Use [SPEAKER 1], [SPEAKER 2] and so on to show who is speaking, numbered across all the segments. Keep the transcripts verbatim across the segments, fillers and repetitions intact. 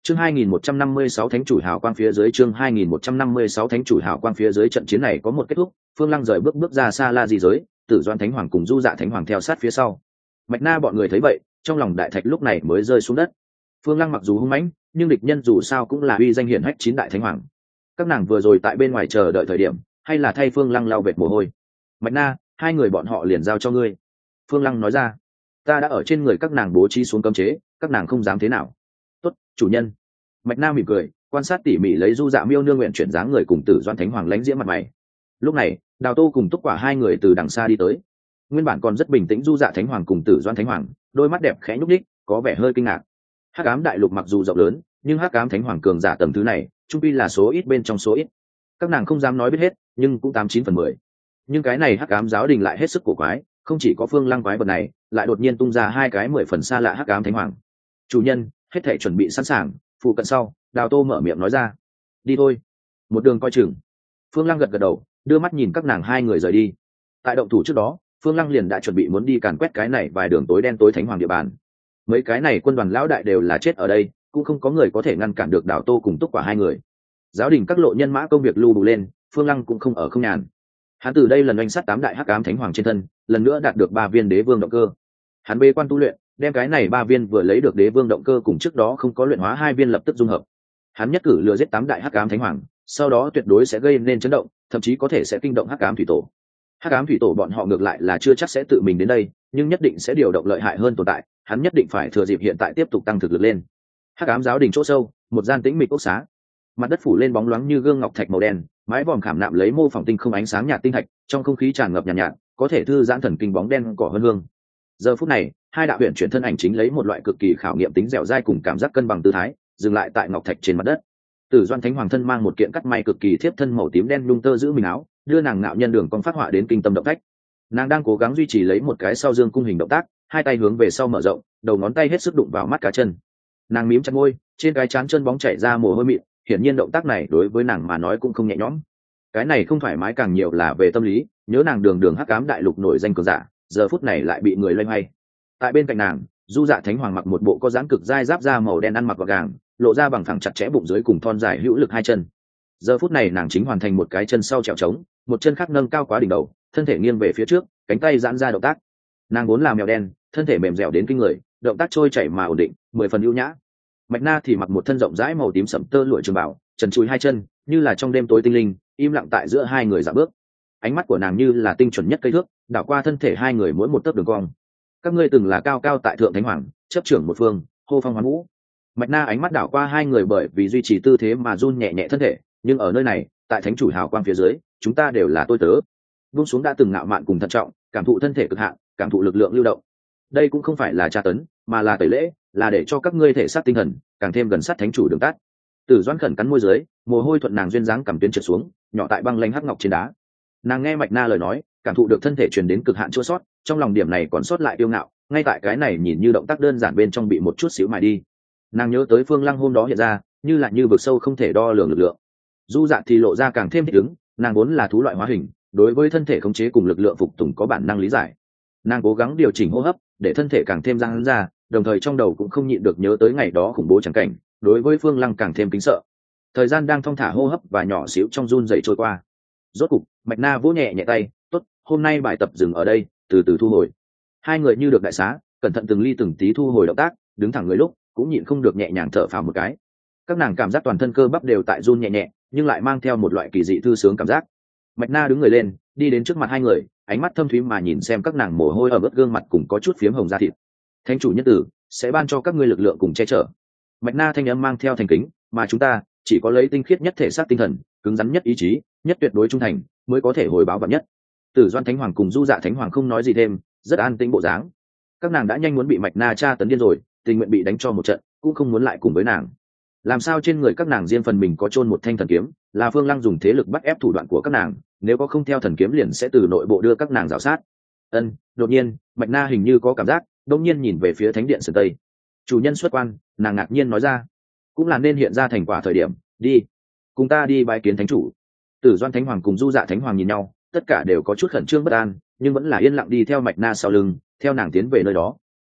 [SPEAKER 1] Chương hai nghìn một trăm năm mươi sáu Thánh chủ hào quang phía dưới chương hai nghìn một trăm năm mươi sáu Thánh chủ hào quang phía dưới trận chiến này có một kết thúc, Phương Lăng rời bước bước ra xa La Di giới, Tử Doan Thánh Hoàng cùng Du Dạ Thánh Hoàng theo sát phía sau. Mạch Na bọn người thấy vậy, trong lòng đại thạch lúc này mới rơi xuống đất. Phương Lăng mặc dù hung mãnh, nhưng địch nhân dù sao cũng là uy danh hiển hách chín đại thánh hoàng. Các nàng vừa rồi tại bên ngoài chờ đợi thời điểm, hay là thay Phương Lăng lau vệt mồ hôi. Mạch Na, hai người bọn họ liền giao cho ngươi. Phương Lăng nói ra, ta đã ở trên người các nàng bố trí xuống cấm chế, các nàng không dám thế nào. Tốt, chủ nhân. Mạch Na mỉm cười, quan sát tỉ mỉ lấy Du Dạ Miêu nương nguyện chuyển dáng người cùng Tử Doan Thánh Hoàng lãnh diễm mặt mày. Lúc này, Đào Tô cùng Túc Quả hai người từ đằng xa đi tới. Nguyên bản còn rất bình tĩnh Du Dạ Thánh Hoàng cùng Tử Doan Thánh Hoàng, đôi mắt đẹp khẽ nhúc nhích, có vẻ hơi kinh ngạc. Hắc ám đại lục mặc dù rộng lớn, nhưng Hắc ám Thánh Hoàng cường giả tầm thứ này, chung quy là số ít bên trong số ít. Các nàng không dám nói biết hết, nhưng cũng tám chín phần mười. Nhưng cái này Hắc ám giáo đình lại hết sức cổ quái, không chỉ có Phương Lăng quái vật này, lại đột nhiên tung ra hai cái mười phần xa lạ Hắc ám Thánh Hoàng. Chủ nhân, hết thảy chuẩn bị sẵn sàng, phụ cận sau. Đào Tô mở miệng nói ra, đi thôi, một đường coi chừng. Phương Lăng gật gật đầu, đưa mắt nhìn các nàng hai người rời đi. Tại động thủ trước đó, Phương Lăng liền đã chuẩn bị muốn đi càn quét cái này vài đường tối đen tối thánh hoàng địa bàn. Mấy cái này quân đoàn lão đại đều là chết ở đây, cũng không có người có thể ngăn cản được Đào Tô cùng Túc Quả hai người. Giáo đình các lộ nhân mã công việc lưu đủ lên, Phương Lăng cũng không ở không nhàn. Hắn từ đây lần oanh sát tám đại hắc ám thánh hoàng trên thân, lần nữa đạt được ba viên đế vương động cơ. Hắn bế quan tu luyện, đem cái này ba viên vừa lấy được đế vương động cơ cùng trước đó không có luyện hóa hai viên lập tức dung hợp. Hắn nhất cử lừa giết tám đại hắc ám thánh hoàng, sau đó tuyệt đối sẽ gây nên chấn động, thậm chí có thể sẽ kinh động hắc ám thủy tổ. Hắc ám thủy tổ bọn họ ngược lại là chưa chắc sẽ tự mình đến đây, nhưng nhất định sẽ điều động lợi hại hơn tồn tại, hắn nhất định phải thừa dịp hiện tại tiếp tục tăng thực lực lên. Hắc ám giáo đình chỗ sâu, một gian tĩnh mịch ốc xá, mặt đất phủ lên bóng loáng như gương ngọc thạch màu đen, mái vòm khảm nạm lấy mô phỏng tinh không ánh sáng nhạt tinh thạch, trong không khí tràn ngập nhàn nhạt, nhạt, có thể thư giãn thần kinh bóng đen cỏ hương hương. Giờ phút này, hai đạo huyền chuyển thân ảnh chính lấy một loại cực kỳ khảo nghiệm tính dẻo dai cùng cảm giác cân bằng tư thái, dừng lại tại ngọc thạch trên mặt đất. Tử Doan Thánh Hoàng thân mang một kiện cắt may cực kỳ thiếp thân màu tím đen nhung tơ giữ mình áo, đưa nàng nạo nhân đường con phát họa đến kinh tâm động tác. Nàng đang cố gắng duy trì lấy một cái sau dương cung hình động tác, hai tay hướng về sau mở rộng, đầu ngón tay hết sức đụng vào mắt cá chân. Nàng mím chặt môi, trên cái trán chân bóng chảy ra mồ hôi mịn, hiển nhiên động tác này đối với nàng mà nói cũng không nhẹ nhõm. Cái này không thoải mái càng nhiều là về tâm lý, nhớ nàng đường đường hắc ám đại lục nổi danh cường giả, giờ phút này lại bị người loay hoay. Tại bên cạnh nàng, Du Dạ Thánh Hoàng mặc một bộ có dáng cực dai giáp da màu đen ăn mặc gọn gàng, lộ ra bằng phẳng chặt chẽ bụng dưới cùng thon dài hữu lực hai chân. Giờ phút này nàng chính hoàn thành một cái chân sau trèo trống, một chân khác nâng cao quá đỉnh đầu, thân thể nghiêng về phía trước, cánh tay giãn ra động tác. Nàng vốn là mèo đen, thân thể mềm dẻo đến kinh người, động tác trôi chảy mà ổn định, mười phần ưu nhã. Mạch Na thì mặc một thân rộng rãi màu tím sẫm tơ lụa trường bảo, trần trụi hai chân, như là trong đêm tối tinh linh, im lặng tại giữa hai người dạo bước. Ánh mắt của nàng như là tinh chuẩn nhất cây thước, đảo qua thân thể hai người mỗi một tấc đường cong. Các ngươi từng là cao cao tại thượng thánh hoàng, chấp trưởng một phương, hô phong hoán vũ. Mạch Na ánh mắt đảo qua hai người bởi vì duy trì tư thế mà run nhẹ nhẹ thân thể, nhưng ở nơi này, tại thánh chủ hào quang phía dưới, chúng ta đều là tôi tớ. Buông xuống đã từng ngạo mạn cùng thận trọng, cảm thụ thân thể cực hạn, cảm thụ lực lượng lưu động. Đây cũng không phải là tra tấn, mà là tẩy lễ, là để cho các ngươi thể xác tinh thần càng thêm gần sát thánh chủ đường tắt. Tử Doan khẩn cắn môi dưới, mồ hôi thuận nàng duyên dáng cầm tuyến trượt xuống, nhỏ tại băng lanh hắc ngọc trên đá. Nàng nghe Mạch Na lời nói, cảm thụ được thân thể truyền đến cực hạn chua sót, trong lòng điểm này còn sót lại yêu ngạo, ngay tại cái này nhìn như động tác đơn giản bên trong bị một chút xíu mài đi. Nàng nhớ tới Phương Lăng hôm đó hiện ra, như là như vực sâu không thể đo lường lực lượng. Du Dạ thì lộ ra càng thêm thích ứng, nàng vốn là thú loại hóa hình, đối với thân thể khống chế cùng lực lượng phục tùng có bản năng lý giải. Nàng cố gắng điều chỉnh hô hấp, để thân thể càng thêm giãn ra, đồng thời trong đầu cũng không nhịn được nhớ tới ngày đó khủng bố chẳng cảnh, đối với Phương Lăng càng thêm kính sợ. Thời gian đang thong thả hô hấp và nhỏ xíu trong run rẩy trôi qua. Rốt cục, Mạch Na vỗ nhẹ nhẹ tay, "Tốt, hôm nay bài tập dừng ở đây, từ từ thu hồi." Hai người như được đại xá, cẩn thận từng ly từng tí thu hồi động tác, đứng thẳng người lúc, cũng nhịn không được nhẹ nhàng thở phào một cái. Các nàng cảm giác toàn thân cơ bắp đều tại run nhẹ nhẹ, nhưng lại mang theo một loại kỳ dị thư sướng cảm giác. Mạch Na đứng người lên, đi đến trước mặt hai người, ánh mắt thâm thúy mà nhìn xem các nàng mồ hôi ở ướt gương mặt cùng có chút phiếm hồng da thịt. "Thánh chủ nhân tử sẽ ban cho các ngươi lực lượng cùng che chở." Mạch Na thanh âm mang theo thành kính, "Mà chúng ta chỉ có lấy tinh khiết nhất thể xác tinh thần, cứng rắn nhất ý chí, nhất tuyệt đối trung thành, mới có thể hồi báo vật nhất." Tử Doan Thánh Hoàng cùng Du Dạ Thánh Hoàng không nói gì thêm, rất an tĩnh bộ dáng. Các nàng đã nhanh muốn bị Mạch Na tra tấn điên rồi, tình nguyện bị đánh cho một trận, cũng không muốn lại cùng với nàng. Làm sao trên người các nàng riêng phần mình có chôn một thanh thần kiếm, là Phương Lăng dùng thế lực bắt ép thủ đoạn của các nàng, nếu có không theo thần kiếm liền sẽ từ nội bộ đưa các nàng rào sát. Ân, đột nhiên, Mạch Na hình như có cảm giác, đột nhiên nhìn về phía thánh điện sườn tây. "Chủ nhân xuất quan." Nàng ngạc nhiên nói ra. "Cũng là nên hiện ra thành quả thời điểm, đi, cùng ta đi bái kiến thánh chủ." Tử Doan Thánh Hoàng cùng Du Dạ Thánh Hoàng nhìn nhau, tất cả đều có chút khẩn trương bất an, nhưng vẫn là yên lặng đi theo Mạch Na sau lưng, theo nàng tiến về nơi đó.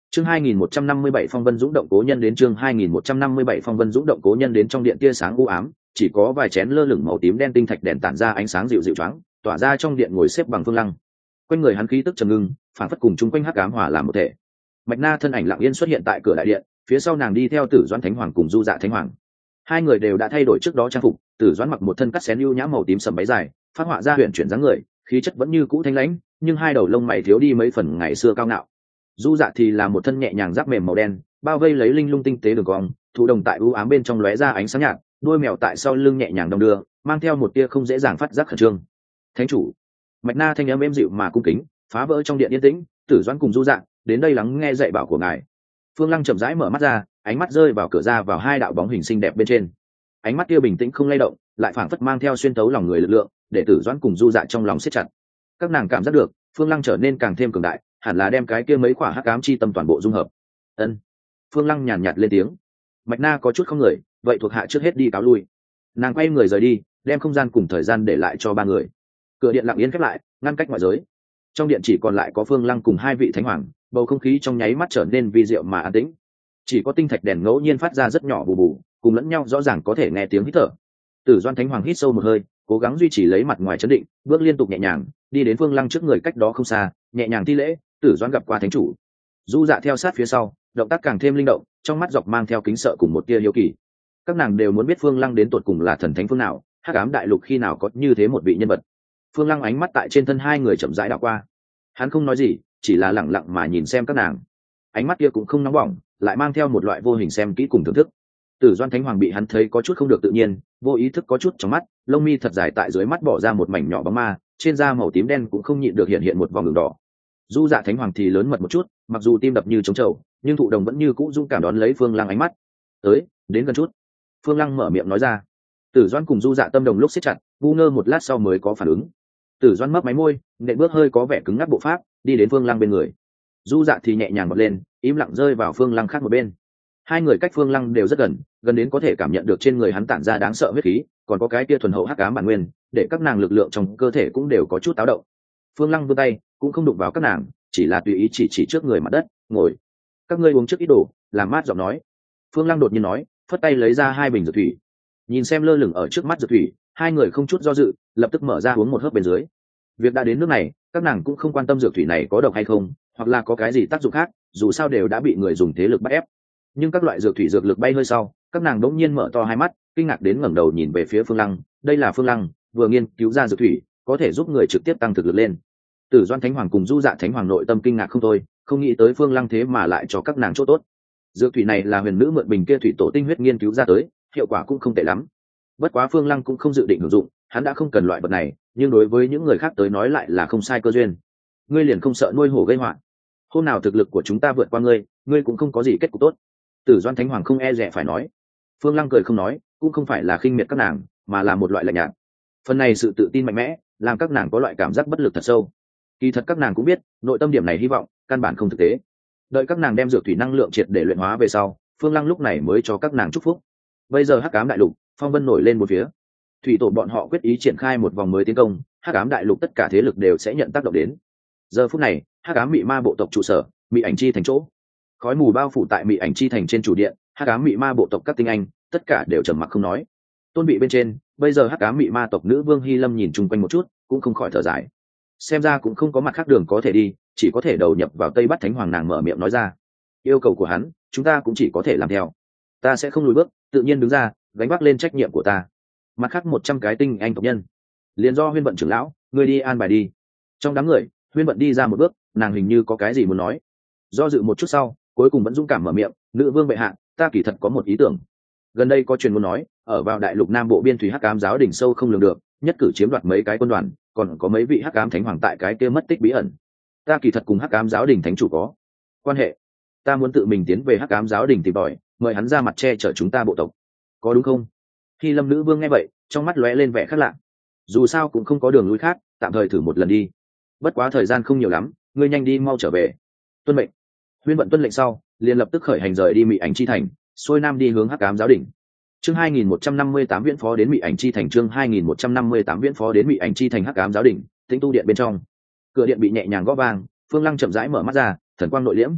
[SPEAKER 1] chương hai nghìn một trăm năm mươi bảy phong vân dũng động cố nhân đến chương hai nghìn một trăm năm mươi bảy phong vân dũng động cố nhân đến trong điện tia sáng u ám, chỉ có vài chén lơ lửng màu tím đen tinh thạch đèn tản ra ánh sáng dịu dịu choáng, tỏa ra trong điện ngồi xếp bằng Phương Lăng. Quanh người hắn khí tức trầm ngưng, phản phất cùng chung quanh hắc ám hòa làm một thể. Mạch Na thân ảnh lặng yên xuất hiện tại cửa đại điện, phía sau nàng đi theo Tử Doãn Thánh Hoàng cùng Du Dạ Thánh Hoàng. Hai người đều đã thay đổi trước đó trang phục, Tử Doãn mặc một thân cắt xén ưu nhã màu tím sầm váy dài, phát họa ra huyền chuyển dáng người, khí chất vẫn như cũ thanh lãnh, nhưng hai đầu lông mày thiếu đi mấy phần ngày xưa cao ngạo. Du Dạ thì là một thân nhẹ nhàng giáp mềm màu đen, bao vây lấy linh lung tinh tế đường cong, thụ đồng tại ưu ám bên trong lóe ra ánh sáng nhạt, đuôi mèo tại sau lưng nhẹ nhàng đong đưa, mang theo một tia không dễ dàng phát giác khẩn trương. Thánh chủ. Mạch Na thanh âm êm dịu mà cung kính, phá vỡ trong điện yên tĩnh. Tử Doãn cùng Du Dạ đến đây lắng nghe dạy bảo của ngài. Phương Lăng chậm rãi mở mắt ra, ánh mắt rơi vào cửa ra vào hai đạo bóng hình xinh đẹp bên trên. Ánh mắt kia bình tĩnh không lay động, lại phảng phất mang theo xuyên tấu lòng người lực lượng, để Tử Doãn cùng Du Dạ trong lòng siết chặt. Các nàng cảm giác được, Phương Lăng trở nên càng thêm cường đại, hẳn là đem cái kia mấy quả hắc ám chi tâm toàn bộ dung hợp. Ân. Phương Lăng nhàn nhạt lên tiếng. Mạch Na có chút không người, vậy thuộc hạ trước hết đi cáo lui. Nàng quay người rời đi, đem không gian cùng thời gian để lại cho ba người. Cửa điện lặng yên khép lại, ngăn cách ngoại giới. Trong điện chỉ còn lại có Phương Lăng cùng hai vị thánh hoàng, bầu không khí trong nháy mắt trở nên vi diệu mà an tĩnh. Chỉ có tinh thạch đèn ngẫu nhiên phát ra rất nhỏ bù bù, cùng lẫn nhau rõ ràng có thể nghe tiếng hít thở. Tử Doãn Thánh Hoàng hít sâu một hơi, cố gắng duy trì lấy mặt ngoài trấn định, bước liên tục nhẹ nhàng, đi đến Phương Lăng trước người cách đó không xa, nhẹ nhàng thi lễ. Tử Doãn gặp qua thánh chủ. Du Dạ theo sát phía sau, động tác càng thêm linh động, trong mắt dọc mang theo kính sợ cùng một tia hiếu kỳ. Các nàng đều muốn biết Phương Lăng đến tột cùng là thần thánh phương nào, hắc ám đại lục khi nào có như thế một vị nhân vật. Phương Lăng ánh mắt tại trên thân hai người chậm rãi đảo qua. Hắn không nói gì, chỉ là lặng lặng mà nhìn xem các nàng. Ánh mắt kia cũng không nóng bỏng, lại mang theo một loại vô hình xem kỹ cùng thưởng thức. Tử Doãn Thánh Hoàng bị hắn thấy có chút không được tự nhiên, vô ý thức có chút trong mắt, lông mi thật dài tại dưới mắt bỏ ra một mảnh nhỏ bóng ma, trên da màu tím đen cũng không nhịn được hiện hiện một vòng đường đỏ. Du Dạ Thánh Hoàng thì lớn mật một chút, mặc dù tim đập như trống trầu, nhưng thụ đồng vẫn như cũ dũng cảm đón lấy Phương Lăng ánh mắt. Tới, đến gần chút. Phương Lăng mở miệng nói ra. Tử Doãn cùng Du Dạ tâm đồng lúc siết chặt, ngu ngơ một lát sau mới có phản ứng. Tử Doãn mấp máy môi, nện bước hơi có vẻ cứng ngắc bộ pháp, đi đến Phương Lăng bên người. Du Dạ thì nhẹ nhàng bật lên, im lặng rơi vào Phương Lăng khác một bên. Hai người cách Phương Lăng đều rất gần, gần đến có thể cảm nhận được trên người hắn tản ra đáng sợ huyết khí, còn có cái kia thuần hậu hắc ám bản nguyên, để các nàng lực lượng trong cơ thể cũng đều có chút táo động. Phương Lăng vươn tay, cũng không đụng vào các nàng, chỉ là tùy ý chỉ chỉ trước người mặt đất, ngồi. Các ngươi uống trước ít đồ, làm mát giọng nói. Phương Lăng đột nhiên nói, phất tay lấy ra hai bình dược thủy. Nhìn xem lơ lửng ở trước mắt dược thủy, hai người không chút do dự, lập tức mở ra uống một hớp bên dưới. Việc đã đến nước này, các nàng cũng không quan tâm dược thủy này có độc hay không, hoặc là có cái gì tác dụng khác, dù sao đều đã bị người dùng thế lực bắt ép. Nhưng các loại dược thủy dược lực bay hơi sau, các nàng đống nhiên mở to hai mắt, kinh ngạc đến ngẩng đầu nhìn về phía Phương Lăng. Đây là Phương Lăng vừa nghiên cứu ra dược thủy, có thể giúp người trực tiếp tăng thực lực lên. Tử Doãn Thánh Hoàng cùng Du Dạ Thánh Hoàng nội tâm kinh ngạc không thôi, không nghĩ tới Phương Lăng thế mà lại cho các nàng chỗ tốt. Dược thủy này là huyền nữ mượn bình kia thủy tổ tinh huyết nghiên cứu ra tới, hiệu quả cũng không tệ lắm. Bất quá Phương Lăng cũng không dự định sử dụng, hắn đã không cần loại vật này, nhưng đối với những người khác tới nói lại là không sai cơ duyên. Ngươi liền không sợ nuôi hổ gây họa? Hôm nào thực lực của chúng ta vượt qua ngươi, ngươi cũng không có gì kết cục tốt. Tử Doãn Thánh Hoàng không e dè phải nói. Phương Lăng cười không nói, cũng không phải là khinh miệt các nàng, mà là một loại lạnh nhạt. Phần này sự tự tin mạnh mẽ, làm các nàng có loại cảm giác bất lực thật sâu. Kỳ thật các nàng cũng biết, nội tâm điểm này hy vọng căn bản không thực tế. Đợi các nàng đem dược thủy năng lượng triệt để luyện hóa về sau, Phương Lăng lúc này mới cho các nàng chúc phúc. Bây giờ hắc ám đại lục, phong vân nổi lên một phía. Thủy tổ bọn họ quyết ý triển khai một vòng mới tiến công, hắc ám đại lục tất cả thế lực đều sẽ nhận tác động đến. Giờ phút này, hắc ám mị ma bộ tộc trụ sở, mị ảnh chi thành chỗ. Khói mù bao phủ tại mị ảnh chi thành trên chủ điện, hắc ám mị ma bộ tộc các tinh anh, tất cả đều trầm mặc không nói. Tôn bị bên trên, bây giờ hắc ám mị ma tộc nữ vương Hy Lâm nhìn chung quanh một chút, cũng không khỏi thở dài. Xem ra cũng không có mặt khác đường có thể đi, chỉ có thể đầu nhập vào Tây Bắc Thánh Hoàng. Nàng mở miệng nói ra. Yêu cầu của hắn, chúng ta cũng chỉ có thể làm theo. Ta sẽ không lùi bước, tự nhiên đứng ra, gánh vác lên trách nhiệm của ta. Mặt khác một trăm cái tinh anh tộc nhân, liền do Huyên Vận trưởng lão, ngươi đi an bài đi. Trong đám người, Huyên Vận đi ra một bước, nàng hình như có cái gì muốn nói. Do dự một chút sau, cuối cùng vẫn dũng cảm mở miệng, nữ vương bệ hạ, ta kỳ thật có một ý tưởng. Gần đây có truyền muốn nói, ở vào đại lục nam bộ biên thủy hắc ám giáo đỉnh sâu không lường được, nhất cử chiếm đoạt mấy cái quân đoàn, còn có mấy vị hắc ám thánh hoàng tại cái kia mất tích bí ẩn. Ta kỳ thật cùng hắc ám giáo đình thánh chủ có quan hệ, ta muốn tự mình tiến về hắc ám giáo đình tìm tòi, mời hắn ra mặt che chở chúng ta bộ tộc, có đúng không? Khi Lâm nữ vương nghe vậy, trong mắt lóe lên vẻ khác lạ. Dù sao cũng không có đường lui khác, tạm thời thử một lần đi. Bất quá thời gian không nhiều lắm, ngươi nhanh đi mau trở về. Tuân mệnh. Huyên Vận tuân lệnh sau, liền lập tức khởi hành rời đi Mị Ảnh chi thành, xuôi nam đi hướng hắc ám giáo đình. Chương hai nghìn một trăm năm mươi tám viễn phó đến Mị Ảnh chi thành chương hai nghìn một trăm năm mươi tám viễn phó đến Mị Ảnh chi thành hắc ám giáo đình, Tĩnh tu điện bên trong. Cửa điện bị nhẹ nhàng gõ vang, Phương Lăng chậm rãi mở mắt ra, thần quang nội liễm.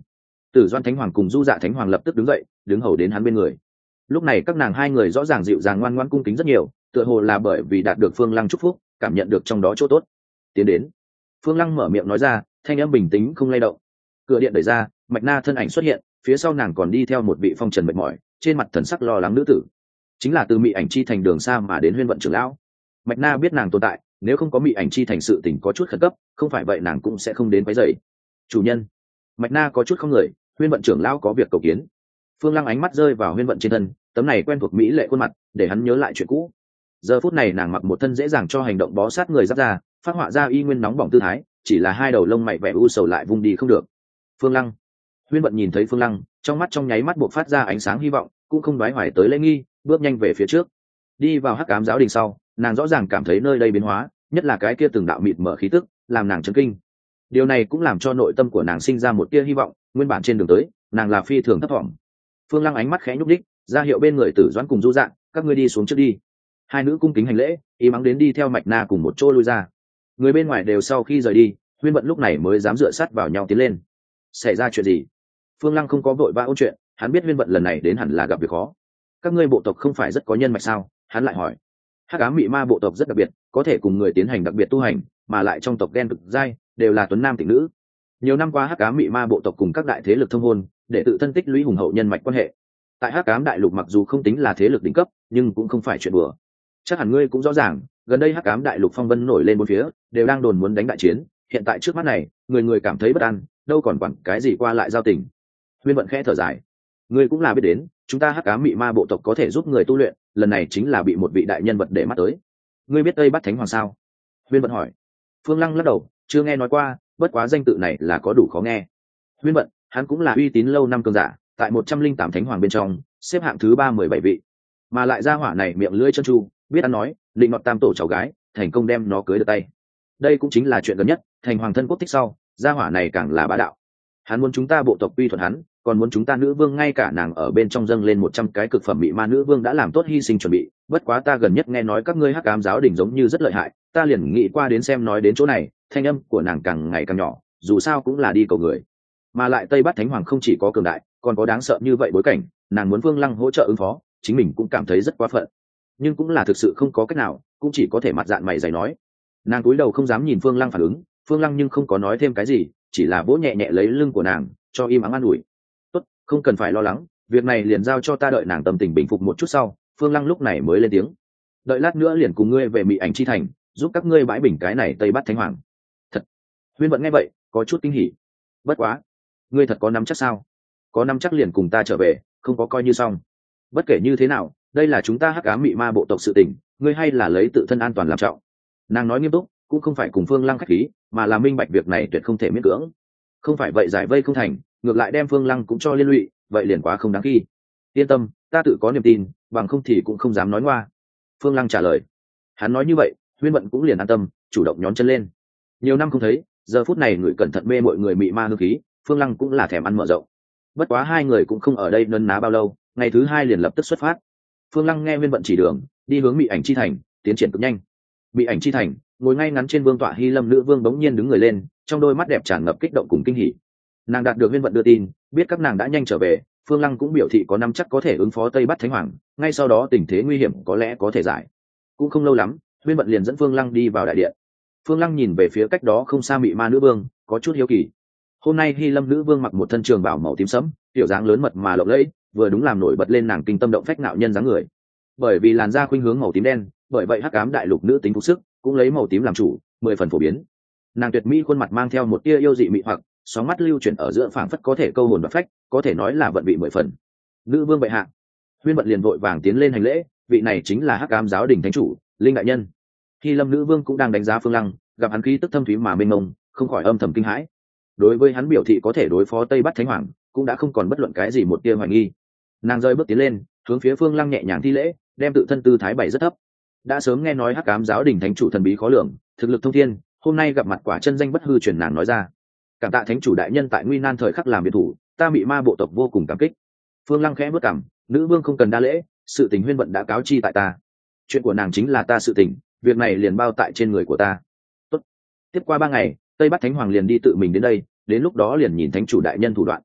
[SPEAKER 1] Tử Doan Thánh Hoàng cùng Du Dạ Thánh Hoàng lập tức đứng dậy, đứng hầu đến hắn bên người. Lúc này các nàng hai người rõ ràng dịu dàng ngoan ngoãn cung kính rất nhiều, tựa hồ là bởi vì đạt được Phương Lăng chúc phúc, cảm nhận được trong đó chỗ tốt. Tiến đến. Phương Lăng mở miệng nói ra, thanh âm bình tĩnh không lay động. Cửa điện đẩy ra, Mạch Na thân ảnh xuất hiện, phía sau nàng còn đi theo một vị phong trần mệt mỏi, trên mặt thần sắc lo lắng nữ tử. Chính là từ Mị Ảnh Chi thành đường xa mà đến Huyên Vận trưởng lão. Mạch Na biết nàng tồn tại, nếu không có Mị Ảnh Chi thành sự tình có chút khẩn cấp, không phải vậy nàng cũng sẽ không đến quấy rầy. Chủ nhân. Mạch Na có chút không người, Huyên Vận trưởng lão có việc cầu kiến. Phương Lăng ánh mắt rơi vào Huyên Vận trên thân, tấm này quen thuộc mỹ lệ khuôn mặt, để hắn nhớ lại chuyện cũ. Giờ phút này nàng mặc một thân dễ dàng cho hành động bó sát người giáp ra, phát họa ra y nguyên nóng bỏng tư thái, chỉ là hai đầu lông mày vẻ u sầu lại vung đi không được. Phương Lăng. Huyên Vận nhìn thấy Phương Lăng, trong mắt trong nháy mắt bộc phát ra ánh sáng hy vọng, cũng không đoái hoài tới lễ nghi, bước nhanh về phía trước. Đi vào Hắc Ám giáo đình sau, nàng rõ ràng cảm thấy nơi đây biến hóa, nhất là cái kia từng đạo mịt mở khí tức, làm nàng chấn kinh. Điều này cũng làm cho nội tâm của nàng sinh ra một tia hy vọng, nguyên bản trên đường tới, nàng là phi thường thấp thỏm. Phương Lăng ánh mắt khẽ nhúc đích, ra hiệu bên người Tử Doãn cùng Du Dạng, các ngươi đi xuống trước đi. Hai nữ cung kính hành lễ, ý mắng đến đi theo Mạch Na cùng một chỗ lui ra. Người bên ngoài đều sau khi rời đi, Huyên Vận lúc này mới dám dựa sát vào nhau tiến lên. Xảy ra chuyện gì? Phương Lăng không có vội vã ôn chuyện, hắn biết Huyên Vận lần này đến hẳn là gặp việc khó. Các ngươi bộ tộc không phải rất có nhân mạch sao? Hắn lại hỏi. Hắc Ám Mị Ma bộ tộc rất đặc biệt, có thể cùng người tiến hành đặc biệt tu hành, mà lại trong tộc đen cực giai, đều là tuấn nam tịnh nữ. Nhiều năm qua Hắc Ám Mị Ma bộ tộc cùng các đại thế lực thông hôn, để tự thân tích lũy hùng hậu nhân mạch quan hệ. Tại Hắc Ám đại lục mặc dù không tính là thế lực đỉnh cấp, nhưng cũng không phải chuyện đùa. Chắc hẳn ngươi cũng rõ ràng, gần đây Hắc Ám đại lục phong vân nổi lên bốn phía, đều đang đồn muốn đánh đại chiến, hiện tại trước mắt này, người người cảm thấy bất an, đâu còn quản cái gì qua lại giao tình. Huyên Vận khẽ thở dài. Ngươi cũng là biết đến, chúng ta Hắc Ám Mị Ma bộ tộc có thể giúp người tu luyện, lần này chính là bị một vị đại nhân vật để mắt tới. Ngươi biết Tây Bắc Thánh Hoàng sao? Huyên Vận hỏi. Phương Lăng lắc đầu, chưa nghe nói qua, bất quá danh tự này là có đủ khó nghe. Huyên Vận, hắn cũng là uy tín lâu năm cường giả, tại một trăm linh tám thánh hoàng bên trong, xếp hạng thứ ba mười bảy vị, mà lại gia hỏa này miệng lưỡi chân tru, biết ăn nói, định ngọt tam tổ cháu gái, thành công đem nó cưới được tay. Đây cũng chính là chuyện gần nhất, thành hoàng thân quốc thích sau, gia hỏa này càng là bá đạo. Hắn muốn chúng ta bộ tộc quy thuận hắn, còn muốn chúng ta nữ vương ngay cả nàng ở bên trong dâng lên một trăm cái cực phẩm Mị Ma nữ vương đã làm tốt hy sinh chuẩn bị. Bất quá ta gần nhất nghe nói các ngươi Hắc Ám giáo đình giống như rất lợi hại, ta liền nghĩ qua đến xem, nói đến chỗ này, thanh âm của nàng càng ngày càng nhỏ, dù sao cũng là đi cầu người. Mà lại Tây Bắc Thánh Hoàng không chỉ có cường đại, còn có đáng sợ như vậy bối cảnh, nàng muốn Vương Lăng hỗ trợ ứng phó, chính mình cũng cảm thấy rất quá phận. Nhưng cũng là thực sự không có cách nào, cũng chỉ có thể mặt dạn mày dày nói. Nàng cúi đầu không dám nhìn Phương Lăng phản ứng, Phương Lăng nhưng không có nói thêm cái gì, chỉ là vỗ nhẹ nhẹ lấy lưng của nàng, cho im ắng an ủi. Tốt, không cần phải lo lắng, việc này liền giao cho ta, đợi nàng tâm tình bình phục một chút sau. Phương Lăng lúc này mới lên tiếng. Đợi lát nữa liền cùng ngươi về Mị Ảnh Chi thành, giúp các ngươi bãi bình cái này Tây Bắc Thánh Hoàng. Thật. Huyên Vận nghe vậy, có chút kinh hỉ. Bất quá, ngươi thật có nắm chắc sao? Có nắm chắc liền cùng ta trở về, không có coi như xong. Bất kể như thế nào, đây là chúng ta Hắc Ám Mị Ma bộ tộc sự tình, ngươi hay là lấy tự thân an toàn làm trọng. Nàng nói nghiêm túc, cũng không phải cùng Phương Lăng khách khí, mà là minh bạch việc này tuyệt không thể miễn cưỡng. Không phải vậy giải vây không thành, ngược lại đem Phương Lăng cũng cho liên lụy, vậy liền quá không đáng khi. Yên tâm, ta tự có niềm tin, bằng không thì cũng không dám nói ngoa. Phương Lăng trả lời. Hắn nói như vậy, Huyên Vận cũng liền an tâm, chủ động nhón chân lên. Nhiều năm không thấy, giờ phút này người cẩn thận mê mọi người Mị Ma hương khí, Phương Lăng cũng là thèm ăn mở rộng. Bất quá hai người cũng không ở đây nấn ná bao lâu, ngày thứ hai liền lập tức xuất phát. Phương Lăng nghe Huyên Vận chỉ đường, đi hướng Mị Ảnh Chi thành, tiến triển cực nhanh. Mị Ảnh Chi thành, ngồi ngay ngắn trên vương tọa Hy Lâm nữ vương bỗng nhiên đứng người lên, trong đôi mắt đẹp tràn ngập kích động cùng kinh hỉ. Nàng đạt được Huyên Vận đưa tin, biết các nàng đã nhanh trở về, Phương Lăng cũng biểu thị có nắm chắc có thể ứng phó Tây Bắc Thánh Hoàng, ngay sau đó tình thế nguy hiểm có lẽ có thể giải. Cũng không lâu lắm, Huyên Vận liền dẫn Phương Lăng đi vào đại điện. Phương Lăng nhìn về phía cách đó không xa Mị Ma nữ vương, có chút hiếu kỳ. Hôm nay Hy Lâm nữ vương mặc một thân trường bào màu tím sẫm, tiểu dáng lớn mật mà lộng lẫy, vừa đúng làm nổi bật lên nàng kinh tâm động phách nạo nhân dáng người. Bởi vì làn da khuynh hướng màu tím đen, bởi vậy Hắc Ám đại lục nữ tính phục sức cũng lấy màu tím làm chủ, mười phần phổ biến. Nàng tuyệt mỹ khuôn mặt mang theo một tia yêu dị mị hoặc, sóng mắt lưu chuyển ở giữa phảng phất có thể câu hồn và phách, có thể nói là vận vị mười phần. Nữ vương bệ hạ. Huyên Vận liền vội vàng tiến lên hành lễ, vị này chính là Hắc Ám giáo đình thánh chủ, Linh đại nhân. Hy Lâm nữ vương cũng đang đánh giá Phương Lăng, gặp hắn khí tức thâm thúy mà mênh mông, không khỏi âm thầm kinh hãi. Đối với hắn biểu thị có thể đối phó Tây Bắc Thánh Hoàng, cũng đã không còn bất luận cái gì một tia hoài nghi. Nàng rơi bước tiến lên, hướng phía Phương Lăng nhẹ nhàng thi lễ, đem tự thân tư thái bày rất thấp. Đã sớm nghe nói Hắc Ám giáo đình thánh chủ thần bí khó lường, thực lực thông thiên, hôm nay gặp mặt quả chân danh bất hư truyền nàng nói ra. Cảm tạ thánh chủ đại nhân tại nguy nan thời khắc làm biệt thủ, ta Mị Ma bộ tộc vô cùng cảm kích. Phương Lăng khẽ bước cằm, nữ vương không cần đa lễ, sự tình Huyên Vận đã cáo chi tại ta. Chuyện của nàng chính là ta sự tình, việc này liền bao tại trên người của ta. Tốt. Tiếp qua ba ngày, Tây Bắc Thánh Hoàng liền đi tự mình đến đây, đến lúc đó liền nhìn thánh chủ đại nhân thủ đoạn.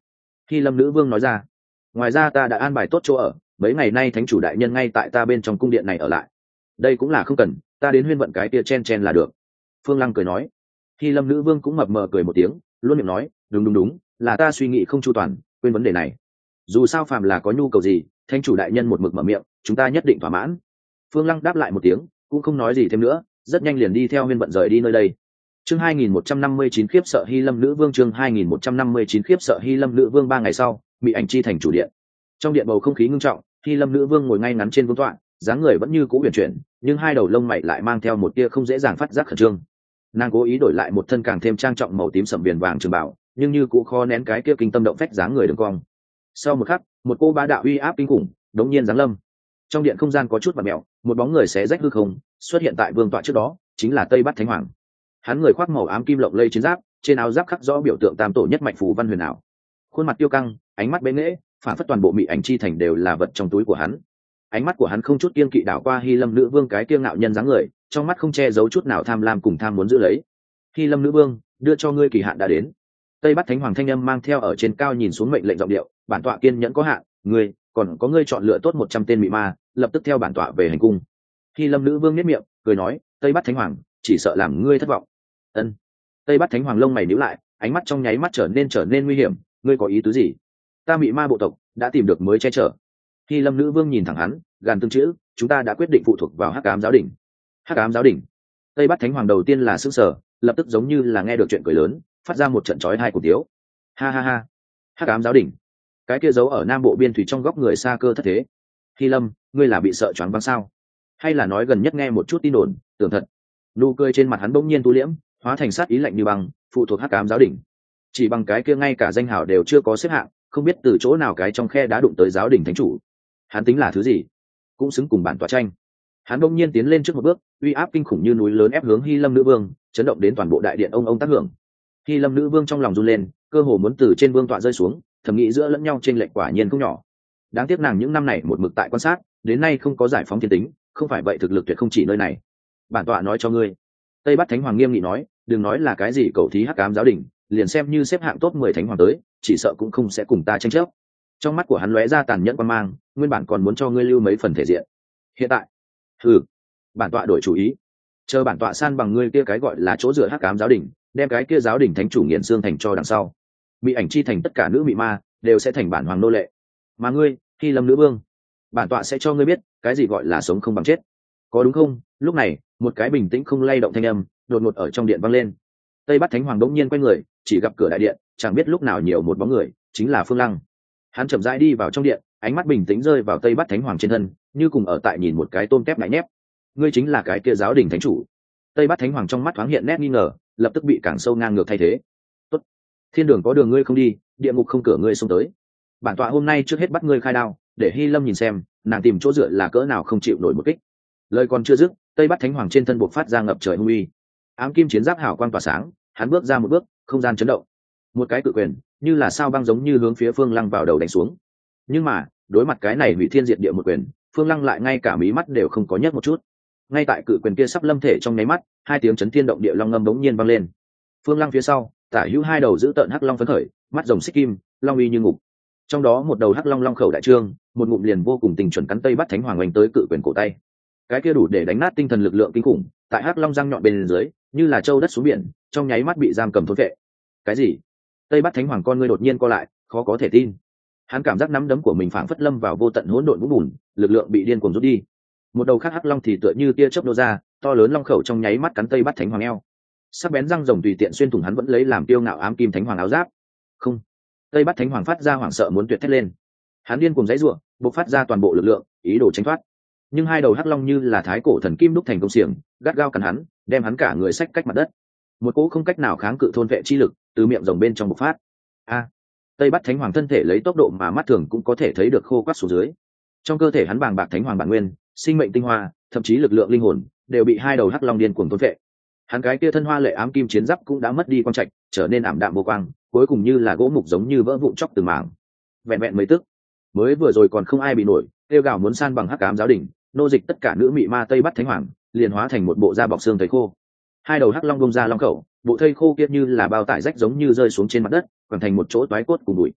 [SPEAKER 1] Hy Lâm nữ vương nói ra. Ngoài ra ta đã an bài tốt chỗ ở, mấy ngày nay thánh chủ đại nhân ngay tại ta bên trong cung điện này ở lại. Đây cũng là không cần, ta đến huyên vận cái kia chen chen là được. Phương Lăng cười nói. Hy Lâm nữ vương cũng mập mờ cười một tiếng, luôn miệng nói, đúng đúng đúng, là ta suy nghĩ không chu toàn, quên vấn đề này. Dù sao phàm là có nhu cầu gì, thánh chủ đại nhân một mực mở miệng, chúng ta nhất định thỏa mãn. Phương Lăng đáp lại một tiếng, cũng không nói gì thêm nữa, rất nhanh liền đi theo huyên vận rời đi nơi đây. Chương hai nghìn một trăm năm mươi chín khiếp sợ Hy Lâm nữ vương chương hai nghìn một trăm năm mươi chín khiếp sợ Hy Lâm nữ vương ba ngày sau, bị ảnh chi thành chủ điện. Trong điện bầu không khí ngưng trọng, Hy Lâm nữ vương ngồi ngay ngắn trên vương tọa, dáng người vẫn như cũ huyền chuyển, nhưng hai đầu lông mày lại mang theo một tia không dễ dàng phát giác khẩn trương. Nàng cố ý đổi lại một thân càng thêm trang trọng màu tím sẫm viền vàng trường bảo, nhưng như cũ khó nén cái kia kinh tâm động phách dáng người đường cong. Sau một khắc, một cô bá đạo uy áp kinh khủng đống nhiên giáng lâm. Trong điện không gian có chút vặn mèo, một bóng người xé rách hư không xuất hiện tại vương tọa trước đó, chính là Tây Bắc Thánh Hoàng. Hắn người khoác màu ám kim lộng lây chiến giáp, trên áo giáp khắc rõ biểu tượng tam tổ nhất mạch phù văn huyền ảo. Khuôn mặt tiêu căng, ánh mắt bế nghễ, phản phất toàn bộ mị ảnh chi thành đều là vật trong túi của hắn. Ánh mắt của hắn không chút kiêng kỵ đảo qua Hy Lâm nữ vương cái kiêng ngạo nhân dáng người, trong mắt không che giấu chút nào tham lam cùng tham muốn giữ lấy. Hy Lâm nữ vương, đưa cho ngươi kỳ hạn đã đến. Tây Bắc Thánh Hoàng thanh âm mang theo ở trên cao nhìn xuống mệnh lệnh giọng điệu, bản tọa kiên nhẫn có hạn, ngươi, còn có ngươi chọn lựa tốt một trăm tên mị ma, lập tức theo bản tọa về hành cung. Hy Lâm nữ vương nhếch miệng, cười nói, Tây Bắc Thánh Hoàng, chỉ sợ làm ngươi thất vọng. Ân. Tây Bắc Thánh Hoàng lông mày nhíu lại, ánh mắt trong nháy mắt trở nên trở nên nguy hiểm, ngươi có ý tứ gì? Ta mị ma bộ tộc đã tìm được mới che chở. Hy Lâm nữ vương nhìn thẳng hắn, gàn từng chữ, chúng ta đã quyết định phụ thuộc vào Hắc Ám giáo đỉnh. Hắc Ám giáo đỉnh. Tây Bắc Thánh Hoàng đầu tiên là sửng sở, lập tức giống như là nghe được chuyện cười lớn, phát ra một trận chói tai của tiếu. Ha ha ha. Hắc Ám giáo đỉnh. Cái kia giấu ở nam bộ biên thủy trong góc người xa cơ thất thế. Hy Lâm, ngươi là bị sợ choáng váng sao? Hay là nói gần nhất nghe một chút tin đồn, tưởng thật? Nụ cười trên mặt hắn bỗng nhiên tu liễm, hóa thành sát ý lạnh như băng, phụ thuộc Hắc Ám giáo đỉnh. Chỉ bằng cái kia ngay cả danh hào đều chưa có xếp hạng, không biết từ chỗ nào cái trong khe đã đụng tới giáo đỉnh thánh chủ. Hắn tính là thứ gì? Cũng xứng cùng bản tọa tranh. Hắn bỗng nhiên tiến lên trước một bước, uy áp kinh khủng như núi lớn ép hướng Hy Lâm nữ vương, chấn động đến toàn bộ đại điện ông ông tác hưởng. Hy Lâm nữ vương trong lòng run lên, cơ hồ muốn từ trên vương tọa rơi xuống, thầm nghĩ giữa lẫn nhau trên lệch quả nhiên không nhỏ. Đáng tiếc nàng những năm này một mực tại quan sát, đến nay không có giải phóng thiên tính, không phải vậy thực lực tuyệt không chỉ nơi này. Bản tọa nói cho ngươi. Tây Bắc Thánh Hoàng nghiêm nghị nói, đừng nói là cái gì cầu thí Hắc Ám giáo đỉnh, liền xem như xếp hạng top mười thánh hoàng tới, chỉ sợ cũng không sẽ cùng ta tranh chấp. Trong mắt của hắn lóe ra tàn nhẫn quan mang, nguyên bản còn muốn cho ngươi lưu mấy phần thể diện. Hiện tại, hừ, bản tọa đổi chủ ý. Chờ bản tọa san bằng ngươi kia cái gọi là chỗ dựa Hắc Ám giáo đỉnh, đem cái kia giáo đỉnh thánh chủ nghiền xương thành cho đằng sau. Mị ảnh chi thành tất cả nữ mị ma đều sẽ thành bản hoàng nô lệ. Mà ngươi, Hy Lâm nữ vương, bản tọa sẽ cho ngươi biết, cái gì gọi là sống không bằng chết. Có đúng không? Lúc này, một cái bình tĩnh không lay động thanh âm đột ngột ở trong điện vang lên. Tây Bắc Thánh Hoàng đống nhiên quay người, chỉ gặp cửa đại điện, chẳng biết lúc nào nhiều một bóng người, chính là Phương Lăng. Hắn chậm rãi đi vào trong điện, ánh mắt bình tĩnh rơi vào Tây Bắc Thánh Hoàng trên thân, như cùng ở tại nhìn một cái tôm tép ngại nhép. Ngươi chính là cái kia giáo đình thánh chủ. Tây Bắc Thánh Hoàng trong mắt thoáng hiện nét nghi ngờ, lập tức bị càng sâu ngang ngược thay thế. Tốt, thiên đường có đường ngươi không đi, địa ngục không cửa ngươi xông tới. Bản tọa hôm nay trước hết bắt ngươi khai đao, để Hy Lâm nhìn xem, nàng tìm chỗ dựa là cỡ nào không chịu nổi một kích. Lời còn chưa dứt, Tây Bắc Thánh Hoàng trên thân bộc phát ra ngập trời hung uy. Ám kim chiến giáp hào quang tỏa sáng, hắn bước ra một bước, không gian chấn động. Một cái cự quyền, như là sao băng giống như hướng phía Phương Lăng vào đầu đánh xuống. Nhưng mà, đối mặt cái này hủy thiên diệt địa một quyền, Phương Lăng lại ngay cả mí mắt đều không có nhấc một chút. Ngay tại cự quyền kia sắp lâm thể trong nháy mắt, hai tiếng chấn thiên động địa long ngâm bỗng nhiên vang lên. Phương Lăng phía sau, tả hữu hai đầu giữ tợn hắc long phấn khởi, mắt rồng xích kim, long uy như ngục. Trong đó một đầu hắc long long khẩu đại trương, một ngụm liền vô cùng tình chuẩn cắn Tây Bắc Thánh Hoàng oanh tới cự quyền cổ tay. Cái kia đủ để đánh nát tinh thần lực lượng kinh khủng, tại hắc long răng nhọn bên dưới, như là châu đất xuống biển, trong nháy mắt bị giam cầm thôn vệ. Cái gì? Tây Bắc Thánh Hoàng con ngươi đột nhiên co lại, khó có thể tin. Hắn cảm giác nắm đấm của mình phảng phất lâm vào vô tận hỗn độn vũng bùn, lực lượng bị điên cuồng rút đi. Một đầu khác hắc long thì tựa như tia chớp nô ra, to lớn long khẩu trong nháy mắt cắn Tây Bắc Thánh Hoàng eo. Sắc bén răng rồng tùy tiện xuyên thủng hắn vẫn lấy làm tiêu ngạo ám kim thánh hoàng áo giáp. Không. Tây Bắc Thánh Hoàng phát ra hoảng sợ muốn tuyệt thét lên. Hắn điên cuồng giãy giụa, bộc phát ra toàn bộ lực lượng, ý đồ tránh thoát. Nhưng hai đầu hắc long như là thái cổ thần kim đúc thành công xiềng, gắt gao cắn hắn, đem hắn cả người xách cách mặt đất. Một cỗ không cách nào kháng cự thôn vệ chi lực từ miệng rồng bên trong bộc phát. A! Tây Bắc Thánh Hoàng thân thể lấy tốc độ mà mắt thường cũng có thể thấy được khô quắt xuống dưới. Trong cơ thể hắn bàng bạc thánh hoàng bản nguyên, sinh mệnh tinh hoa, thậm chí lực lượng linh hồn đều bị hai đầu hắc long điên cuồng thôn vệ. Hắn cái kia thân hoa lệ ám kim chiến giáp cũng đã mất đi quang trạch, trở nên ảm đạm vô quang, cuối cùng như là gỗ mục giống như vỡ vụn chóc từng mảng. Vẹn vẹn mấy tức, mới vừa rồi còn không ai bị nổi, kêu gào muốn san bằng hắc ám giáo đỉnh, nô dịch tất cả nữ mị ma Tây Bắc Thánh Hoàng, liền hóa thành một bộ da bọc xương thây khô. Hai đầu hắc long bông ra long khẩu, bộ thây khô kia như là bao tải rách giống như rơi xuống trên mặt đất, còn thành một chỗ toái cốt cùng bụi.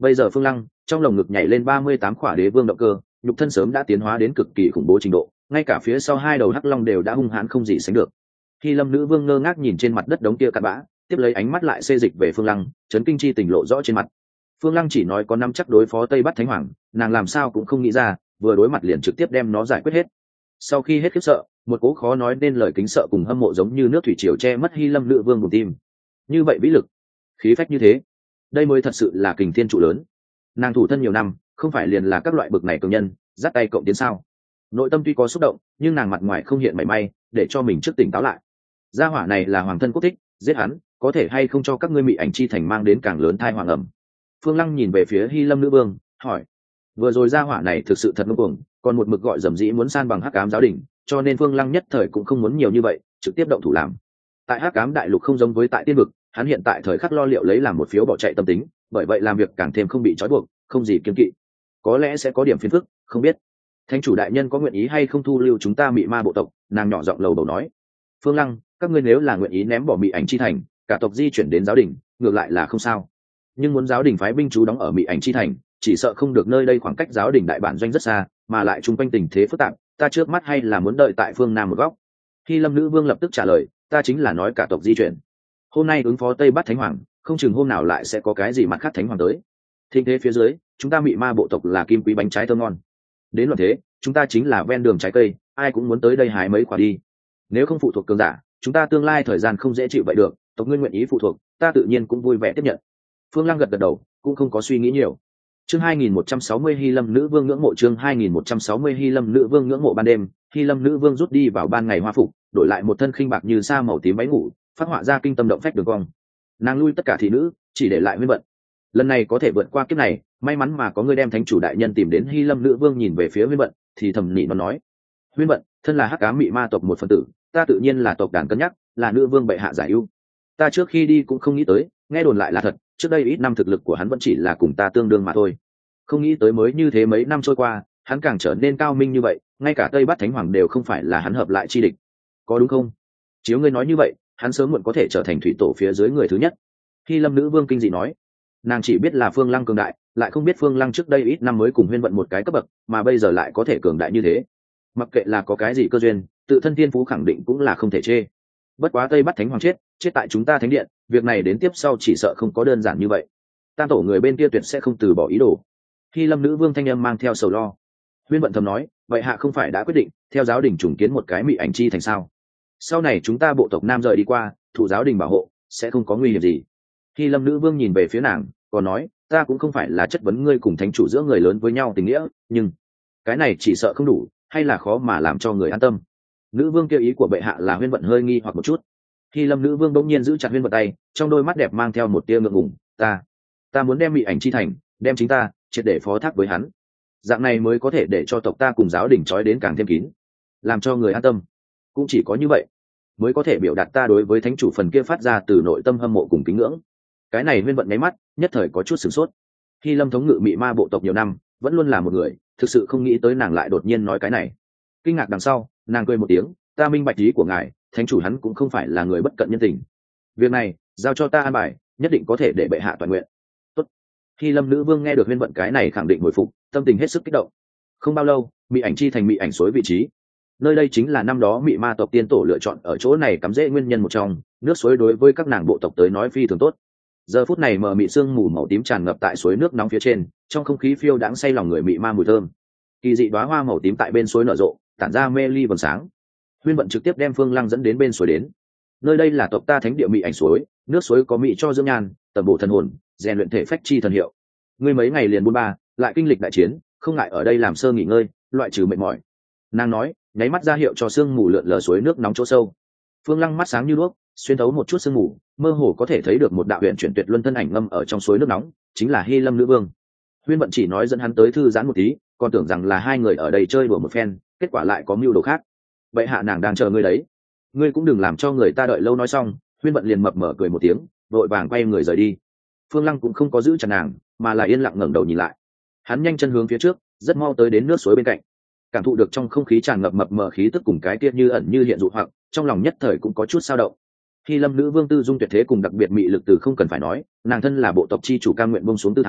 [SPEAKER 1] Bây giờ Phương Lăng trong lồng ngực nhảy lên ba mươi tám khỏa đế vương động cơ, nhục thân sớm đã tiến hóa đến cực kỳ khủng bố trình độ, ngay cả phía sau hai đầu hắc long đều đã hung hãn không gì sánh được. Khi Lâm nữ vương ngơ ngác nhìn trên mặt đất đống kia cặn bã, tiếp lấy ánh mắt lại xê dịch về Phương Lăng, chấn kinh chi tình lộ rõ trên mặt. Phương Lăng chỉ nói có năm chắc đối phó Tây Bắc Thánh Hoàng, nàng làm sao cũng không nghĩ ra, vừa đối mặt liền trực tiếp đem nó giải quyết hết. Sau khi hết khiếp sợ, một cố khó nói nên lời kính sợ cùng hâm mộ giống như nước thủy triều che mất Hy Lâm nữ vương bùn tim. Như vậy vĩ lực, khí phách như thế, đây mới thật sự là kình thiên trụ lớn. Nàng thủ thân nhiều năm, không phải liền là các loại bực này cường nhân, dắt tay cộng tiến sao? Nội tâm tuy có xúc động, nhưng nàng mặt ngoài không hiện mảy may, để cho mình trước tỉnh táo lại. Gia hỏa này là hoàng thân quốc thích, giết hắn, có thể hay không cho các ngươi mị ảnh chi thành mang đến càng lớn thai hoàng ẩm. Phương Lăng nhìn về phía Hy Lâm nữ vương, hỏi: vừa rồi gia hỏa này thực sự thật ngông cuồng, còn một mực gọi dầm dĩ muốn san bằng hắc ám giáo đình, cho nên Phương Lăng nhất thời cũng không muốn nhiều như vậy, trực tiếp động thủ làm. Tại hắc ám đại lục không giống với tại tiên vực, hắn hiện tại thời khắc lo liệu lấy làm một phiếu bỏ chạy tâm tính, bởi vậy làm việc càng thêm không bị trói buộc, không gì kiêng kỵ. Có lẽ sẽ có điểm phiền phức, không biết thánh chủ đại nhân có nguyện ý hay không thu lưu chúng ta mị ma bộ tộc. Nàng nhỏ giọng lầu đầu nói: Phương Lăng, các ngươi nếu là nguyện ý ném bỏ mị ảnh chi thành, cả tộc di chuyển đến giáo đình, ngược lại là không sao, nhưng muốn giáo đình phái binh chú đóng ở mị ảnh chi thành, chỉ sợ không được, nơi đây khoảng cách giáo đình đại bản doanh rất xa, mà lại chung quanh tình thế phức tạp, ta trước mắt hay là muốn đợi tại phương nam một góc. Khi Lâm nữ vương lập tức trả lời: ta chính là nói cả tộc di chuyển. Hôm nay ứng phó Tây Bắc Thánh Hoàng, không chừng hôm nào lại sẽ có cái gì mặt khác Thánh Hoàng tới. Thịnh thế phía dưới, chúng ta mị ma bộ tộc là kim quý bánh trái thơm ngon. Đến luận thế, chúng ta chính là ven đường trái cây, ai cũng muốn tới đây hái mấy quả đi. Nếu không phụ thuộc cường giả, chúng ta tương lai thời gian không dễ chịu vậy được, tộc ngươi nguyện ý phụ thuộc, ta tự nhiên cũng vui vẻ tiếp nhận. Phương Lăng gật gật đầu, cũng không có suy nghĩ nhiều. Chương hai nghìn một trăm sáu mươi Hy Lâm nữ vương ngưỡng mộ. Chương hai nghìn một trăm sáu mươi Hy Lâm nữ vương ngưỡng mộ. Ban đêm, Hy Lâm nữ vương rút đi vào ban ngày hoa phục, đổi lại một thân khinh bạc như sa màu tím váy ngủ, phát họa ra kinh tâm động phách đường cong. Nàng lui tất cả thị nữ, chỉ để lại Huyên Vận. Lần này có thể vượt qua kiếp này, may mắn mà có người đem thánh chủ đại nhân tìm đến. Hy Lâm nữ vương nhìn về phía Huyên Vận, thì thầm nỉ nó nói: Huyên Vận, thân là hắc ám mị ma tộc một phần tử, ta tự nhiên là tộc đàn cân nhắc, là nữ vương bệ hạ giải ưu. Ta trước khi đi cũng không nghĩ tới, nghe đồn lại là thật, trước đây ít năm thực lực của hắn vẫn chỉ là cùng ta tương đương mà thôi. Không nghĩ tới mới như thế mấy năm trôi qua, hắn càng trở nên cao minh như vậy, ngay cả Tây Bắc Thánh Hoàng đều không phải là hắn hợp lại chi địch. Có đúng không? Chiếu ngươi nói như vậy, hắn sớm muộn có thể trở thành thủy tổ phía dưới người thứ nhất. Khi Lâm nữ vương kinh dị nói, nàng chỉ biết là Phương Lăng cường đại, lại không biết Phương Lăng trước đây ít năm mới cùng Huyên Vận một cái cấp bậc, mà bây giờ lại có thể cường đại như thế. Mặc kệ là có cái gì cơ duyên, tự thân thiên phú khẳng định cũng là không thể chê. Bất quá Tây Bắc Thánh Hoàng chết, chết tại chúng ta thánh điện, việc này đến tiếp sau chỉ sợ không có đơn giản như vậy. Tam tổ người bên kia tuyệt sẽ không từ bỏ ý đồ. Khi Lâm nữ vương thanh âm mang theo sầu lo. Huyên Vận thầm nói, vậy hạ không phải đã quyết định theo giáo đình trùng kiến một cái mị ảnh chi thành sao? Sau này chúng ta bộ tộc nam rời đi qua, thủ giáo đình bảo hộ, sẽ không có nguy hiểm gì. Khi Lâm nữ vương nhìn về phía nàng, còn nói, ta cũng không phải là chất vấn ngươi cùng thánh chủ giữa người lớn với nhau tình nghĩa, nhưng cái này chỉ sợ không đủ, hay là khó mà làm cho người an tâm. Nữ vương kêu ý của bệ hạ là Huyên Vận hơi nghi hoặc một chút. Khi Lâm nữ vương bỗng nhiên giữ chặt Huyên Vận tay, trong đôi mắt đẹp mang theo một tia ngượng ngùng, ta ta muốn đem mị ảnh chi thành, đem chính ta triệt để phó thác với hắn, dạng này mới có thể để cho tộc ta cùng giáo đình trói đến càng thêm kín, làm cho người an tâm. Cũng chỉ có như vậy mới có thể biểu đạt ta đối với thánh chủ phần kia phát ra từ nội tâm hâm mộ cùng kính ngưỡng. Cái này Huyên Vận nháy mắt, nhất thời có chút sửng sốt. Khi Lâm thống ngự mị ma bộ tộc nhiều năm, vẫn luôn là một người, thực sự không nghĩ tới nàng lại đột nhiên nói cái này. Kinh ngạc đằng sau, nàng cười một tiếng, ta minh bạch ý của ngài, thánh chủ hắn cũng không phải là người bất cận nhân tình. Việc này giao cho ta an bài, nhất định có thể để bệ hạ toàn nguyện. Tốt. Khi Lâm nữ vương nghe được Huyên Vận cái này khẳng định hồi phục, tâm tình hết sức kích động. Không bao lâu, mị ảnh chi thành mị ảnh suối vị trí, nơi đây chính là năm đó mị ma tộc tiên tổ lựa chọn ở chỗ này cắm rễ nguyên nhân một trong. Nước suối đối với các nàng bộ tộc tới nói phi thường tốt. Giờ phút này mờ mị sương mù màu tím tràn ngập tại suối nước nóng phía trên, trong không khí phiêu đãng say lòng người mị ma mùi thơm. Kỳ dị đóa hoa màu tím tại bên suối nở rộ, tản ra mê ly vầng sáng. Huyên Vận trực tiếp đem Phương Lăng dẫn đến bên suối đến. Nơi đây là tộc ta thánh địa mị ảnh suối, nước suối có mị cho dưỡng nhan, tẩm bổ thần hồn, rèn luyện thể phách chi thần hiệu. Ngươi mấy ngày liền buôn ba, lại kinh lịch đại chiến, không ngại ở đây làm sơ nghỉ ngơi, loại trừ mệt mỏi. Nàng nói, nháy mắt ra hiệu cho sương mù lượn lờ suối nước nóng chỗ sâu. Phương Lăng mắt sáng như đuốc, xuyên thấu một chút sương mù, mơ hồ có thể thấy được một đạo huyền chuyển tuyệt luân thân ảnh ngâm ở trong suối nước nóng, chính là Hy Lâm nữ vương. Huyên Vận chỉ nói dẫn hắn tới thư giãn một tí, còn tưởng rằng là hai người ở đây chơi đùa một phen, kết quả lại có mưu đồ khác. Vậy hạ nàng đang chờ ngươi đấy, ngươi cũng đừng làm cho người ta đợi lâu. Nói xong, Huyên Vận liền mập mờ cười một tiếng, vội vàng quay người rời đi. Phương Lăng cũng không có giữ chặt nàng, mà là yên lặng ngẩng đầu nhìn lại. Hắn nhanh chân hướng phía trước, rất mau tới đến nước suối bên cạnh, cảm thụ được trong không khí tràn ngập mập mờ khí tức cùng cái tiết như ẩn như hiện dụ hoặc, trong lòng nhất thời cũng có chút sao động. Khi Lâm nữ vương tư dung tuyệt thế cùng đặc biệt mị lực từ không cần phải nói, nàng thân là bộ tộc chi chủ cam nguyện bông xuống tư thái,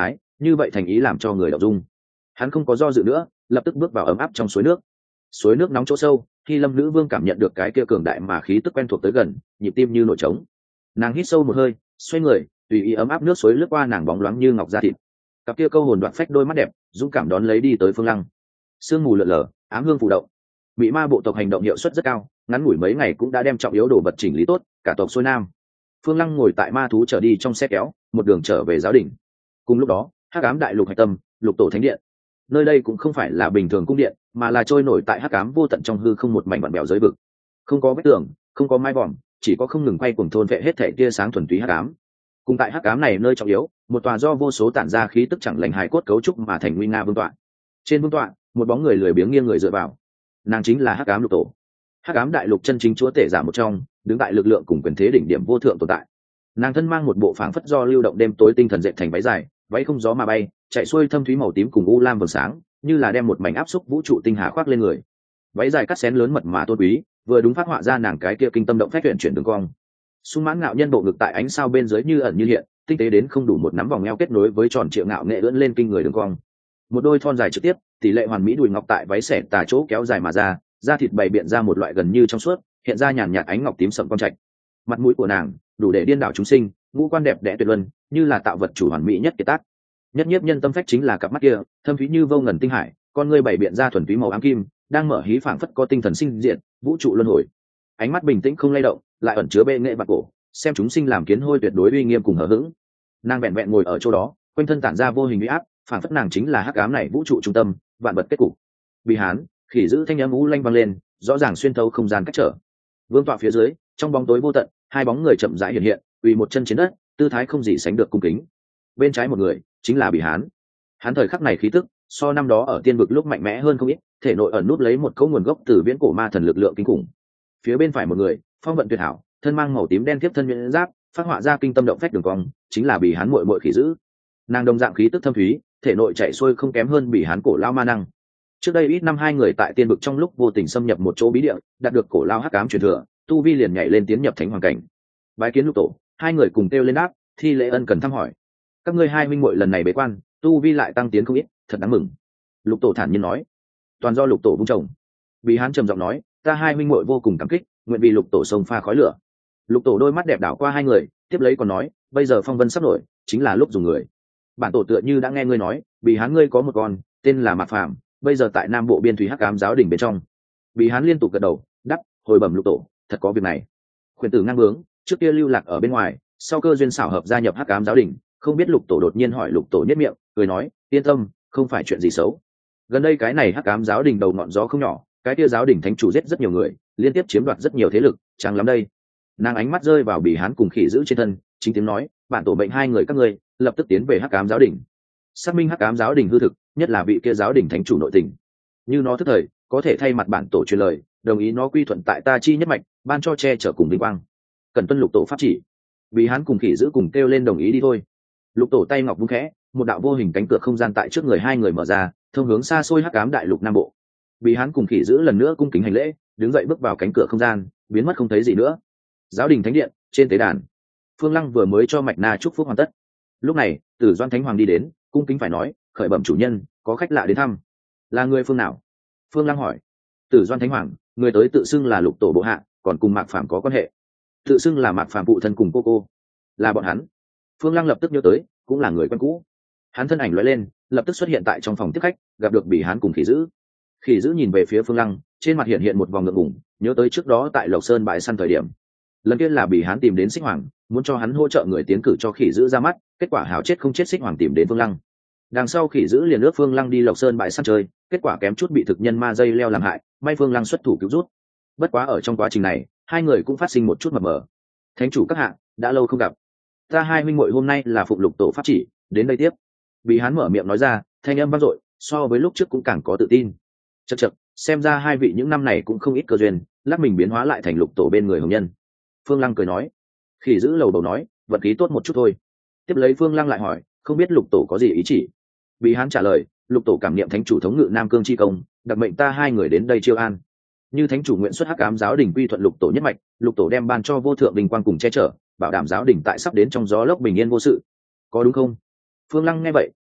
[SPEAKER 1] như vậy thành ý làm cho người đọc dung. Hắn không có do dự nữa, lập tức bước vào ấm áp trong suối nước. Suối nước nóng chỗ sâu, khi Lâm Nữ Vương cảm nhận được cái kia cường đại mà khí tức quen thuộc tới gần, nhịp tim như nổi trống. Nàng hít sâu một hơi, xoay người, tùy ý ấm áp nước suối lướt qua nàng bóng loáng như ngọc da thịt. Cặp kia câu hồn đoạn phách đôi mắt đẹp, dũng cảm đón lấy đi tới Phương Lăng. Sương mù lượn lờ, ám hương phù động. Bị ma bộ tộc hành động hiệu suất rất cao, ngắn ngủi mấy ngày cũng đã đem trọng yếu đồ vật chỉnh lý tốt, cả tộc xuôi nam. Phương Lăng ngồi tại ma thú trở đi trong xe kéo, một đường trở về giáo đình. Cùng lúc đó, Hắc Ám Đại Lục hạch tâm, Lục Tổ Thánh Điện. Nơi đây cũng không phải là bình thường cung điện, mà là trôi nổi tại hắc ám vô tận trong hư không một mảnh vặn bèo giới vực. Không có vách tường, không có mái vòm, chỉ có không ngừng quay cuồng thôn vệ hết thảy tia sáng thuần túy hắc ám. Cùng tại hắc ám này nơi trọng yếu, một tòa do vô số tản ra khí tức chẳng lành hài cốt cấu trúc mà thành nguy nga vương tọa. Trên vương tọa, một bóng người lười biếng nghiêng người dựa vào. Nàng chính là Hắc Ám Lục Tổ. Hắc Ám Đại Lục chân chính chúa tể giả một trong, đứng tại lực lượng cùng quyền thế đỉnh điểm vô thượng tồn tại. Nàng thân mang một bộ phảng phất do lưu động đêm tối tinh thần dệt thành váy dài, váy không gió mà bay, chạy xuôi thâm thúy màu tím cùng u lam vầng sáng, như là đem một mảnh áp xúc vũ trụ tinh hà khoác lên người. Váy dài cắt xén lớn mật mà tôn quý, vừa đúng phát họa ra nàng cái kia kinh tâm động phách chuyển chuyển đường cong. Sung mãn ngạo nhân bộ ngực tại ánh sao bên dưới như ẩn như hiện, tinh tế đến không đủ một nắm vòng eo kết nối với tròn triệu ngạo nghệ ưỡn lên kinh người đường cong. Một đôi thon dài trực tiếp, tỷ lệ hoàn mỹ đùi ngọc tại váy xẻ tà chỗ kéo dài mà ra, da thịt bày biện ra một loại gần như trong suốt, hiện ra nhàn nhạt ánh ngọc tím sậm quang trạch. Mặt mũi của nàng đủ để điên đảo chúng sinh, ngũ quan đẹp đẽ tuyệt luân, như là tạo vật chủ hoàn mỹ nhất kiệt tác. Nhất nhiếp nhân tâm phách chính là cặp mắt kia, thâm thúy như vô ngần tinh hải, con ngươi bảy biện ra thuần túy màu ám kim, đang mở hí phảng phất có tinh thần sinh diện, vũ trụ luân hồi. Ánh mắt bình tĩnh không lay động, lại ẩn chứa bệ nghệ bạc cổ, xem chúng sinh làm kiến hôi tuyệt đối uy nghiêm cùng hờ hững. Nàng vẹn vẹn ngồi ở chỗ đó, quanh thân tản ra vô hình uy áp, phảng phất nàng chính là hắc ám này vũ trụ trung tâm, vạn vật kết cục. Bị hán, khỉ giữ thanh âm u lanh vang lên, rõ ràng xuyên thấu không gian cách trở. Vương tọa phía dưới, trong bóng tối vô tận, hai bóng người chậm rãi hiện hiện, quỳ một chân trên đất, tư thái không gì sánh được cung kính. Bên trái một người, chính là Bỉ Hán. Hắn thời khắc này khí tức, so năm đó ở tiên vực lúc mạnh mẽ hơn không ít, thể nội ẩn núp lấy một cấu nguồn gốc từ viễn cổ ma thần lực lượng kinh khủng. Phía bên phải một người, phong vận tuyệt hảo, thân mang màu tím đen tiếp thân nhuyễn giáp, phát họa ra kinh tâm động phách đường cong, chính là Bỉ Hán muội muội khỉ giữ. Nàng đồng dạng khí tức thâm thúy, thể nội chạy xuôi không kém hơn Bỉ Hán cổ lao ma năng. Trước đây ít năm hai người tại tiên vực trong lúc vô tình xâm nhập một chỗ bí địa, đạt được cổ lao hắc ám truyền thừa, tu vi liền nhảy lên tiến nhập thánh hoàng cảnh. Bái kiến Lục Tổ, hai người cùng kêu lên đáp, thi lễ ân cần thăm hỏi. Các ngươi hai minh muội lần này bế quan, tu vi lại tăng tiến không ít, thật đáng mừng. Lục Tổ thản nhiên nói, toàn do Lục Tổ vung trồng. Bỉ Hán trầm giọng nói, ta hai minh muội vô cùng cảm kích, nguyện vì Lục Tổ sông pha khói lửa. Lục Tổ đôi mắt đẹp đảo qua hai người, tiếp lấy còn nói, bây giờ phong vân sắp nổi, chính là lúc dùng người. Bản tổ tựa như đã nghe ngươi nói, Bỉ Hán ngươi có một con, tên là Mạc Phàm, bây giờ tại Nam Bộ biên thủy hắc ám giáo đỉnh bên trong. Bỉ Hán liên tục gật đầu, đáp, hồi bẩm Lục Tổ, thật có việc này. Khuyển tử ngang bướng, trước kia lưu lạc ở bên ngoài, sau cơ duyên xảo hợp gia nhập hắc ám giáo đỉnh, không biết Lục Tổ đột nhiên hỏi Lục Tổ nhất miệng, cười nói, yên tâm, không phải chuyện gì xấu. Gần đây cái này hắc ám giáo đỉnh đầu ngọn gió không nhỏ, cái kia giáo đỉnh thánh chủ giết rất nhiều người, liên tiếp chiếm đoạt rất nhiều thế lực, chẳng lắm đây. Nàng ánh mắt rơi vào Bỉ Hán cùng khỉ giữ trên thân, chính tiếng nói, bản tổ bệnh hai người các ngươi, lập tức tiến về hắc ám giáo đỉnh. Xác minh hắc ám giáo đỉnh hư thực, nhất là vị kia giáo đỉnh thánh chủ nội tình. Như nó thức thời, có thể thay mặt bản tổ truyền lời, đồng ý nó quy thuận tại ta chi nhất mạch, ban cho che chở cùng vinh quang. Cần tuân Lục Tổ pháp chỉ. Bỉ Hán cùng khỉ giữ cùng kêu lên đồng ý đi thôi. Lục Tổ tay ngọc vung khẽ, một đạo vô hình cánh cửa không gian tại trước người hai người mở ra, thông hướng xa xôi hắc ám đại lục Nam Bộ. Bỉ Hán cùng khỉ giữ lần nữa cung kính hành lễ, đứng dậy bước vào cánh cửa không gian, biến mất không thấy gì nữa. Giáo đình thánh điện, trên tế đàn, Phương Lăng vừa mới cho Mạch Na chúc phúc hoàn tất. Lúc này, Tử Doan Thánh Hoàng đi đến, cung kính phải nói, khởi bẩm chủ nhân, có khách lạ đến thăm. Là người phương nào? Phương Lăng hỏi. Tử Doan Thánh Hoàng, người tới tự xưng là Lục Tổ bộ hạ, còn cùng Mạc Phàm có quan hệ. Tự xưng là Mạc Phàm phụ thân cùng cô cô, là bọn hắn. Phương Lăng lập tức nhớ tới, cũng là người quen cũ. Hắn thân ảnh lóe lên, lập tức xuất hiện tại trong phòng tiếp khách, gặp được Bỉ Hán cùng khỉ giữ. Khỉ giữ nhìn về phía Phương Lăng, trên mặt hiện hiện một vòng ngượng ngùng, nhớ tới trước đó tại Lộc Sơn bãi săn thời điểm, lần kia là Bỉ Hán tìm đến Xích Hoàng, muốn cho hắn hỗ trợ người tiến cử cho khỉ giữ ra mắt, kết quả hảo chết không chết Xích Hoàng tìm đến Phương Lăng. Đằng sau khỉ giữ liền ước Phương Lăng đi Lộc Sơn bãi săn chơi, kết quả kém chút bị thực nhân ma dây leo làm hại, may Phương Lăng xuất thủ cứu rút. Bất quá ở trong quá trình này, hai người cũng phát sinh một chút mập mờ. Thánh chủ các hạ, đã lâu không gặp, ta hai huynh muội hôm nay là phụng Lục Tổ pháp chỉ, đến đây tiếp. Bỉ Hán mở miệng nói ra, thanh âm vang dội, so với lúc trước cũng càng có tự tin. Chậc chậc, xem ra hai vị những năm này cũng không ít cơ duyên, lắc mình biến hóa lại thành Lục Tổ bên người hồng nhân. Phương Lăng cười nói. Khỉ giữ lầu đầu nói, vận khí tốt một chút thôi. Tiếp lấy Phương Lăng lại hỏi, không biết Lục Tổ có gì ý chỉ. Bỉ Hán trả lời, Lục Tổ cảm niệm thánh chủ thống ngự Nam Cương chi công, đặc mệnh ta hai người đến đây chiêu an. Như thánh chủ nguyện xuất hắc ám giáo đình quy thuận Lục Tổ nhất mạch, Lục Tổ đem ban cho vô thượng bình quang cùng che chở, bảo đảm giáo đình tại sắp đến trong gió lốc bình yên vô sự, có đúng không? Phương Lăng nghe vậy,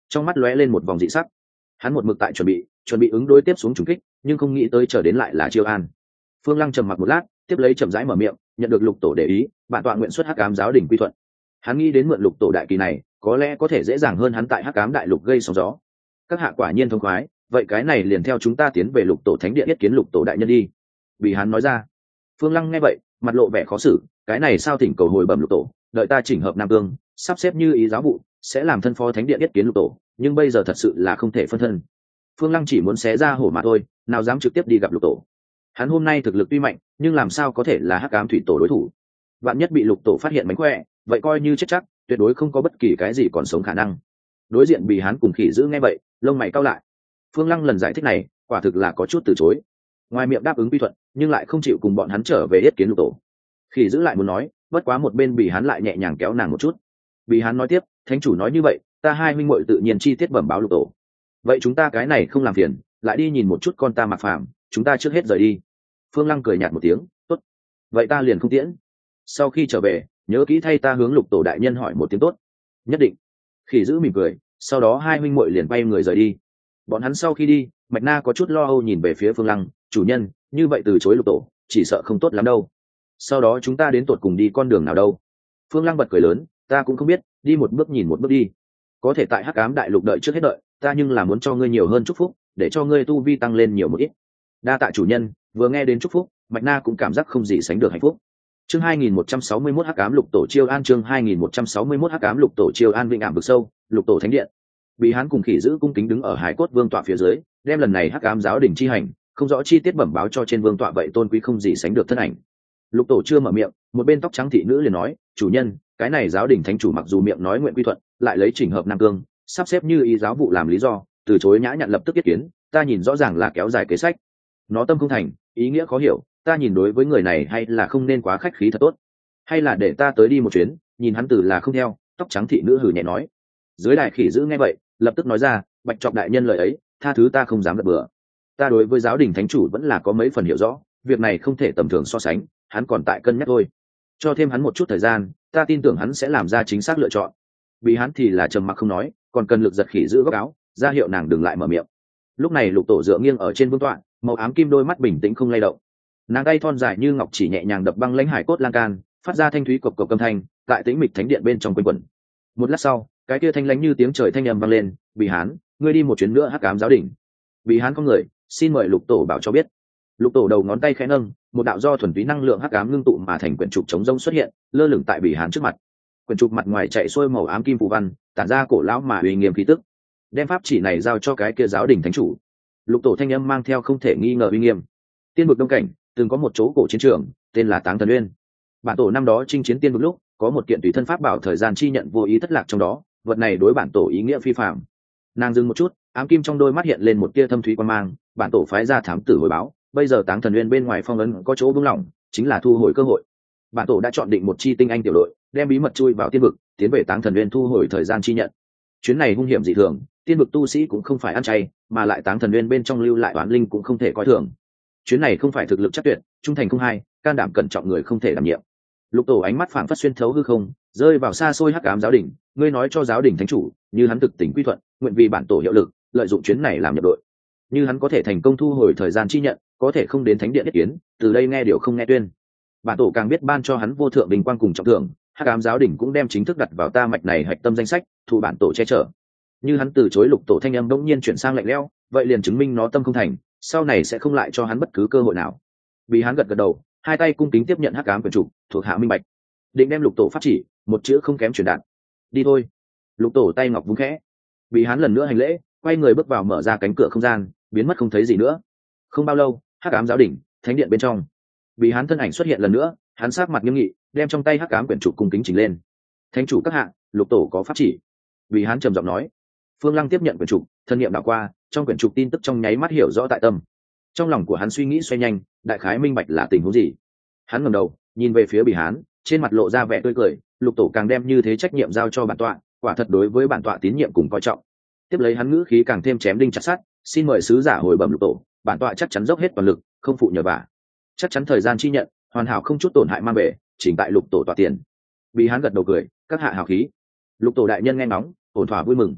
[SPEAKER 1] trong mắt lóe lên một vòng dị sắc. Hắn một mực tại chuẩn bị chuẩn bị ứng đối tiếp xuống trùng kích, nhưng không nghĩ tới chờ đến lại là Chiêu An. Phương Lăng trầm mặc một lát, tiếp lấy chậm rãi mở miệng, nhận được lục tổ để ý, bản tọa nguyện xuất hắc ám giáo đình quy thuận. Hắn nghĩ đến mượn lục tổ đại kỳ này, có lẽ có thể dễ dàng hơn hắn tại hắc ám đại lục gây sóng gió. Các hạ quả nhiên thông khoái, vậy cái này liền theo chúng ta tiến về lục tổ thánh điện yết kiến lục tổ đại nhân đi. Vì hắn nói ra. Phương Lăng nghe vậy, mặt lộ vẻ khó xử, cái này sao thỉnh cầu hồi bẩm lục tổ, đợi ta chỉnh hợp nam cương, sắp xếp như ý giáo vụ, sẽ làm thân phó thánh điện yết kiến lục tổ, nhưng bây giờ thật sự là không thể phân thân. Phương Lăng chỉ muốn xé ra hổ mà thôi, nào dám trực tiếp đi gặp lục tổ. Hắn hôm nay thực lực tuy mạnh, nhưng làm sao có thể là hắc ám thủy tổ đối thủ. Vạn nhất bị lục tổ phát hiện mánh khỏe, vậy coi như chết chắc, tuyệt đối không có bất kỳ cái gì còn sống khả năng. Đối diện bị hắn cùng khỉ giữ nghe vậy, lông mày cau lại. Phương Lăng lần giải thích này quả thực là có chút từ chối, ngoài miệng đáp ứng quy thuận, nhưng lại không chịu cùng bọn hắn trở về yết kiến lục tổ. Khỉ giữ lại muốn nói, bất quá một bên bị hắn lại nhẹ nhàng kéo nàng một chút. Bị hắn nói tiếp, thánh chủ nói như vậy, ta hai huynh muội tự nhiên chi tiết bẩm báo lục tổ. Vậy chúng ta cái này không làm phiền, lại đi nhìn một chút con ta Mạc Phàm, chúng ta trước hết rời đi. Phương Lăng cười nhạt một tiếng, tốt, vậy ta liền không tiễn. Sau khi trở về, nhớ kỹ thay ta hướng lục tổ đại nhân hỏi một tiếng tốt. Nhất định. Khỉ giữ mỉm cười, sau đó hai huynh muội liền bay người rời đi. Bọn hắn sau khi đi, Mạch Na có chút lo âu nhìn về phía Phương Lăng, chủ nhân, như vậy từ chối lục tổ, chỉ sợ không tốt lắm đâu. Sau đó chúng ta đến tột cùng đi con đường nào đâu? Phương Lăng bật cười lớn, ta cũng không biết, đi một bước nhìn một bước đi. Có thể tại hắc ám đại lục đợi trước hết đợi, ta nhưng là muốn cho ngươi nhiều hơn chúc phúc, để cho ngươi tu vi tăng lên nhiều một ít. Đa tạ chủ nhân. Vừa nghe đến chúc phúc, Mạch Na cũng cảm giác không gì sánh được hạnh phúc. Chương hai nghìn một trăm sáu mươi mốt hắc ám lục tổ Chiêu An, chương hai nghìn một trăm sáu mươi mốt hắc ám lục tổ Chiêu An, vĩnh ảm vực sâu, lục tổ thánh điện. Bị hắn cùng khỉ giữ cung kính đứng ở hải cốt vương tọa phía dưới, đem lần này hắc ám giáo đình chi hành, không rõ chi tiết bẩm báo cho trên vương tọa, vậy tôn quý không gì sánh được thân ảnh. Lục tổ chưa mở miệng, một bên tóc trắng thị nữ liền nói, chủ nhân, cái này giáo đình thánh chủ mặc dù miệng nói nguyện quy thuận, lại lấy chỉnh hợp nam cương, sắp xếp như ý giáo vụ làm lý do, từ chối nhã nhặn lập tức yết kiến, ta nhìn rõ ràng là kéo dài kế sách. Nó tâm không thành, ý nghĩa khó hiểu, ta nhìn đối với người này hay là không nên quá khách khí thật tốt, hay là để ta tới đi một chuyến, nhìn hắn từ là không theo. Tóc trắng thị nữ hử nhẹ nói. Dưới đại khỉ giữ nghe vậy, lập tức nói ra, bạch trọc đại nhân lời ấy, tha thứ ta không dám lật bừa. Ta đối với giáo đình thánh chủ vẫn là có mấy phần hiểu rõ, việc này không thể tầm thường so sánh, hắn còn tại cân nhắc thôi. Cho thêm hắn một chút thời gian, ta tin tưởng hắn sẽ làm ra chính xác lựa chọn. Bị hắn thì là trầm mặc không nói, còn cần lực giật khỉ giữ góc áo, ra hiệu nàng đừng lại mở miệng. Lúc này lục tổ dựa nghiêng ở trên vương tọa, màu ám kim đôi mắt bình tĩnh không lay động, nàng tay thon dài như ngọc chỉ nhẹ nhàng đập băng lãnh hải cốt lan can, phát ra thanh thúy cộc cộc âm thanh, tại tĩnh mịch thánh điện bên trong quanh quẩn. Một lát sau, cái kia thanh lãnh như tiếng trời thanh âm vang lên, Bị Hán, ngươi đi một chuyến nữa hắc ám giáo đỉnh. Bị Hán không người, xin mời lục tổ bảo cho biết. Lục tổ đầu ngón tay khẽ nâng, một đạo do thuần túy năng lượng hắc ám ngưng tụ mà thành quyển trục chống rông xuất hiện, lơ lửng tại Bị Hán trước mặt. Quyển trục mặt ngoài chạy xuôi màu ám kim phù văn, tản ra cổ lão mà uy nghiêm khí tức. Đem pháp chỉ này giao cho cái kia giáo đỉnh thánh chủ. Lục tổ thanh âm mang theo không thể nghi ngờ uy nghiêm. Tiên vực đông cảnh từng có một chỗ cổ chiến trường, tên là Táng Thần Uyên. Bản tổ năm đó chinh chiến tiên vực lúc, có một kiện tùy thân pháp bảo thời gian chi nhận vô ý thất lạc trong đó, vật này đối bản tổ ý nghĩa phi phàm. Nàng dừng một chút, ám kim trong đôi mắt hiện lên một tia thâm thúy quan mang, bản tổ phái ra thám tử hồi báo, bây giờ Táng Thần Uyên bên ngoài phong ấn có chỗ buông lỏng, chính là thu hồi cơ hội. Bản tổ đã chọn định một chi tinh anh tiểu đội, đem bí mật chui vào tiên vực, tiến về Táng Thần Uyên thu hồi thời gian chi nhận. Chuyến này hung hiểm dị thường, tiên vực tu sĩ cũng không phải ăn chay, mà lại Táng Thần Uyên bên trong lưu lại oán linh cũng không thể coi thường. Chuyến này không phải thực lực chắc tuyệt, trung thành không hai, can đảm cẩn trọng người không thể đảm nhiệm. Lục tổ ánh mắt phảng phất xuyên thấu hư không, rơi vào xa xôi hắc ám giáo đình, ngươi nói cho giáo đình thánh chủ, như hắn thực tình quy thuận, nguyện vì bản tổ hiệu lực, lợi dụng chuyến này làm nhập đội. Như hắn có thể thành công thu hồi thời gian chi nhận, có thể không đến thánh điện nhất kiến, từ đây nghe điều không nghe tuyên. Bản tổ càng biết ban cho hắn vô thượng bình quang cùng trọng thưởng, hắc ám giáo đình cũng đem chính thức đặt vào ta mạch này hạch tâm danh sách, thu bản tổ che chở. Như hắn từ chối lục tổ thanh âm bỗng nhiên chuyển sang lạnh lẽo, vậy liền chứng minh nó tâm không thành, sau này sẽ không lại cho hắn bất cứ cơ hội nào. Vì hắn gật gật đầu, hai tay cung kính tiếp nhận hắc ám quyển trục, thuộc hạ minh bạch, định đem lục tổ pháp chỉ, một chữ không kém truyền đạt. Đi thôi. Lục tổ tay ngọc vung khẽ, vì hắn lần nữa hành lễ, quay người bước vào mở ra cánh cửa không gian, biến mất không thấy gì nữa. Không bao lâu, hắc ám giáo đỉnh, thánh điện bên trong, vì hắn thân ảnh xuất hiện lần nữa, hắn sát mặt nghiêm nghị, đem trong tay hắc ám quyển trục cung kính chỉnh lên. Thánh chủ các hạ, lục tổ có pháp chỉ. Vì hắn trầm giọng nói. Phương Lăng tiếp nhận quyển trục, thân niệm đảo qua, trong quyển trục tin tức trong nháy mắt hiểu rõ tại tâm. Trong lòng của hắn suy nghĩ xoay nhanh, đại khái minh bạch là tình huống gì. Hắn ngẩng đầu, nhìn về phía Bỉ Hán, trên mặt lộ ra vẻ tươi cười, lục tổ càng đem như thế trách nhiệm giao cho bản tọa, quả thật đối với bản tọa tín nhiệm cùng coi trọng. Tiếp lấy hắn ngữ khí càng thêm chém đinh chặt sắt, xin mời sứ giả hồi bẩm lục tổ, bản tọa chắc chắn dốc hết toàn lực, không phụ nhờ vả. Chắc chắn thời gian chi nhận, hoàn hảo không chút tổn hại mang về, chỉnh tại lục tổ tọa tiền. Bỉ Hán gật đầu cười, các hạ hào khí. Lục tổ đại nhân nghe ngóng, ổn thỏa vui mừng.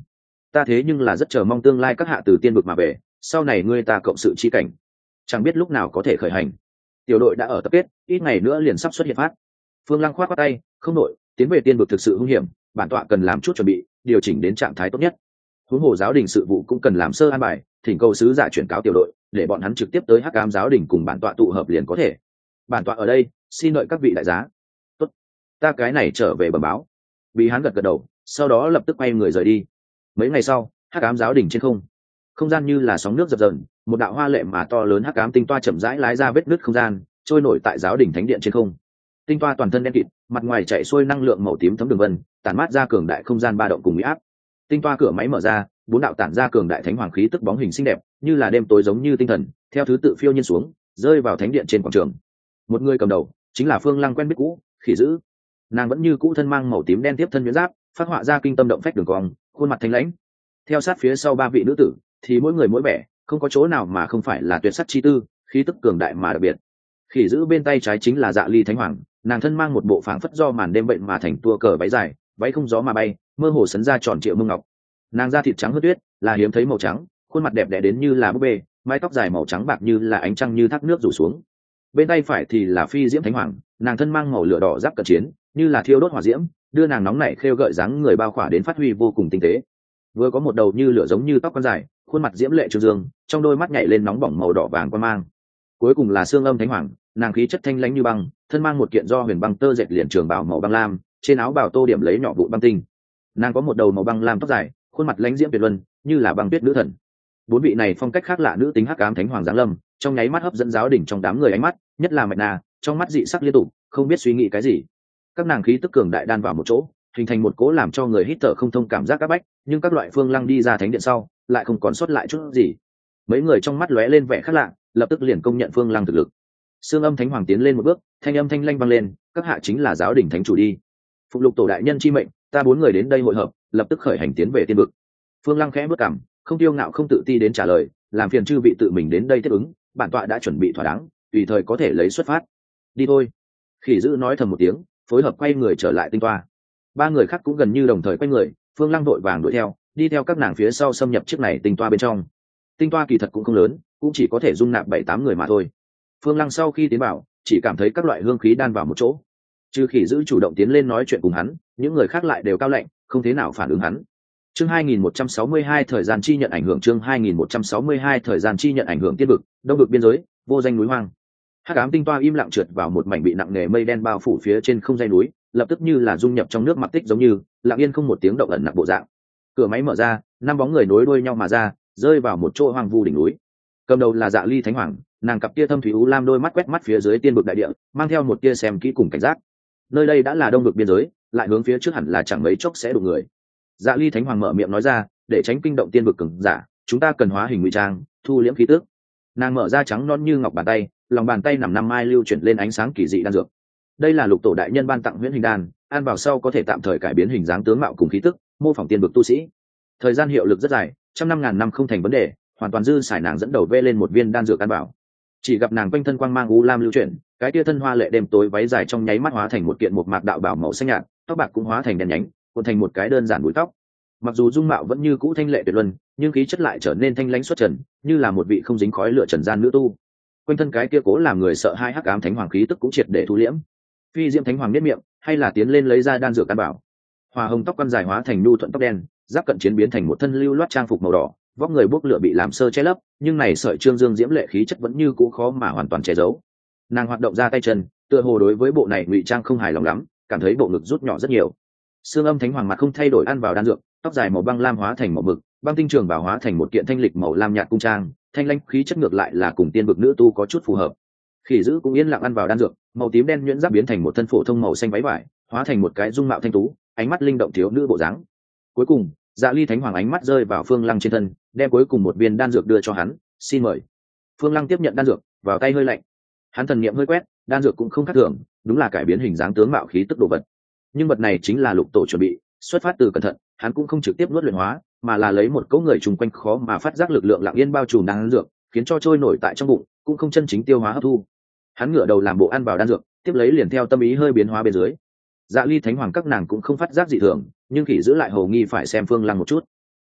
[SPEAKER 1] ta thế nhưng là rất chờ mong tương lai các hạ từ tiên vực mà về, sau này ngươi ta cộng sự chi cảnh, chẳng biết lúc nào có thể khởi hành. Tiểu đội đã ở tập kết, ít ngày nữa liền sắp xuất hiện phát. Phương Lăng khoát khoát tay, không nội, tiến về tiên vực thực sự hung hiểm, bản tọa cần làm chút chuẩn bị, điều chỉnh đến trạng thái tốt nhất. Huống hồ giáo đình sự vụ cũng cần làm sơ an bài, thỉnh cầu sứ giả chuyển cáo tiểu đội, để bọn hắn trực tiếp tới Hắc Ám giáo đình cùng bản tọa tụ hợp liền có thể. Bản tọa ở đây, xin đợi các vị đại giá. Tốt, ta cái này trở về bẩm báo. Bị hắn gật gật đầu, sau đó lập tức quay người rời đi. Mấy ngày sau, Hắc Ám giáo đình trên không, không gian như là sóng nước dập dờn, một đạo hoa lệ mà to lớn hắc ám tinh toa chậm rãi lái ra vết nứt không gian, trôi nổi tại giáo đình thánh điện trên không. Tinh toa toàn thân đen kịt, mặt ngoài chạy xuôi năng lượng màu tím thấm đường vân, tản mát ra cường đại không gian ba động cùng uy áp. Tinh toa cửa máy mở ra, bốn đạo tản ra cường đại thánh hoàng khí tức bóng hình xinh đẹp, như là đêm tối giống như tinh thần, theo thứ tự phiêu nhiên xuống, rơi vào thánh điện trên quảng trường. Một người cầm đầu, chính là Phương Lăng quen biết cũ, Khỉ Dữ. Nàng vẫn như cũ thân mang màu tím đen tiếp thân nhuyễn giáp, phát họa ra kinh tâm động phách đường cong, khuôn mặt thanh lãnh. Theo sát phía sau ba vị nữ tử, thì mỗi người mỗi vẻ, không có chỗ nào mà không phải là tuyệt sắc chi tư, khí tức cường đại mà đặc biệt. Khỉ Dữ bên tay trái chính là Dạ Ly Thánh Hoàng, nàng thân mang một bộ phảng phất do màn đêm bệnh mà thành tua cờ váy dài, váy không gió mà bay, mơ hồ sấn ra tròn triệu mông ngọc. Nàng da thịt trắng hơn tuyết, là hiếm thấy màu trắng, khuôn mặt đẹp đẽ đến như là búp bê, mái tóc dài màu trắng bạc như là ánh trăng như thác nước rủ xuống. Bên tay phải thì là Phi Diễm Thánh Hoàng, nàng thân mang màu lửa đỏ giáp cận chiến, như là thiêu đốt hỏa diễm, đưa nàng nóng nảy khêu gợi dáng người bao khỏa đến phát huy vô cùng tinh tế. Vừa có một đầu như lửa giống như tóc con dài, khuôn mặt diễm lệ trương dương, trong đôi mắt nhảy lên nóng bỏng màu đỏ vàng quan mang. Cuối cùng là Xương Âm Thánh Hoàng, nàng khí chất thanh lãnh như băng, thân mang một kiện do huyền băng tơ dệt liền trường bào màu băng lam, trên áo bào tô điểm lấy nhỏ vụn băng tinh. Nàng có một đầu màu băng lam tóc dài, khuôn mặt lãnh diễm tuyệt luân, như là băng tuyết nữ thần. Bốn vị này phong cách khác lạ nữ tính hắc ám thánh hoàng giáng lâm, trong nháy mắt hấp dẫn giáo đỉnh trong đám người ánh mắt, nhất là Mạch Na, trong mắt dị sắc liên tục, không biết suy nghĩ cái gì. Các nàng khí tức cường đại đan vào một chỗ, hình thành một cỗ làm cho người hít thở không thông cảm giác áp bách, nhưng các loại Phương Lăng đi ra thánh điện sau, lại không còn sót lại chút gì. Mấy người trong mắt lóe lên vẻ khác lạ, lập tức liền công nhận Phương Lăng thực lực. Xương Âm Thánh Hoàng tiến lên một bước, thanh âm thanh lanh vang lên, các hạ chính là giáo đình thánh chủ đi. Phục lục tổ đại nhân chi mệnh, ta bốn người đến đây hội hợp, lập tức khởi hành tiến về tiên vực. Phương Lăng khẽ bước cằm, không tiêu ngạo không tự ti đến trả lời, làm phiền chư vị tự mình đến đây tiếp ứng, bản tọa đã chuẩn bị thỏa đáng, tùy thời có thể lấy xuất phát. Đi thôi. Khỉ Dữ nói thầm một tiếng, phối hợp quay người trở lại tinh toa. Ba người khác cũng gần như đồng thời quay người, Phương Lăng vội vàng đuổi theo, đi theo các nàng phía sau xâm nhập chiếc này tinh toa bên trong. Tinh toa kỳ thật cũng không lớn, cũng chỉ có thể dung nạp bảy tám người mà thôi. Phương Lăng sau khi tiến vào, chỉ cảm thấy các loại hương khí đan vào một chỗ. Trừ Khỉ Dữ chủ động tiến lên nói chuyện cùng hắn, những người khác lại đều cao lạnh, không thế nào phản ứng hắn. Chương hai nghìn một trăm sáu mươi hai thời gian chi nhận ảnh hưởng chương hai nghìn một trăm sáu mươi hai thời gian chi nhận ảnh hưởng tiên vực, đông vực biên giới, vô danh núi hoang. Hắc ám tinh toa im lặng trượt vào một mảnh bị nặng nề mây đen bao phủ phía trên không dây núi, lập tức như là dung nhập trong nước mặc tích giống như, lặng yên không một tiếng động ẩn nặng bộ dạng. Cửa máy mở ra, năm bóng người nối đuôi nhau mà ra, rơi vào một chỗ hoang vu đỉnh núi. Cầm đầu là Dạ Ly Thánh Hoàng, nàng cặp kia thâm thủy u lam đôi mắt quét mắt phía dưới tiên vực đại địa, mang theo một tia xem kỹ cùng cảnh giác. Nơi đây đã là đông vực biên giới, lại hướng phía trước hẳn là chẳng mấy chốc sẽ đụng người. Dạ Ly Thánh Hoàng mở miệng nói ra, để tránh kinh động tiên vực cường giả, chúng ta cần hóa hình ngụy trang, thu liễm khí tức. Nàng mở ra trắng non như ngọc bàn tay, lòng bàn tay nằm năm mai lưu chuyển lên ánh sáng kỳ dị đan dược. Đây là lục tổ đại nhân ban tặng huyễn hình đan, ăn vào sau có thể tạm thời cải biến hình dáng tướng mạo cùng khí tức, mô phỏng tiên vực tu sĩ. Thời gian hiệu lực rất dài, trăm năm ngàn năm không thành vấn đề, hoàn toàn dư xài nàng dẫn đầu vê lên một viên đan dược ăn bảo. Chỉ gặp nàng quanh thân quang mang u lam lưu chuyển, cái tia thân hoa lệ đêm tối váy dài trong nháy mắt hóa thành một kiện một mạc đạo bảo màu xanh nhạt, tóc bạc cũng hóa thành đen nhánh, cuộn thành một cái đơn giản búi tóc. Mặc dù dung mạo vẫn như cũ thanh lệ tuyệt luân, nhưng khí chất lại trở nên thanh lãnh xuất trần, như là một vị không dính khói lửa trần gian nữ tu. Quanh thân cái kia cố làm người sợ hai hắc ám thánh hoàng khí tức cũng triệt để thu liễm. Phi Diễm Thánh Hoàng nhếch miệng, hay là tiến lên lấy ra đan dược căn bảo. Hoa hồng tóc quan dài hóa thành nhu thuận tóc đen, giáp cận chiến biến thành một thân lưu loát trang phục màu đỏ, vóc người bốc lửa bị làm sơ che lấp, nhưng này sợi trương dương diễm lệ khí chất vẫn như cũ khó mà hoàn toàn che giấu. Nàng hoạt động ra tay chân, tựa hồ đối với bộ này ngụy trang không hài lòng lắm, cảm thấy bộ ngực rút nhỏ rất nhiều. Xương Âm Thánh Hoàng mặt không thay đổi ăn vào đan dược, tóc dài màu băng lam hóa thành màu mực, băng tinh trường bảo hóa thành một kiện thanh lịch màu lam nhạt cung trang, thanh lãnh khí chất ngược lại là cùng tiên vực nữ tu có chút phù hợp. Khỉ Dữ cũng yên lặng ăn vào đan dược, màu tím đen nhuyễn giáp biến thành một thân phổ thông màu xanh váy vải, hóa thành một cái dung mạo thanh tú, ánh mắt linh động thiếu nữ bộ dáng. Cuối cùng, Dạ Ly Thánh Hoàng ánh mắt rơi vào Phương Lăng trên thân, đem cuối cùng một viên đan dược đưa cho hắn, xin mời. Phương Lăng tiếp nhận đan dược, vào tay hơi lạnh. Hắn thần niệm hơi quét, đan dược cũng không khác thường, đúng là cải biến hình dáng tướng mạo khí tức đồ vật. Nhưng vật này chính là lục tổ chuẩn bị, xuất phát từ cẩn thận, hắn cũng không trực tiếp nuốt luyện hóa, mà là lấy một cỗ người trùng quanh khó mà phát giác lực lượng lặng yên bao trùm đan dược, khiến cho trôi nổi tại trong bụng, cũng không chân chính tiêu hóa hấp thu. Hắn ngửa đầu làm bộ ăn vào đan dược, tiếp lấy liền theo tâm ý hơi biến hóa bên dưới. Dạ Ly Thánh Hoàng các nàng cũng không phát giác dị thường, nhưng Khỉ Dữ lại hồ nghi phải xem Phương Lăng một chút.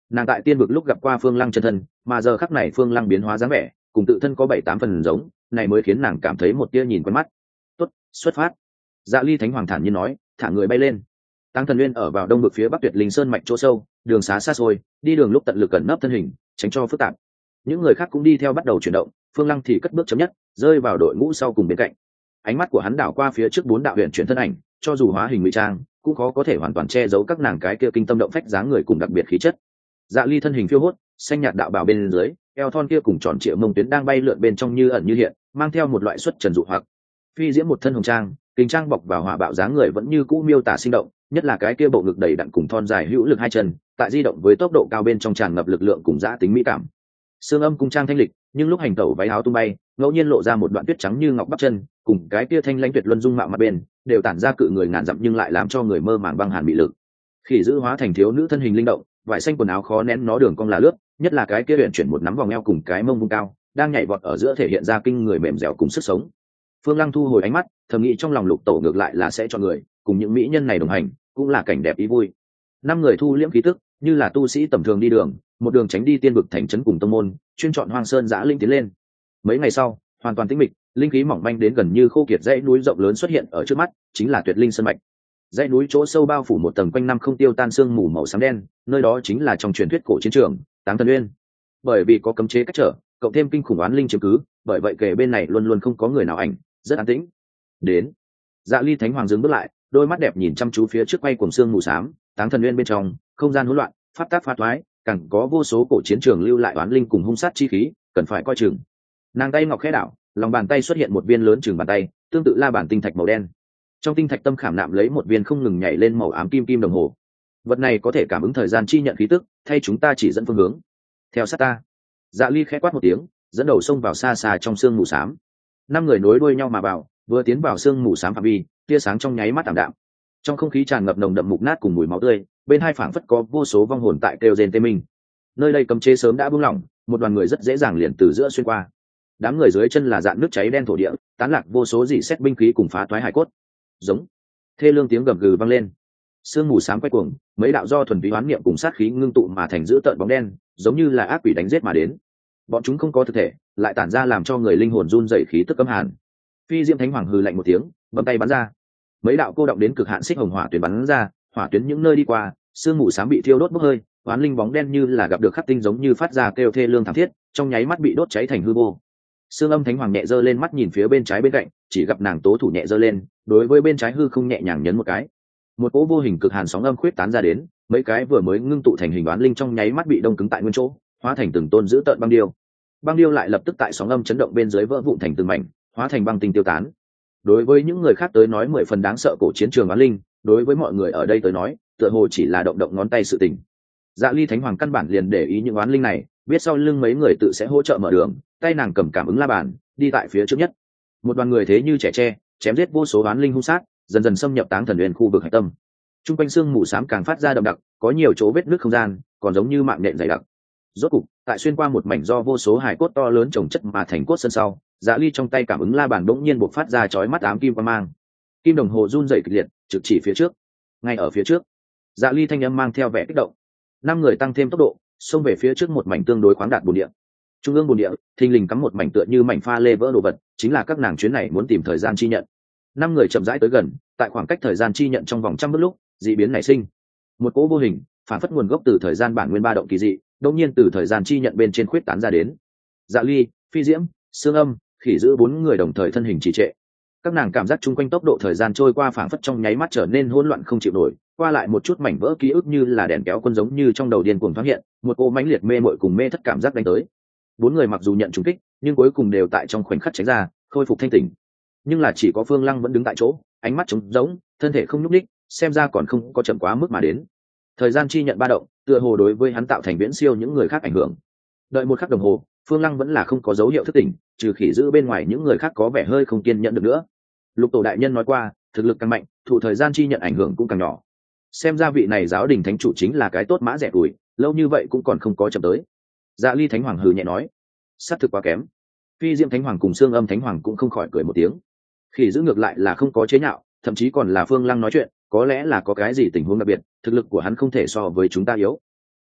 [SPEAKER 1] Nàng tại tiên vực lúc gặp qua Phương Lăng chân thân, mà giờ khắc này Phương Lăng biến hóa dáng vẻ cùng tự thân có bảy tám phần giống, này mới khiến nàng cảm thấy một tia nhìn quen mắt. Tốt, xuất phát. Dạ Ly Thánh Hoàng thản nhiên nói, thả người bay lên. Tăng Thần Nguyên ở vào đông vực phía bắc Tuyệt Linh Sơn mạch chỗ sâu, đường xá xa xôi, đi đường lúc tận lực cẩn nấp thân hình, tránh cho phức tạp. Những người khác cũng đi theo bắt đầu chuyển động, Phương Lăng thì cất bước chấm nhất, rơi vào đội ngũ sau cùng bên cạnh. Ánh mắt của hắn đảo qua phía trước bốn đạo huyền chuyển thân ảnh, cho dù hóa hình ngụy trang, cũng khó có thể hoàn toàn che giấu các nàng cái kia kinh tâm động phách dáng người cùng đặc biệt khí chất. Dạ Ly thân hình phiêu hốt, xanh nhạt đạo bào bên dưới, eo thon kia cùng tròn trịa mông tuyến đang bay lượn bên trong như ẩn như hiện, mang theo một loại xuất trần dụ hoặc. Phi diễm một thân hồng trang, kinh trang bọc vào hỏa bạo dáng người vẫn như cũ miêu tả sinh động, nhất là cái kia bộ ngực đầy đặn cùng thon dài hữu lực hai chân, tại di động với tốc độ cao bên trong tràn ngập lực lượng cùng dã tính mỹ cảm. Xương âm cung trang thanh lịch, nhưng lúc hành tẩu váy áo tung bay, ngẫu nhiên lộ ra một đoạn tuyết trắng như ngọc bắp chân, cùng cái kia thanh lãnh tuyệt luân dung mạo mặt bên, đều tản ra cự người ngàn dặm nhưng lại làm cho người mơ màng băng hàn bị lực. Khỉ giữ hóa thành thiếu nữ thân hình linh động, vải xanh quần áo khó nén nó đường cong là lướt, nhất là cái kia luyện chuyển một nắm vòng eo cùng cái mông vung cao, đang nhảy vọt ở giữa thể hiện ra kinh người mềm dẻo cùng sức sống. Phương Lăng thu hồi ánh mắt, thầm nghĩ trong lòng Lục Tổ ngược lại là sẽ chọn người, cùng những mỹ nhân này đồng hành, cũng là cảnh đẹp ý vui. Năm người thu liễm khí tức, như là tu sĩ tầm thường đi đường, một đường tránh đi tiên vực thành trấn cùng tông môn, chuyên chọn hoang sơn giã linh tiến lên. Mấy ngày sau, hoàn toàn tĩnh mịch, linh khí mỏng manh đến gần như khô kiệt, dãy núi rộng lớn xuất hiện ở trước mắt, chính là Tuyệt Linh Sơn mạch. Dãy núi chỗ sâu bao phủ một tầng quanh năm không tiêu tan sương mù màu xám đen, nơi đó chính là trong truyền thuyết cổ chiến trường Táng Thần Uyên. Bởi vì có cấm chế cách trở, cộng thêm kinh khủng oán linh chiếm cứ, bởi vậy kể bên này luôn luôn không có người nào ảnh, rất an tĩnh. Đến. Dạ Ly Thánh Hoàng dừng bước lại, đôi mắt đẹp nhìn chăm chú phía trước quay cuồng sương mù xám, Táng Thần Uyên bên trong, không gian hỗn loạn, pháp tác phá thoái, càng có vô số cổ chiến trường lưu lại oán linh cùng hung sát chi khí, cần phải coi chừng. Nàng tay ngọc khẽ đảo, lòng bàn tay xuất hiện một viên lớn chừng bàn tay, tương tự la bản tinh thạch màu đen. Trong tinh thạch tâm khảm nạm lấy một viên không ngừng nhảy lên màu ám kim kim đồng hồ. Vật này có thể cảm ứng thời gian chi nhận khí tức, thay chúng ta chỉ dẫn phương hướng. Theo sát ta. Dạ Ly khẽ quát một tiếng, dẫn đầu xông vào xa xa trong sương mù xám. Năm người nối đuôi nhau mà vào, vừa tiến vào sương mù xám phạm vi, tia sáng trong nháy mắt tạm đạm. Trong không khí tràn ngập nồng đậm mục nát cùng mùi máu tươi, bên hai phảng phất có vô số vong hồn tại kêu rên tê minh. Nơi đây cấm chế sớm đã buông lỏng, một đoàn người rất dễ dàng liền từ giữa xuyên qua. Đám người dưới chân là dạn nước cháy đen thổ địa, tán lạc vô số dị xét binh khí cùng phá toái hải cốt. Giống thê lương tiếng gầm gừ vang lên, sương mù xám quay cuồng, mấy đạo do thuần túy hoán niệm cùng sát khí ngưng tụ mà thành dữ tợn bóng đen, giống như là ác quỷ đánh giết mà đến. Bọn chúng không có thực thể, lại tản ra làm cho người linh hồn run rẩy khí tức cấm hàn. Phi Diễm Thánh Hoàng hừ lạnh một tiếng, bấm tay bắn ra. Mấy đạo cô động đến cực hạn xích hồng hỏa tuyến bắn ra, hỏa tuyến những nơi đi qua, sương mù xám bị thiêu đốt bốc hơi, oán linh bóng đen như là gặp được khắc tinh giống như phát ra kêu thê lương thảm thiết, trong nháy mắt bị đốt cháy thành hư vô. Sương Âm Thánh Hoàng nhẹ giơ lên mắt nhìn phía bên trái bên cạnh, chỉ gặp nàng tố thủ nhẹ giơ lên, đối với bên trái hư không nhẹ nhàng nhấn một cái. Một cỗ vô hình cực hàn sóng âm khuyết tán ra đến, mấy cái vừa mới ngưng tụ thành hình oán linh trong nháy mắt bị đông cứng tại nguyên chỗ, hóa thành từng tôn dữ tợn băng điêu. Băng điêu lại lập tức tại sóng âm chấn động bên dưới vỡ vụn thành từng mảnh, hóa thành băng tinh tiêu tán. Đối với những người khác tới nói mười phần đáng sợ cổ chiến trường oán linh, đối với mọi người ở đây tới nói, tựa hồ chỉ là động động ngón tay sự tình. Dạ Ly Thánh Hoàng căn bản liền để ý những oán linh này, biết sau lưng mấy người tự sẽ hỗ trợ mở đường, tay nàng cầm cảm ứng la bàn, đi tại phía trước nhất. Một đoàn người thế như trẻ tre, chém giết vô số oán linh hung sát, dần dần xâm nhập Táng Thần Uyên khu vực hải tâm. Trung quanh xương mù xám càng phát ra đậm đặc, có nhiều chỗ vết nứt không gian, còn giống như mạng nhện dày đặc. Rốt cục, tại xuyên qua một mảnh do vô số hải cốt to lớn chồng chất mà thành cốt sân sau, Dạ Ly trong tay cảm ứng la bàn đột nhiên bộc phát ra chói mắt ám kim quang mang. Kim đồng hồ run rẩy kịch liệt, trực chỉ phía trước. Ngay ở phía trước, Dạ Ly thanh âm mang theo vẻ kích động. Năm người tăng thêm tốc độ, xông về phía trước một mảnh tương đối khoáng đạt bồn địa. Trung ương bồn địa, thình lình cắm một mảnh tựa như mảnh pha lê vỡ đồ vật, chính là các nàng chuyến này muốn tìm thời gian chi nhận. Năm người chậm rãi tới gần, tại khoảng cách thời gian chi nhận trong vòng trăm bước lúc, dị biến nảy sinh. Một cỗ vô hình, phản phất nguồn gốc từ thời gian bản nguyên ba động kỳ dị, đột nhiên từ thời gian chi nhận bên trên khuyết tán ra đến. Dạ Ly, Phi Diễm, Sương Âm, Khỉ Giữ bốn người đồng thời thân hình trì trệ. Các nàng cảm giác chung quanh tốc độ thời gian trôi qua phản phất trong nháy mắt trở nên hỗn loạn không chịu nổi, qua lại một chút mảnh vỡ ký ức như là đèn kéo quân giống như trong đầu điên cuồng thoáng hiện, một cô mãnh liệt mê mội cùng mê thất cảm giác đánh tới. Bốn người mặc dù nhận trúng kích, nhưng cuối cùng đều tại trong khoảnh khắc tránh ra, khôi phục thanh tỉnh. Nhưng là chỉ có Phương Lăng vẫn đứng tại chỗ, ánh mắt trống rỗng, thân thể không nhúc nhích, xem ra còn không có chậm quá mức mà đến. Thời gian chi nhận ba động, tựa hồ đối với hắn tạo thành viễn siêu những người khác ảnh hưởng. Đợi một khắc đồng hồ, Phương Lăng vẫn là không có dấu hiệu thức tỉnh, trừ Khỉ Giữ bên ngoài những người khác có vẻ hơi không kiên nhẫn được nữa. Lục Tổ đại nhân nói qua, thực lực càng mạnh, thụ thời gian chi nhận ảnh hưởng cũng càng nhỏ. Xem ra vị này giáo đình thánh chủ chính là cái tốt mã rẻ tuổi, lâu như vậy cũng còn không có chậm tới. Dạ Ly Thánh Hoàng hừ nhẹ nói, sát thực quá kém. Phi Diễm Thánh Hoàng cùng Sương Âm Thánh Hoàng cũng không khỏi cười một tiếng. Khỉ Giữ ngược lại là không có chế nhạo, thậm chí còn là Phương Lăng nói chuyện, có lẽ là có cái gì tình huống đặc biệt, thực lực của hắn không thể so với chúng ta yếu.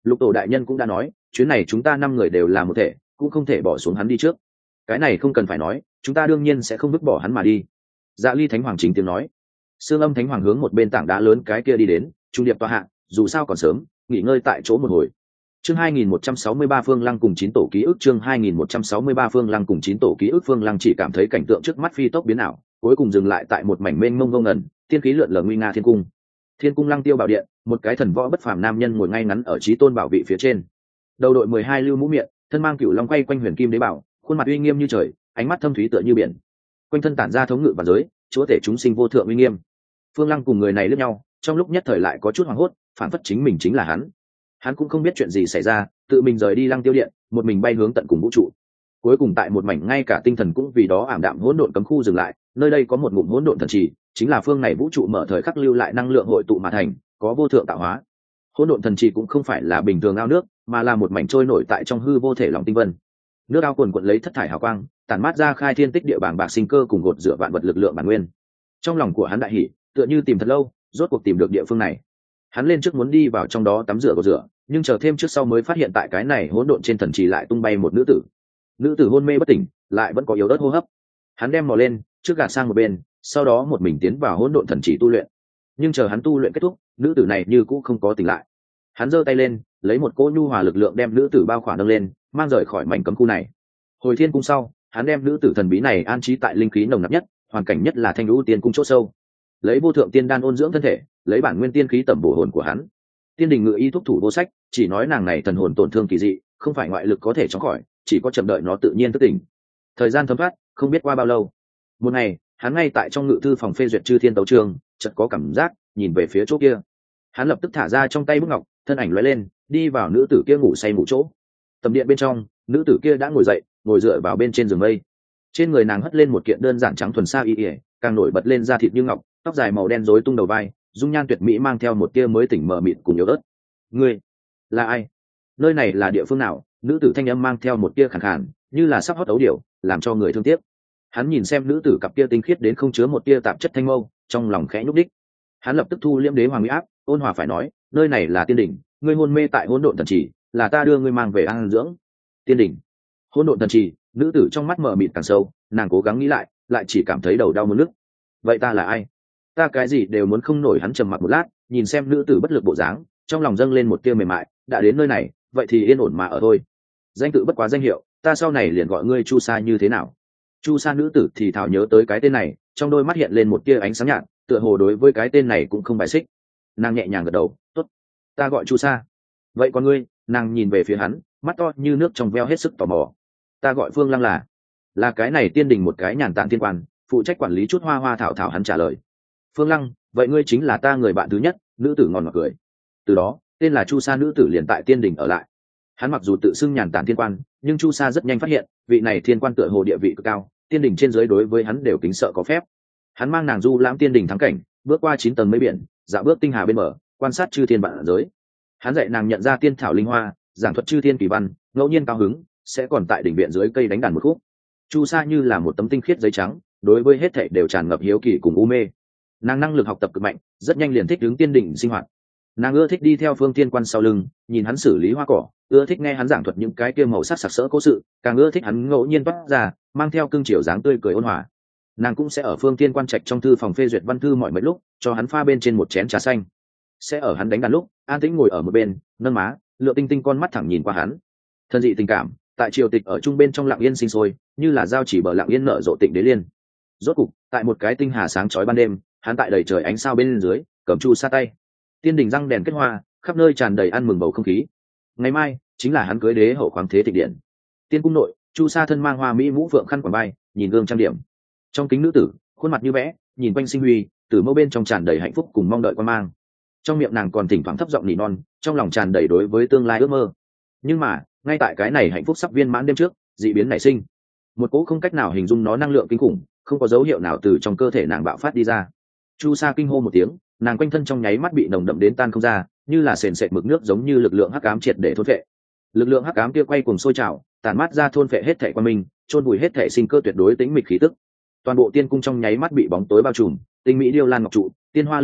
[SPEAKER 1] Lục tổ đại nhân cũng đã nói chuyến này chúng ta năm người đều là một thể, cũng không thể bỏ xuống hắn đi trước. Cái này không cần phải nói, chúng ta đương nhiên sẽ không vứt bỏ hắn mà đi. Dạ Ly Thánh Hoàng chính tiếng nói. Sương Âm Thánh Hoàng hướng một bên tảng đá lớn cái kia đi đến, trung điệp tọa hạ, dù sao còn sớm, nghỉ ngơi tại chỗ một hồi. Chương hai nghìn một trăm sáu mươi ba Phương Lăng cùng chín tổ ký ức. Chương hai nghìn một trăm sáu mươi ba Phương Lăng cùng chín tổ ký ức. Phương Lăng chỉ cảm thấy cảnh tượng trước mắt phi tốc biến ảo, cuối cùng dừng lại tại một mảnh mênh mông ngông ngẩn, tiên khí lượn lờ nguy nga thiên cung. Thiên cung Lăng Tiêu bảo điện, một cái thần võ bất phàm nam nhân ngồi ngay ngắn ở chí tôn bảo vị phía trên. Đầu đội mười hai lưu mũ miệng, thân mang cửu long quay quanh huyền kim đế bảo, khuôn mặt uy nghiêm như trời, ánh mắt thâm thúy tựa như biển. Quanh thân tản ra thống ngự và giới, chúa tể chúng sinh vô thượng uy nghiêm. Phương Lăng cùng người này liếc nhau, trong lúc nhất thời lại có chút hoảng hốt, phản phất chính mình chính là hắn. Hắn cũng không biết chuyện gì xảy ra, tự mình rời đi Lăng Tiêu điện, một mình bay hướng tận cùng vũ trụ. Cuối cùng tại một mảnh ngay cả tinh thần cũng vì đó ảm đạm hỗn độn cấm khu dừng lại, nơi đây có một ngụm hỗn độn thần trì, chính là phương này vũ trụ mở thời khắc lưu lại năng lượng hội tụ mà thành, có vô thượng tạo hóa. Hỗn độn thần trì cũng không phải là bình thường ao nước, mà là một mảnh trôi nổi tại trong hư vô thể lòng tinh vân. Nước ao cuồn cuộn lấy thất thải hào quang, tản mát ra khai thiên tích địa bảng bạc sinh cơ cùng gột rửa vạn vật lực lượng bản nguyên. Trong lòng của hắn đại hỉ, tựa như tìm thật lâu, rốt cuộc tìm được địa phương này. Hắn lên trước muốn đi vào trong đó tắm rửa gột rửa, nhưng chờ thêm trước sau mới phát hiện tại cái này hỗn độn trên thần trì lại tung bay một nữ tử. Nữ tử hôn mê bất tỉnh, lại vẫn có yếu ớt hô hấp. Hắn đem mò lên, trước gạt sang một bên, sau đó một mình tiến vào hỗn độn thần trì tu luyện. Nhưng chờ hắn tu luyện kết thúc, nữ tử này như cũ không có tỉnh lại. Hắn giơ tay lên, lấy một cỗ nhu hòa lực lượng đem nữ tử bao khỏa nâng lên, mang rời khỏi mảnh cấm khu này. Hồi thiên cung sau, hắn đem nữ tử thần bí này an trí tại linh khí nồng nặc nhất, hoàn cảnh nhất là thanh lũ tiên cung chỗ sâu. Lấy vô thượng tiên đan ôn dưỡng thân thể, lấy bản nguyên tiên khí tẩm bổ hồn của hắn. Tiên đình ngự y thúc thủ vô sách, chỉ nói nàng này thần hồn tổn thương kỳ dị, không phải ngoại lực có thể chống khỏi, chỉ có chậm đợi nó tự nhiên thức tỉnh. Thời gian thấm thoát, không biết qua bao lâu. Một ngày, hắn ngay tại trong ngự thư phòng phê duyệt chư thiên tấu chương, chợt có cảm giác, nhìn về phía chỗ kia. Hắn lập tức thả ra trong tay bức ngọc, thân ảnh lóe lên, đi vào nữ tử kia ngủ say ngủ chỗ. Tầm điện bên trong, nữ tử kia đã ngồi dậy, ngồi dựa vào bên trên giường mây. Trên người nàng hất lên một kiện đơn giản trắng thuần sa y y, càng nổi bật lên da thịt như ngọc, tóc dài màu đen rối tung đầu vai, dung nhan tuyệt mỹ mang theo một tia mới tỉnh mờ mịt cùng yếu ớt. Ngươi là ai? Nơi này là địa phương nào? Nữ tử thanh âm mang theo một tia khàn khàn, như là sắp hót ấu điệu, làm cho người thương tiếc. Hắn nhìn xem nữ tử cặp kia tinh khiết đến không chứa một tia tạp chất thanh mâu, trong lòng khẽ nhúc đích. Hắn lập tức thu liễm đế hoàng uy áp, ôn hòa phải nói, nơi này là tiên đỉnh, ngươi hôn mê tại hỗn độn thần trì, là ta đưa ngươi mang về an dưỡng. Tiên đỉnh, hỗn độn thần trì, nữ tử trong mắt mở mịt càng sâu, nàng cố gắng nghĩ lại, lại chỉ cảm thấy đầu đau muốn nức. Vậy ta là ai? Ta cái gì đều muốn không nổi. Hắn trầm mặc một lát, nhìn xem nữ tử bất lực bộ dáng, trong lòng dâng lên một tia mềm mại, đã đến nơi này, vậy thì yên ổn mà ở thôi. Danh tự bất quá danh hiệu, ta sau này liền gọi ngươi Chu Sa như thế nào? Chu Sa nữ tử thì thào nhớ tới cái tên này, trong đôi mắt hiện lên một tia ánh sáng nhạt, tựa hồ đối với cái tên này cũng không bài xích. Nàng nhẹ nhàng gật đầu, tốt, ta gọi Chu Sa. Vậy còn ngươi? Nàng nhìn về phía hắn, mắt to như nước trong veo hết sức tò mò. Ta gọi Phương Lăng, là là cái này tiên đình một cái nhàn tản tiên quan, phụ trách quản lý chút hoa hoa thảo thảo. Hắn trả lời. Phương Lăng, vậy ngươi chính là ta người bạn thứ nhất. Nữ tử ngon ngọt cười. Từ đó, tên là Chu Sa nữ tử liền tại tiên đình ở lại. Hắn mặc dù tự xưng nhàn tản thiên quan, nhưng Chu Sa rất nhanh phát hiện vị này thiên quan tựa hồ địa vị cực cao, tiên đình trên dưới đối với hắn đều kính sợ có phép. Hắn mang nàng du lãm tiên đình thắng cảnh, bước qua chín tầng mây biển, dạo bước tinh hà bên mở, quan sát chư thiên vạn giới. Hắn dạy nàng nhận ra tiên thảo linh hoa, giảng thuật chư thiên kỳ văn, ngẫu nhiên cao hứng sẽ còn tại đỉnh viện dưới cây đánh đàn một khúc. Chu Sa như là một tấm tinh khiết giấy trắng, đối với hết thảy đều tràn ngập hiếu kỳ cùng u mê. Nàng năng lực học tập cực mạnh, rất nhanh liền thích ứng tiên đình sinh hoạt. Nàng ưa thích đi theo Phương Thiên Quan sau lưng, nhìn hắn xử lý hoa cỏ, ưa thích nghe hắn giảng thuật những cái kia màu sắc sặc sỡ cố sự, càng ưa thích hắn ngẫu nhiên toát ra, mang theo cương chiều dáng tươi cười ôn hòa. Nàng cũng sẽ ở Phương Thiên Quan trạch trong thư phòng phê duyệt văn thư mọi mấy lúc, cho hắn pha bên trên một chén trà xanh. Sẽ ở hắn đánh đàn lúc, an tĩnh ngồi ở một bên, nâng má, lựa tinh tinh con mắt thẳng nhìn qua hắn. Thân dị tình cảm, tại triều tịch ở trung bên trong lặng yên sinh sôi, như là giao chỉ bờ lặng yên nở rộ tịnh đế liên. Rốt cục, tại một cái tinh hà sáng chói ban đêm, hắn tại đầy trời ánh sao bên dưới, cầm Chu Sa tay. Tiên đình răng đèn kết hoa, khắp nơi tràn đầy ăn mừng bầu không khí. Ngày mai chính là hắn cưới đế hậu khoáng thế tịch điện. Tiên cung nội, Chu Sa thân mang hoa mỹ mũ phượng khăn quàng vai, nhìn gương trang điểm. Trong kính nữ tử, khuôn mặt như vẽ, nhìn quanh sinh huy, từ mâu bên trong tràn đầy hạnh phúc cùng mong đợi quan mang. Trong miệng nàng còn thỉnh thoảng thấp giọng nỉ non, trong lòng tràn đầy đối với tương lai ước mơ. Nhưng mà, ngay tại cái này hạnh phúc sắp viên mãn đêm trước, dị biến nảy sinh. Một cỗ không cách nào hình dung nó năng lượng kinh khủng, không có dấu hiệu nào từ trong cơ thể nàng bạo phát đi ra. Chu Sa kinh hô một tiếng, nàng quanh thân trong nháy mắt bị nồng đậm đến tan không ra, như là sền sệt mực nước, giống như lực lượng hắc ám triệt để thôn phệ. Lực lượng hắc ám kia quay cuồng sôi trào, tàn mát ra thôn phệ hết thể quan minh, chôn vùi hết thể sinh cơ tuyệt đối tĩnh mịch khí tức. Toàn bộ tiên cung trong nháy mắt bị bóng tối bao trùm, tinh mỹ điêu lan ngọc trụ, tiên hoa linh thảo,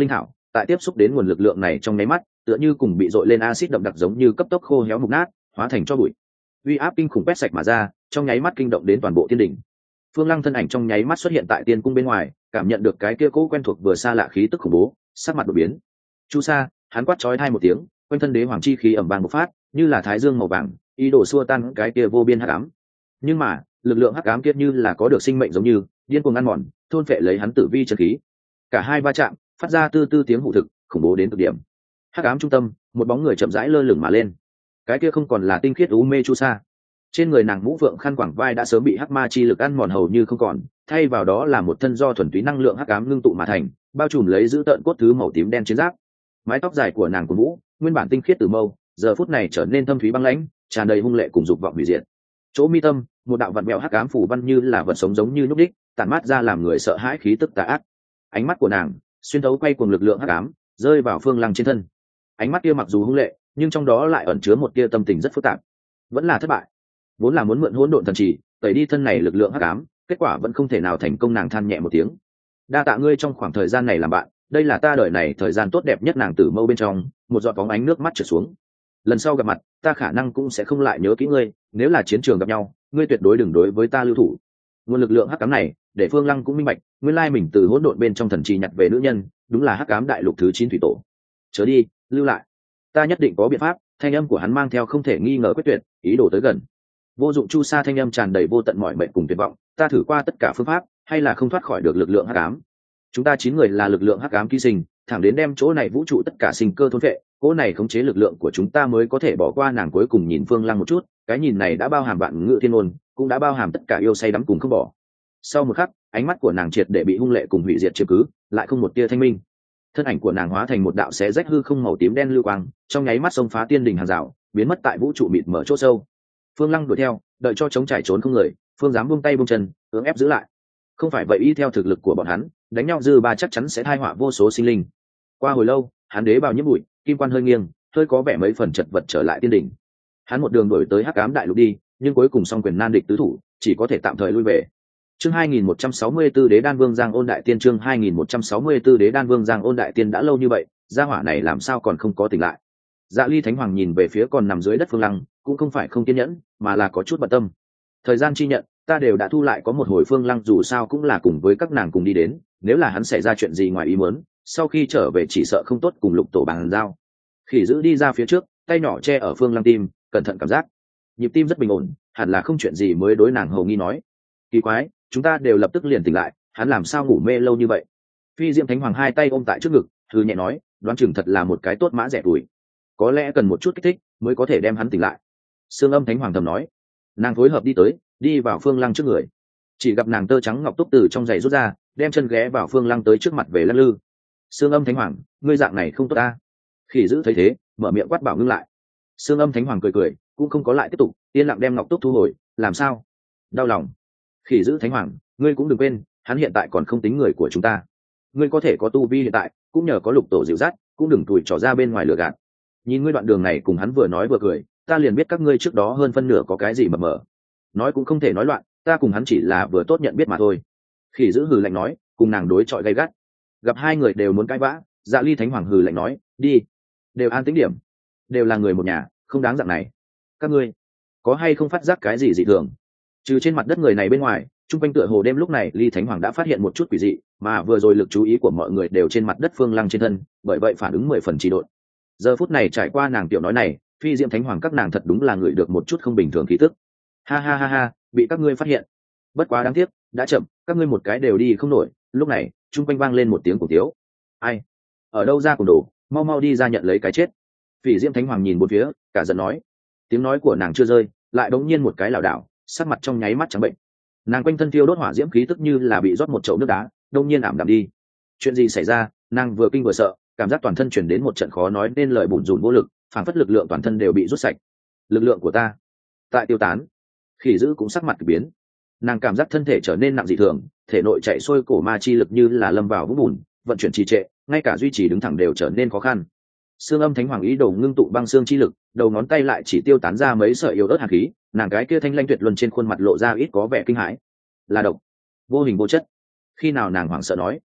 [SPEAKER 1] tại tiếp xúc đến nguồn lực lượng này trong nháy mắt tựa như cùng bị dội lên axit đậm đặc giống như cấp tốc khô héo mục nát hóa thành cho bụi. Uy áp kinh khủng quét sạch mà ra, trong nháy mắt kinh động đến toàn bộ tiên đỉnh. Phương Lăng thân ảnh trong nháy mắt xuất hiện tại tiên cung bên ngoài, cảm nhận được cái kia cố quen thuộc vừa xa lạ khí tức khủng bố, sắc mặt đổi biến. Chu Sa, hắn quát chói tai một tiếng, quanh thân đế hoàng chi khí ẩm vàng bộc phát, như là thái dương màu vàng, ý đồ xua tan cái kia vô biên hắc ám. Nhưng mà, lực lượng hắc ám kia như là có được sinh mệnh giống như, điên cuồng ăn mòn, thôn phệ lấy hắn tử vi chân khí. Cả hai va chạm, phát ra tư tư tiếng hụ thực, khủng bố đến cực điểm. Hắc ám trung tâm, một bóng người chậm rãi lơ lửng mà lên. Cái kia không còn là tinh khiết u mê Chu Sa. Trên người nàng mũ phượng khăn quàng vai đã sớm bị hắc ma chi lực ăn mòn hầu như không còn, thay vào đó là một thân do thuần túy năng lượng hắc ám ngưng tụ mà thành, bao trùm lấy giữ tợn cốt thứ màu tím đen chiến giáp. Mái tóc dài của nàng của mũ, nguyên bản tinh khiết từ mâu, giờ phút này trở nên thâm thúy băng lãnh, tràn đầy hung lệ cùng dục vọng hủy diệt. Chỗ mi tâm, một đạo vặn vẹo hắc ám phủ văn như là vật sống giống như nhúc đích, tản mát ra làm người sợ hãi khí tức tà ác. Ánh mắt của nàng xuyên thấu quay cuồng lực lượng hắc ám, rơi vào Phương Lăng trên thân. Ánh mắt kia mặc dù hung lệ, nhưng trong đó lại ẩn chứa một tia tâm tình rất phức tạp. Vẫn là thất bại. Vốn là muốn mượn hỗn độn thần chỉ tẩy đi thân này lực lượng hắc ám, kết quả vẫn không thể nào thành công. Nàng than nhẹ một tiếng. Đa tạ ngươi trong khoảng thời gian này làm bạn, đây là ta đời này thời gian tốt đẹp nhất. Nàng tử mâu bên trong một giọt bóng ánh nước mắt trượt xuống. Lần sau gặp mặt, ta khả năng cũng sẽ không lại nhớ kỹ ngươi, nếu là chiến trường gặp nhau, ngươi tuyệt đối đừng đối với ta lưu thủ. Nguồn lực lượng hắc ám này, để Phương Lăng cũng minh bạch, nguyên lai mình từ hỗn độn bên trong thần trì nhặt về nữ nhân, đúng là hắc ám đại lục thứ chín thủy tổ. Chớ đi, lưu lại, ta nhất định có biện pháp. Thanh âm của hắn mang theo không thể nghi ngờ quyết tuyệt, ý đồ tới gần. Vô dụng. Chu Sa thanh âm tràn đầy vô tận mỏi mệt cùng tuyệt vọng, ta thử qua tất cả phương pháp, hay là không thoát khỏi được lực lượng hắc ám. Chúng ta chín người là lực lượng hắc ám ký sinh, thẳng đến đem chỗ này vũ trụ tất cả sinh cơ thôn vệ, cỗ này khống chế lực lượng của chúng ta mới có thể bỏ qua. Nàng cuối cùng nhìn Phương Lăng một chút, cái nhìn này đã bao hàm vạn ngữ thiên ngôn, cũng đã bao hàm tất cả yêu say đắm cùng không bỏ. Sau một khắc, ánh mắt của nàng triệt để bị hung lệ cùng hủy diệt chiếm cứ, lại không một tia thanh minh. Thân ảnh của nàng hóa thành một đạo xé rách hư không màu tím đen lưu quang, trong nháy mắt xông phá tiên đình hàng rào, biến mất tại vũ trụ mịt mở chỗ sâu. Phương Lăng đuổi theo, đợi cho chống trải trốn không người, Phương dám buông tay buông chân, cưỡng ép giữ lại. Không phải vậy, y theo thực lực của bọn hắn, đánh nhau dư ba chắc chắn sẽ tai họa vô số sinh linh. Qua hồi lâu, hắn đế bào nhiễm bụi, kim quan hơi nghiêng, hơi có vẻ mấy phần chật vật trở lại tiên đỉnh. Hắn một đường đuổi tới hắc ám đại lục đi, nhưng cuối cùng song quyền nan địch tứ thủ, chỉ có thể tạm thời lui về. Chương hai nghìn một trăm sáu mươi tư Đế Đan Vương Giang Ôn Đại Tiên. Chương hai nghìn một trăm sáu mươi tư Đế Đan Vương Giang Ôn Đại Tiên. Đã lâu như vậy, gia hỏa này làm sao còn không có tỉnh lại? Dạ Ly Thánh Hoàng nhìn về phía còn nằm dưới đất Phương Lăng, cũng không phải không kiên nhẫn, mà là có chút bận tâm. Thời gian chi nhận, ta đều đã thu lại có một hồi. Phương Lăng dù sao cũng là cùng với các nàng cùng đi đến, nếu là hắn xảy ra chuyện gì ngoài ý muốn, sau khi trở về chỉ sợ không tốt cùng Lục Tổ bàn giao. Khỉ giữ đi ra phía trước, tay nhỏ che ở Phương Lăng tim, cẩn thận cảm giác. Nhịp tim rất bình ổn, hẳn là không chuyện gì, mới đối nàng hầu nghi nói. Kỳ quái, chúng ta đều lập tức liền tỉnh lại, hắn làm sao ngủ mê lâu như vậy? Phi Diệm Thánh Hoàng hai tay ôm tại trước ngực, thư nhẹ nói, đoán chừng thật là một cái tốt mã rẻ tuổi, có lẽ cần một chút kích thích mới có thể đem hắn tỉnh lại. Sương Âm Thánh Hoàng thầm nói. Nàng phối hợp đi tới, đi vào Phương Lăng trước người, chỉ gặp nàng tơ trắng ngọc túc từ trong giày rút ra, đem chân ghé vào Phương Lăng tới trước mặt về lăn lư. Sương Âm Thánh Hoàng, ngươi dạng này không tốt ta. Khỉ giữ thấy thế, mở miệng quát bảo ngưng lại. Sương Âm Thánh Hoàng cười cười, cũng không có lại tiếp tục, yên lặng đem ngọc túc thu hồi. Làm sao? Đau lòng. Khỉ giữ Thánh Hoàng, ngươi cũng đừng quên, hắn hiện tại còn không tính người của chúng ta. Ngươi có thể có tu vi hiện tại, cũng nhờ có Lục Tổ dịu dắt, cũng đừng tủi trò ra bên ngoài lừa gạt. Nhìn ngươi đoạn đường này cùng hắn vừa nói vừa cười, ta liền biết các ngươi trước đó hơn phân nửa có cái gì mập mờ. Nói cũng không thể nói loạn, ta cùng hắn chỉ là vừa tốt nhận biết mà thôi. Khỉ giữ hừ lạnh nói, cùng nàng đối chọi gay gắt. Gặp hai người đều muốn cãi vã, Dạ Ly Thánh Hoàng hừ lạnh nói, đi, đều an tĩnh điểm, đều là người một nhà, không đáng dạng này. Các ngươi có hay không phát giác cái gì dị thường? Trừ trên mặt đất người này bên ngoài, trung quanh tựa hồ đêm lúc này Ly Thánh Hoàng đã phát hiện một chút quỷ dị, mà vừa rồi lực chú ý của mọi người đều trên mặt đất Phương Lăng trên thân, bởi vậy phản ứng mười phần trì độn. Giờ phút này trải qua nàng tiểu nói này, Phi Diệm Thánh Hoàng các nàng thật đúng là người được một chút không bình thường khí tức. Ha ha ha ha, bị các ngươi phát hiện. Bất quá đáng tiếc, đã chậm, các ngươi một cái đều đi không nổi. Lúc này, trung quanh vang lên một tiếng cổ tiếu. Ai? Ở đâu ra cùng đồ, mau mau đi ra nhận lấy cái chết. Phi Diệm Thánh Hoàng nhìn bốn phía, cả giận nói. Tiếng nói của nàng chưa rơi, lại đống nhiên một cái lảo đảo, sắc mặt trong nháy mắt trắng bệnh. Nàng quanh thân thiêu đốt hỏa diễm khí tức như là bị rót một chậu nước đá, đống nhiên ảm đạm đi. Chuyện gì xảy ra? Nàng vừa kinh vừa sợ, cảm giác toàn thân chuyển đến một trận khó nói nên lời bủn rủn vô lực, phản phất lực lượng toàn thân đều bị rút sạch. Lực lượng của ta tại tiêu tán. Khỉ giữ cũng sắc mặt kỳ biến, nàng cảm giác thân thể trở nên nặng dị thường, thể nội chạy xuôi cổ ma chi lực như là lâm vào vũng bùn, vận chuyển trì trệ, ngay cả duy trì đứng thẳng đều trở nên khó khăn. Sương Âm Thánh Hoàng ý đồ ngưng tụ băng xương chi lực, đầu ngón tay lại chỉ tiêu tán ra mấy sợi yếu ớt hàn khí, nàng cái kia thanh lanh tuyệt luân trên khuôn mặt lộ ra ít có vẻ kinh hãi. Là độc, vô hình vô chất. Khi nào nàng hoảng sợ nói,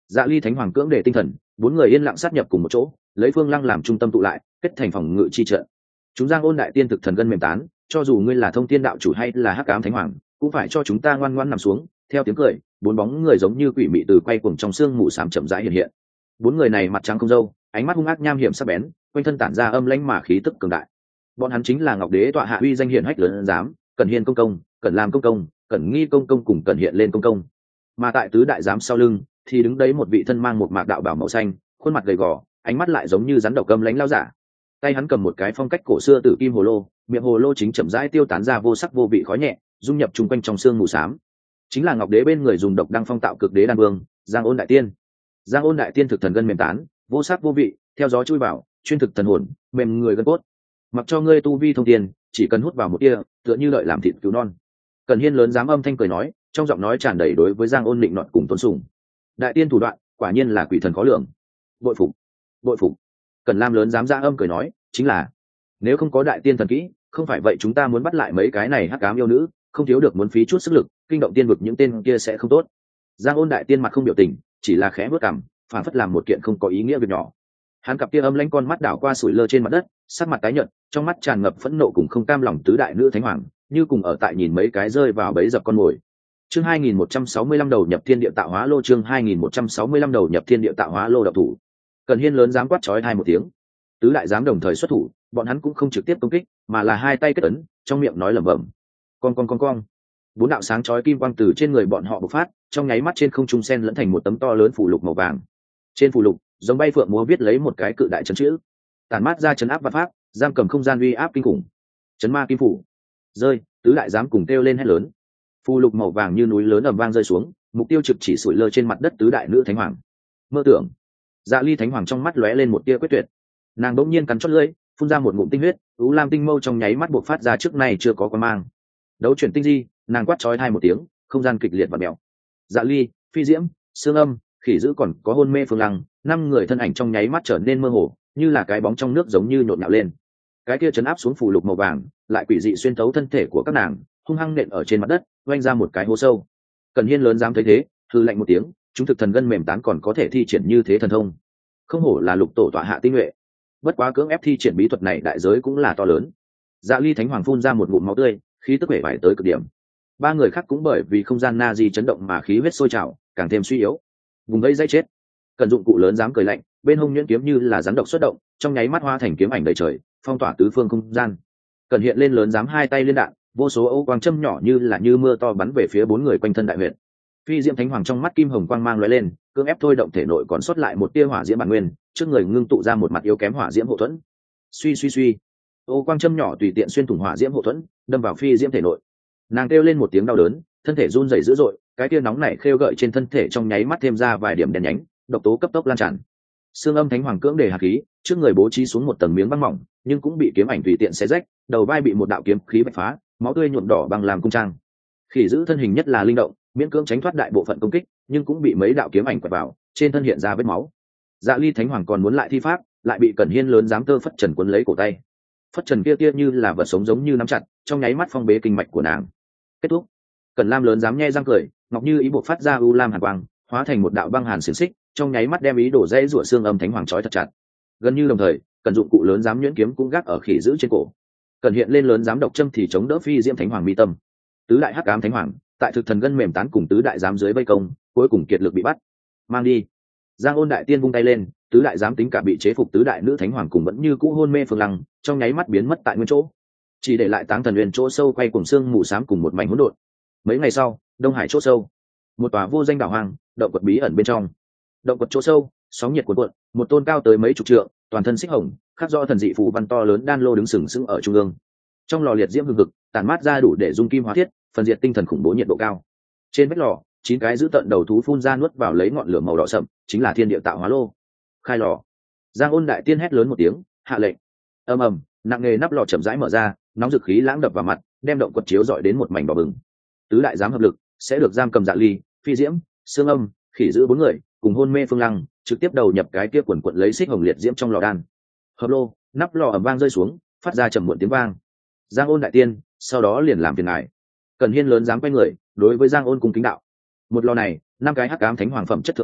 [SPEAKER 1] Dạ ly thánh hoàng cưỡng để tinh thần, bốn người yên lặng sát nhập cùng một chỗ, lấy phương lăng làm trung tâm tụ lại, kết thành phòng ngự chi trận. Chúng Giang Ôn đại tiên thực thần gân mềm tán, cho dù ngươi là thông thiên đạo chủ hay là hắc ám thánh hoàng, cũng phải cho chúng ta ngoan ngoãn nằm xuống. Theo tiếng cười, bốn bóng người giống như quỷ mị từ quay cuồng trong sương mù xám chậm rãi hiện hiện. Bốn người này mặt trắng không râu, ánh mắt hung ác nham hiểm sắc bén, quanh thân tản ra âm lãnh mà khí tức cường đại. Bọn hắn chính là Ngọc Đế tọa hạ uy danh hiển hách lớn giám, Cẩn Hiên công công, Cẩn Lam công công, Cẩn Nghi công công cùng Cẩn Hiện lên công công. Mà tại tứ đại giám sau lưng thì đứng đấy một vị thân mang một mạc đạo bào màu xanh, khuôn mặt gầy gò, ánh mắt lại giống như rắn độc găm lãnh lao giả. Tay hắn cầm một cái phong cách cổ xưa tử kim hồ lô, miệng hồ lô chính chậm rãi tiêu tán ra vô sắc vô vị khói nhẹ, dung nhập chung quanh trong xương mù xám. Chính là Ngọc Đế bên người dùng độc đăng phong tạo cực đế đan vương, Giang Ôn đại tiên. Giang Ôn đại tiên thực thần gân mềm tán, vô sắc vô vị, theo gió chui vào, chuyên thực thần hồn, mềm người gân cốt. Mặc cho ngươi tu vi thông tiền, chỉ cần hút vào một tia, tựa như lợi làm thịt cứu non. Cẩn Hiên lớn dám âm thanh cười nói, trong giọng nói tràn đầy đối với Giang Ôn định nọt cùng tôn sùng. Đại tiên thủ đoạn, quả nhiên là quỷ thần khó lường. Bội phục, bội phục. Cẩn Lam lớn dám ra âm cười nói, chính là nếu không có đại tiên thần kỹ, không phải vậy chúng ta muốn bắt lại mấy cái này hắc ám yêu nữ, không thiếu được muốn phí chút sức lực, kinh động tiên vực những tên kia sẽ không tốt. Giang Ôn đại tiên mặt không biểu tình, chỉ là khẽ bước cằm, phản phất làm một kiện không có ý nghĩa việc nhỏ. Hắn cặp kia âm lãnh con mắt đảo qua sủi lơ trên mặt đất, sắc mặt tái nhợt, trong mắt tràn ngập phẫn nộ cùng không cam lòng tứ đại nữ thánh hoàng, như cùng ở tại nhìn mấy cái rơi vào bẫy dập con mồi. Chương hai nghìn một trăm sáu mươi lăm đầu nhập thiên địa tạo hóa lô, chương hai nghìn một trăm sáu mươi lăm đầu nhập thiên địa tạo hóa lô độc thủ. Cẩn Hiên lớn dám quát chói hai một tiếng. Tứ đại giám đồng thời xuất thủ, bọn hắn cũng không trực tiếp công kích, mà là hai tay kết ấn, trong miệng nói lẩm bẩm. Con con con con. Bốn đạo sáng chói kim quang từ trên người bọn họ bộc phát, trong nháy mắt trên không trung sen lẫn thành một tấm to lớn phù lục màu vàng. Trên phù lục, giống bay phượng múa viết lấy một cái cự đại chấn chữ, tản mát ra chấn áp vạn pháp, giam cầm không gian uy áp kinh khủng. Chấn ma kim phủ. Rơi, tứ đại giám cùng kêu lên hét lớn. Phù lục màu vàng như núi lớn ầm vang rơi xuống, mục tiêu trực chỉ sủi lơ trên mặt đất tứ đại nữ thánh hoàng. Mơ tưởng. Dạ ly thánh hoàng trong mắt lóe lên một tia quyết tuyệt. Nàng đỗng nhiên cắn chót lưỡi, phun ra một ngụm tinh huyết, u lam tinh mâu trong nháy mắt buộc phát ra trước này chưa có quan mang. Đấu chuyển tinh di, nàng quát chói hai một tiếng, không gian kịch liệt và mèo. Dạ ly, phi diễm, xương âm, khỉ dữ còn có hôn mê phương lăng, năm người thân ảnh trong nháy mắt trở nên mơ hồ, như là cái bóng trong nước giống như nhộn nhạo lên. Cái kia chấn áp xuống phù lục màu vàng, lại quỷ dị xuyên thấu thân thể của các nàng, hung hăng nện ở trên mặt đất, oanh ra một cái hố sâu. Cẩn Hiên lớn dám thấy thế, hư lạnh một tiếng, chúng thực thần gân mềm tán còn có thể thi triển như thế thần thông, không hổ là lục tổ tọa hạ tinh nhuệ. Bất quá cưỡng ép thi triển bí thuật này đại giới cũng là to lớn. Dạ ly thánh hoàng phun ra một ngụm máu tươi, khí tức bể vải tới cực điểm. Ba người khác cũng bởi vì không gian na di chấn động mà khí huyết sôi trào, càng thêm suy yếu. Vùng vây dây chết. Cần dụng cụ lớn dám cười lạnh, bên hông nhuyễn kiếm như là rắn độc xuất động, trong nháy mắt hoa thành kiếm ảnh đầy trời, phong tỏa tứ phương không gian. Cần hiện lên lớn dám hai tay liên đạn, vô số âu quang châm nhỏ như là như mưa to bắn về phía bốn người quanh thân đại huyện. Phi diễm thánh hoàng trong mắt kim hồng quang mang lóe lên, cưỡng ép thôi động thể nội còn sót lại một tia hỏa diễm bản nguyên, trước người ngưng tụ ra một mặt yếu kém hỏa diễm hộ thuẫn. Suy suy suy, ô quang châm nhỏ tùy tiện xuyên thủng hỏa diễm hộ thuẫn, đâm vào phi diễm thể nội. Nàng kêu lên một tiếng đau đớn, thân thể run rẩy dữ dội, cái tia nóng nảy khêu gợi trên thân thể trong nháy mắt thêm ra vài điểm đen nhánh, độc tố cấp tốc lan tràn. Xương âm thánh hoàng cưỡng để hạt khí, trước người bố trí xuống một tầng miếng băng mỏng, nhưng cũng bị kiếm ảnh tùy tiện xé rách, đầu vai bị một đạo kiếm khí bạch phá, máu tươi nhuộm đỏ bằng làm cung trang. Khỉ giữ thân hình nhất là linh động, miễn cưỡng tránh thoát đại bộ phận công kích, nhưng cũng bị mấy đạo kiếm ảnh quẹt vào, trên thân hiện ra vết máu. Dạ ly thánh hoàng còn muốn lại thi pháp, lại bị Cẩn Hiên lớn dám tơ phất trần quấn lấy cổ tay. Phất trần kia kia như là vật sống giống như nắm chặt, trong nháy mắt phong bế kinh mạch của nàng. Kết thúc. Cẩn Lam lớn dám nhe răng cười, ngọc như ý buộc phát ra u lam hàn quang, hóa thành một đạo băng hàn xiềng xích, trong nháy mắt đem ý đổ dây rủa xương âm thánh hoàng trói thật chặt. Gần như đồng thời, Cẩn dụng cụ lớn dám nhuyễn kiếm cũng gác ở khỉ giữ trên cổ. Cẩn hiện lên lớn dám độc châm thì chống đỡ phi diễm thánh hoàng mi tâm. Tứ đại hắc ám thánh hoàng, tại thực thần gân mềm tán cùng tứ đại giám dưới vây công, cuối cùng kiệt lực bị bắt. Mang đi. Giang Ôn đại tiên vung tay lên, tứ đại giám tính cả bị chế phục tứ đại nữ thánh hoàng cùng vẫn như cũ hôn mê phương lăng, trong nháy mắt biến mất tại nguyên chỗ, chỉ để lại táng thần huyền chỗ sâu quay cùng xương mù xám cùng một mảnh hỗn độn. Mấy ngày sau, Đông Hải chỗ sâu, một tòa vô danh đảo hoang, động quật bí ẩn bên trong. Động quật chỗ sâu, sóng nhiệt cuộn cuộn, một tôn cao tới mấy chục trượng, toàn thân xích hồng, khắc rõ thần dị phù văn to lớn đan lô đứng sừng sững ở trung ương. Trong lò liệt diễm hừng hực, tản mát ra đủ để dung kim hóa thiết, phần diệt tinh thần khủng bố nhiệt độ cao. Trên vách lò, chín cái giữ tận đầu thú phun ra nuốt vào lấy ngọn lửa màu đỏ sậm, chính là thiên địa tạo hóa lô. Khai lò. Giang Ôn đại tiên hét lớn một tiếng, hạ lệnh. Ầm ầm, nặng nề nắp lò chậm rãi mở ra, nóng dực khí lãng đập vào mặt, đem động quật chiếu dọi đến một mảnh đỏ bừng. Tứ đại giám hợp lực sẽ được giam cầm Dạ ly, phi diễm, xương âm, khỉ giữ bốn người cùng hôn mê phương lăng, trực tiếp đầu nhập cái kia quần quật lấy xích hồng liệt diễm trong lò đan. Hợp lô, nắp lò ầm vang rơi xuống, phát ra trầm muộn tiếng vang. Giang Ôn đại tiên, sau đó liền làm phiền ngài. Cần Hiên lớn dám quay người, đối với Giang Ôn cung kính đạo. Một lò này, năm cái hắc ám thánh hoàng phẩm chất thượng thừa,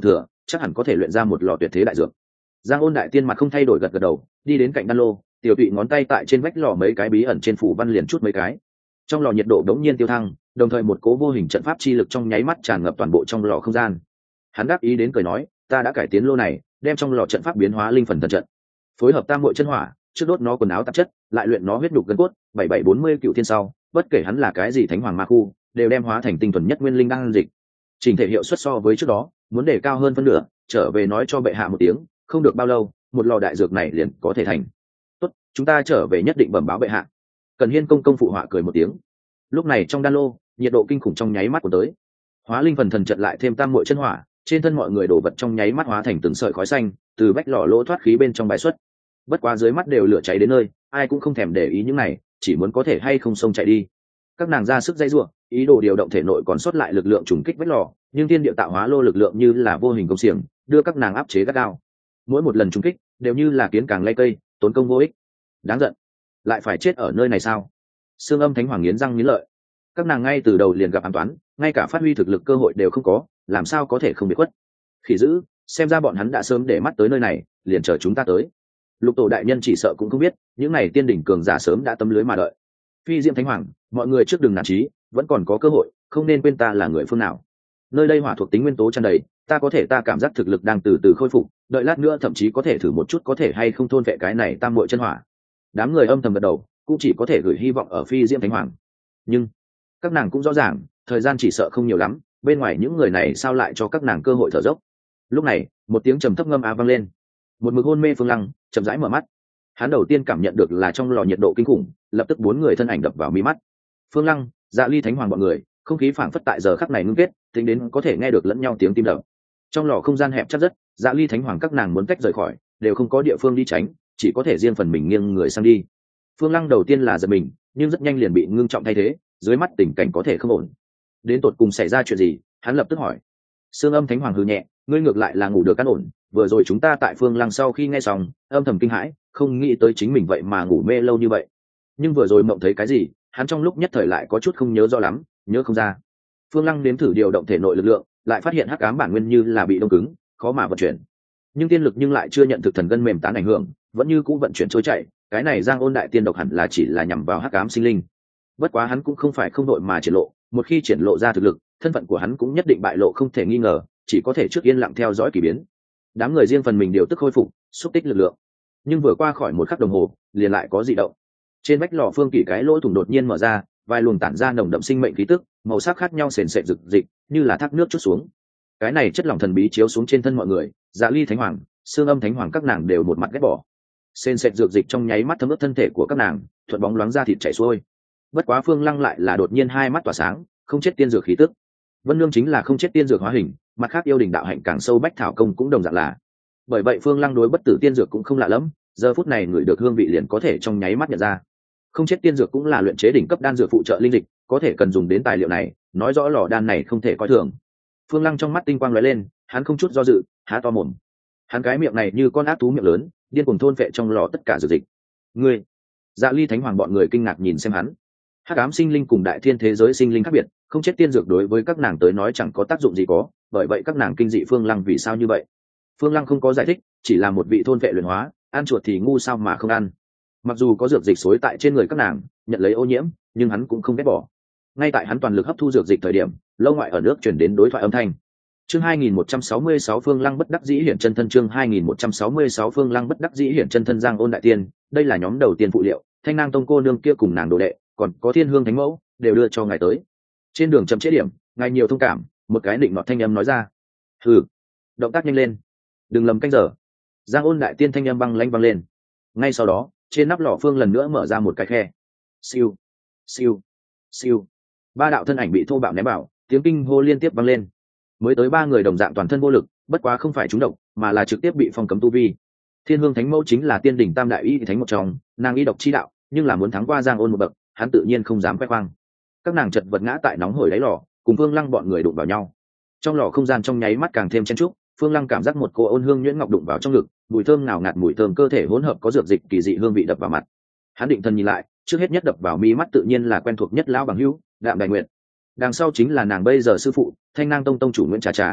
[SPEAKER 1] chắc hẳn có thể luyện ra một lò tuyệt thế đại dược. Giang Ôn đại tiên mặt không thay đổi gật gật đầu, đi đến cạnh đan lô, tiểu tụy ngón tay tại trên vách lò mấy cái bí ẩn trên phủ văn liền chút mấy cái. Trong lò nhiệt độ đống nhiên tiêu thăng, đồng thời một cố vô hình trận pháp chi lực trong nháy mắt tràn ngập toàn bộ trong lò không gian. Hắn đáp ý đến cười nói, ta đã cải tiến lô này, đem trong lò trận pháp biến hóa linh phần thần trận, phối hợp tam muội chân hỏa, trước đốt nó quần áo tạp chất, lại luyện nó huyết nhục gân cốt, bảy bảy bốn mươi cựu thiên sau, bất kể hắn là cái gì thánh hoàng ma khu, đều đem hóa thành tinh thuần nhất nguyên linh đan dịch. Trình thể hiệu suất so với trước đó, muốn để cao hơn phân nửa, trở về nói cho bệ hạ một tiếng, không được bao lâu, một lò đại dược này liền có thể thành. Tốt, chúng ta trở về nhất định bẩm báo bệ hạ. Cần Hiên công công phụ họa cười một tiếng. Lúc này trong đan lô, nhiệt độ kinh khủng trong nháy mắt của tới. Hóa linh phần thần trận lại thêm tam muội chân hỏa, trên thân mọi người đổ vật trong nháy mắt hóa thành từng sợi khói xanh, từ vách lò lỗ thoát khí bên trong bài xuất. Bất quá dưới mắt đều lửa cháy đến nơi, ai cũng không thèm để ý những này, chỉ muốn có thể hay không xông chạy đi. Các nàng ra sức dây rủa, ý đồ điều động thể nội còn sót lại lực lượng trùng kích vách lò, nhưng thiên địa tạo hóa lô lực lượng như là vô hình công xiềng, đưa các nàng áp chế gắt gao. Mỗi một lần trùng kích đều như là kiến càng lay cây, tốn công vô ích. Đáng giận, lại phải chết ở nơi này sao? Sương Âm Thánh Hoàng nghiến răng nghiến lợi. Các nàng ngay từ đầu liền gặp an toán, ngay cả phát huy thực lực cơ hội đều không có, làm sao có thể không bị khuất? Khỉ dữ, xem ra bọn hắn đã sớm để mắt tới nơi này, liền chờ chúng ta tới. Lục tổ đại nhân chỉ sợ cũng không biết, những này tiên đỉnh cường giả sớm đã tấm lưới mà đợi. Phi Diệm Thánh Hoàng, mọi người trước đừng nản chí, vẫn còn có cơ hội, không nên quên ta là người phương nào. Nơi đây hỏa thuộc tính nguyên tố tràn đầy, ta có thể ta cảm giác thực lực đang từ từ khôi phục, đợi lát nữa thậm chí có thể thử một chút có thể hay không thôn vệ cái này tam muội chân hỏa. Đám người âm thầm gật đầu, cũng chỉ có thể gửi hy vọng ở Phi Diệm Thánh Hoàng. Nhưng các nàng cũng rõ ràng, thời gian chỉ sợ không nhiều lắm, bên ngoài những người này sao lại cho các nàng cơ hội thở dốc. Lúc này, một tiếng trầm thấp ngâm a vang lên. Một mực hôn mê Phương Lăng chậm rãi mở mắt. Hắn đầu tiên cảm nhận được là trong lò nhiệt độ kinh khủng, lập tức bốn người thân ảnh đập vào mi mắt. Phương Lăng, Dạ Ly Thánh Hoàng bọn người, không khí phảng phất tại giờ khắc này ngưng kết, tính đến có thể nghe được lẫn nhau tiếng tim đập. Trong lò không gian hẹp chặt rất, Dạ Ly Thánh Hoàng các nàng muốn cách rời khỏi, đều không có địa phương đi tránh, chỉ có thể riêng phần mình nghiêng người sang đi. Phương Lăng đầu tiên là giật mình, nhưng rất nhanh liền bị ngưng trọng thay thế, dưới mắt tình cảnh có thể không ổn. Đến tột cùng xảy ra chuyện gì? Hắn lập tức hỏi. Sương Âm Thánh Hoàng hừ nhẹ, ngươi ngược lại là ngủ được căn ổn, vừa rồi chúng ta tại Phương Lăng sau khi nghe xong, âm thầm kinh hãi, không nghĩ tới chính mình vậy mà ngủ mê lâu như vậy. Nhưng vừa rồi mộng thấy cái gì, hắn trong lúc nhất thời lại có chút không nhớ rõ lắm, nhớ không ra. Phương Lăng nếm thử điều động thể nội lực lượng, lại phát hiện hắc ám bản nguyên như là bị đông cứng, khó mà vận chuyển. Nhưng tiên lực nhưng lại chưa nhận thực thần gân mềm tán ảnh hưởng, vẫn như cũ vận chuyển trôi chảy. Cái này Giang Ôn đại tiên độc hẳn là chỉ là nhằm vào hắc ám sinh linh. Bất quá hắn cũng không phải không đội mà triển lộ, một khi triển lộ ra thực lực, thân phận của hắn cũng nhất định bại lộ không thể nghi ngờ, chỉ có thể trước yên lặng theo dõi kỳ biến. Đám người riêng phần mình điều tức khôi phục, xúc tích lực lượng. Nhưng vừa qua khỏi một khắc đồng hồ, liền lại có dị động. Trên vách lò phương kỳ cái lỗ thủng đột nhiên mở ra, vài luồng tản ra nồng đậm sinh mệnh khí tức, màu sắc khác nhau sền sệt rực dịch, như là thác nước chút xuống. Cái này chất lỏng thần bí chiếu xuống trên thân mọi người, Dạ Ly Thánh Hoàng, Sương Âm Thánh Hoàng các nàng đều một mặt ghét bỏ. Sền sệt dược dịch trong nháy mắt thấm ướt thân thể của các nàng, thuận bóng loáng ra thịt chảy xuôi. Bất quá Phương Lăng lại là đột nhiên hai mắt tỏa sáng, không chết tiên dược khí tức. Vân Nương chính là không chết tiên dược hóa hình, mặt khác yêu đình đạo hạnh càng sâu bách thảo công cũng đồng dạng là. Bởi vậy Phương Lăng đối bất tử tiên dược cũng không lạ lắm, giờ phút này người được hương vị liền có thể trong nháy mắt nhận ra. Không chết tiên dược cũng là luyện chế đỉnh cấp đan dược phụ trợ linh dịch, có thể cần dùng đến tài liệu này, nói rõ lò đan này không thể coi thường. Phương Lăng trong mắt tinh quang lóe lên, hắn không chút do dự, há to mồm. Hắn cái miệng này như con ác thú miệng lớn, điên cuồng thôn phệ trong lò tất cả dược dịch. Ngươi, Dạ Ly Thánh Hoàng bọn người kinh ngạc nhìn xem hắn. Hắc ám sinh linh cùng đại thiên thế giới sinh linh khác biệt, không chết tiên dược đối với các nàng tới nói chẳng có tác dụng gì có, bởi vậy các nàng kinh dị Phương Lăng vì sao như vậy. Phương Lăng không có giải thích, chỉ là một vị thôn vệ luyện hóa, ăn chuột thì ngu sao mà không ăn. Mặc dù có dược dịch xối tại trên người các nàng, nhận lấy ô nhiễm, nhưng hắn cũng không ghét bỏ. Ngay tại hắn toàn lực hấp thu dược dịch thời điểm, lâu ngoại ở nước chuyển đến đối thoại âm thanh. Chương hai nghìn một trăm sáu mươi sáu Phương Lăng bất đắc dĩ hiển chân thân. Chương hai nghìn một trăm sáu mươi sáu Phương Lăng bất đắc dĩ hiển chân thân. Giang Ôn đại tiên, đây là nhóm đầu tiên phụ liệu, Thanh Nang tông cô nương kia cùng nàng đồ đệ, còn có Thiên Hương Thánh Mẫu đều đưa cho ngài tới. Trên đường chậm chế điểm, ngài nhiều thông cảm. Một cái định nọt thanh âm nói ra. Hừ, động tác nhanh lên, đừng lầm canh giờ. Giang Ôn đại tiên thanh âm băng lãnh vang lên. Ngay sau đó, trên nắp lò phương lần nữa mở ra một cái khe. Siêu, siêu, siêu. Ba đạo thân ảnh bị thô bạo ném vào, tiếng kinh hô liên tiếp vang lên. Mới tới ba người đồng dạng toàn thân vô lực, bất quá không phải trúng độc, mà là trực tiếp bị phong cấm tu vi. Thiên Hương Thánh Mẫu chính là tiên đỉnh tam đại y thánh một trong, nàng y độc chi đạo, nhưng là muốn thắng qua Giang Ôn một bậc, hắn tự nhiên không dám khoe khoang. Các nàng chật vật ngã tại nóng hổi đáy lò, cùng Phương Lăng bọn người đụng vào nhau. Trong lò không gian trong nháy mắt càng thêm chen trúc, Phương Lăng cảm giác một cô ôn hương nhuyễn ngọc đụng vào trong ngực, mùi thơm nào ngạt mùi thơm cơ thể hỗn hợp có dược dịch kỳ dị hương vị đập vào mặt. Hắn định thần nhìn lại, trước hết nhất đập vào mi mắt tự nhiên là quen thuộc nhất lão bằng hữu, Đạm Đài Nguyệt. Đằng sau chính là nàng bây giờ sư phụ, Thanh Nang tông tông chủ Nguyễn Trà Trà.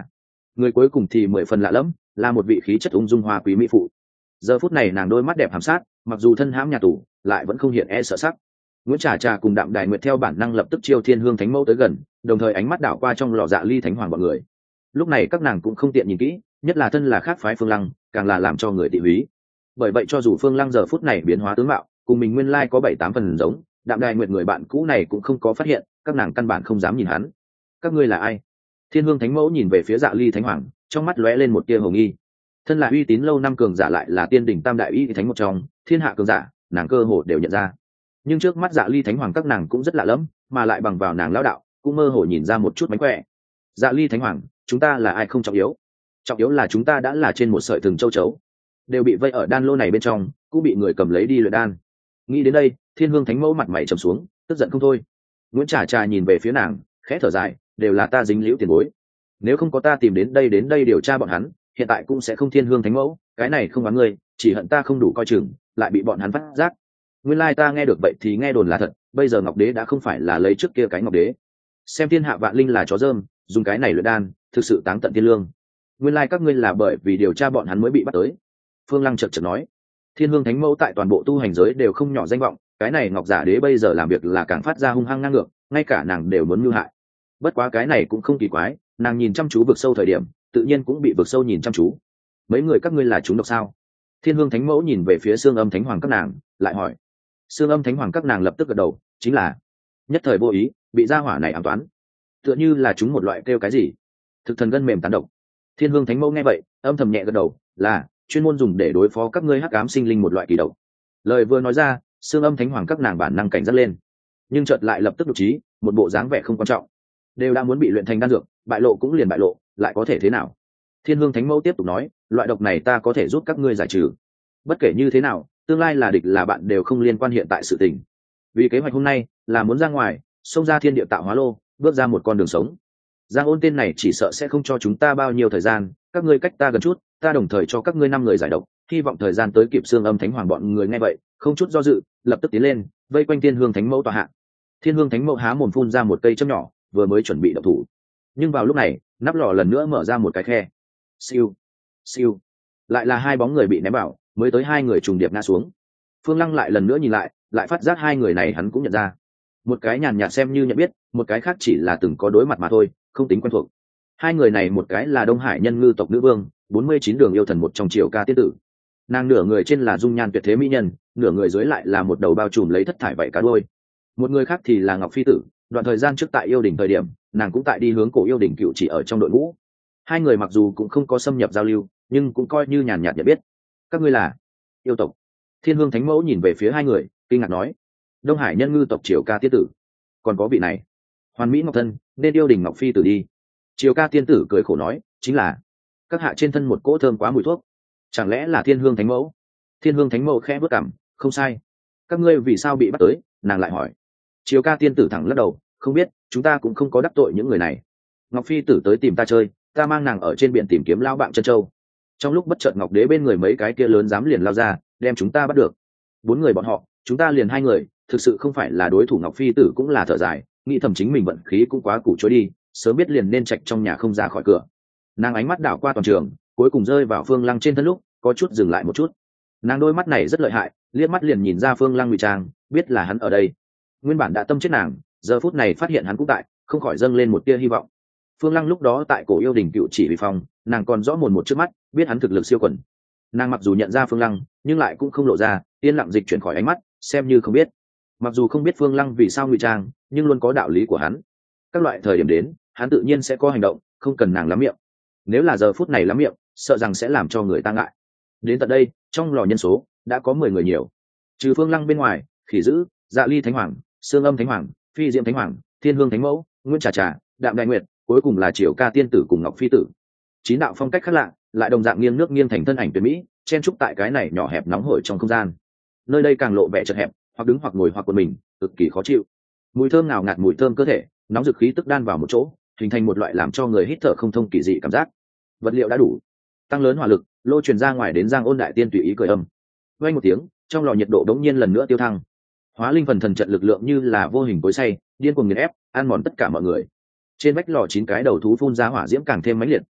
[SPEAKER 1] người cuối cùng thì mười phần lạ lẫm, là một vị khí chất ung dung hoa quý mỹ phụ. Giờ phút này nàng đôi mắt đẹp hàm sát, mặc dù thân hãm nhà tù lại vẫn không hiện e sợ sắc. Nguyễn Trà Trà cùng Đạm Đài Nguyệt theo bản năng lập tức chiêu Thiên Hương Thánh Mẫu tới gần, đồng thời ánh mắt đảo qua trong lò Dạ Ly Thánh Hoàng bọn người. Lúc này các nàng cũng không tiện nhìn kỹ, nhất là thân là khác phái Phương Lăng, càng là làm cho người tị húy. Bởi vậy cho dù Phương Lăng giờ phút này biến hóa tướng mạo, cùng mình nguyên lai có bảy tám phần giống, Đạm Đài Nguyệt người bạn cũ này cũng không có phát hiện, các nàng căn bản không dám nhìn hắn. Các ngươi là ai? Thiên Hương Thánh Mẫu nhìn về phía Dạ Ly Thánh Hoàng, trong mắt lóe lên một tia hồ nghi. Thân là uy tín lâu năm cường giả lại là tiên đỉnh tam đại y thánh một trong, thiên hạ cường giả, nàng cơ hồ đều nhận ra. Nhưng trước mắt Dạ Ly Thánh Hoàng các nàng cũng rất lạ lẫm, mà lại bằng vào nàng lão đạo, cũng mơ hồ nhìn ra một chút mánh khỏe. Dạ Ly Thánh Hoàng, chúng ta là ai không trọng yếu, trọng yếu là chúng ta đã là trên một sợi thừng châu chấu, đều bị vây ở đan lô này bên trong, cũng bị người cầm lấy đi luyện đan. Nghĩ đến đây, Thiên Hương Thánh Mẫu mặt mày trầm xuống, tức giận không thôi. Nguyễn Trà Trà nhìn về phía nàng, khẽ thở dài, đều là ta dính liễu tiền bối, nếu không có ta tìm đến đây đến đây điều tra bọn hắn, hiện tại cũng sẽ không Thiên Hương Thánh Mẫu, cái này không oán ngươi, chỉ hận ta không đủ coi chừng, lại bị bọn hắn phát giác. Nguyên lai ta nghe được vậy thì nghe đồn là thật, bây giờ Ngọc Đế đã không phải là lấy trước kia cái Ngọc Đế. Xem thiên hạ vạn linh là chó dơm, dùng cái này luyện đan, thực sự táng tận thiên lương. Nguyên lai các ngươi là bởi vì điều tra bọn hắn mới bị bắt tới. Phương Lăng chợt chợt nói, Thiên Hương Thánh Mẫu tại toàn bộ tu hành giới đều không nhỏ danh vọng, cái này Ngọc Giả Đế bây giờ làm việc là càng phát ra hung hăng ngang ngược, ngay cả nàng đều muốn mưu hại. Bất quá cái này cũng không kỳ quái, nàng nhìn chăm chú vực sâu thời điểm, tự nhiên cũng bị vực sâu nhìn chăm chú. Mấy người các ngươi là chúng độc sao? Thiên Hương Thánh Mẫu nhìn về phía Xương Âm Thánh Hoàng các nàng, lại hỏi. Xương Âm Thánh Hoàng các nàng lập tức gật đầu, chính là. Nhất thời vô ý, bị gia hỏa này ám toán. Tựa như là chúng một loại kêu cái gì? Thực thần gân mềm tán độc. Thiên Hương Thánh Mẫu nghe vậy, âm thầm nhẹ gật đầu, là chuyên môn dùng để đối phó các ngươi hắc ám sinh linh một loại kỳ độc. Lời vừa nói ra, Xương Âm Thánh Hoàng các nàng bản năng cảnh giác lên, nhưng chợt lại lập tức đột trí, một bộ dáng vẻ không quan trọng. Đều đã muốn bị luyện thành đan dược, bại lộ cũng liền bại lộ, lại có thể thế nào? Thiên Hương Thánh Mẫu tiếp tục nói, loại độc này ta có thể giúp các ngươi giải trừ. Bất kể như thế nào, tương lai là địch là bạn đều không liên quan hiện tại sự tình. Vì kế hoạch hôm nay là muốn ra ngoài, xông ra thiên địa tạo hóa lô, bước ra một con đường sống. Giang Ôn tên này chỉ sợ sẽ không cho chúng ta bao nhiêu thời gian, các ngươi cách ta gần chút, ta đồng thời cho các ngươi năm người giải độc, hy vọng thời gian tới kịp. Xương Âm Thánh Hoàng bọn người nghe vậy, không chút do dự, lập tức tiến lên, vây quanh Thiên Hương Thánh Mẫu tọa hạ. Thiên Hương Thánh Mẫu há mồm phun ra một cây châm nhỏ, vừa mới chuẩn bị động thủ, nhưng vào lúc này, nắp lò lần nữa mở ra một cái khe. Siêu, siêu, lại là hai bóng người bị ném vào, mới tới hai người trùng điệp ngã xuống. Phương Lăng lại lần nữa nhìn lại, lại phát giác hai người này hắn cũng nhận ra. Một cái nhàn nhạt xem như nhận biết, một cái khác chỉ là từng có đối mặt mà thôi, không tính quen thuộc. Hai người này một cái là Đông Hải Nhân Ngư tộc nữ vương, bốn mươi chín đường yêu thần một trong Triều Ca tiên tử. Nàng nửa người trên là dung nhan tuyệt thế mỹ nhân, nửa người dưới lại là một đầu bao trùm lấy thất thải vảy cá đuôi. Một người khác thì là Ngọc Phi tử, đoạn thời gian trước tại yêu đỉnh thời điểm, nàng cũng tại đi hướng cổ yêu đỉnh cựu chỉ ở trong đội ngũ. Hai người mặc dù cũng không có xâm nhập giao lưu, nhưng cũng coi như nhàn nhạt nhận biết. Các ngươi là yêu tộc? Thiên Hương Thánh Mẫu nhìn về phía hai người, kinh ngạc nói. Đông Hải Nhân Ngư tộc Triều Ca tiên tử. Còn có vị này, Hoàn Mỹ Ngọc thân, nên yêu đỉnh Ngọc Phi tử đi. Triều Ca tiên tử cười khổ nói, chính là. Các hạ trên thân một cỗ thơm quá mùi thuốc, chẳng lẽ là Thiên Hương Thánh Mẫu? Thiên Hương Thánh Mẫu khẽ bước cằm, không sai. Các ngươi vì sao bị bắt tới? Nàng lại hỏi. Triều Ca tiên tử thẳng lắc đầu, không biết, chúng ta cũng không có đắc tội những người này. Ngọc Phi tử tới tìm ta chơi, ta mang nàng ở trên biển tìm kiếm lao bạn chân châu. Trong lúc bất chợt Ngọc Đế bên người mấy cái kia lớn dám liền lao ra, đem chúng ta bắt được. Bốn người bọn họ, chúng ta liền hai người, thực sự không phải là đối thủ. Ngọc Phi tử cũng là thở dài, nghĩ thầm chính mình vận khí cũng quá củ chối đi, sớm biết liền nên trạch trong nhà không ra khỏi cửa. Nàng ánh mắt đảo qua toàn trường, cuối cùng rơi vào Phương Lăng trên thân lúc, có chút dừng lại một chút. Nàng đôi mắt này rất lợi hại, liếc mắt liền nhìn ra Phương Lăng ngụy trang, biết là hắn ở đây. Nguyên bản đã tâm chết nàng, giờ phút này phát hiện hắn cũng tại, không khỏi dâng lên một tia hy vọng. Phương Lăng lúc đó tại cổ yêu đỉnh cựu chỉ vì phòng, nàng còn rõ mồn một trước mắt, biết hắn thực lực siêu quần. Nàng mặc dù nhận ra Phương Lăng, nhưng lại cũng không lộ ra, yên lặng dịch chuyển khỏi ánh mắt, xem như không biết. Mặc dù không biết Phương Lăng vì sao ngụy trang, nhưng luôn có đạo lý của hắn. Các loại thời điểm đến, hắn tự nhiên sẽ có hành động, không cần nàng lắm miệng. Nếu là giờ phút này lắm miệng, sợ rằng sẽ làm cho người ta ngại. Đến tận đây, trong lò nhân số đã có mười người nhiều. Trừ Phương Lăng bên ngoài, Khỉ Dữ, Dạ Ly Thánh Hoàng, Xương Âm Thánh Hoàng, Phi Diệm Thánh Hoàng, Thiên Hương Thánh Mẫu, Nguyễn Trà Trà, Đạm Đài Nguyệt, cuối cùng là Triều Ca tiên tử cùng Ngọc Phi tử. Chín đạo phong cách khác lạ, lại đồng dạng nghiêng nước nghiêng thành thân ảnh tuyệt mỹ, chen trúc tại cái này nhỏ hẹp nóng hổi trong không gian. Nơi đây càng lộ vẻ chật hẹp, hoặc đứng hoặc ngồi hoặc quần mình, cực kỳ khó chịu. Mùi thơm nào ngạt mùi thơm cơ thể, nóng dực khí tức đan vào một chỗ, hình thành một loại làm cho người hít thở không thông kỳ dị cảm giác. Vật liệu đã đủ, tăng lớn hỏa lực, lô truyền ra ngoài đến Giang Ôn đại tiên tùy ý cười âm. Vang một tiếng, trong lò nhiệt độ đống nhiên lần nữa tiêu thăng. Hóa linh phần thần trận lực lượng như là vô hình cối xay, điên cuồng nghiền ép, ăn mòn tất cả mọi người. Trên vách lò chín cái đầu thú phun ra hỏa diễm càng thêm mãnh liệt,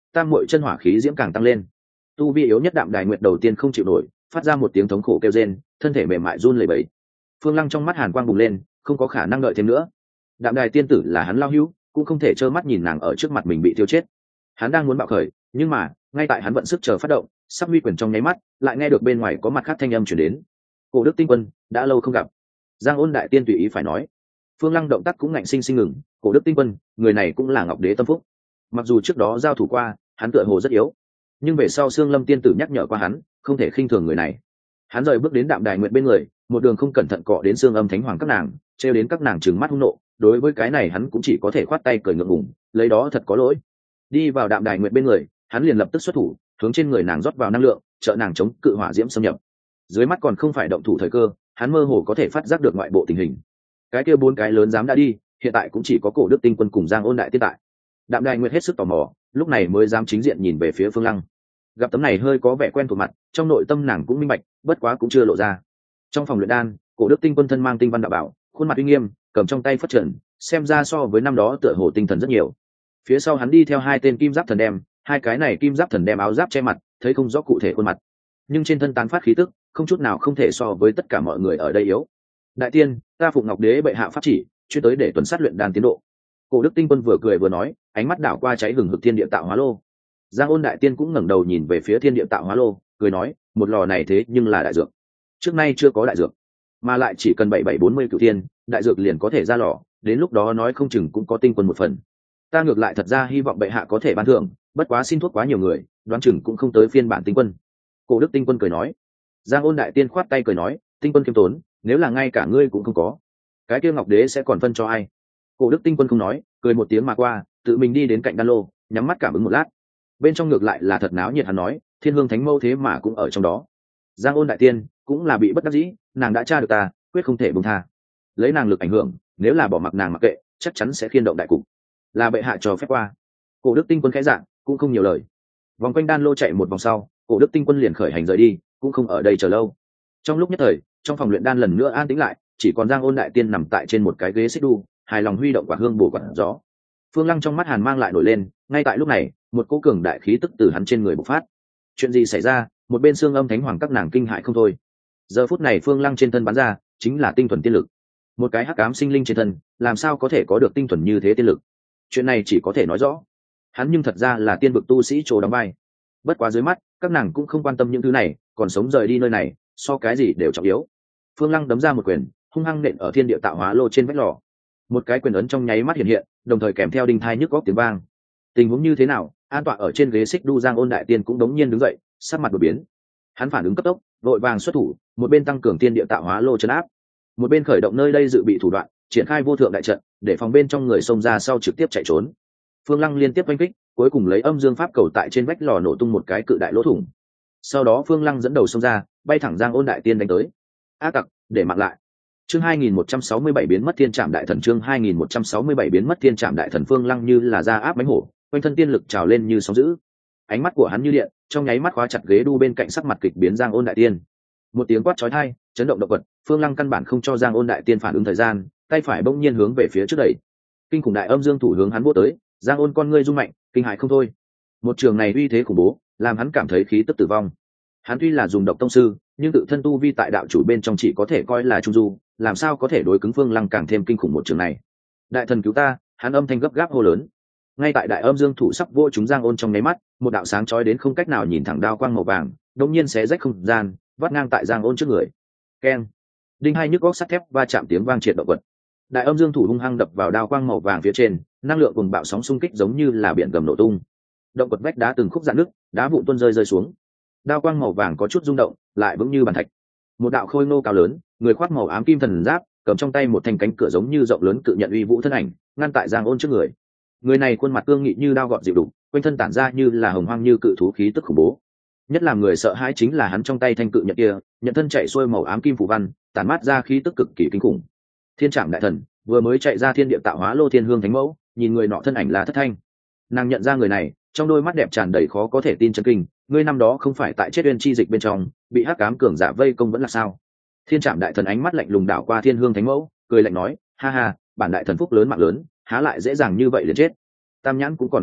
[SPEAKER 1] tam muội chân hỏa khí diễm càng tăng lên. Tu vi yếu nhất Đạm Đài Nguyệt đầu tiên không chịu nổi, phát ra một tiếng thống khổ kêu rên, thân thể mềm mại run lẩy bẩy. Phương Lăng trong mắt hàn quang bùng lên, không có khả năng đợi thêm nữa. Đạm Đài tiên tử là hắn lao hữu, cũng không thể trơ mắt nhìn nàng ở trước mặt mình bị tiêu chết. Hắn đang muốn bạo khởi, nhưng mà ngay tại hắn vận sức chờ phát động, sắp huy quyền trong nháy mắt, lại nghe được bên ngoài có mặt khác thanh âm truyền đến. Cổ Đức Tinh Quân, đã lâu không gặp. Giang Ôn đại tiên tùy ý phải nói. Phương Lăng động tác cũng ngạnh sinh sinh ngừng. Cổ Đức Tinh Quân, người này cũng là Ngọc Đế tâm phúc. Mặc dù trước đó giao thủ qua, hắn tựa hồ rất yếu, nhưng về sau Sương Lâm tiên tử nhắc nhở qua hắn, không thể khinh thường người này. Hắn rời bước đến Đạm Đài Nguyệt bên người, một đường không cẩn thận cọ đến Sương Âm Thánh Hoàng các nàng, trêu đến các nàng trừng mắt hung nộ. Đối với cái này hắn cũng chỉ có thể khoát tay cười ngượng ngùng, lấy đó thật có lỗi. Đi vào Đạm Đài Nguyệt bên người, hắn liền lập tức xuất thủ, hướng trên người nàng rót vào năng lượng, trợ nàng chống cự hỏa diễm xâm nhập. Dưới mắt còn không phải động thủ thời cơ, hắn mơ hồ có thể phát giác được ngoại bộ tình hình. Cái kia bốn cái lớn dám đã đi, hiện tại cũng chỉ có Cổ Đức Tinh Quân cùng Giang Ôn đại tiên tại. Đạm Đài Nguyệt hết sức tò mò, lúc này mới dám chính diện nhìn về phía Phương Lăng. Gặp tấm này hơi có vẻ quen thuộc mặt, trong nội tâm nàng cũng minh bạch, bất quá cũng chưa lộ ra. Trong phòng luyện đan, Cổ Đức Tinh Quân thân mang tinh văn đạo bảo, khuôn mặt uy nghiêm, cầm trong tay phất trần, xem ra so với năm đó tựa hồ tinh thần rất nhiều. Phía sau hắn đi theo hai tên kim giáp thần đem, hai cái này kim giáp thần đem áo giáp che mặt, thấy không rõ cụ thể khuôn mặt, nhưng trên thân tán phát khí tức, không chút nào không thể so với tất cả mọi người ở đây yếu. Đại tiên, ta phụng Ngọc Đế bệ hạ pháp chỉ, chuyên tới để tuần sát luyện đan tiến độ. Cổ Đức Tinh Quân vừa cười vừa nói, ánh mắt đảo qua cháy hừng hực thiên địa tạo hóa lô. Giang Ôn đại tiên cũng ngẩng đầu nhìn về phía thiên địa tạo hóa lô, cười nói, một lò này thế nhưng là đại dược, trước nay chưa có đại dược, mà lại chỉ cần bảy bảy bốn mươi cửu thiên, đại dược liền có thể ra lò, đến lúc đó nói không chừng cũng có tinh quân một phần. Ta ngược lại thật ra hy vọng bệ hạ có thể ban thưởng, bất quá xin thuốc quá nhiều người, đoán chừng cũng không tới phiên bản tinh quân. Cổ Đức Tinh Quân cười nói. Giang Ôn đại tiên khoát tay cười nói, tinh quân kiêm tốn, nếu là ngay cả ngươi cũng không có, cái kia Ngọc Đế sẽ còn phân cho ai? Cổ Đức Tinh Quân không nói, cười một tiếng mà qua, tự mình đi đến cạnh đan lô, nhắm mắt cảm ứng một lát. Bên trong ngược lại là thật náo nhiệt, hắn nói, Thiên Hương Thánh Mâu thế mà cũng ở trong đó. Giang Ôn đại tiên cũng là bị bất đắc dĩ, nàng đã tra được ta, quyết không thể buông tha. Lấy nàng lực ảnh hưởng, nếu là bỏ mặc nàng mặc kệ, chắc chắn sẽ khiên động đại cục. Là bệ hạ cho phép qua. Cổ Đức Tinh Quân khẽ dạng, cũng không nhiều lời. Vòng quanh đan lô chạy một vòng sau, Cổ Đức Tinh Quân liền khởi hành rời đi, cũng không ở đây chờ lâu. Trong lúc nhất thời, trong phòng luyện đan lần nữa an tĩnh lại, chỉ còn Giang Ôn đại tiên nằm tại trên một cái ghế xích đu, hài lòng huy động quả hương bổ quả gió. Phương Lăng trong mắt hàn mang lại nổi lên, ngay tại lúc này, một cỗ cường đại khí tức từ hắn trên người bộc phát. Chuyện gì xảy ra? Một bên Sương Âm Thánh Hoàng các nàng kinh hại không thôi. Giờ phút này Phương Lăng trên thân bắn ra, chính là tinh thuần tiên lực. Một cái hắc ám sinh linh trên thân, làm sao có thể có được tinh thuần như thế tiên lực? Chuyện này chỉ có thể nói rõ, hắn nhưng thật ra là tiên vực tu sĩ trồ đóng vai. Bất quá dưới mắt, các nàng cũng không quan tâm những thứ này, còn sống rời đi nơi này, so cái gì đều trọng yếu. Phương Lăng đấm ra một quyền, hung hăng nện ở thiên địa tạo hóa lô trên vách lò. Một cái quyền ấn trong nháy mắt hiện hiện, đồng thời kèm theo đinh thai nhức góc tiếng vang. Tình huống như thế nào? An tọa ở trên ghế xích đu Giang Ôn đại tiên cũng đống nhiên đứng dậy, sắc mặt đột biến. Hắn phản ứng cấp tốc, vội vàng xuất thủ, một bên tăng cường thiên địa tạo hóa lô trấn áp, một bên khởi động nơi đây dự bị thủ đoạn, triển khai vô thượng đại trận, để phòng bên trong người xông ra sau trực tiếp chạy trốn. Phương Lăng liên tiếp oanh kích, cuối cùng lấy âm dương pháp cầu tại trên vách lò nổ tung một cái cự đại lỗ thủng. Sau đó Phương Lăng dẫn đầu xông ra, bay thẳng Giang Ôn đại tiên đánh tới. A tặc, để mạng lại. Chương hai nghìn một trăm sáu mươi bảy biến mất thiên trảm đại thần, chương hai nghìn một trăm sáu mươi bảy biến mất thiên trảm đại thần. Phương Lăng như là ra áp mãnh hổ, quanh thân tiên lực trào lên như sóng dữ. Ánh mắt của hắn như điện, trong nháy mắt khóa chặt ghế đu bên cạnh sắc mặt kịch biến Giang Ôn đại tiên. Một tiếng quát chói tai, chấn động động vật, Phương Lăng căn bản không cho Giang Ôn đại tiên phản ứng thời gian, tay phải bỗng nhiên hướng về phía trước đẩy. Kinh khủng đại âm dương thủ hướng hắn vỗ tới, Giang Ôn con ngươi rung mạnh, kinh hãi không thôi. Một trường này uy thế khủng bố, làm hắn cảm thấy khí tức tử vong. Hắn tuy là dùng độc tông sư, nhưng tự thân tu vi tại đạo chủ bên trong chỉ có thể coi là trung du, làm sao có thể đối cứng Phương Lăng càng thêm kinh khủng một trường này. Đại thần cứu ta! Hắn âm thanh gấp gáp hô lớn. Ngay tại đại âm dương thủ sắp vô chúng Giang Ôn trong nháy mắt, một đạo sáng chói đến không cách nào nhìn thẳng đao quang màu vàng, đột nhiên xé rách không gian, vắt ngang tại Giang Ôn trước người. Keng! Đinh hai nhức góc sắt thép va chạm tiếng vang triệt động vật. Đại âm dương thủ hung hăng đập vào đao quang màu vàng phía trên, năng lượng cùng bạo sóng xung kích giống như là biển gầm nổ tung. Động vật vách đá từng khúc rạn nứt, đá vụn tuôn rơi rơi xuống. Đao quang màu vàng có chút rung động, lại vững như bàn thạch. Một đạo khôi ngô cao lớn, người khoác màu ám kim thần giáp, cầm trong tay một thanh cánh cửa giống như rộng lớn cự nhận uy vũ thân ảnh, ngăn tại Giang Ôn trước người. Người này khuôn mặt cương nghị như đao gọt dịu đục, quanh thân tản ra như là hồng hoang như cự thú khí tức khủng bố. Nhất là người sợ hãi chính là hắn trong tay thanh cự nhận kia, nhận thân chạy xuôi màu ám kim phù văn, tản mát ra khí tức cực kỳ kinh khủng. Thiên Trảm đại thần vừa mới chạy ra thiên địa tạo hóa lô Thiên Hương Thánh Mẫu, nhìn người nọ thân ảnh là Thất Thanh. Nàng nhận ra người này, trong đôi mắt đẹp tràn đầy khó có thể tin chấn kinh, ngươi năm đó không phải tại chết uyên chi dịch bên trong, bị hắc ám cường giả vây công vẫn là sao? Thiên Trảm đại thần ánh mắt lạnh lùng đảo qua Thiên Hương Thánh Mẫu, cười lạnh nói, ha ha, bản đại thần phúc lớn mạng lớn, há lại dễ dàng như vậy liền chết. Tam nhãn cũng còn không chết,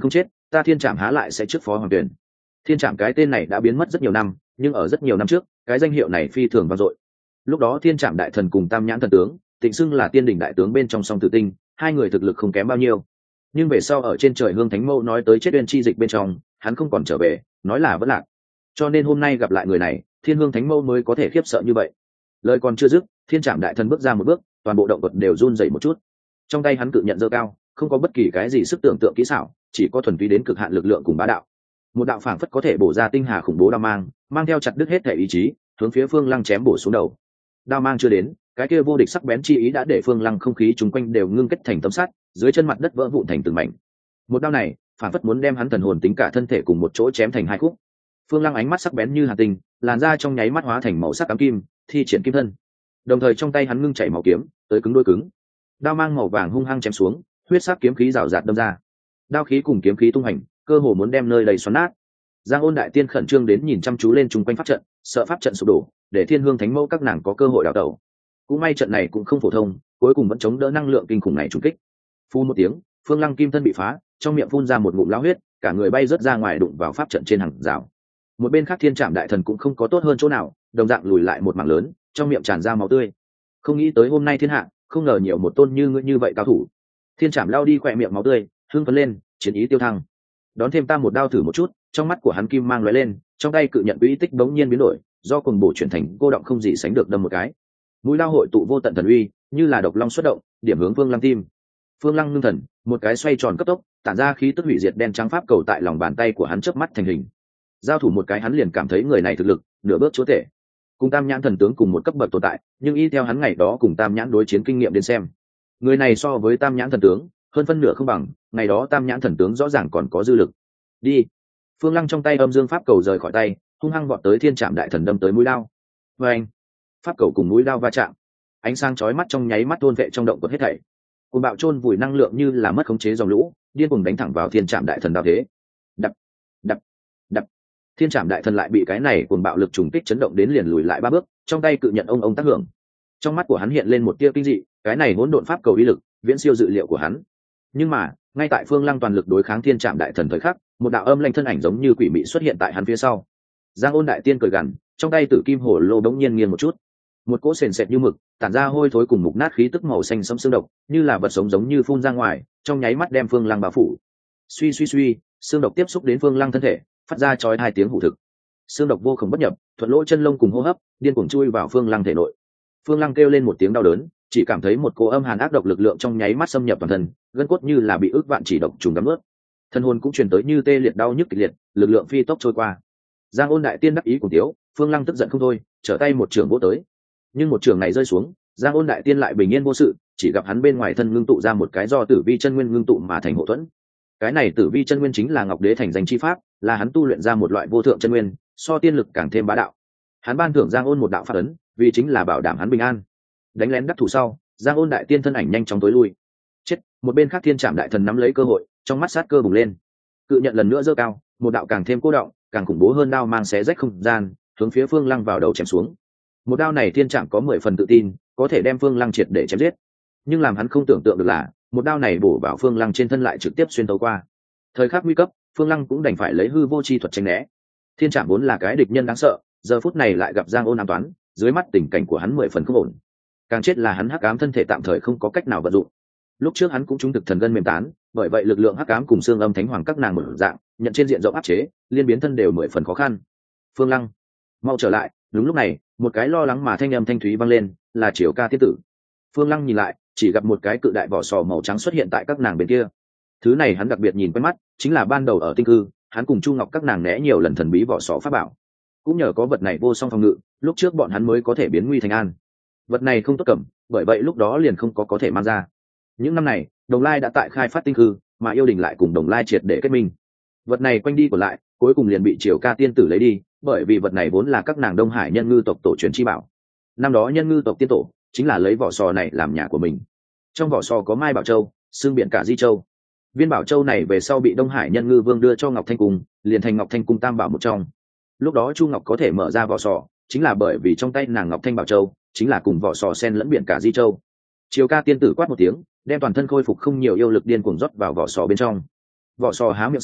[SPEAKER 1] ta thiên trạm há lại sẽ trước phó hoàng tuyển. Thiên trạm cái tên này đã biến mất rất nhiều năm, nhưng ở rất nhiều năm trước cái danh hiệu này phi thường vang dội. Lúc đó thiên trạm đại thần cùng tam nhãn thần tướng tịnh xưng là tiên đỉnh đại tướng bên trong song tử tinh, hai người thực lực không kém bao nhiêu. Nhưng về sau ở trên trời hương thánh mâu nói tới chết uyên chi dịch bên trong, hắn không còn trở về, nói là vẫn lạc. Cho nên hôm nay gặp lại người này, thiên hương thánh mâu mới có thể khiếp sợ như vậy. Lời còn chưa dứt, thiên trạm đại thần bước ra một bước, toàn bộ động vật đều run rẩy một chút. Trong tay hắn cự nhận giơ cao, không có bất kỳ cái gì sức tưởng tượng kỹ xảo, chỉ có thuần túy đến cực hạn lực lượng cùng bá đạo. Một đạo phảng phất có thể bổ ra tinh hà khủng bố đao mang, mang theo chặt đứt hết thể ý chí, hướng phía Phương Lăng chém bổ xuống đầu. Đao mang chưa đến, cái kia vô địch sắc bén chi ý đã để Phương Lăng không khí chung quanh đều ngưng kết thành tấm sắt, dưới chân mặt đất vỡ vụn thành từng mảnh. Một đao này, phảng phất muốn đem hắn thần hồn tính cả thân thể cùng một chỗ chém thành hai khúc. Phương Lăng ánh mắt sắc bén như hàn tinh, làn da trong nháy mắt hóa thành màu sắc ám kim, thi triển kim thân. Đồng thời trong tay hắn ngưng chảy máu kiếm, tới cứng đôi cứng. Đao mang màu vàng hung hăng chém xuống, huyết sắc kiếm khí rào rạt đâm ra. Đao khí cùng kiếm khí tung hành, cơ hồ muốn đem nơi đầy xoắn nát. Giang Ôn đại tiên khẩn trương đến nhìn chăm chú lên chung quanh pháp trận, sợ pháp trận sụp đổ, để Thiên Hương Thánh Mẫu các nàng có cơ hội đào tẩu. Cũng may trận này cũng không phổ thông, cuối cùng vẫn chống đỡ năng lượng kinh khủng này trùng kích. Phun một tiếng, Phương Lăng kim thân bị phá, trong miệng phun ra một ngụm lao huyết, cả người bay rớt ra ngoài đụng vào pháp trận trên hàng rào. Một bên khác Thiên Trạm đại thần cũng không có tốt hơn chỗ nào, đồng dạng lùi lại một mảng lớn, trong miệng tràn ra máu tươi. Không nghĩ tới hôm nay thiên hạ, không ngờ nhiều một tôn như ngươi như vậy cao thủ. Thiên Trạm lao đi khỏe miệng máu tươi, hưng phấn lên, chiến ý tiêu thăng. Đón thêm ta một đao thử một chút, trong mắt của hắn kim mang lóe lên, trong tay cự nhận uy tích bỗng nhiên biến đổi, do cuồng bổ chuyển thành cô động không gì sánh được đâm một cái. Mũi lao hội tụ vô tận thần uy, như là độc long xuất động, điểm hướng Phương Lăng tim. Phương Lăng ngưng thần, một cái xoay tròn cấp tốc, tản ra khí tức hủy diệt đen trắng pháp cầu tại lòng bàn tay của hắn chớp mắt thành hình. Giao thủ một cái hắn liền cảm thấy người này thực lực nửa bước chúa tể, cùng Tam Nhãn thần tướng cùng một cấp bậc tồn tại, nhưng y theo hắn ngày đó cùng Tam Nhãn đối chiến kinh nghiệm đến xem, người này so với Tam Nhãn thần tướng hơn phân nửa không bằng. Ngày đó Tam Nhãn thần tướng rõ ràng còn có dư lực. Đi. Phương Lăng trong tay âm dương pháp cầu rời khỏi tay, hung hăng vọt tới Thiên Trạm đại thần đâm tới mũi lao. Và anh, pháp cầu cùng mũi lao va chạm, ánh sáng chói mắt trong nháy mắt thôn vệ trong động quật hết thảy. Cuồng bạo chôn vùi năng lượng như là mất khống chế dòng lũ, điên cuồng đánh thẳng vào Thiên Trạm đại thần đao thế. Đập, đập, đập. Thiên Trạm đại thần lại bị cái này cuồng bạo lực trùng kích chấn động đến liền lùi lại ba bước, trong tay cự nhận ông ông tác hưởng. Trong mắt của hắn hiện lên một tia kinh dị, cái này hỗn độn pháp cầu uy lực viễn siêu dự liệu của hắn. Nhưng mà, ngay tại Phương Lăng toàn lực đối kháng Thiên Trạm đại thần thời khắc, một đạo âm lanh thân ảnh giống như quỷ mị xuất hiện tại hắn phía sau. Giang Ôn đại tiên cười gằn, trong tay tử kim hổ lô đống nhiên nghiêng một chút, một cỗ sền sệt như mực, tản ra hôi thối cùng mục nát khí tức màu xanh sẫm xương độc, như là vật sống giống như phun ra ngoài, trong nháy mắt đem Phương Lăng bao phủ. Suy suy suy, xương độc tiếp xúc đến Phương Lăng thân thể, phát ra chói hai tiếng hủ thực. Xương độc vô cùng bất nhập, thuận lỗ chân lông cùng hô hấp, điên cuồng chui vào Phương Lăng thể nội. Phương Lăng kêu lên một tiếng đau đớn, chỉ cảm thấy một cỗ âm hàn ác độc lực lượng trong nháy mắt xâm nhập toàn thân, gân cốt như là bị ức vạn chỉ độc trùng cắn ướt. Thân hồn cũng truyền tới như tê liệt đau nhức kịch liệt, lực lượng phi tốc trôi qua. Giang Ôn đại tiên đắc ý cùng tiếu, Phương Lăng tức giận không thôi, trở tay một trường vỗ tới. Nhưng một trường này rơi xuống, Giang Ôn đại tiên lại bình yên vô sự, chỉ gặp hắn bên ngoài thân ngưng tụ ra một cái do tử vi chân nguyên ngưng tụ mà thành hộ thuẫn. Cái này tử vi chân nguyên chính là Ngọc Đế thành danh chi pháp, là hắn tu luyện ra một loại vô thượng chân nguyên, so tiên lực càng thêm bá đạo. Hắn ban thưởng Giang Ôn một đạo pháp ấn, vì chính là bảo đảm hắn bình an. Đánh lén đắc thủ sau, Giang Ôn đại tiên thân ảnh nhanh chóng tối lui. Chết, một bên khác Thiên Trạm đại thần nắm lấy cơ hội, trong mắt sát cơ bùng lên. Cự nhận lần nữa giơ cao, một đạo càng thêm cố động, càng khủng bố hơn đao mang xé rách không gian, hướng phía Phương Lăng vào đầu chém xuống. Một đao này Thiên Trạm có mười phần tự tin, có thể đem Phương Lăng triệt để chém giết. Nhưng làm hắn không tưởng tượng được là, một đao này bổ vào Phương Lăng trên thân lại trực tiếp xuyên thấu qua. Thời khắc nguy cấp, Phương Lăng cũng đành phải lấy hư vô chi thuật tránh né. Thiên Trạm vốn là cái địch nhân đáng sợ, giờ phút này lại gặp Giang Ôn ám toán, dưới mắt tình cảnh của hắn mười phần không ổn. Càng chết là hắn hắc ám thân thể tạm thời không có cách nào vận dụng. Lúc trước hắn cũng trúng thực thần gân mềm tán, bởi vậy lực lượng hắc ám cùng xương âm thánh hoàng các nàng một dạng, nhận trên diện rộng áp chế, liên biến thân đều mười phần khó khăn. Phương Lăng, mau trở lại. Đúng lúc này, một cái lo lắng mà thanh âm thanh thúy vang lên, là Triều Ca tiên tử. Phương Lăng nhìn lại, chỉ gặp một cái cự đại vỏ sò màu trắng xuất hiện tại các nàng bên kia. Thứ này hắn đặc biệt nhìn quen mắt, chính là ban đầu ở tinh cư, hắn cùng Chu Ngọc các nàng né nhiều lần thần bí vỏ sò pháp bảo. Cũng nhờ có vật này vô song phòng ngự, lúc trước bọn hắn mới có thể biến nguy thành an. Vật này không tốt cầm, bởi vậy lúc đó liền không có có thể mang ra. Những năm này, Đồng Lai đã tại khai phát tinh cư, mà yêu đình lại cùng Đồng Lai triệt để kết minh. Vật này quanh đi của lại, cuối cùng liền bị Triều Ca tiên tử lấy đi, bởi vì vật này vốn là các nàng Đông Hải nhân ngư tộc tổ truyền chi bảo. Năm đó nhân ngư tộc tiên tổ chính là lấy vỏ sò này làm nhà của mình. Trong vỏ sò có Mai Bảo Châu, xương biển cả Di Châu. Viên Bảo Châu này về sau bị Đông Hải nhân ngư vương đưa cho Ngọc Thanh Cung, liền thành Ngọc Thanh Cung tam bảo một trong. Lúc đó Chu Ngọc có thể mở ra vỏ sò, chính là bởi vì trong tay nàng Ngọc Thanh Bảo Châu chính là cùng vỏ sò sen lẫn biển cả Di Châu. Triều Ca tiên tử quát một tiếng, đem toàn thân khôi phục không nhiều yêu lực điên cuồng rót vào vỏ sò bên trong. Vỏ sò há miệng sau,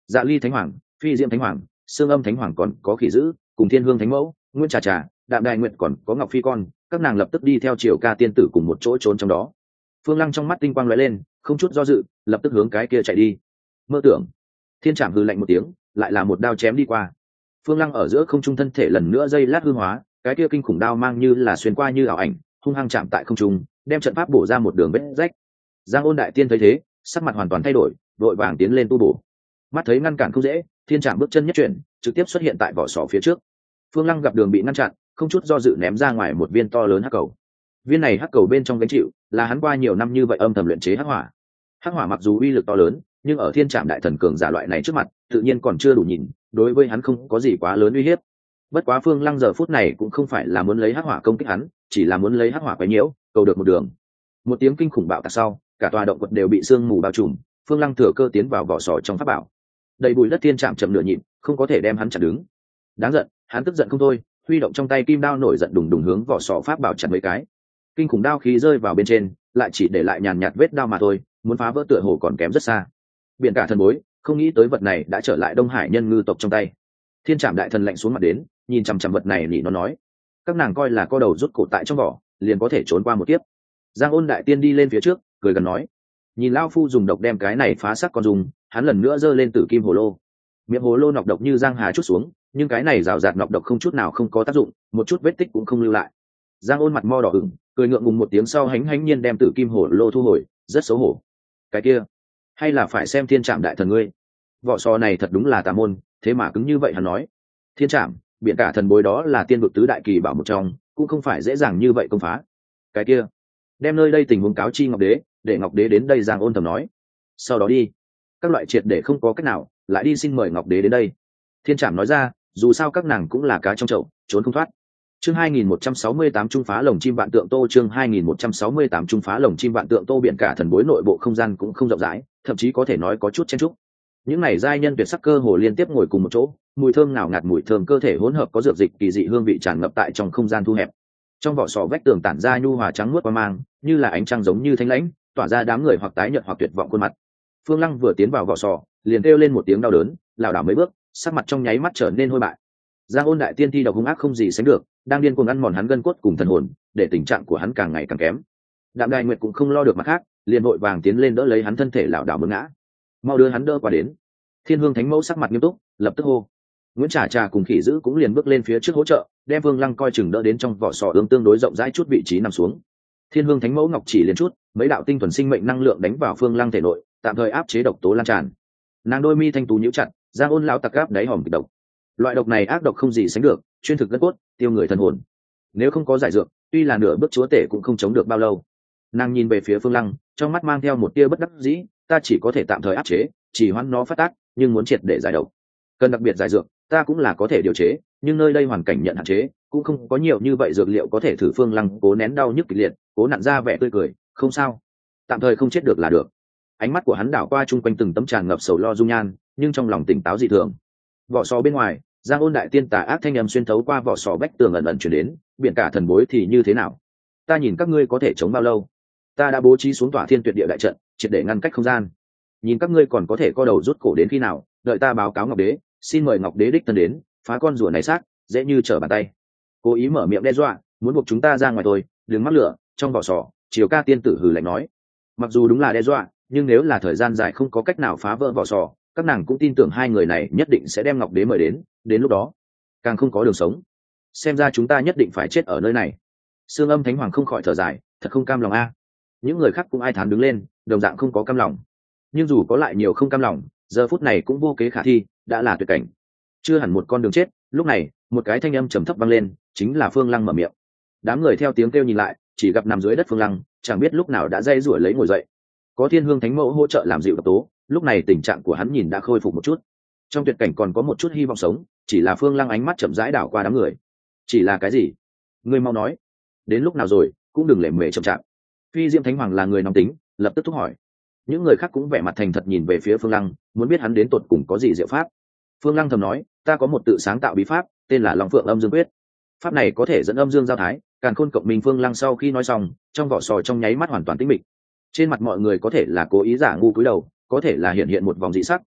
[SPEAKER 1] Dạ ly thánh hoàng, phi diễm thánh hoàng, xương âm thánh hoàng, còn có khỉ dữ cùng thiên hương thánh mẫu nguyên trà trà, đạm đại nguyện, còn có ngọc phi con, các nàng lập tức đi theo triều ca tiên tử cùng một chỗ trốn trong đó. Phương Lăng trong mắt tinh quang lóe lên, không chút do dự lập tức hướng cái kia chạy đi. Mơ tưởng. Thiên Trảm hừ lạnh một tiếng, lại là một đao chém đi qua. Phương Lăng ở giữa không trung thân thể lần nữa dây lát hư hóa, cái kia kinh khủng đao mang như là xuyên qua như ảo ảnh, hung hăng chạm tại không trung, đem trận pháp bổ ra một đường vết rách. Giang Ôn đại tiên thấy thế, sắc mặt hoàn toàn thay đổi, vội vàng tiến lên tu bổ. Mắt thấy ngăn cản không dễ, Thiên Trảm bước chân nhất chuyển, trực tiếp xuất hiện tại vỏ sò phía trước. Phương Lăng gặp đường bị ngăn chặn, không chút do dự ném ra ngoài một viên to lớn hắc cầu. Viên này hắc cầu bên trong gánh chịu là hắn qua nhiều năm như vậy âm thầm luyện chế hắc hỏa. Hắc hỏa mặc dù uy lực to lớn, nhưng ở Thiên Trảm đại thần cường giả loại này trước mặt, tự nhiên còn chưa đủ nhìn, đối với hắn không có gì quá lớn uy hiếp. Bất quá Phương Lăng giờ phút này cũng không phải là muốn lấy hắc hỏa công kích hắn, chỉ là muốn lấy hắc hỏa quấy nhiễu, cầu được một đường. Một tiếng kinh khủng bạo tạc sau, cả tòa động quật đều bị sương mù bao trùm, Phương Lăng thừa cơ tiến vào vỏ sò trong pháp bảo. Đầy bụi đất Thiên Trảm chậm nửa nhịp, không có thể đem hắn chặn đứng. Đáng giận, hắn tức giận không thôi, huy động trong tay kim đao nổi giận đùng đùng hướng vỏ sò pháp bảo chặt mấy cái. Kinh khủng đao khí rơi vào bên trên, lại chỉ để lại nhàn nhạt vết đao mà thôi, muốn phá vỡ tựa hồ còn kém rất xa. Biển cả thần bối, không nghĩ tới vật này đã trở lại Đông Hải nhân ngư tộc trong tay. Thiên Trảm đại thần lạnh xuống mặt đến, nhìn chằm chằm vật này nhỉ nó nói, các nàng coi là co đầu rút cổ tại trong vỏ, liền có thể trốn qua một kiếp. Giang Ôn đại tiên đi lên phía trước, cười gần nói, nhìn lão phu dùng độc đem cái này phá sắc con dùng, hắn lần nữa giơ lên tử kim hồ lô. Miệng hồ lô nọc độc như giang hà chút xuống, nhưng cái này rào rạt nọc độc không chút nào không có tác dụng, một chút vết tích cũng không lưu lại. Giang Ôn mặt mo đỏ ửng, cười ngượng ngùng một tiếng sau hánh hánh nhiên đem tử kim hồ lô thu hồi, rất xấu hổ. Cái kia, hay là phải xem Thiên Trảm đại thần ngươi. Vỏ sò này thật đúng là tà môn, thế mà cứng như vậy hắn nói. Thiên Trảm, biển cả thần bối đó là tiên vực tứ đại kỳ bảo một trong, cũng không phải dễ dàng như vậy công phá. Cái kia, đem nơi đây tình huống cáo chi Ngọc Đế, để Ngọc Đế đến đây. Giang Ôn thầm nói. Sau đó đi, các loại triệt để không có cách nào, lại đi xin mời Ngọc Đế đến đây. Thiên Trảm nói ra, dù sao các nàng cũng là cá trong chậu, trốn không thoát. Chương hai nghìn một trăm sáu mươi tám trung phá lồng chim vạn tượng tô. Chương hai nghìn một trăm sáu mươi tám trung phá lồng chim vạn tượng tô. Biển cả thần bối nội bộ không gian cũng không rộng rãi, thậm chí có thể nói có chút chen chúc. Những này giai nhân tuyệt sắc cơ hồ liên tiếp ngồi cùng một chỗ, mùi thơm ngào ngạt, mùi thơm cơ thể hỗn hợp có dược dịch kỳ dị hương vị tràn ngập tại trong không gian thu hẹp. Trong vỏ sò vách tường tản ra nhu hòa trắng muốt qua mang, như là ánh trăng giống như thanh lãnh, tỏa ra đám người hoặc tái nhợt hoặc tuyệt vọng khuôn mặt. Phương Lăng vừa tiến vào vỏ sò, liền kêu lên một tiếng đau đớn, lảo đảo mấy bước, sắc mặt trong nháy mắt trở nên hôi bại. Giang Ôn đại tiên thi độc hung ác không gì sánh được, đang điên cuồng ăn mòn hắn gân cốt cùng thần hồn, để tình trạng của hắn càng ngày càng kém. Đạm Đài Nguyệt cũng không lo được mặt khác, liền vội vàng tiến lên đỡ lấy hắn thân thể lảo đảo muốn ngã. Mau đưa hắn đỡ qua đến. Thiên Hương Thánh Mẫu sắc mặt nghiêm túc, lập tức hô. Nguyễn Trà Trà cùng Khỉ Dữ cũng liền bước lên phía trước hỗ trợ, đem Vương Lăng coi chừng đỡ đến trong vỏ sò ương tương đối rộng rãi chút vị trí nằm xuống. Thiên Hương Thánh Mẫu ngọc chỉ liền chút, mấy đạo tinh thuần sinh mệnh năng lượng đánh vào Phương Lăng thể nội, tạm thời áp chế độc tố lan tràn. Nàng đôi mi thanh tú nhíu chặt, Giang Ôn lão tặc áp đáy hòm kịch độc. Loại độc này ác độc không gì sánh được, chuyên thực gân cốt, tiêu người thần hồn. Nếu không có giải dược, tuy là nửa bước chúa tể cũng không chống được bao lâu. Nàng nhìn về phía Phương Lăng, trong mắt mang theo một tia bất đắc dĩ, ta chỉ có thể tạm thời áp chế, chỉ hoãn nó phát tác, nhưng muốn triệt để giải độc, cần đặc biệt giải dược, ta cũng là có thể điều chế, nhưng nơi đây hoàn cảnh nhận hạn chế, cũng không có nhiều như vậy dược liệu có thể thử. Phương Lăng cố nén đau nhức kịch liệt, cố nặn ra vẻ tươi cười, không sao, tạm thời không chết được là được. Ánh mắt của hắn đảo qua chung quanh từng tấm tràn ngập sầu lo dung nhan, nhưng trong lòng tỉnh táo dị thường. Vỏ sò bên ngoài, Giang Ôn đại tiên tà ác thanh âm xuyên thấu qua vỏ sò vách tường ẩn ẩn truyền đến, biển cả thần bối thì như thế nào? Ta nhìn các ngươi có thể chống bao lâu? Ta đã bố trí xuống tỏa thiên tuyệt địa đại trận, triệt để ngăn cách không gian. Nhìn các ngươi còn có thể co đầu rút cổ đến khi nào? Đợi ta báo cáo Ngọc Đế, xin mời Ngọc Đế đích thân đến, phá con rùa này xác, dễ như trở bàn tay. Cố ý mở miệng đe dọa, muốn buộc chúng ta ra ngoài thôi, đừng mắc lửa. Trong vỏ sò, Triều Ca tiên tử hừ lạnh nói, mặc dù đúng là đe dọa, nhưng nếu là thời gian dài không có cách nào phá vỡ vỏ sò, các nàng cũng tin tưởng hai người này nhất định sẽ đem Ngọc Đế mời đến, đến lúc đó càng không có đường sống. Xem ra chúng ta nhất định phải chết ở nơi này. Sương Âm Thánh Hoàng không khỏi thở dài, thật không cam lòng a. Những người khác cũng ai thán đứng lên, đồng dạng không có cam lòng. Nhưng dù có lại nhiều không cam lòng, giờ phút này cũng vô kế khả thi, đã là tuyệt cảnh, chưa hẳn một con đường chết. Lúc này, một cái thanh âm trầm thấp vang lên, chính là Phương Lăng mở miệng. Đám người theo tiếng kêu nhìn lại, chỉ gặp nằm dưới đất Phương Lăng, chẳng biết lúc nào đã dây rủi lấy ngồi dậy. Có Thiên Hương Thánh Mẫu hỗ trợ làm dịu độc tố, lúc này tình trạng của hắn nhìn đã khôi phục một chút. Trong tuyệt cảnh còn có một chút hy vọng sống, chỉ là Phương Lăng ánh mắt chậm rãi đảo qua đám người. Chỉ là cái gì? Ngươi mau nói. Đến lúc nào rồi, cũng đừng lề mề chậm chạp. Phi Diệm Thánh Hoàng là người nóng tính, lập tức thúc hỏi. Những người khác cũng vẻ mặt thành thật nhìn về phía Phương Lăng, muốn biết hắn đến tột cùng có gì diệu pháp. Phương Lăng thầm nói, ta có một tự sáng tạo bí pháp, tên là Long Phượng Âm Dương Quyết. Pháp này có thể dẫn âm dương giao thái, càn khôn cộng minh. Phương Lăng sau khi nói xong, trong vỏ sò trong nháy mắt hoàn toàn tĩnh mịch. Trên mặt mọi người có thể là cố ý giả ngu cúi đầu, có thể là hiện hiện một vòng dị sắc,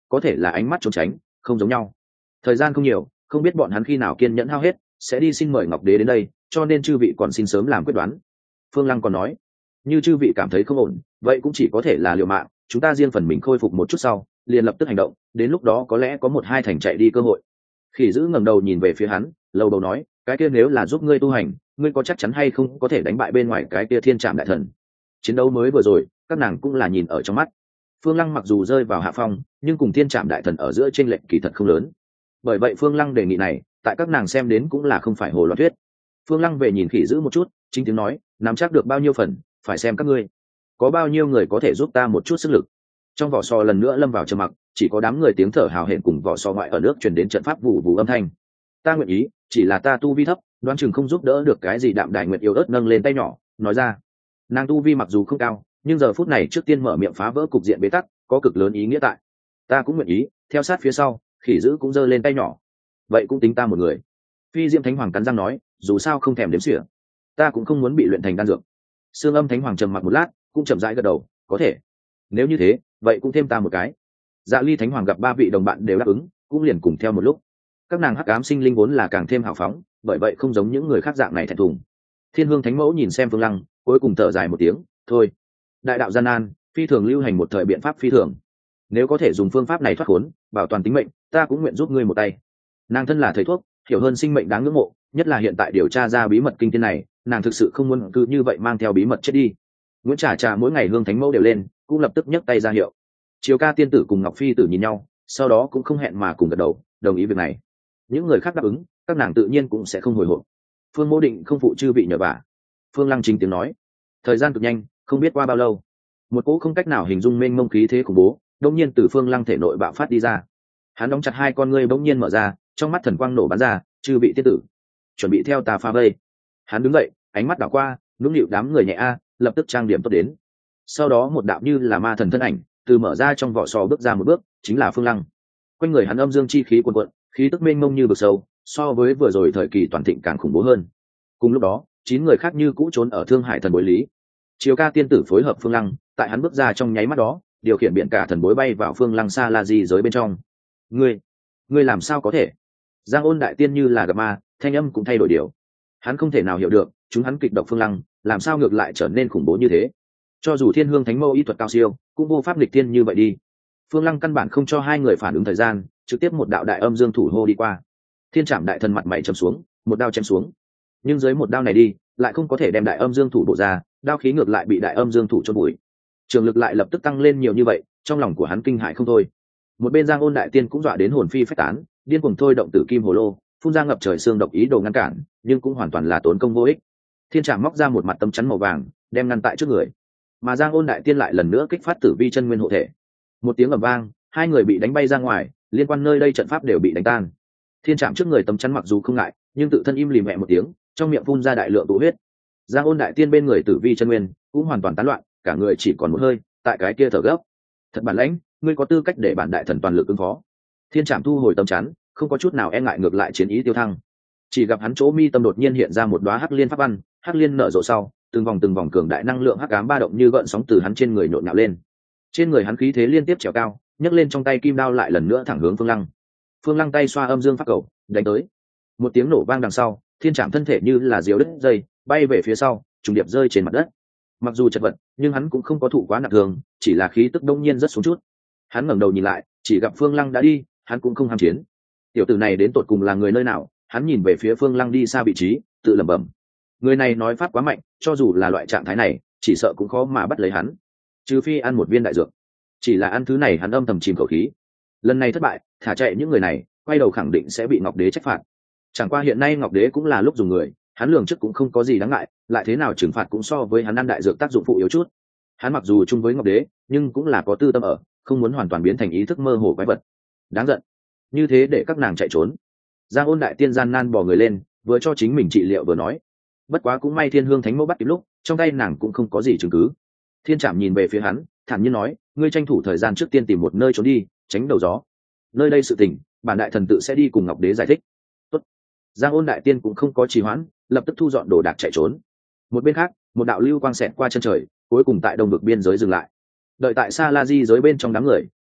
[SPEAKER 1] có thể là ánh mắt trốn tránh không giống nhau. Thời gian không nhiều, không biết bọn hắn khi nào kiên nhẫn hao hết sẽ đi xin mời ngọc đế đến đây, cho nên chư vị còn xin sớm làm quyết đoán. Phương Lăng còn nói, như chư vị cảm thấy không ổn, vậy cũng chỉ có thể là liều mạng, chúng ta riêng phần mình khôi phục một chút sau liền lập tức hành động, đến lúc đó có lẽ có một hai thành chạy đi cơ hội. Khỉ Dữ ngẩng đầu nhìn về phía hắn, lầu đầu nói, cái kia nếu là giúp ngươi tu hành, ngươi có chắc chắn hay không có thể đánh bại bên ngoài cái kia thiên trạm đại thần? Chiến đấu mới vừa rồi các nàng cũng là nhìn ở trong mắt. Phương Lăng mặc dù rơi vào hạ phong, nhưng cùng thiên trạm đại thần ở giữa chênh lệch kỳ thật không lớn, bởi vậy Phương Lăng đề nghị này tại các nàng xem đến cũng là không phải hồ loạn thuyết. Phương Lăng về nhìn Khỉ Dữ một chút, chính tiếng nói, nắm chắc được bao nhiêu phần phải xem các ngươi, có bao nhiêu người có thể giúp ta một chút sức lực. Trong vỏ sò lần nữa lâm vào trầm mặc, chỉ có đám người tiếng thở hào hẹn cùng vỏ sò ngoại ở nước truyền đến trận pháp vụ vụ âm thanh. Ta nguyện ý, chỉ là ta tu vi thấp, đoán chừng không giúp đỡ được cái gì. Đạm Đài Nguyệt yếu ớt nâng lên tay nhỏ nói ra, nàng tu vi mặc dù không cao, nhưng giờ phút này trước tiên mở miệng phá vỡ cục diện bế tắc có cực lớn ý nghĩa tại. Ta cũng nguyện ý theo sát phía sau. Khỉ Dữ cũng giơ lên tay nhỏ, vậy cũng tính ta một người. Phi Diễm Thánh Hoàng cắn răng nói, dù sao không thèm đếm xỉa, ta cũng không muốn bị luyện thành đan dược. Sương Âm Thánh Hoàng trầm mặc một lát, cũng chậm rãi gật đầu, có thể, nếu như thế vậy cũng thêm ta một cái. Dạ Ly Thánh Hoàng gặp ba vị đồng bạn đều đáp ứng, cũng liền cùng theo một lúc. Các nàng hắc ám sinh linh vốn là càng thêm hào phóng, bởi vậy không giống những người khác dạng này thẹn thùng. Thiên Hương Thánh Mẫu nhìn xem Phương Lăng, cuối cùng thở dài một tiếng, thôi, đại đạo gian nan, phi thường lưu hành một thời biện pháp phi thường, nếu có thể dùng phương pháp này thoát khốn, bảo toàn tính mệnh, ta cũng nguyện giúp ngươi một tay. Nàng thân là thầy thuốc, hiểu hơn sinh mệnh đáng ngưỡng mộ, nhất là hiện tại điều tra ra bí mật kinh thiên này, nàng thực sự không muốn cứ như vậy mang theo bí mật chết đi. Nguyễn Trà Trà mỗi ngày Hương Thánh Mẫu đều lên, cũng lập tức nhấc tay ra hiệu. Chiều Ca tiên tử cùng Ngọc Phi tử nhìn nhau, sau đó cũng không hẹn mà cùng gật đầu đồng ý việc này. Những người khác đáp ứng, các nàng tự nhiên cũng sẽ không hồi hộp. Phương Mô Định không phụ chư vị nhờ vả. Phương Lăng chính tiếng nói, thời gian cực nhanh, không biết qua bao lâu, một cỗ không cách nào hình dung mênh mông khí thế khủng bố đông nhiên từ Phương Lăng thể nội bạo phát đi ra. Hắn đóng chặt hai con ngươi bỗng nhiên mở ra, trong mắt thần quang nổ bắn ra, chư vị tiên tử chuẩn bị theo ta phá vây. Hắn đứng dậy, ánh mắt đảo qua, nũng nịu đám người nhẹ a, lập tức trang điểm tốt đến. Sau đó một đạo như là ma thần thân ảnh từ mở ra trong vỏ sò bước ra một bước, chính là Phương Lăng. Quanh người hắn âm dương chi khí cuồn cuộn, khí tức mênh mông như vực sâu, so với vừa rồi thời kỳ toàn thịnh càng khủng bố hơn. Cùng lúc đó, chín người khác như cũ trốn ở Thương Hải thần bối lý. Chiều Ca tiên tử phối hợp Phương Lăng, tại hắn bước ra trong nháy mắt đó, điều khiển biển cả thần bối bay vào Phương Lăng xa la di giới bên trong. Ngươi, ngươi làm sao có thể? Giang Ôn đại tiên như là gặp ma, thanh âm cũng thay đổi điều. Hắn không thể nào hiểu được, chúng hắn kịch độc Phương Lăng, làm sao ngược lại trở nên khủng bố như thế? Cho dù Thiên Hương Thánh Mẫu y thuật cao siêu, cũng vô pháp nghịch tiên như vậy đi. Phương Lăng căn bản không cho hai người phản ứng thời gian, trực tiếp một đạo đại âm dương thủ hô đi qua. Thiên Trảm đại thần mặt mày trầm xuống, một đao chém xuống. Nhưng dưới một đao này đi, lại không có thể đem đại âm dương thủ bổ ra, đao khí ngược lại bị đại âm dương thủ chôn bụi. Trường lực lại lập tức tăng lên nhiều như vậy, trong lòng của hắn kinh hãi không thôi. Một bên Giang Ôn đại tiên cũng dọa đến hồn phi phách tán, điên cuồng thôi động tử kim hồ lô, phun ra ngập trời xương độc ý đồ ngăn cản, nhưng cũng hoàn toàn là tốn công vô ích. Thiên Trảm móc ra một mặt tấm chắn màu vàng, đem ngăn tại trước người. Mà Giang Ôn đại tiên lại lần nữa kích phát tử vi chân nguyên hộ thể. Một tiếng ầm vang, hai người bị đánh bay ra ngoài, liên quan nơi đây trận pháp đều bị đánh tan. Thiên Trảm trước người tấm chắn mặc dù không ngại, nhưng tự thân im lìm mẹ một tiếng, trong miệng phun ra đại lượng tụ huyết. Giang Ôn đại tiên bên người tử vi chân nguyên cũng hoàn toàn tán loạn, cả người chỉ còn một hơi, tại cái kia thở gấp. Thật bản lãnh, ngươi có tư cách để bản đại thần toàn lực ứng phó. Thiên Trảm thu hồi tấm chắn, không có chút nào e ngại, ngược lại chiến ý tiêu thăng. Chỉ gặp hắn chỗ mi tâm đột nhiên hiện ra một đóa hắc liên pháp văn, hắc liên nở rộ sau, từng vòng từng vòng cường đại năng lượng hắc ám ba động như gợn sóng từ hắn trên người nhộn nhạo lên. Trên người hắn khí thế liên tiếp trèo cao, nhấc lên trong tay kim đao lại lần nữa thẳng hướng Phương Lăng. Phương Lăng tay xoa âm dương pháp cầu, đánh tới. Một tiếng nổ vang đằng sau, Thiên Trảm thân thể như là diều đứt dây, bay về phía sau, trùng điệp rơi trên mặt đất. Mặc dù chật vật, nhưng hắn cũng không có thụ quá nặng thương, chỉ là khí tức đông nhiên rất xuống chút. Hắn ngẩng đầu nhìn lại, chỉ gặp Phương Lăng đã đi, hắn cũng không ham chiến. Tiểu tử này đến tột cùng là người nơi nào? Hắn nhìn về phía Phương Lăng đi xa vị trí, tự lẩm bẩm. Người này nói pháp quá mạnh, cho dù là loại trạng thái này, chỉ sợ cũng khó mà bắt lấy hắn. Trừ phi ăn một viên đại dược. Chỉ là ăn thứ này hắn âm thầm chìm khẩu khí. Lần này thất bại, thả chạy những người này, quay đầu khẳng định sẽ bị Ngọc Đế trách phạt. Chẳng qua hiện nay Ngọc Đế cũng là lúc dùng người, hắn lường trước cũng không có gì đáng ngại, lại thế nào trừng phạt cũng so với hắn ăn đại dược tác dụng phụ yếu chút. Hắn mặc dù chung với Ngọc Đế, nhưng cũng là có tư tâm ở, không muốn hoàn toàn biến thành ý thức mơ hồ quái vật. Đáng giận. Như thế để các nàng chạy trốn. Giang Ôn đại tiên gian nan bò người lên, vừa cho chính mình trị liệu vừa nói. Bất quá cũng may Thiên Hương Thánh Mẫu bắt kịp lúc, trong tay nàng cũng không có gì chứng cứ. Thiên Trảm nhìn về phía hắn, thản nhiên nói, ngươi tranh thủ thời gian trước tiên tìm một nơi trốn đi, tránh đầu gió. Nơi đây sự tình, bản đại thần tự sẽ đi cùng Ngọc Đế giải thích. Tốt. Giang Ôn đại tiên cũng không có trì hoãn, lập tức thu dọn đồ đạc chạy trốn. Một bên khác, một đạo lưu quang xẹt qua chân trời, cuối cùng tại đông vực biên giới dừng lại. Đợi tại Sa La Di giới bên trong đám người,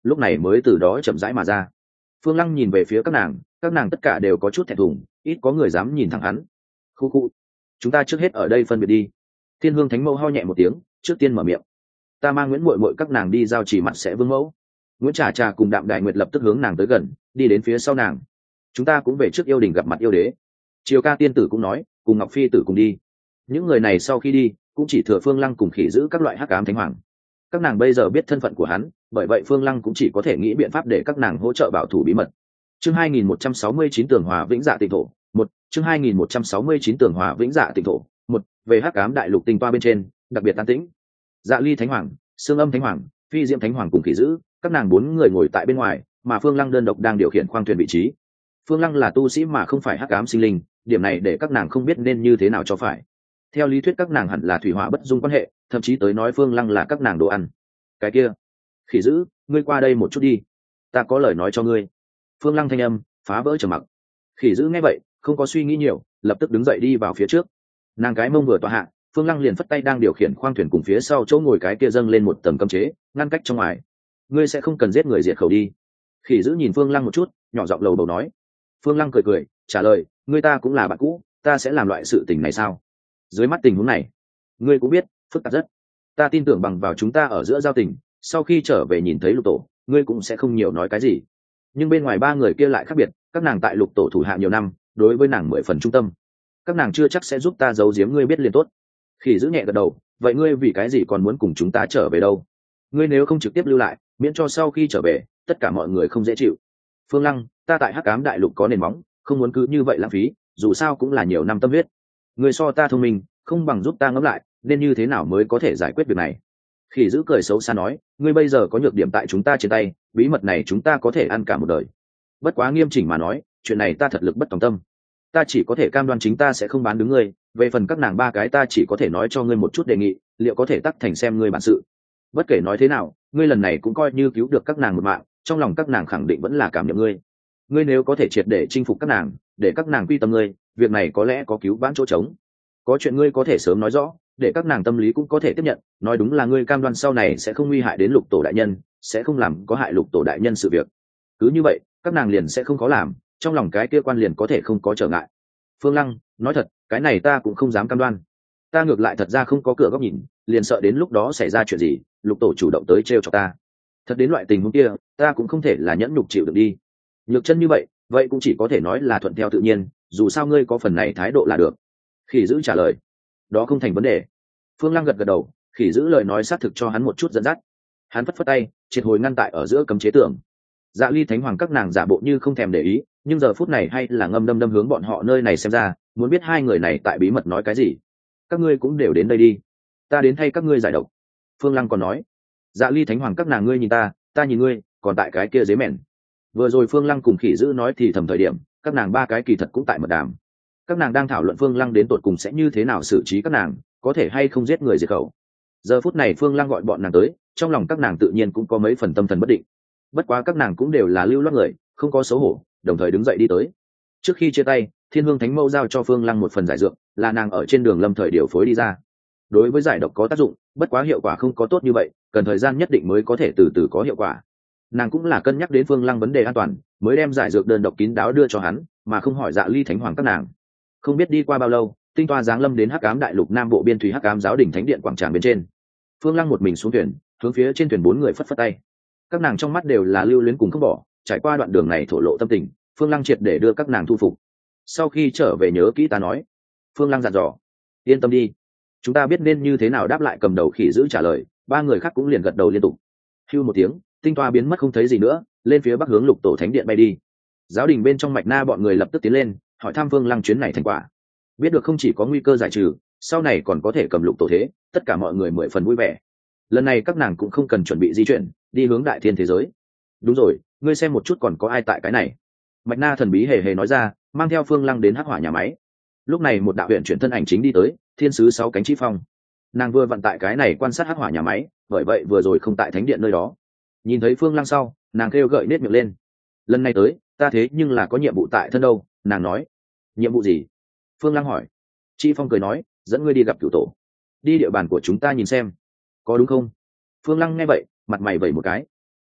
[SPEAKER 1] lúc này mới từ đó chậm rãi mà ra. Phương Lăng nhìn về phía các nàng, các nàng tất cả đều có chút thẹn thùng, ít có người dám nhìn thẳng hắn. Khu khu, chúng ta trước hết ở đây phân biệt đi. Thiên Hương Thánh Mẫu ho nhẹ một tiếng, trước tiên mở miệng. Ta mang Nguyễn Muội Muội các nàng đi giao chỉ mặt sẽ vương mẫu. Nguyễn Trà Trà cùng Đạm Đại Nguyệt lập tức hướng nàng tới gần, đi đến phía sau nàng. Chúng ta cũng về trước yêu đình gặp mặt yêu đế. Triều Ca tiên tử cũng nói, cùng Ngọc Phi tử cùng đi. Những người này sau khi đi, cũng chỉ thừa Phương Lăng cùng Khỉ giữ các loại hắc ám thánh hoàng. Các nàng bây giờ biết thân phận của hắn, bởi vậy Phương Lăng cũng chỉ có thể nghĩ biện pháp để các nàng hỗ trợ bảo thủ bí mật. Chương hai nghìn một trăm sáu mươi chín Tường Hòa Vĩnh Dạ Tịnh Thổ, một. Chương hai nghìn một trăm sáu mươi chín Tường Hòa Vĩnh Dạ Tịnh Thổ, một. Về hắc ám đại lục tinh toa bên trên, đặc biệt an tĩnh. Dạ Ly Thánh Hoàng, Sương Âm Thánh Hoàng, Phi Diễm Thánh Hoàng cùng Khỉ giữ, các nàng bốn người ngồi tại bên ngoài, mà Phương Lăng đơn độc đang điều khiển khoang thuyền vị trí. Phương Lăng là tu sĩ mà không phải hắc ám sinh linh, điểm này để các nàng không biết nên như thế nào cho phải. Theo lý thuyết các nàng hẳn là thủy hỏa bất dung quan hệ, thậm chí tới nói Phương Lăng là các nàng đồ ăn. Cái kia, Khỉ giữ, ngươi qua đây một chút đi, ta có lời nói cho ngươi. Phương Lăng thanh âm phá vỡ trầm mặc. Khỉ giữ nghe vậy, không có suy nghĩ nhiều, lập tức đứng dậy đi vào phía trước. Nàng cái mông vừa tọa hạ, Phương Lăng liền phất tay đang điều khiển khoang thuyền cùng phía sau chỗ ngồi cái kia dâng lên một tầng cấm chế, ngăn cách trong ngoài. Ngươi sẽ không cần giết người diệt khẩu đi. Khỉ giữ nhìn Phương Lăng một chút, nhỏ giọng lầu bầu nói. Phương Lăng cười cười, trả lời, ngươi ta cũng là bạn cũ, ta sẽ làm loại sự tình này sao? Dưới mắt tình huống này, ngươi cũng biết, phức tạp rất. Ta tin tưởng bằng vào chúng ta ở giữa giao tình, sau khi trở về nhìn thấy Lục Tổ, ngươi cũng sẽ không nhiều nói cái gì. Nhưng bên ngoài ba người kia lại khác biệt, các nàng tại Lục Tổ thủ hạ nhiều năm, đối với nàng mười phần trung tâm. Các nàng chưa chắc sẽ giúp ta giấu giếm ngươi biết liền tốt. Khỉ giữ nhẹ gật đầu, vậy ngươi vì cái gì còn muốn cùng chúng ta trở về đâu? Ngươi nếu không trực tiếp lưu lại, miễn cho sau khi trở về, tất cả mọi người không dễ chịu. Phương Lăng, ta tại Hắc Ám đại lục có nền móng, không muốn cứ như vậy lãng phí, dù sao cũng là nhiều năm tâm huyết. Ngươi so ta thông minh, không bằng giúp ta ngẫm lại, nên như thế nào mới có thể giải quyết việc này. Khỉ giữ cười xấu xa nói, ngươi bây giờ có nhược điểm tại chúng ta trên tay, bí mật này chúng ta có thể ăn cả một đời. Bất quá nghiêm chỉnh mà nói, chuyện này ta thật lực bất tòng tâm. Ta chỉ có thể cam đoan chính ta sẽ không bán đứng ngươi, về phần các nàng ba cái ta chỉ có thể nói cho ngươi một chút đề nghị, liệu có thể tắc thành xem ngươi bản sự. Bất kể nói thế nào, ngươi lần này cũng coi như cứu được các nàng một mạng, trong lòng các nàng khẳng định vẫn là cảm nhận ngươi. Ngươi nếu có thể triệt để chinh phục các nàng, để các nàng quy tâm ngươi, việc này có lẽ có cứu vãn chỗ trống. Có chuyện ngươi có thể sớm nói rõ, để các nàng tâm lý cũng có thể tiếp nhận, nói đúng là ngươi cam đoan sau này sẽ không nguy hại đến Lục Tổ đại nhân, sẽ không làm có hại Lục Tổ đại nhân sự việc. Cứ như vậy, các nàng liền sẽ không khó làm, trong lòng cái kia quan liền có thể không có trở ngại. Phương Lăng, nói thật, cái này ta cũng không dám cam đoan. Ta ngược lại thật ra không có cửa góc nhìn, liền sợ đến lúc đó xảy ra chuyện gì, Lục Tổ chủ động tới trêu cho ta. Thật đến loại tình huống kia, ta cũng không thể là nhẫn nhục chịu được đi. Nhược chân như vậy, vậy cũng chỉ có thể nói là thuận theo tự nhiên, dù sao ngươi có phần này thái độ là được. Khỉ giữ trả lời, đó không thành vấn đề. Phương Lăng gật gật đầu, Khỉ giữ lời nói xác thực cho hắn một chút dẫn dắt. Hắn phất phất tay, triệt hồi ngăn tại ở giữa cấm chế tường. Dạ Ly Thánh Hoàng các nàng giả bộ như không thèm để ý, nhưng giờ phút này hay là ngâm đâm đâm hướng bọn họ nơi này xem ra, muốn biết hai người này tại bí mật nói cái gì. Các ngươi cũng đều đến đây đi, ta đến thay các ngươi giải độc. Phương Lăng còn nói, Dạ Ly Thánh Hoàng các nàng ngươi nhìn ta, ta nhìn ngươi, còn tại cái kia dế mèn. Vừa rồi Phương Lăng cùng Khỉ giữ nói thì thầm thời điểm, các nàng ba cái kỳ thật cũng tại mật đàm. Các nàng đang thảo luận Phương Lăng đến tột cùng sẽ như thế nào xử trí các nàng, có thể hay không giết người diệt khẩu. Giờ phút này Phương Lăng gọi bọn nàng tới, trong lòng các nàng tự nhiên cũng có mấy phần tâm thần bất định. Bất quá các nàng cũng đều là lưu loát người, không có xấu hổ, đồng thời đứng dậy đi tới. Trước khi chia tay, Thiên Hương Thánh Mẫu giao cho Phương Lăng một phần giải dược, là nàng ở trên đường lâm thời điều phối đi ra. Đối với giải độc có tác dụng, bất quá hiệu quả không có tốt như vậy, cần thời gian nhất định mới có thể từ từ có hiệu quả. Nàng cũng là cân nhắc đến Phương Lăng vấn đề an toàn, mới đem giải dược đơn độc kín đáo đưa cho hắn, mà không hỏi Dạ Ly Thánh Hoàng các nàng. Không biết đi qua bao lâu, tinh toa giáng lâm đến Hắc Ám đại lục Nam bộ biên thủy Hắc Ám giáo đình thánh điện quảng tràng bên trên. Phương Lăng một mình xuống thuyền, hướng phía trên thuyền bốn người phất phất tay. Các nàng trong mắt đều là lưu luyến cùng không bỏ, trải qua đoạn đường này thổ lộ tâm tình, Phương Lăng triệt để đưa các nàng thu phục. Sau khi trở về nhớ kỹ ta nói. Phương Lăng dặn dò, yên tâm đi, chúng ta biết nên như thế nào đáp lại. Cầm đầu Khỉ giữ trả lời, ba người khác cũng liền gật đầu liên tục. Hưu một tiếng, tinh toa biến mất không thấy gì nữa, lên phía bắc hướng Lục Tổ thánh điện bay đi. Giáo đình bên trong Mạch Na bọn người lập tức tiến lên, hỏi thăm Phương Lăng chuyến này thành quả. Biết được không chỉ có nguy cơ giải trừ, sau này còn có thể cầm Lục Tổ thế, tất cả mọi người mười phần vui vẻ. Lần này các nàng cũng không cần chuẩn bị di chuyển, đi hướng đại thiên thế giới. Đúng rồi, ngươi xem một chút còn có ai tại cái này. Mạch Na thần bí hề hề nói ra, mang theo Phương Lăng đến Hắc Hỏa nhà máy. Lúc này một đạo huyện chuyển thân ảnh chính đi tới, thiên sứ sáu cánh chi phong. Nàng vừa vận tại cái này quan sát Hắc Hỏa nhà máy, bởi vậy vừa rồi không tại thánh điện nơi đó. Nhìn thấy Phương Lăng sau, nàng kêu gợi nết miệng lên. Lần này tới, ta thế nhưng là có nhiệm vụ tại thân đâu. Nàng nói, nhiệm vụ gì? Phương Lăng hỏi. Chi phong cười nói, dẫn ngươi đi gặp cửu tổ, đi địa bàn của chúng ta nhìn xem, có đúng không? Phương Lăng nghe vậy, mặt mày vẩy một cái.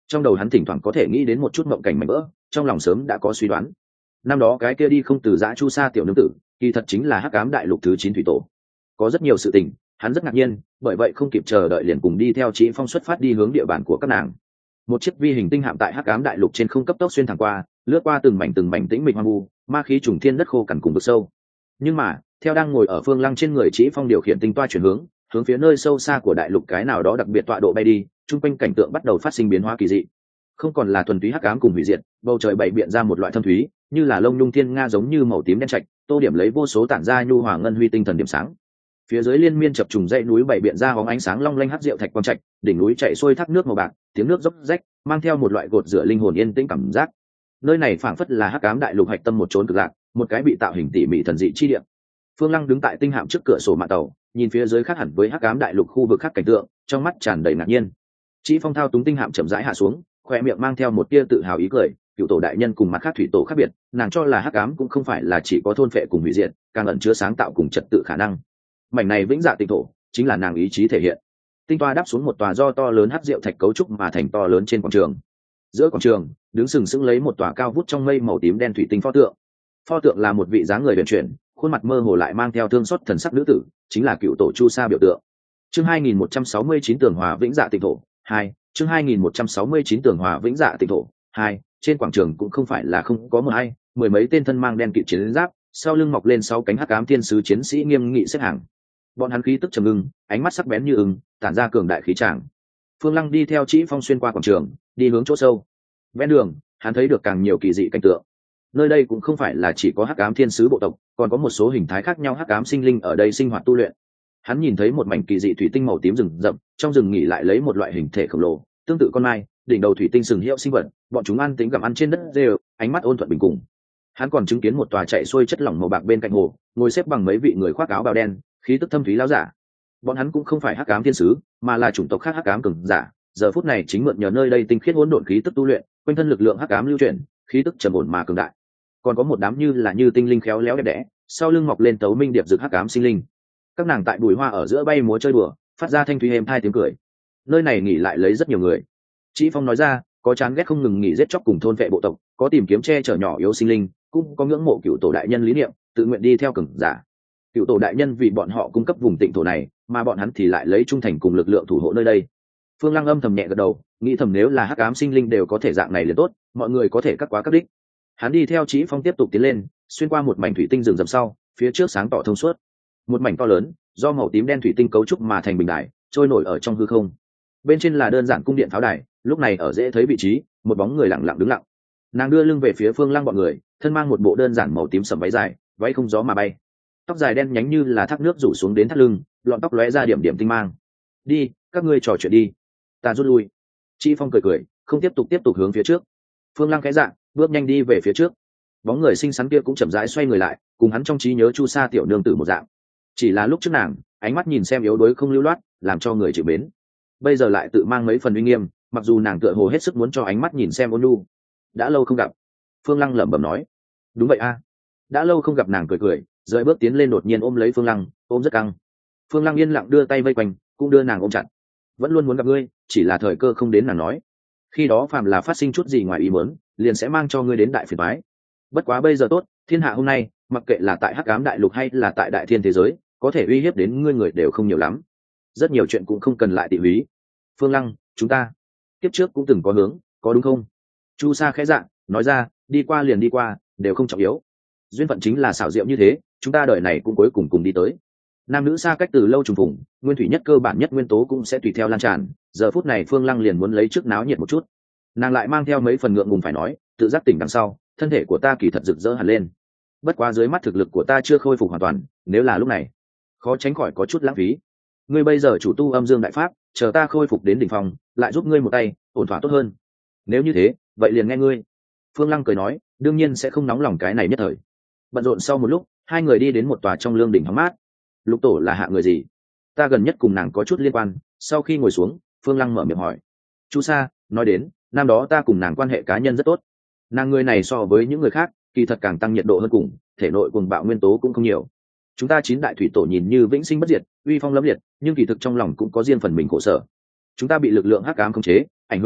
[SPEAKER 1] Trong đầu hắn thỉnh thoảng có thể nghĩ đến một chút mộng cảnh mảnh vỡ, trong lòng sớm đã có suy đoán. Năm đó cái kia đi không từ giã chu sa tiểu nương tử kỳ thật chính là hắc ám đại lục thứ chín thủy tổ. Có rất nhiều sự tình hắn rất ngạc nhiên, bởi vậy không kịp chờ đợi liền cùng đi theo Chí Phong xuất phát đi hướng địa bàn của các nàng. Một chiếc vi hình tinh hạm tại hắc ám đại lục trên không cấp tốc xuyên thẳng qua, lướt qua từng mảnh từng mảnh tĩnh mịch hoang vu, ma khí trùng thiên đất khô cằn cùng vực sâu. Nhưng mà theo đang ngồi ở phương lăng trên người Chí Phong điều khiển tinh toa chuyển hướng hướng phía nơi sâu xa của đại lục cái nào đó đặc biệt tọa độ bay đi, chung quanh cảnh tượng bắt đầu phát sinh biến hóa kỳ dị. Không còn là thuần túy hắc ám cùng hủy diệt, bầu trời bày biện ra một loại thâm thúy, như là lông nhung thiên nga giống như màu tím đen trạch, tô điểm lấy vô số tản ra nhu hòa ngân huy tinh thần điểm sáng. Phía dưới liên miên chập trùng dãy núi bày biện ra bóng ánh sáng long lanh hắc diệu thạch quang trạch, đỉnh núi chảy xuôi thác nước màu bạc, tiếng nước dốc rách, mang theo một loại gột rửa linh hồn yên tĩnh cảm giác. Nơi này phảng phất là hắc ám đại lục hạch tâm một chốn cực lạc, một cái bị tạo hình tỉ mỉ thần dị chi địa. Phương Lăng đứng tại tinh hạm trước cửa sổ mạn tàu, nhìn phía dưới khác hẳn với hắc ám đại lục khu vực khác cảnh tượng, trong mắt tràn đầy ngạc nhiên. Chí Phong thao túng tinh hạm chậm rãi hạ xuống, khoe miệng mang theo một tia tự hào ý cười. Cựu tổ đại nhân cùng mặt khác thủy tổ khác biệt, nàng cho là hắc ám cũng không phải là chỉ có thôn phệ cùng hủy diệt, càng ẩn chứa sáng tạo cùng trật tự khả năng. Mảnh này vĩnh dạ tinh thổ chính là nàng ý chí thể hiện. Tinh toa đáp xuống một tòa do to lớn hắc diệu thạch cấu trúc mà thành to lớn trên quảng trường. Giữa quảng trường đứng sừng sững lấy một tòa cao vút trong mây màu tím đen thủy tinh pho tượng. Pho tượng là một vị dáng người huyền chuyển, khuôn mặt mơ hồ lại mang theo thương xót thần sắc nữ tử, chính là cựu tổ Chu Sa biểu tượng. Chương hai nghìn một trăm sáu mươi chín Tường Hòa Vĩnh Dạ Tinh Thổ hai. Chương hai nghìn một trăm sáu mươi chín Tường Hòa Vĩnh Dạ Tinh Thổ hai. Trên quảng trường cũng không phải là không có một ai, mười mấy tên thân mang đen kịt chiến giáp, sau lưng mọc lên sáu cánh hắc ám thiên sứ chiến sĩ nghiêm nghị xếp hàng. Bọn hắn khí tức trầm ngưng, ánh mắt sắc bén như ưng, tản ra cường đại khí tràng. Phương Lăng đi theo Chí Phong xuyên qua quảng trường, đi hướng chỗ sâu. Ven đường, hắn thấy được càng nhiều kỳ dị cảnh tượng. Nơi đây cũng không phải là chỉ có hắc ám thiên sứ bộ tộc, còn có một số hình thái khác nhau hắc ám sinh linh ở đây sinh hoạt tu luyện. Hắn nhìn thấy một mảnh kỳ dị thủy tinh màu tím rừng rậm, trong rừng nghỉ lại lấy một loại hình thể khổng lồ, tương tự con mai, đỉnh đầu thủy tinh sừng hiệu sinh vật, bọn chúng ăn tính gặm ăn trên đất rêu, ánh mắt ôn thuận bình cùng. Hắn còn chứng kiến một tòa chạy xuôi chất lỏng màu bạc bên cạnh hồ, ngồi xếp bằng mấy vị người khoác áo bào đen, khí tức thâm thúy lão giả. Bọn hắn cũng không phải hắc ám thiên sứ, mà là chủng tộc khác hắc ám cường giả, giờ phút này chính mượn nhờ nơi đây tinh khiết hỗn độn khí tức tu luyện, quanh thân lực lượng hắc ám lưu chuyển, khí tức trầm ổn mà cường đại. Còn có một đám như là như tinh linh khéo léo đẹp đẽ, sau lưng mọc lên tấu minh điệp rực hắc ám sinh linh. Các nàng tại bùi hoa ở giữa bay múa chơi đùa, phát ra thanh thúy êm tai tiếng cười. Nơi này nghỉ lại lấy rất nhiều người. Chí Phong nói ra, có chán ghét không ngừng nghỉ giết chóc cùng thôn vệ bộ tộc, có tìm kiếm che chở nhỏ yếu sinh linh, cũng có ngưỡng mộ cựu tổ đại nhân lý niệm, tự nguyện đi theo cường giả. Cựu tổ đại nhân vì bọn họ cung cấp vùng tịnh thổ này, mà bọn hắn thì lại lấy trung thành cùng lực lượng thủ hộ nơi đây. Phương Lăng âm thầm nhẹ gật đầu, nghĩ thầm nếu là hắc ám sinh linh đều có thể dạng này liền tốt, mọi người có thể cắt quá cắt đích. Hắn đi theo Chí Phong tiếp tục tiến lên, xuyên qua một mảnh thủy tinh rừng rậm sau, phía trước sáng tỏ thông suốt. Một mảnh to lớn, do màu tím đen thủy tinh cấu trúc mà thành bình đài, trôi nổi ở trong hư không. Bên trên là đơn giản cung điện pháo đài, lúc này ở dễ thấy vị trí, một bóng người lặng lặng đứng lặng. Nàng đưa lưng về phía Phương Lăng bọn người, thân mang một bộ đơn giản màu tím sẫm váy dài, váy không gió mà bay. Tóc dài đen nhánh như là thác nước rủ xuống đến thắt lưng, lọn tóc lóe ra điểm điểm tinh mang. "Đi, các ngươi trò chuyện đi, ta rút lui." Chí Phong cười cười, không tiếp tục tiếp tục hướng phía trước. Phương Lăng khẽ dạ, bước nhanh đi về phía trước. Bóng người xinh xắn kia cũng chậm rãi xoay người lại, cùng hắn trong trí nhớ Chu Sa tiểu nương tử một dạng. Chỉ là lúc trước nàng, ánh mắt nhìn xem yếu đuối không lưu loát, làm cho người chịu mến. Bây giờ lại tự mang mấy phần uy nghiêm, mặc dù nàng tựa hồ hết sức muốn cho ánh mắt nhìn xem ôn nhu. "Đã lâu không gặp." Phương Lăng lẩm bẩm nói. "Đúng vậy a." Đã lâu không gặp, nàng cười cười, rời bước tiến lên đột nhiên ôm lấy Phương Lăng, ôm rất căng. Phương Lăng yên lặng đưa tay vây quanh, cũng đưa nàng ôm chặt. "Vẫn luôn muốn gặp ngươi, chỉ là thời cơ không đến." Nàng nói. "Khi đó phàm là phát sinh chút gì ngoài ý muốn, liền sẽ mang cho ngươi đến đại phiền toái. Bất quá bây giờ tốt, thiên hạ hôm nay, mặc kệ là tại hắc ám đại lục hay là tại đại thiên thế giới, có thể uy hiếp đến ngươi người đều không nhiều lắm. Rất nhiều chuyện cũng không cần lại tỉ húy. Phương Lăng, chúng ta kiếp trước cũng từng có hướng, có đúng không?" Chu Sa khẽ dạ, nói ra, "Đi qua liền đi qua, đều không trọng yếu. Duyên phận chính là xảo diệu như thế, chúng ta đời này cũng cuối cùng cùng đi tới." Nam nữ xa cách từ lâu trùng phùng, nguyên thủy nhất cơ bản nhất nguyên tố cũng sẽ tùy theo lan tràn. Giờ phút này Phương Lăng liền muốn lấy trước náo nhiệt một chút. Nàng lại mang theo mấy phần ngượng ngùng phải nói, tự giác tỉnh đằng sau, thân thể của ta kỳ thật rực rỡ hẳn lên. Bất quá dưới mắt thực lực của ta chưa khôi phục hoàn toàn, nếu là lúc này, khó tránh khỏi có chút lãng phí. Ngươi bây giờ chủ tu âm dương đại pháp, chờ ta khôi phục đến đỉnh phong, lại giúp ngươi một tay, ổn thỏa tốt hơn. Nếu như thế, vậy liền nghe ngươi." Phương Lăng cười nói, đương nhiên sẽ không nóng lòng cái này nhất thời. Bận rộn sau một lúc, hai người đi đến một tòa trong lương đỉnh hóng mát. "Lục tổ là hạ người gì? Ta gần nhất cùng nàng có chút liên quan." Sau khi ngồi xuống, Phương Lăng mở miệng hỏi. "Chu Sa, nói đến, năm đó ta cùng nàng quan hệ cá nhân rất tốt. Nàng người này so với những người khác, kỳ thật càng tăng nhiệt độ hơn cùng, thể nội cuồng bạo nguyên tố cũng không nhiều. Chúng ta chín đại thủy tổ nhìn như vĩnh sinh bất diệt, uy phong lẫm liệt, nhưng kỳ thực trong lòng cũng có riêng phần mình khổ sở. Chúng ta bị lực lượng hắc ám khống chế, ảnh hưởng,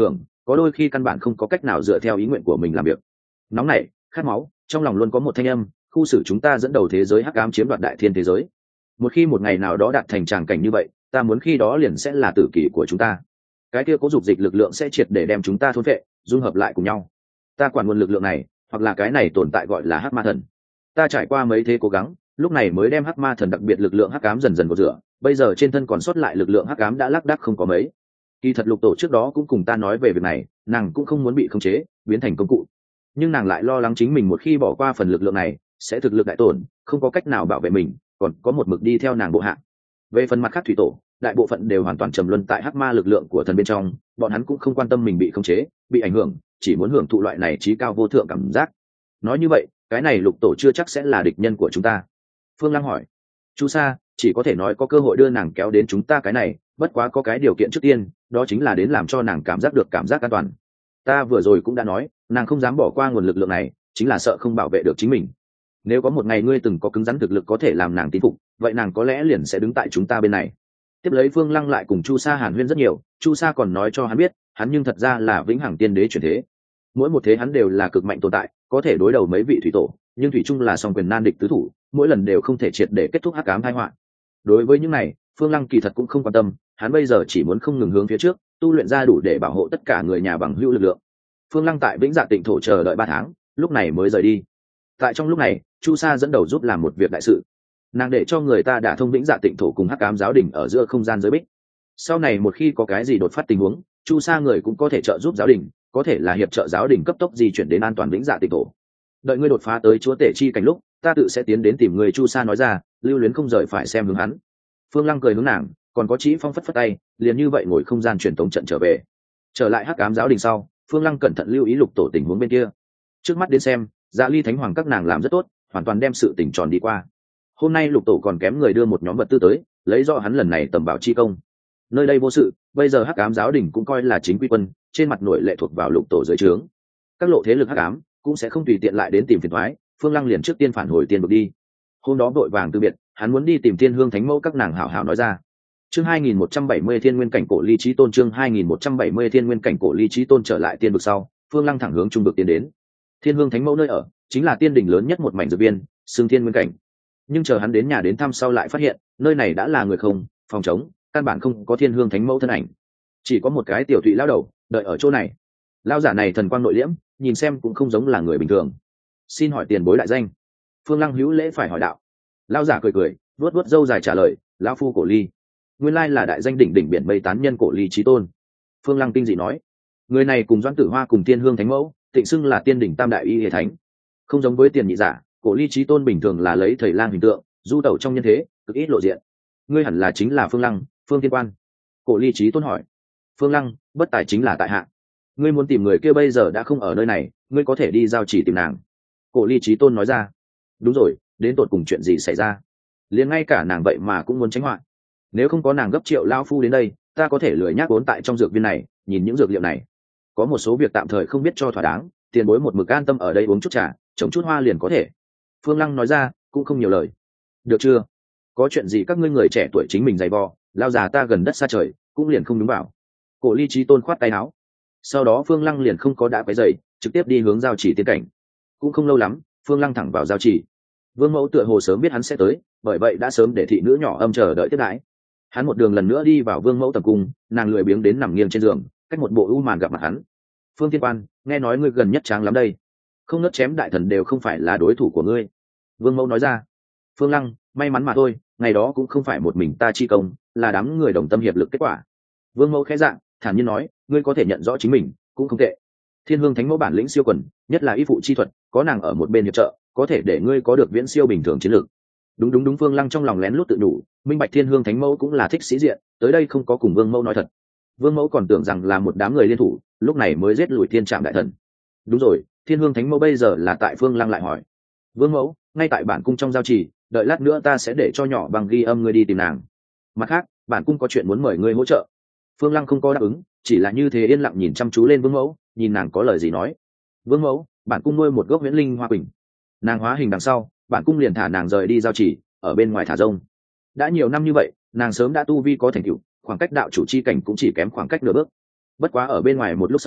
[SPEAKER 1] có đôi khi căn bản không có cách nào dựa theo ý nguyện của mình làm việc. Nóng này, khát máu, trong lòng luôn có một thanh âm, khu xử chúng ta dẫn đầu thế giới hắc ám chiếm đoạt đại thiên thế giới. Một khi một ngày nào đó đạt thành tràng cảnh như vậy, ta muốn khi đó liền sẽ là tử kỷ của chúng ta. Cái kia cố dục dịch lực lượng sẽ triệt để đem chúng ta thôn phệ, dung hợp lại cùng nhau. Ta quản nguồn lực lượng này, hoặc là cái này tồn tại gọi là hắc ma thần. Ta trải qua mấy thế cố gắng, lúc này mới đem hắc ma thần đặc biệt lực lượng hắc ám dần dần gột rửa, bây giờ trên thân còn sót lại lực lượng hắc ám đã lác đác không có mấy. Kỳ thật Lục Tổ trước đó cũng cùng ta nói về việc này, nàng cũng không muốn bị khống chế, biến thành công cụ. Nhưng nàng lại lo lắng chính mình một khi bỏ qua phần lực lượng này, sẽ thực lực đại tổn, không có cách nào bảo vệ mình, còn có một mực đi theo nàng bộ hạ. Về phần mặt khác thủy tổ, đại bộ phận đều hoàn toàn trầm luân tại hắc ma lực lượng của thần bên trong, bọn hắn cũng không quan tâm mình bị khống chế, bị ảnh hưởng, chỉ muốn hưởng thụ loại này trí cao vô thượng cảm giác. Nói như vậy, cái này Lục Tổ chưa chắc sẽ là địch nhân của chúng ta. Phương Lăng hỏi. Chu Sa chỉ có thể nói có cơ hội đưa nàng kéo đến chúng ta cái này, bất quá có cái điều kiện trước tiên, đó chính là đến làm cho nàng cảm giác được cảm giác an toàn. Ta vừa rồi cũng đã nói, nàng không dám bỏ qua nguồn lực lượng này, chính là sợ không bảo vệ được chính mình. Nếu có một ngày ngươi từng có cứng rắn thực lực có thể làm nàng tín phục, vậy nàng có lẽ liền sẽ đứng tại chúng ta bên này. Tiếp lấy Phương Lăng lại cùng Chu Sa hàn huyên rất nhiều, Chu Sa còn nói cho hắn biết, hắn nhưng thật ra là vĩnh hằng tiên đế chuyển thế. Mỗi một thế hắn đều là cực mạnh tồn tại, có thể đối đầu mấy vị thủy tổ, nhưng thủy chung là song quyền nan địch tứ thủ, mỗi lần đều không thể triệt để kết thúc hắc ám tai họa. Đối với những này, Phương Lăng kỳ thật cũng không quan tâm, hắn bây giờ chỉ muốn không ngừng hướng phía trước, tu luyện ra đủ để bảo hộ tất cả người nhà bằng hữu lực lượng. Phương Lăng tại Vĩnh Dạ Tịnh Thổ chờ đợi ba tháng, lúc này mới rời đi. Tại trong lúc này, Chu Sa dẫn đầu giúp làm một việc đại sự. Nàng để cho người ta đả thông Vĩnh Dạ Tịnh Thổ cùng Hắc Ám giáo đình ở giữa không gian giới bích. Sau này một khi có cái gì đột phát tình huống, Chu Sa người cũng có thể trợ giúp giáo đình, có thể là hiệp trợ giáo đình cấp tốc di chuyển đến an toàn Vĩnh Dạ Tịnh Thổ. Đợi ngươi đột phá tới chúa tể chi cảnh lúc, ta tự sẽ tiến đến tìm người. Chu Sa nói ra, lưu luyến không rời phải xem hướng hắn. Phương Lăng cười hướng nàng, còn có Chí Phong phất phất tay, liền như vậy ngồi không gian truyền tống trận trở về. Trở lại Hắc Ám giáo đình sau, Phương Lăng cẩn thận lưu ý Lục Tổ tình huống bên kia. Trước mắt đến xem, Dạ Ly Thánh Hoàng các nàng làm rất tốt, hoàn toàn đem sự tình tròn đi qua. Hôm nay Lục Tổ còn kém người đưa một nhóm vật tư tới, lấy do hắn lần này tầm bảo chi công. Nơi đây vô sự, bây giờ Hắc Ám giáo đình cũng coi là chính quy quân, trên mặt nội lệ thuộc vào Lục Tổ dưới trướng. Các lộ thế lực Hắc Ám cũng sẽ không tùy tiện lại đến tìm phiền toái, Phương Lăng liền trước tiên phản hồi tiên vực đi. Hôm đó vội vàng từ biệt, hắn muốn đi tìm Thiên Hương Thánh Mẫu các nàng hảo hảo nói ra. Chương hai nghìn một trăm bảy mươi Thiên Nguyên cảnh cổ ly chí tôn, chương hai nghìn một trăm bảy mươi Thiên Nguyên cảnh cổ ly chí tôn. Trở lại tiên vực sau, Phương Lăng thẳng hướng trung vực tiến đến. Thiên Hương Thánh Mẫu nơi ở chính là tiên đỉnh lớn nhất một mảnh dược viên, xưng Thiên Nguyên cảnh. Nhưng chờ hắn đến nhà đến thăm sau lại phát hiện, nơi này đã là người không, phòng trống, căn bản không có Thiên Hương Thánh Mẫu thân ảnh. Chỉ có một cái tiểu thụy lão đầu đợi ở chỗ này. Lão giả này thần quang nội liễm, nhìn xem cũng không giống là người bình thường. Xin hỏi tiền bối đại danh? Phương Lăng hữu lễ phải hỏi đạo. Lão giả cười cười, vuốt vuốt râu dài trả lời, lão phu cổ ly. Nguyên lai là đại danh đỉnh đỉnh biển mây tán nhân cổ ly chí tôn. Phương Lăng kinh dị nói, người này cùng Doãn Tử Hoa cùng Thiên Hương Thánh Mẫu tịnh xưng là tiên đỉnh tam đại y hệ thánh. Không giống với tiền nhị giả, cổ ly chí tôn bình thường là lấy thầy lang hình tượng, du tẩu trong nhân thế, cực ít lộ diện. Ngươi hẳn là chính là Phương Lăng, Phương Thiên Quan. Cổ ly chí tôn hỏi. Phương Lăng, bất tài chính là tại hạ. Ngươi muốn tìm người kia bây giờ đã không ở nơi này, ngươi có thể đi giao chỉ tìm nàng. Cổ ly chí tôn nói ra. Đúng rồi, đến tột cùng chuyện gì xảy ra? Liền ngay cả nàng vậy mà cũng muốn tránh họa. Nếu không có nàng gấp triệu lao phu đến đây, ta có thể lười nhác vốn tại trong dược viên này, nhìn những dược liệu này. Có một số việc tạm thời không biết cho thỏa đáng, tiền bối một mực an tâm ở đây uống chút trà, trồng chút hoa liền có thể. Phương Lăng nói ra, cũng không nhiều lời. Được chưa? Có chuyện gì các ngươi người trẻ tuổi chính mình dày vò, lao già ta gần đất xa trời, cũng liền không đúng vào. Cổ ly chí tôn khoát tay áo. Sau đó Phương Lăng liền không có đã quấy rầy, trực tiếp đi hướng giao chỉ tiên cảnh. Cũng không lâu lắm, Phương Lăng thẳng vào giao chỉ. Vương Mẫu tựa hồ sớm biết hắn sẽ tới, bởi vậy đã sớm để thị nữ nhỏ âm chờ đợi tiếp đãi. Hắn một đường lần nữa đi vào Vương Mẫu tầm cung, nàng lười biếng đến nằm nghiêng trên giường, cách một bộ u màn gặp mặt hắn. Phương Thiên Quan, nghe nói ngươi gần nhất tráng lắm đây, không nớt chém đại thần đều không phải là đối thủ của ngươi. Vương Mẫu nói ra. Phương Lăng, may mắn mà thôi, ngày đó cũng không phải một mình ta chi công, là đám người đồng tâm hiệp lực kết quả. Vương Mẫu khẽ dạng, thản nhiên nói, ngươi có thể nhận rõ chính mình, cũng không tệ. Thiên Hương Thánh Mẫu bản lĩnh siêu quần, nhất là y phụ chi thuật, có nàng ở một bên hiệp trợ, có thể để ngươi có được viễn siêu bình thường chiến lược. Đúng đúng đúng, Phương Lăng trong lòng lén lút tự đủ, minh bạch Thiên Hương Thánh Mẫu cũng là thích sĩ diện, tới đây không có cùng Vương Mẫu nói thật. Vương Mẫu còn tưởng rằng là một đám người liên thủ, lúc này mới giết lùi Thiên Trạm đại thần. Đúng rồi, Thiên Hương Thánh Mẫu bây giờ là tại. Phương Lăng lại hỏi. Vương Mẫu, ngay tại bản cung trong giao trì, đợi lát nữa ta sẽ để cho nhỏ bằng ghi âm ngươi đi tìm nàng. Mặt khác, bản cung có chuyện muốn mời ngươi hỗ trợ. Phương Lăng không có đáp ứng, chỉ là như thế yên lặng nhìn chăm chú lên Vương Mẫu, nhìn nàng có lời gì nói. Vương Mẫu, bản cung nuôi một gốc huyễn linh hoa quỳnh, nàng hóa hình đằng sau, bản cung liền thả nàng rời đi giao chỉ, ở bên ngoài thả rông. Đã nhiều năm như vậy, nàng sớm đã tu vi có thành tựu, khoảng cách đạo chủ chi cảnh cũng chỉ kém khoảng cách nửa bước. Bất quá ở bên ngoài một lúc sau,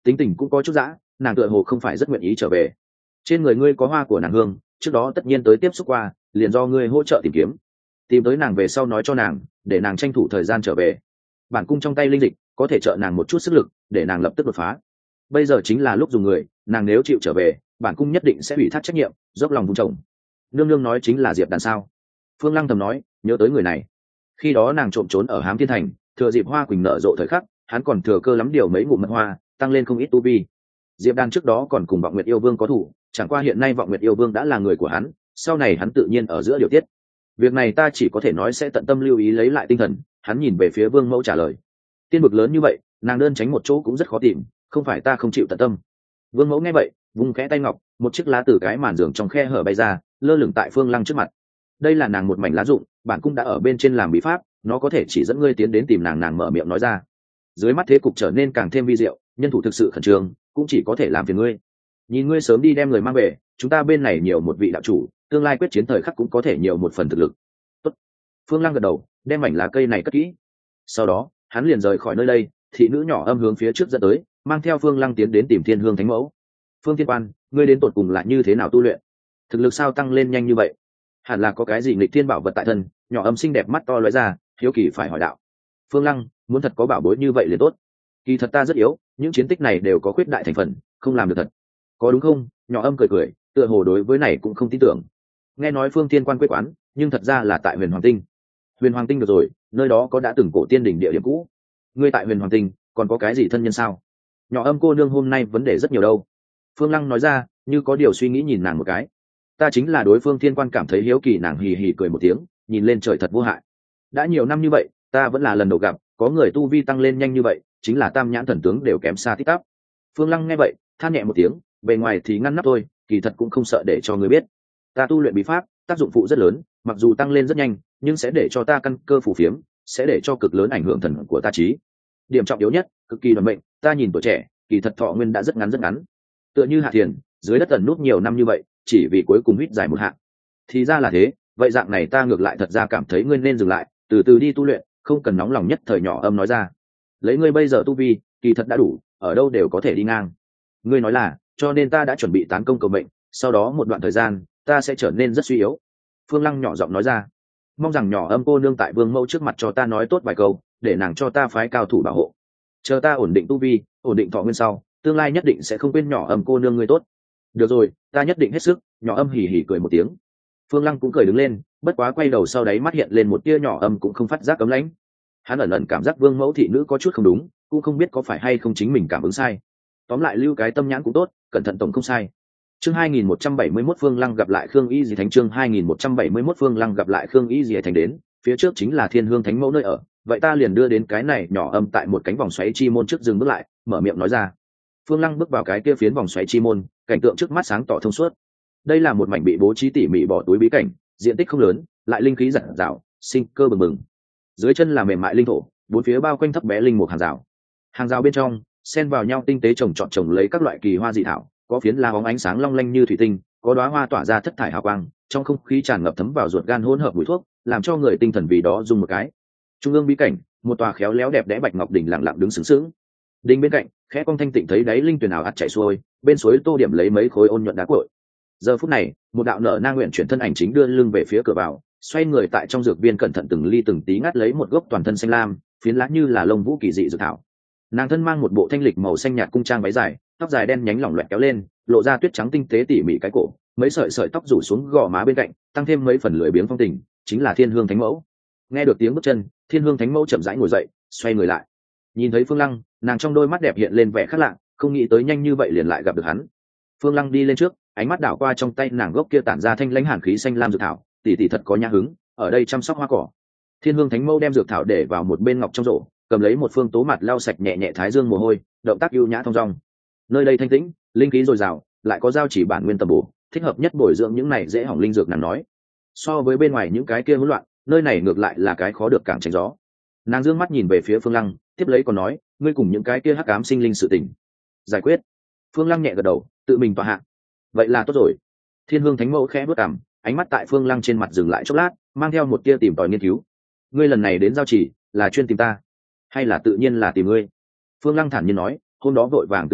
[SPEAKER 1] tính tình cũng có chút dã, nàng tựa hồ không phải rất nguyện ý trở về. Trên người ngươi có hoa của nàng hương, trước đó tất nhiên tới tiếp xúc qua, liền do ngươi hỗ trợ tìm kiếm, tìm tới nàng về sau nói cho nàng, để nàng tranh thủ thời gian trở về. Bản cung trong tay linh dịch có thể trợ nàng một chút sức lực, để nàng lập tức đột phá. Bây giờ chính là lúc dùng người, nàng nếu chịu trở về, bản cung nhất định sẽ ủy thác trách nhiệm, dốc lòng vun trồng. Nương nương nói chính là Diệp Đàn sao? Phương Lăng thầm nói, nhớ tới người này. Khi đó nàng trộm trốn ở Hám Thiên Thành, thừa dịp hoa quỳnh nở rộ thời khắc, hắn còn thừa cơ lắm điều mấy ngụm mật hoa, tăng lên không ít tu vi. Diệp Đàn trước đó còn cùng Vọng Nguyệt Yêu Vương có thủ, chẳng qua hiện nay Vọng Nguyệt Yêu Vương đã là người của hắn, sau này hắn tự nhiên ở giữa điều tiết. Việc này ta chỉ có thể nói sẽ tận tâm lưu ý lấy lại tinh thần. Hắn nhìn về phía Vương Mẫu trả lời. Tiên vực lớn như vậy, nàng đơn tránh một chỗ cũng rất khó tìm, không phải ta không chịu tận tâm. Vương Mẫu nghe vậy, vung khẽ tay ngọc, một chiếc lá từ cái màn giường trong khe hở bay ra, lơ lửng tại Phương Lăng trước mặt. Đây là nàng một mảnh lá dụng, bản cung đã ở bên trên làm bí pháp, nó có thể chỉ dẫn ngươi tiến đến tìm nàng. Nàng mở miệng nói ra. Dưới mắt thế cục trở nên càng thêm vi diệu, nhân thủ thực sự khẩn trương, cũng chỉ có thể làm phiền ngươi. Nhìn ngươi sớm đi đem người mang về, chúng ta bên này nhiều một vị đạo chủ, tương lai quyết chiến thời khắc cũng có thể nhiều một phần thực lực. Tốt. Phương Lăng gật đầu, đem mảnh lá cây này cất kỹ. Sau đó, hắn liền rời khỏi nơi đây, thị nữ nhỏ âm hướng phía trước dẫn tới, mang theo Phương Lăng tiến đến tìm Thiên Hương Thánh Mẫu. Phương Thiên Quan, ngươi đến tột cùng là như thế nào tu luyện? Thực lực sao tăng lên nhanh như vậy? Hẳn là có cái gì nghịch thiên bảo vật tại thân. Nhỏ âm xinh đẹp mắt to lóe ra, hiếu kỳ phải hỏi đạo. Phương Lăng, muốn thật có bảo bối như vậy liền tốt. Kỳ thật ta rất yếu, những chiến tích này đều có khuyết đại thành phần, không làm được thật. Có đúng không? Nhỏ âm cười cười, tựa hồ đối với này cũng không tin tưởng. Nghe nói Phương Thiên Quan quê quán, nhưng thật ra là tại Huyền Hoàng Tinh. Huyền Hoàng Tinh được rồi, nơi đó có đã từng cổ tiên đỉnh địa điểm cũ. Ngươi tại Huyền Hoàng Tinh, còn có cái gì thân nhân sao? Nhỏ âm cô nương hôm nay vấn đề rất nhiều đâu. Phương Lăng nói ra, như có điều suy nghĩ nhìn nàng một cái. Ta chính là đối Phương Thiên Quan cảm thấy hiếu kỳ. Nàng hì hì cười một tiếng, nhìn lên trời thật vô hại. Đã nhiều năm như vậy, ta vẫn là lần đầu gặp có người tu vi tăng lên nhanh như vậy, chính là tam nhãn thần tướng đều kém xa tích tắp. Phương Lăng nghe vậy, than nhẹ một tiếng, bề ngoài thì ngăn nắp thôi, kỳ thật cũng không sợ để cho người biết. Ta tu luyện bí pháp, tác dụng phụ rất lớn, mặc dù tăng lên rất nhanh, nhưng sẽ để cho ta căn cơ phù phiếm, sẽ để cho cực lớn ảnh hưởng thần của ta trí. Điểm trọng yếu nhất, cực kỳ đoàn mệnh, ta nhìn tuổi trẻ, kỳ thật thọ nguyên đã rất ngắn rất ngắn. Tựa như Hạ Thiền, dưới đất tần nút nhiều năm như vậy, chỉ vì cuối cùng huýt dài một hạng. Thì ra là thế, vậy dạng này ta ngược lại thật ra cảm thấy ngươi nên dừng lại, từ từ đi tu luyện, không cần nóng lòng nhất thời. Nhỏ âm nói ra. Lấy ngươi bây giờ tu vi, kỳ thật đã đủ, ở đâu đều có thể đi ngang. Ngươi nói là, cho nên ta đã chuẩn bị tán công cầu mệnh, sau đó một đoạn thời gian, ta sẽ trở nên rất suy yếu. Phương Lăng nhỏ giọng nói ra. Mong rằng nhỏ âm cô nương tại Vương Mẫu trước mặt cho ta nói tốt vài câu, để nàng cho ta phái cao thủ bảo hộ. Chờ ta ổn định tu vi, ổn định thọ nguyên sau, tương lai nhất định sẽ không quên nhỏ âm cô nương ngươi tốt. Được rồi, ta nhất định hết sức. Nhỏ âm hỉ hỉ cười một tiếng. Phương Lăng cũng cười đứng lên, bất quá quay đầu sau đấy mắt hiện lên một tia nhỏ âm cũng không phát giác cấm lãnh. Hắn ẩn ẩn cảm giác Vương Mẫu thị nữ có chút không đúng, cũng không biết có phải hay không chính mình cảm ứng sai. Tóm lại lưu cái tâm nhãn cũng tốt, cẩn thận tổng không sai. Chương hai nghìn một trăm bảy mươi mốt Phương Lăng gặp lại Khương Y Dì Thánh. Chương hai nghìn một trăm bảy mươi mốt Phương Lăng gặp lại Khương Y Dì Thánh đến, phía trước chính là Thiên Hương Thánh Mẫu nơi ở, vậy ta liền đưa đến cái này. Nhỏ âm tại một cánh vòng xoáy chi môn trước dừng bước lại, mở miệng nói ra. Phương Lăng bước vào cái kia phiến vòng xoáy chi môn, cảnh tượng trước mắt sáng tỏ thông suốt. Đây là một mảnh bị bố trí tỉ mỉ bỏ túi bí cảnh, diện tích không lớn, lại linh khí rạng rào, sinh cơ bừng bừng. Dưới chân là mềm mại linh thổ, bốn phía bao quanh thấp bé linh mục hàng rào. Hàng rào bên trong, xen vào nhau tinh tế trồng trọt trồng lấy các loại kỳ hoa dị thảo, có phiến lá bóng ánh sáng long lanh như thủy tinh, có đóa hoa tỏa ra thất thải hào quang, trong không khí tràn ngập thấm vào ruột gan hỗn hợp mùi thuốc, làm cho người tinh thần vì đó rung một cái. Trung ương bí cảnh, một tòa khéo léo đẹp đẽ bạch ngọc đỉnh lặng lặng đứng sướng sướng. Đỉnh bên cạnh, khẽ cong thanh tịnh thấy đáy linh tuyền ảo ạt chảy xuôi, bên suối tô điểm lấy mấy khối ôn nhuận đá cuội. Giờ phút này, một đạo nở nang nguyện chuyển thân ảnh chính đưa lưng về phía cửa vào, xoay người tại trong dược viên cẩn thận từng ly từng tí ngắt lấy một gốc toàn thân xanh lam, phiến lá như là lông vũ kỳ dị dược thảo. Nàng thân mang một bộ thanh lịch màu xanh nhạt cung trang váy dài, tóc dài đen nhánh lỏng loẹt kéo lên, lộ ra tuyết trắng tinh tế tỉ mỉ cái cổ, mấy sợi sợi tóc rủ xuống gò má bên cạnh, tăng thêm mấy phần lười biếng phong tình, chính là Thiên Hương Thánh Mẫu. Nghe được tiếng bước chân, Thiên Hương Thánh Mẫu chậm rãi ngồi dậy, xoay người lại, nhìn thấy Phương Lăng, nàng trong đôi mắt đẹp hiện lên vẻ khác lạ, không nghĩ tới nhanh như vậy liền lại gặp được hắn. Phương Lăng đi lên trước, ánh mắt đảo qua trong tay nàng gốc kia tản ra thanh lãnh hàn khí xanh lam dược thảo, tỷ tỷ thật có nhã hứng, ở đây chăm sóc hoa cỏ. Thiên Hương Thánh Mẫu đem dược thảo để vào một bên ngọc trong rổ, cầm lấy một phương tố mặt lau sạch nhẹ nhẹ thái dương mồ hôi, động tác ưu nhã thong dong. Nơi đây thanh tĩnh, linh khí dồi dào, lại có giao chỉ bản nguyên tầm bổ, thích hợp nhất bồi dưỡng những này dễ hỏng linh dược. Nàng nói, so với bên ngoài những cái kia hỗn loạn, nơi này ngược lại là cái khó được càng tránh gió. Nàng dương mắt nhìn về phía Phương Lăng, tiếp lấy còn nói, ngươi cùng những cái kia hắc ám sinh linh sự tình giải quyết. Phương Lăng nhẹ gật đầu, tự mình tọa hạ. Vậy là tốt rồi. Thiên Hương Thánh Mẫu khẽ bước cằm, ánh mắt tại Phương Lăng trên mặt dừng lại chốc lát, mang theo một tia tìm tòi nghiên cứu. Ngươi lần này đến giao chỉ, là chuyên tìm ta, hay là tự nhiên là tìm ngươi? Phương Lăng thản nhiên nói, hôm đó vội vàng từ biệt,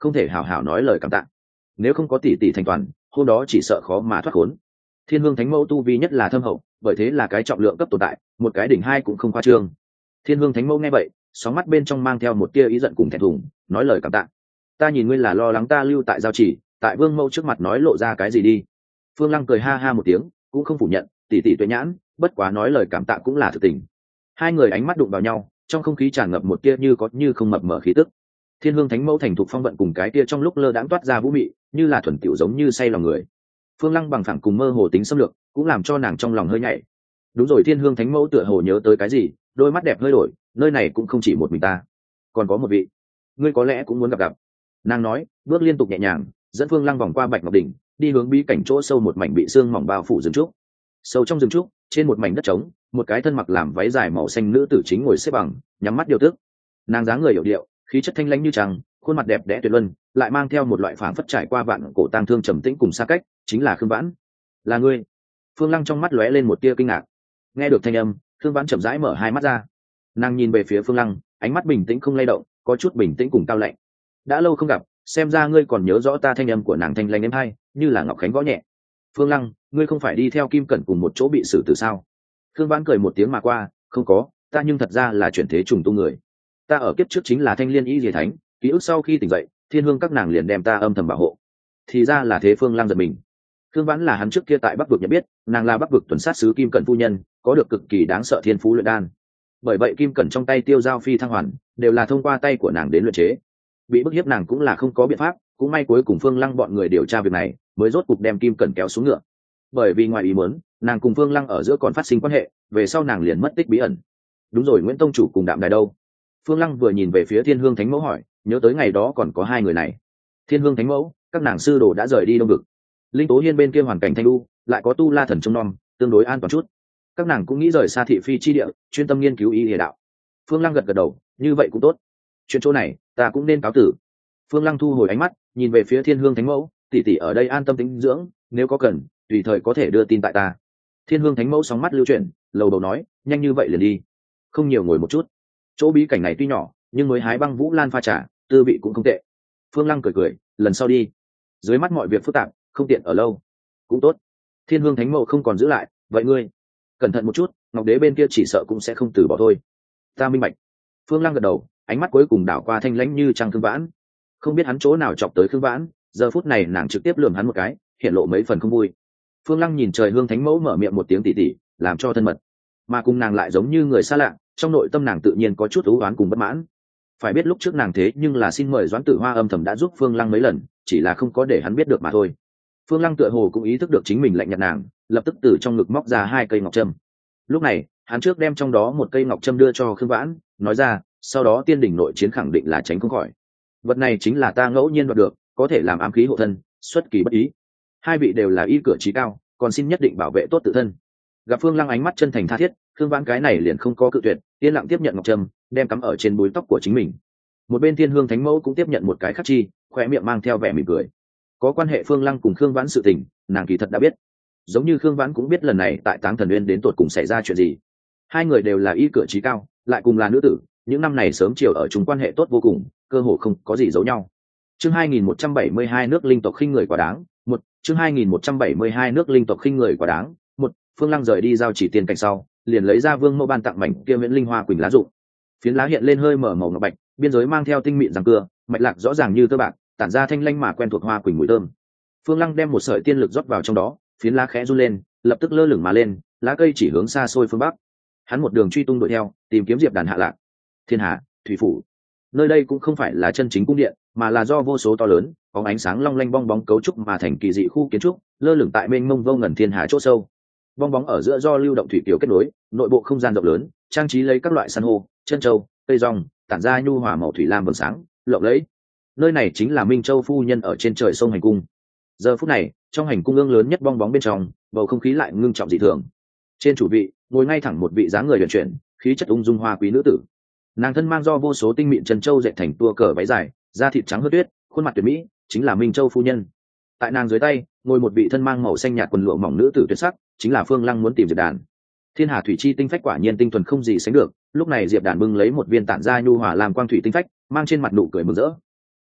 [SPEAKER 1] không thể hào hào nói lời cảm tạ. Nếu không có tỷ tỷ thành toàn, hôm đó chỉ sợ khó mà thoát khốn. Thiên hương thánh mẫu tu vi nhất là thâm hậu, bởi thế là cái trọng lượng cấp tồn tại, một cái đỉnh hai cũng không khoa trương. Thiên hương thánh mẫu nghe vậy, sóng mắt bên trong mang theo một tia ý giận cùng thẹn thùng, nói lời cảm tạ. Ta nhìn ngươi là lo lắng ta lưu tại giao chỉ, tại vương mẫu trước mặt nói lộ ra cái gì đi. Phương Lăng cười ha ha một tiếng, cũng không phủ nhận, tỷ tỷ tuệ nhãn, bất quá nói lời cảm tạ cũng là thực tình. Hai người ánh mắt đụng vào nhau, trong không khí tràn ngập một tia như có như không mập mờ khí tức. Thiên hương thánh mẫu thành thục phong vận cùng cái tia trong lúc lơ đãng toát ra vũ mị, như là thuần tiểu giống như say lòng người. Phương Lăng bằng phẳng cùng mơ hồ tính xâm lược, cũng làm cho nàng trong lòng hơi nhảy. Đúng rồi, thiên hương thánh mẫu tựa hồ nhớ tới cái gì, đôi mắt đẹp hơi đổi, nơi này cũng không chỉ một mình ta, còn có một vị, ngươi có lẽ cũng muốn gặp gặp. Nàng nói, bước liên tục nhẹ nhàng, dẫn Phương Lăng vòng qua bạch ngọc đỉnh, đi hướng bí cảnh chỗ sâu một mảnh bị sương mỏng bao phủ rừng trúc. Sâu trong rừng trúc, trên một mảnh đất trống, một cái thân mặc làm váy dài màu xanh nữ tử chính ngồi xếp bằng, nhắm mắt điều tức. Nàng dáng người hiểu điệu, khí chất thanh lãnh như trăng, khuôn mặt đẹp đẽ tuyệt luân, lại mang theo một loại phảng phất trải qua vạn cổ tang thương trầm tĩnh cùng xa cách, chính là Khương Vãn. Là ngươi? Phương Lăng trong mắt lóe lên một tia kinh ngạc. Nghe được thanh âm, Khương Vãn chậm rãi mở hai mắt ra. Nàng nhìn về phía Phương Lăng, ánh mắt bình tĩnh không lay động, có chút bình tĩnh cùng cao lạnh. Đã lâu không gặp, xem ra ngươi còn nhớ rõ ta. Thanh âm của nàng thanh lãnh êm hay, như là ngọc khánh gõ nhẹ. Phương Lăng, ngươi không phải đi theo Kim Cẩn cùng một chỗ bị xử tử sao? Khương Vãn cười một tiếng mà qua, không có, ta nhưng thật ra là chuyển thế trùng tu người. Ta ở kiếp trước chính là Thanh Liên Y Diệ Thánh, ký ức sau khi tỉnh dậy, thiên hương các nàng liền đem ta âm thầm bảo hộ. Thì ra là thế. Phương Lăng giật mình. Khương Vãn là hắn trước kia tại Bắc vực nhận biết, nàng là Bắc vực tuần sát sứ Kim Cẩn phu nhân, có được cực kỳ đáng sợ thiên phú luyện đan. Bởi vậy Kim Cẩn trong tay tiêu giao phi thăng hoàn đều là thông qua tay của nàng đến luyện chế. Bị bức hiếp nàng cũng là không có biện pháp, cũng may cuối cùng Phương Lăng bọn người điều tra việc này, mới rốt cục đem Kim Cẩn kéo xuống ngựa. Bởi vì ngoài ý muốn, nàng cùng Phương Lăng ở giữa còn phát sinh quan hệ, về sau nàng liền mất tích bí ẩn. Đúng rồi, Nguyễn tông chủ cùng Đạm Đài đâu? Phương Lăng vừa nhìn về phía Thiên Hương Thánh Mẫu hỏi, nhớ tới ngày đó còn có hai người này. Thiên Hương Thánh Mẫu, các nàng sư đồ đã rời đi Đông Vực. Linh Tố Hiên bên kia hoàn cảnh thanh lưu, lại có Tu La thần trông nom, tương đối an toàn chút. Các nàng cũng nghĩ rời xa thị phi chi địa, chuyên tâm nghiên cứu y địa đạo. Phương Lăng gật gật đầu, như vậy cũng tốt. Chuyện chỗ này, ta cũng nên cáo tử. Phương Lăng thu hồi ánh mắt, nhìn về phía Thiên Hương Thánh Mẫu, tỷ tỷ ở đây an tâm tĩnh dưỡng, nếu có cần, tùy thời có thể đưa tin tại ta. Thiên Hương Thánh Mẫu sóng mắt lưu chuyển, lầu đầu nói, nhanh như vậy liền đi, không nhiều ngồi một chút. Chỗ bí cảnh này tuy nhỏ, nhưng mới hái băng vũ lan pha trà, tư vị cũng không tệ. Phương Lăng cười cười, lần sau đi. Dưới mắt mọi việc phức tạp, không tiện ở lâu. Cũng tốt. Thiên Hương Thánh Mẫu không còn giữ lại, vậy ngươi cẩn thận một chút, Ngọc Đế bên kia chỉ sợ cũng sẽ không từ bỏ thôi. Ta minh bạch. Phương Lăng gật đầu, ánh mắt cuối cùng đảo qua thanh lãnh như trăng Khương Vãn. Không biết hắn chỗ nào chọc tới Khương Vãn, giờ phút này nàng trực tiếp lườm hắn một cái, hiện lộ mấy phần không vui. Phương Lăng nhìn trời Hương Thánh Mẫu mở miệng một tiếng tỉ tỉ, làm cho thân mật, mà cùng nàng lại giống như người xa lạ, trong nội tâm nàng tự nhiên có chút ưu oán cùng bất mãn. Phải biết lúc trước nàng thế nhưng là xin mời Doãn Tử Hoa âm thầm đã giúp Phương Lăng mấy lần, chỉ là không có để hắn biết được mà thôi. Phương Lăng tựa hồ cũng ý thức được chính mình lạnh nhạt nàng, lập tức từ trong ngực móc ra hai cây ngọc trâm. Lúc này, hắn trước đem trong đó một cây ngọc trâm đưa cho Khương Vãn, nói ra, sau đó tiên đỉnh nội chiến khẳng định là tránh không khỏi. Vật này chính là ta ngẫu nhiên đoạt được, có thể làm ám khí hộ thân, xuất kỳ bất ý. Hai vị đều là y cửa trí cao, còn xin nhất định bảo vệ tốt tự thân. Gặp Phương Lăng ánh mắt chân thành tha thiết, Khương Vãn cái này liền không có cự tuyệt, yên lặng tiếp nhận ngọc trâm, đem cắm ở trên búi tóc của chính mình. Một bên Thiên Hương Thánh Mẫu cũng tiếp nhận một cái khắc chi, khóe miệng mang theo vẻ mỉm cười. Có quan hệ Phương Lăng cùng Khương Vãn sự tình, nàng kỳ thật đã biết. Giống như Khương Vãn cũng biết lần này tại Táng Thần Uyên đến tột cùng xảy ra chuyện gì. Hai người đều là y cửa trí cao, lại cùng là nữ tử, những năm này sớm chiều ở chung quan hệ tốt vô cùng, cơ hồ không có gì giấu nhau. Chương hai nghìn một trăm bảy mươi hai nước linh tộc khinh người quá đáng, một, chương hai nghìn một trăm bảy mươi hai nước linh tộc khinh người quá đáng, một, Phương Lăng rời đi giao chỉ tiền cảnh sau, liền lấy ra Vương Mẫu ban tặng mảnh kia Viễn Linh Hoa Quỳnh lá dụng. Phiến lá hiện lên hơi mở màu ngọc bạch, biên giới mang theo tinh mịn răng cưa, mạch lạc rõ ràng như tơ bạc, tản ra thanh lanh mà quen thuộc hoa quỳnh mùi thơm. Phương Lăng đem một sợi tiên lực rót vào trong đó, phiến lá khẽ run lên, lập tức lơ lửng mà lên, lá cây chỉ hướng xa xôi phương bắc. Hắn một đường truy tung đuổi theo, tìm kiếm Diệp Đàn hạ lạc. Thiên Hà, thủy phủ. Nơi đây cũng không phải là chân chính cung điện, mà là do vô số to lớn, có ánh sáng long lanh bong bóng cấu trúc mà thành kỳ dị khu kiến trúc, lơ lửng tại mênh mông vô ngần thiên hà chỗ sâu. Bong bóng ở giữa do lưu động thủy kiều kết nối, nội bộ không gian rộng lớn, trang trí lấy các loại san hô, chân châu, cây rong, tản ra nhu hòa màu thủy lam vầng sáng, lộng lẫy. Nơi này chính là Minh Châu phu nhân ở trên trời sông hành cung. Giờ phút này, trong hành cung ương lớn nhất bong bóng bên trong, bầu không khí lại ngưng trọng dị thường. Trên chủ vị, ngồi ngay thẳng một vị dáng người huyền chuyển, khí chất ung dung hoa quý nữ tử. Nàng thân mang do vô số tinh mịn chân châu dệt thành tua cờ váy dài, da thịt trắng hớt tuyết, khuôn mặt tuyệt mỹ, chính là Minh Châu phu nhân. Tại nàng dưới tay, ngồi một vị thân mang màu xanh nhạt quần lụa mỏng nữ tử tuyệt sắc, chính là Phương Lăng muốn tìm Diệp Đàn. Thiên Hà thủy chi tinh phách quả nhiên tinh thuần không gì sánh được, lúc này Diệp Đàn bưng lấy một viên tản ra nhu hòa làm quang thủy tinh phách, mang trên mặt nụ cười mừng rỡ.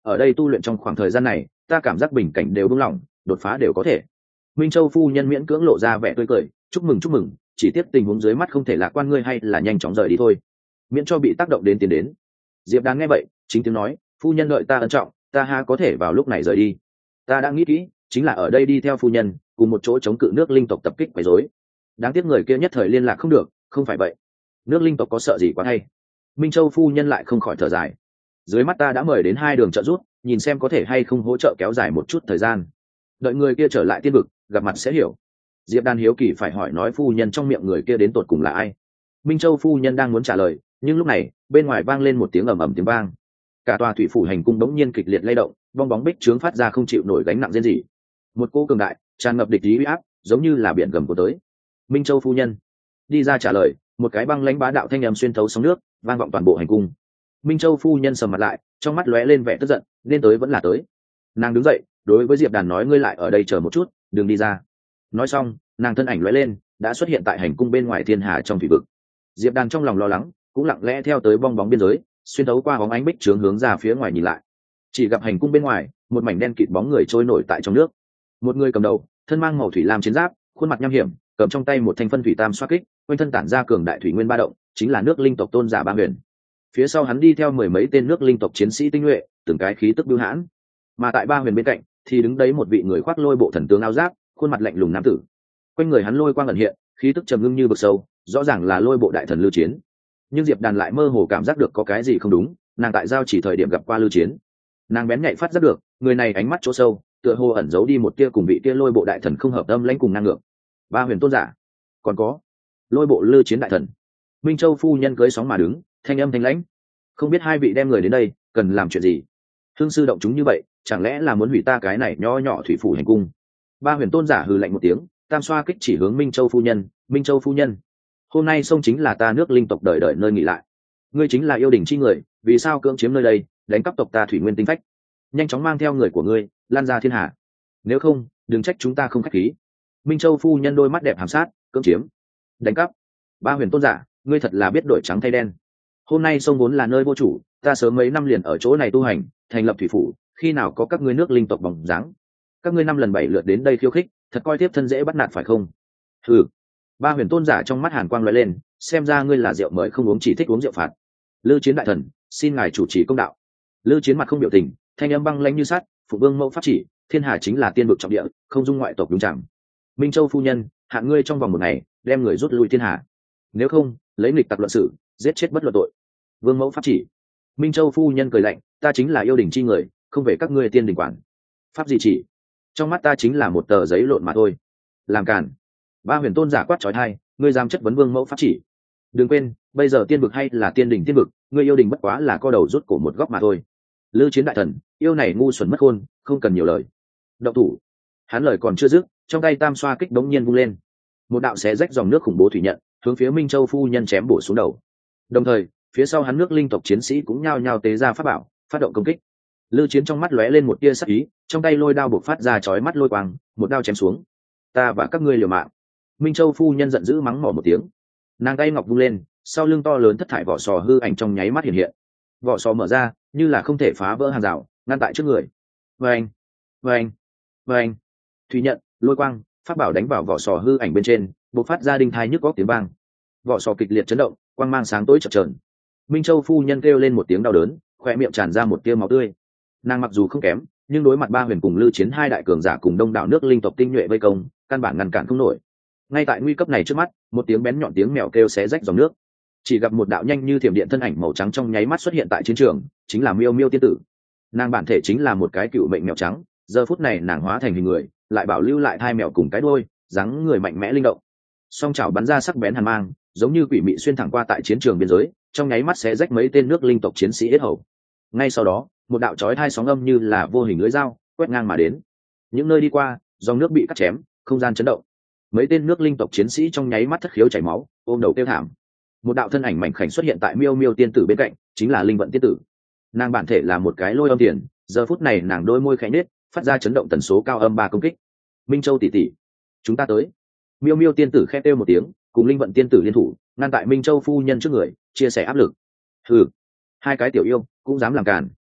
[SPEAKER 1] ở đây tu luyện trong khoảng thời gian này ta cảm giác bình cảnh đều buông lỏng, đột phá đều có thể. Minh Châu phu nhân miễn cưỡng lộ ra vẻ tươi cười, chúc mừng chúc mừng, chỉ tiếc tình huống dưới mắt không thể lạc quan, ngươi hay là nhanh chóng rời đi thôi, miễn cho bị tác động đến tiền đến. Diệp Đàn nghe vậy chính tiếng nói, phu nhân đợi ta ân trọng, ta ha có thể vào lúc này rời đi. Ta đã nghĩ kỹ, chính là ở đây đi theo phu nhân cùng một chỗ chống cự nước linh tộc tập kích quấy rối. Đáng tiếc người kia nhất thời liên lạc không được, không phải vậy nước linh tộc có sợ gì quá hay. Minh Châu phu nhân lại không khỏi thở dài, dưới mắt ta đã mời đến hai đường trợ giúp, nhìn xem có thể hay không hỗ trợ kéo dài một chút thời gian, đợi người kia trở lại tiên vực gặp mặt sẽ hiểu. Diệp Đan hiếu kỳ phải hỏi nói phu nhân trong miệng người kia đến tột cùng là ai. Minh Châu phu nhân đang muốn trả lời, nhưng lúc này bên ngoài vang lên một tiếng ầm ầm tiếng vang, cả tòa thủy phủ hành cung đống nhiên kịch liệt lay động, bong bóng bích trướng phát ra không chịu nổi gánh nặng riêng gì, một cỗ cường đại tràn ngập địch ý uy áp giống như là biển gầm của tới. Minh Châu phu nhân đi ra trả lời, một cái băng lãnh bá đạo thanh âm xuyên thấu sóng nước vang vọng toàn bộ hành cung. Minh Châu phu nhân sầm mặt lại, trong mắt lóe lên vẻ tức giận, nên tới vẫn là tới. Nàng đứng dậy đối với Diệp Đàn nói, ngươi lại ở đây chờ một chút, đừng đi ra. Nói xong nàng thân ảnh lóe lên đã xuất hiện tại hành cung bên ngoài thiên hà trong thủy vực. Diệp Đàn trong lòng lo lắng cũng lặng lẽ theo tới bong bóng biên giới, xuyên thấu qua bóng ánh bích trướng hướng ra phía ngoài nhìn lại, chỉ gặp hành cung bên ngoài một mảnh đen kịt bóng người trôi nổi tại trong nước. Một người cầm đầu thân mang màu thủy lam chiến giáp, khuôn mặt nham hiểm, cầm trong tay một thanh phân thủy tam xoa kích, quanh thân tản ra cường đại thủy nguyên ba động, chính là nước linh tộc tôn giả Ba Huyền. Phía sau hắn đi theo mười mấy tên nước linh tộc chiến sĩ tinh nhuệ, từng cái khí tức bưu hãn. Mà tại Ba Huyền bên cạnh thì đứng đấy một vị người khoác lôi bộ thần tướng áo giáp, khuôn mặt lạnh lùng nam tử. Quanh người hắn lôi quang ẩn hiện, khí tức trầm ngưng như vực sâu, rõ ràng là lôi bộ đại thần Lưu Chiến. Nhưng Diệp Đàn lại mơ hồ cảm giác được có cái gì không đúng, nàng tại giao chỉ thời điểm gặp qua Lưu Chiến, nàng bén nhạy phát giác được người này ánh mắt chỗ sâu tựa hồ ẩn giấu đi một tia cùng vị tia lôi bộ đại thần không hợp âm lãnh cùng năng lượng. Ba Huyền tôn giả, còn có lôi bộ Lưu Chiến đại thần. Minh Châu phu nhân cưới sóng mà đứng, thanh âm thanh lãnh, không biết hai vị đem người đến đây cần làm chuyện gì. Hương sư động chúng như vậy, chẳng lẽ là muốn hủy ta cái này nho nhỏ thủy phủ hành cung. Ba Huyền tôn giả hừ lạnh một tiếng, tam xoa kích chỉ hướng Minh Châu phu nhân. Minh Châu phu nhân, hôm nay sông chính là ta nước linh tộc đời đời nơi nghỉ lại, ngươi chính là yêu đình chi người, vì sao cưỡng chiếm nơi đây, đánh cắp tộc ta thủy nguyên tinh phách, nhanh chóng mang theo người của ngươi lan ra thiên hạ, nếu không đừng trách chúng ta không khách khí. Minh Châu phu nhân đôi mắt đẹp hàm sát, cưỡng chiếm, đánh cắp. Ba Huyền tôn giả, ngươi thật là biết đổi trắng thay đen. Hôm nay sông vốn là nơi vô chủ, ta sớm mấy năm liền ở chỗ này tu hành, thành lập thủy phủ, khi nào có các ngươi nước linh tộc bóng dáng. Các ngươi năm lần bảy lượt đến đây khiêu khích, thật coi tiếp thân dễ bắt nạt phải không? Ừ. Ba Huyền tôn giả trong mắt hàn quang lóe lên, xem ra ngươi là rượu mời không uống, chỉ thích uống rượu phạt. Lư Chiến đại thần, xin ngài chủ trì công đạo. Lư Chiến mặt không biểu tình, thanh âm băng lãnh như sắt, phụ vương mẫu pháp chỉ, thiên hà chính là tiên vực trọng địa, không dung ngoại tộc đúng chẳng. Minh Châu phu nhân, hạn ngươi trong vòng một ngày đem người rút lui thiên hà, nếu không lấy nghịch tặc luận sự, giết chết bất luận tội. Vương mẫu pháp chỉ. Minh Châu phu nhân cười lạnh, ta chính là yêu đình chi người, không về các ngươi tiên đình quản. Pháp gì chỉ? Trong mắt ta chính là một tờ giấy lộn mà thôi. Làm cản. Ba Huyền tôn giả quát trói thai, ngươi dám chất vấn vương mẫu pháp chỉ. Đừng quên, bây giờ tiên vực hay là tiên đình tiên vực, ngươi yêu đình bất quá là co đầu rút cổ một góc mà thôi. Lư Chiến đại thần, yêu này ngu xuẩn mất khôn, không cần nhiều lời. Động thủ. Hắn lời còn chưa dứt, trong tay tam xoa kích đống nhiên vung lên, một đạo xé rách dòng nước khủng bố thủy nhận hướng phía Minh Châu phu nhân chém bổ xuống đầu. Đồng thời phía sau hắn nước linh tộc chiến sĩ cũng nhao nhao tế ra pháp bảo phát động công kích. Lư Chiến trong mắt lóe lên một tia sắc ý, trong tay lôi đao buộc phát ra chói mắt lôi quang, một đao chém xuống. Ta và các ngươi liều mạng. Minh Châu phu nhân giận dữ mắng mỏ một tiếng, nàng tay ngọc vung lên, sau lưng to lớn thất thải vỏ sò hư ảnh trong nháy mắt hiện hiện. Vỏ sò mở ra như là không thể phá vỡ hàng rào, ngăn tại trước người. Vâng, vâng, vâng. Thủy nhận, lôi quang, pháp bảo đánh vào vỏ sò hư ảnh bên trên, bộc phát ra đinh thai nhức góc tiếng vang. Vỏ sò kịch liệt chấn động, quang mang sáng tối chập chờn. Minh Châu phu nhân kêu lên một tiếng đau đớn, khóe miệng tràn ra một tia máu tươi. Nàng mặc dù không kém, nhưng đối mặt Ba Huyền cùng Lư Chiến hai đại cường giả cùng đông đảo nước linh tộc tinh nhuệ vây công, căn bản ngăn cản không nổi. Ngay tại nguy cấp này trước mắt, một tiếng bén nhọn tiếng mèo kêu xé rách dòng nước. Chỉ gặp một đạo nhanh như thiểm điện thân ảnh màu trắng trong nháy mắt xuất hiện tại chiến trường, chính là Miêu Miêu tiên tử. Nàng bản thể chính là một cái cựu mệnh mèo trắng, giờ phút này nàng hóa thành hình người, lại bảo lưu lại hai mèo cùng cái đuôi, dáng người mạnh mẽ linh động. Song chảo bắn ra sắc bén hàn mang, giống như quỷ mị xuyên thẳng qua tại chiến trường biên giới, trong nháy mắt xé rách mấy tên nước linh tộc chiến sĩ yết hầu. Ngay sau đó, một đạo chói tai sóng âm như là vô hình lưỡi dao quét ngang mà đến. Những nơi đi qua, dòng nước bị cắt chém, không gian chấn động. Mấy tên nước linh tộc chiến sĩ trong nháy mắt thất khiếu chảy máu, ôm đầu tiêu thảm. Một đạo thân ảnh mảnh khảnh xuất hiện tại Miêu Miêu tiên tử bên cạnh, chính là Linh Vận tiên tử. Nàng bản thể là một cái lôi âm tiền, giờ phút này nàng đôi môi khẽ nhếch, phát ra chấn động tần số cao âm ba công kích. Minh Châu tỷ tỷ, chúng ta tới. Miêu Miêu tiên tử khẽ kêu một tiếng, cùng Linh Vận tiên tử liên thủ, ngăn tại Minh Châu phu nhân trước người, chia sẻ áp lực. Hừ, hai cái tiểu yêu cũng dám làm càn.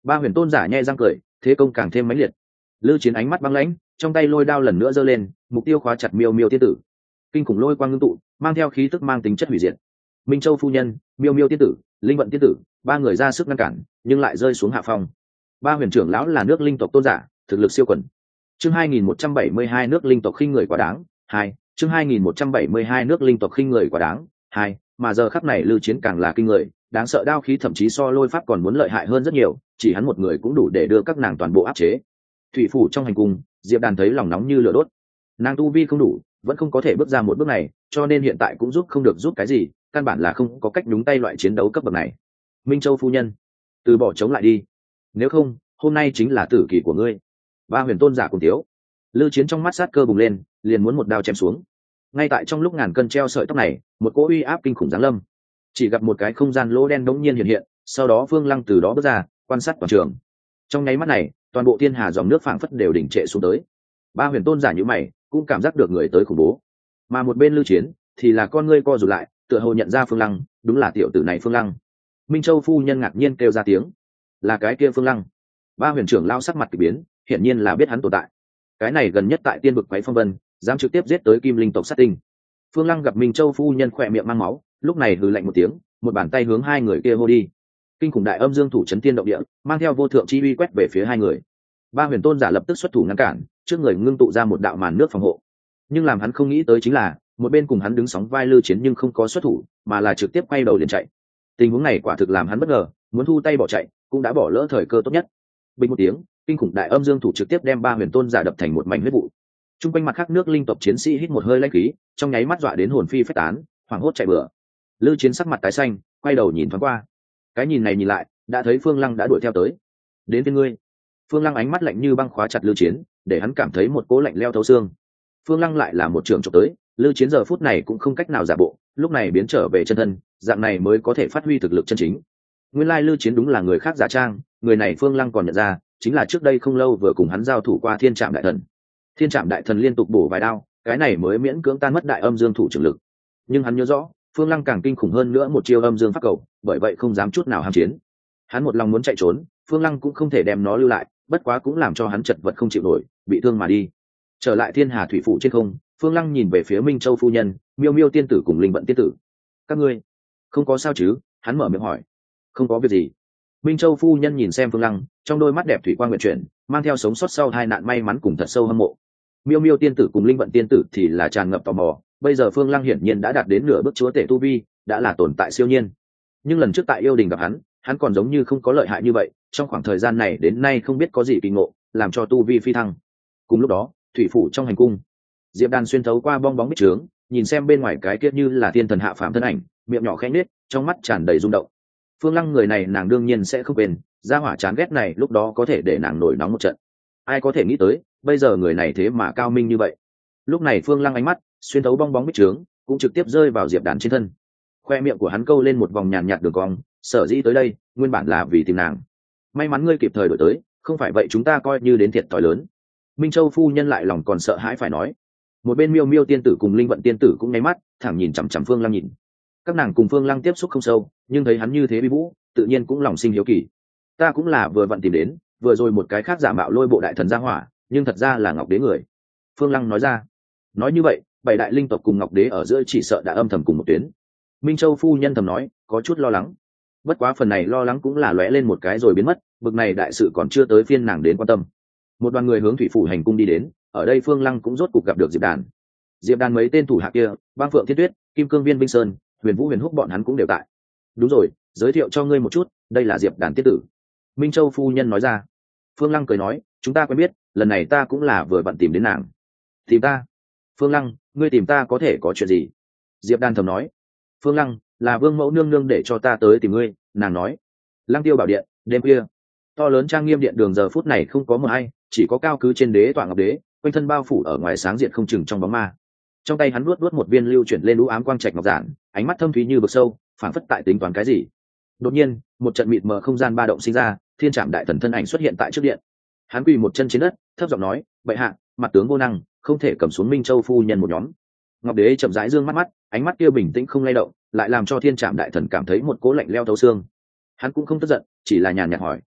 [SPEAKER 1] Ba huyền tôn giả nhe răng cười, thế công càng thêm mãnh liệt. Lư Chiến ánh mắt băng lãnh, trong tay lôi đao lần nữa giơ lên, mục tiêu khóa chặt miêu miêu tiên tử. Kinh khủng lôi quang ngưng tụ, mang theo khí tức mang tính chất hủy diệt. Minh Châu phu nhân, miêu miêu tiên tử, linh vận tiên tử, ba người ra sức ngăn cản, nhưng lại rơi xuống hạ phong. Ba huyền trưởng lão là nước linh tộc tôn giả, thực lực siêu quần. Chương hai nghìn một trăm bảy mươi hai nước linh tộc khinh người quá đáng. Hai, chương hai nghìn một trăm bảy mươi hai nước linh tộc khinh người quá đáng. Hai, mà giờ khắc này Lư Chiến càng là kinh người, đáng sợ đao khí thậm chí so lôi pháp còn muốn lợi hại hơn rất nhiều, chỉ hắn một người cũng đủ để đưa các nàng toàn bộ áp chế. Thủy phủ trong hành cung, Diệp Đàn thấy lòng nóng như lửa đốt. Nàng tu vi không đủ, vẫn không có thể bước ra một bước này, cho nên hiện tại cũng giúp không được giúp cái gì, căn bản là không có cách nhúng tay loại chiến đấu cấp bậc này. Minh Châu phu nhân, từ bỏ chống lại đi, nếu không hôm nay chính là tử kỳ của ngươi. Ba huyền tôn giả cùng tiếu. Lư Chiến trong mắt sát cơ bùng lên, liền muốn một đao chém xuống. Ngay tại trong lúc ngàn cân treo sợi tóc này, một cỗ uy áp kinh khủng giáng lâm. Chỉ gặp một cái không gian lỗ đen đống nhiên hiện hiện, sau đó Phương Lăng từ đó bước ra, quan sát toàn trường. Trong nháy mắt này, toàn bộ thiên hà dòng nước phảng phất đều đỉnh trệ xuống tới. Ba huyền tôn giả như mày, cũng cảm giác được người tới khủng bố. Mà một bên Lư Chiến thì là con ngươi co rụt lại, tựa hồ nhận ra Phương Lăng, đúng là tiểu tử này Phương Lăng. Minh Châu phu nhân ngạc nhiên kêu ra tiếng, là cái kia Phương Lăng. Ba huyền trưởng lao sắc mặt kỳ biến, hiển nhiên là biết hắn tồn tại. Cái này gần nhất tại tiên vực quấy phong vân, dám trực tiếp giết tới kim linh tộc sát tinh. Phương Lăng gặp Minh Châu phu nhân khỏe miệng mang máu, lúc này hừ lạnh một tiếng, một bàn tay hướng hai người kia hô đi. Kinh khủng đại âm dương thủ chấn tiên động địa, mang theo vô thượng chi uy quét về phía hai người. Ba huyền tôn giả lập tức xuất thủ ngăn cản, trước người ngưng tụ ra một đạo màn nước phòng hộ. Nhưng làm hắn không nghĩ tới chính là, một bên cùng hắn đứng sóng vai Lư Chiến nhưng không có xuất thủ, mà là trực tiếp quay đầu liền chạy. Tình huống này quả thực làm hắn bất ngờ, muốn thu tay bỏ chạy, cũng đã bỏ lỡ thời cơ tốt nhất. Bình một tiếng, kinh khủng đại âm dương thủ trực tiếp đem ba huyền tôn giả đập thành một mảnh huyết vụ. Trung quanh mặt khác nước linh tộc chiến sĩ hít một hơi lãnh khí, trong nháy mắt dọa đến hồn phi phách tán, hoảng hốt chạy bừa. Lư Chiến sắc mặt tái xanh, quay đầu nhìn thoáng qua. Cái nhìn này nhìn lại, đã thấy Phương Lăng đã đuổi theo tới. Đến với ngươi. Phương Lăng ánh mắt lạnh như băng khóa chặt Lư Chiến, để hắn cảm thấy một cỗ lạnh leo thấu xương. Phương Lăng lại là một trường chụp tới, Lư Chiến giờ phút này cũng không cách nào giả bộ, lúc này biến trở về chân thân, dạng này mới có thể phát huy thực lực chân chính. Nguyên lai Lư Chiến đúng là người khác giả trang, người này Phương Lăng còn nhận ra, chính là trước đây không lâu vừa cùng hắn giao thủ qua Thiên Trạm đại thần. Thiên Trạm đại thần liên tục bổ vài đao, cái này mới miễn cưỡng tan mất đại âm dương thủ trường lực. Nhưng hắn nhớ rõ, Phương Lăng càng kinh khủng hơn nữa một chiêu âm dương pháp cầu, bởi vậy không dám chút nào ham chiến. Hắn một lòng muốn chạy trốn, Phương Lăng cũng không thể đem nó lưu lại, bất quá cũng làm cho hắn chật vật không chịu nổi, bị thương mà đi. Trở lại Thiên Hà thủy phủ trên không, Phương Lăng nhìn về phía Minh Châu phu nhân, Miêu Miêu tiên tử cùng Linh Vận tiên tử. Các ngươi không có sao chứ? Hắn mở miệng hỏi. Không có việc gì. Minh Châu phu nhân nhìn xem Phương Lăng, trong đôi mắt đẹp thủy quang nguyện chuyển, mang theo sống sót sau hai nạn may mắn cùng thật sâu hâm mộ. Miêu Miêu tiên tử cùng Linh Vận tiên tử thì là tràn ngập tò mò, bây giờ Phương Lăng hiển nhiên đã đạt đến nửa bước chúa tể tu vi, đã là tồn tại siêu nhiên. Nhưng lần trước tại yêu đình gặp hắn, hắn còn giống như không có lợi hại như vậy, trong khoảng thời gian này đến nay không biết có gì kỳ ngộ, làm cho tu vi phi thăng. Cùng lúc đó, thủy phủ trong hành cung, Diệp Đàn xuyên thấu qua bong bóng bích trướng, nhìn xem bên ngoài cái kia như là thiên thần hạ phàm thân ảnh, miệng nhỏ khẽ nhếch, trong mắt tràn đầy rung động. Phương Lăng người này nàng đương nhiên sẽ không quên, gia hỏa chán ghét này lúc đó có thể để nàng nổi nóng một trận. Ai có thể nghĩ tới, bây giờ người này thế mà cao minh như vậy. Lúc này Phương Lăng ánh mắt xuyên thấu bong bóng bích trướng, cũng trực tiếp rơi vào Diệp Đàn trên thân. Khoe miệng của hắn câu lên một vòng nhàn nhạt đường cong, sở dĩ tới đây, nguyên bản là vì tìm nàng. May mắn ngươi kịp thời đổi tới, không phải vậy chúng ta coi như đến thiệt thòi lớn. Minh Châu phu nhân lại lòng còn sợ hãi phải nói. Một bên Miêu Miêu tiên tử cùng Linh Vận tiên tử cũng nháy mắt, thẳng nhìn chằm chằm Phương Lăng nhìn. Các nàng cùng Phương Lăng tiếp xúc không sâu, nhưng thấy hắn như thế bi vũ, tự nhiên cũng lòng sinh hiếu kỳ. Ta cũng là vừa vặn tìm đến, vừa rồi một cái khác giả mạo lôi bộ đại thần ra hỏa, nhưng thật ra là Ngọc Đế người. Phương Lăng nói ra. Nói như vậy, bảy đại linh tộc cùng Ngọc Đế ở giữa chỉ sợ đã âm thầm cùng một tuyến. Minh Châu phu nhân thầm nói, có chút lo lắng. Bất quá phần này lo lắng cũng là lóe lên một cái rồi biến mất, bực này đại sự còn chưa tới phiên nàng đến quan tâm. Một đoàn người hướng thủy phủ hành cung đi đến, ở đây Phương Lăng cũng rốt cục gặp được Diệp Đàn. Diệp Đàn mấy tên thủ hạ kia, Băng Phượng Thiên Tuyết, Kim Cương Viên Binh Sơn, Huyền Vũ Huyền Húc bọn hắn cũng đều tại. Đúng rồi, giới thiệu cho ngươi một chút, đây là Diệp Đàn tiết tử. Minh Châu phu nhân nói ra. Phương Lăng cười nói, chúng ta quen biết, lần này ta cũng là vừa vặn tìm đến nàng. Tìm ta? Phương Lăng, ngươi tìm ta có thể có chuyện gì? Diệp Đàn thầm nói. Phương Lăng, là Vương mẫu nương nương để cho ta tới tìm ngươi, nàng nói. Lăng Tiêu bảo điện, đêm khuya, to lớn trang nghiêm điện đường giờ phút này không có mờ hay, chỉ có cao cứ trên đế tọa Ngọc Đế, quanh thân bao phủ ở ngoài sáng diện không chừng trong bóng ma. Trong tay hắn luốt luốt một viên lưu chuyển lên lũ ám quang trạch ngọc giản, ánh mắt thâm thúy như vực sâu, phảng phất tại tính toán cái gì. Đột nhiên, một trận mịt mờ không gian ba động sinh ra, Thiên Trạm đại thần thân ảnh xuất hiện tại trước điện. Hắn quỳ một chân trên đất, thấp giọng nói, bệ hạ, mặt tướng vô năng, không thể cầm xuống Minh Châu phu nhân một nhóm. Ngọc Đế chậm rãi dương mắt mắt, ánh mắt kia bình tĩnh không lay động, lại làm cho Thiên Trạm đại thần cảm thấy một cố lạnh leo thấu xương. Hắn cũng không tức giận, chỉ là nhàn nhạt hỏi,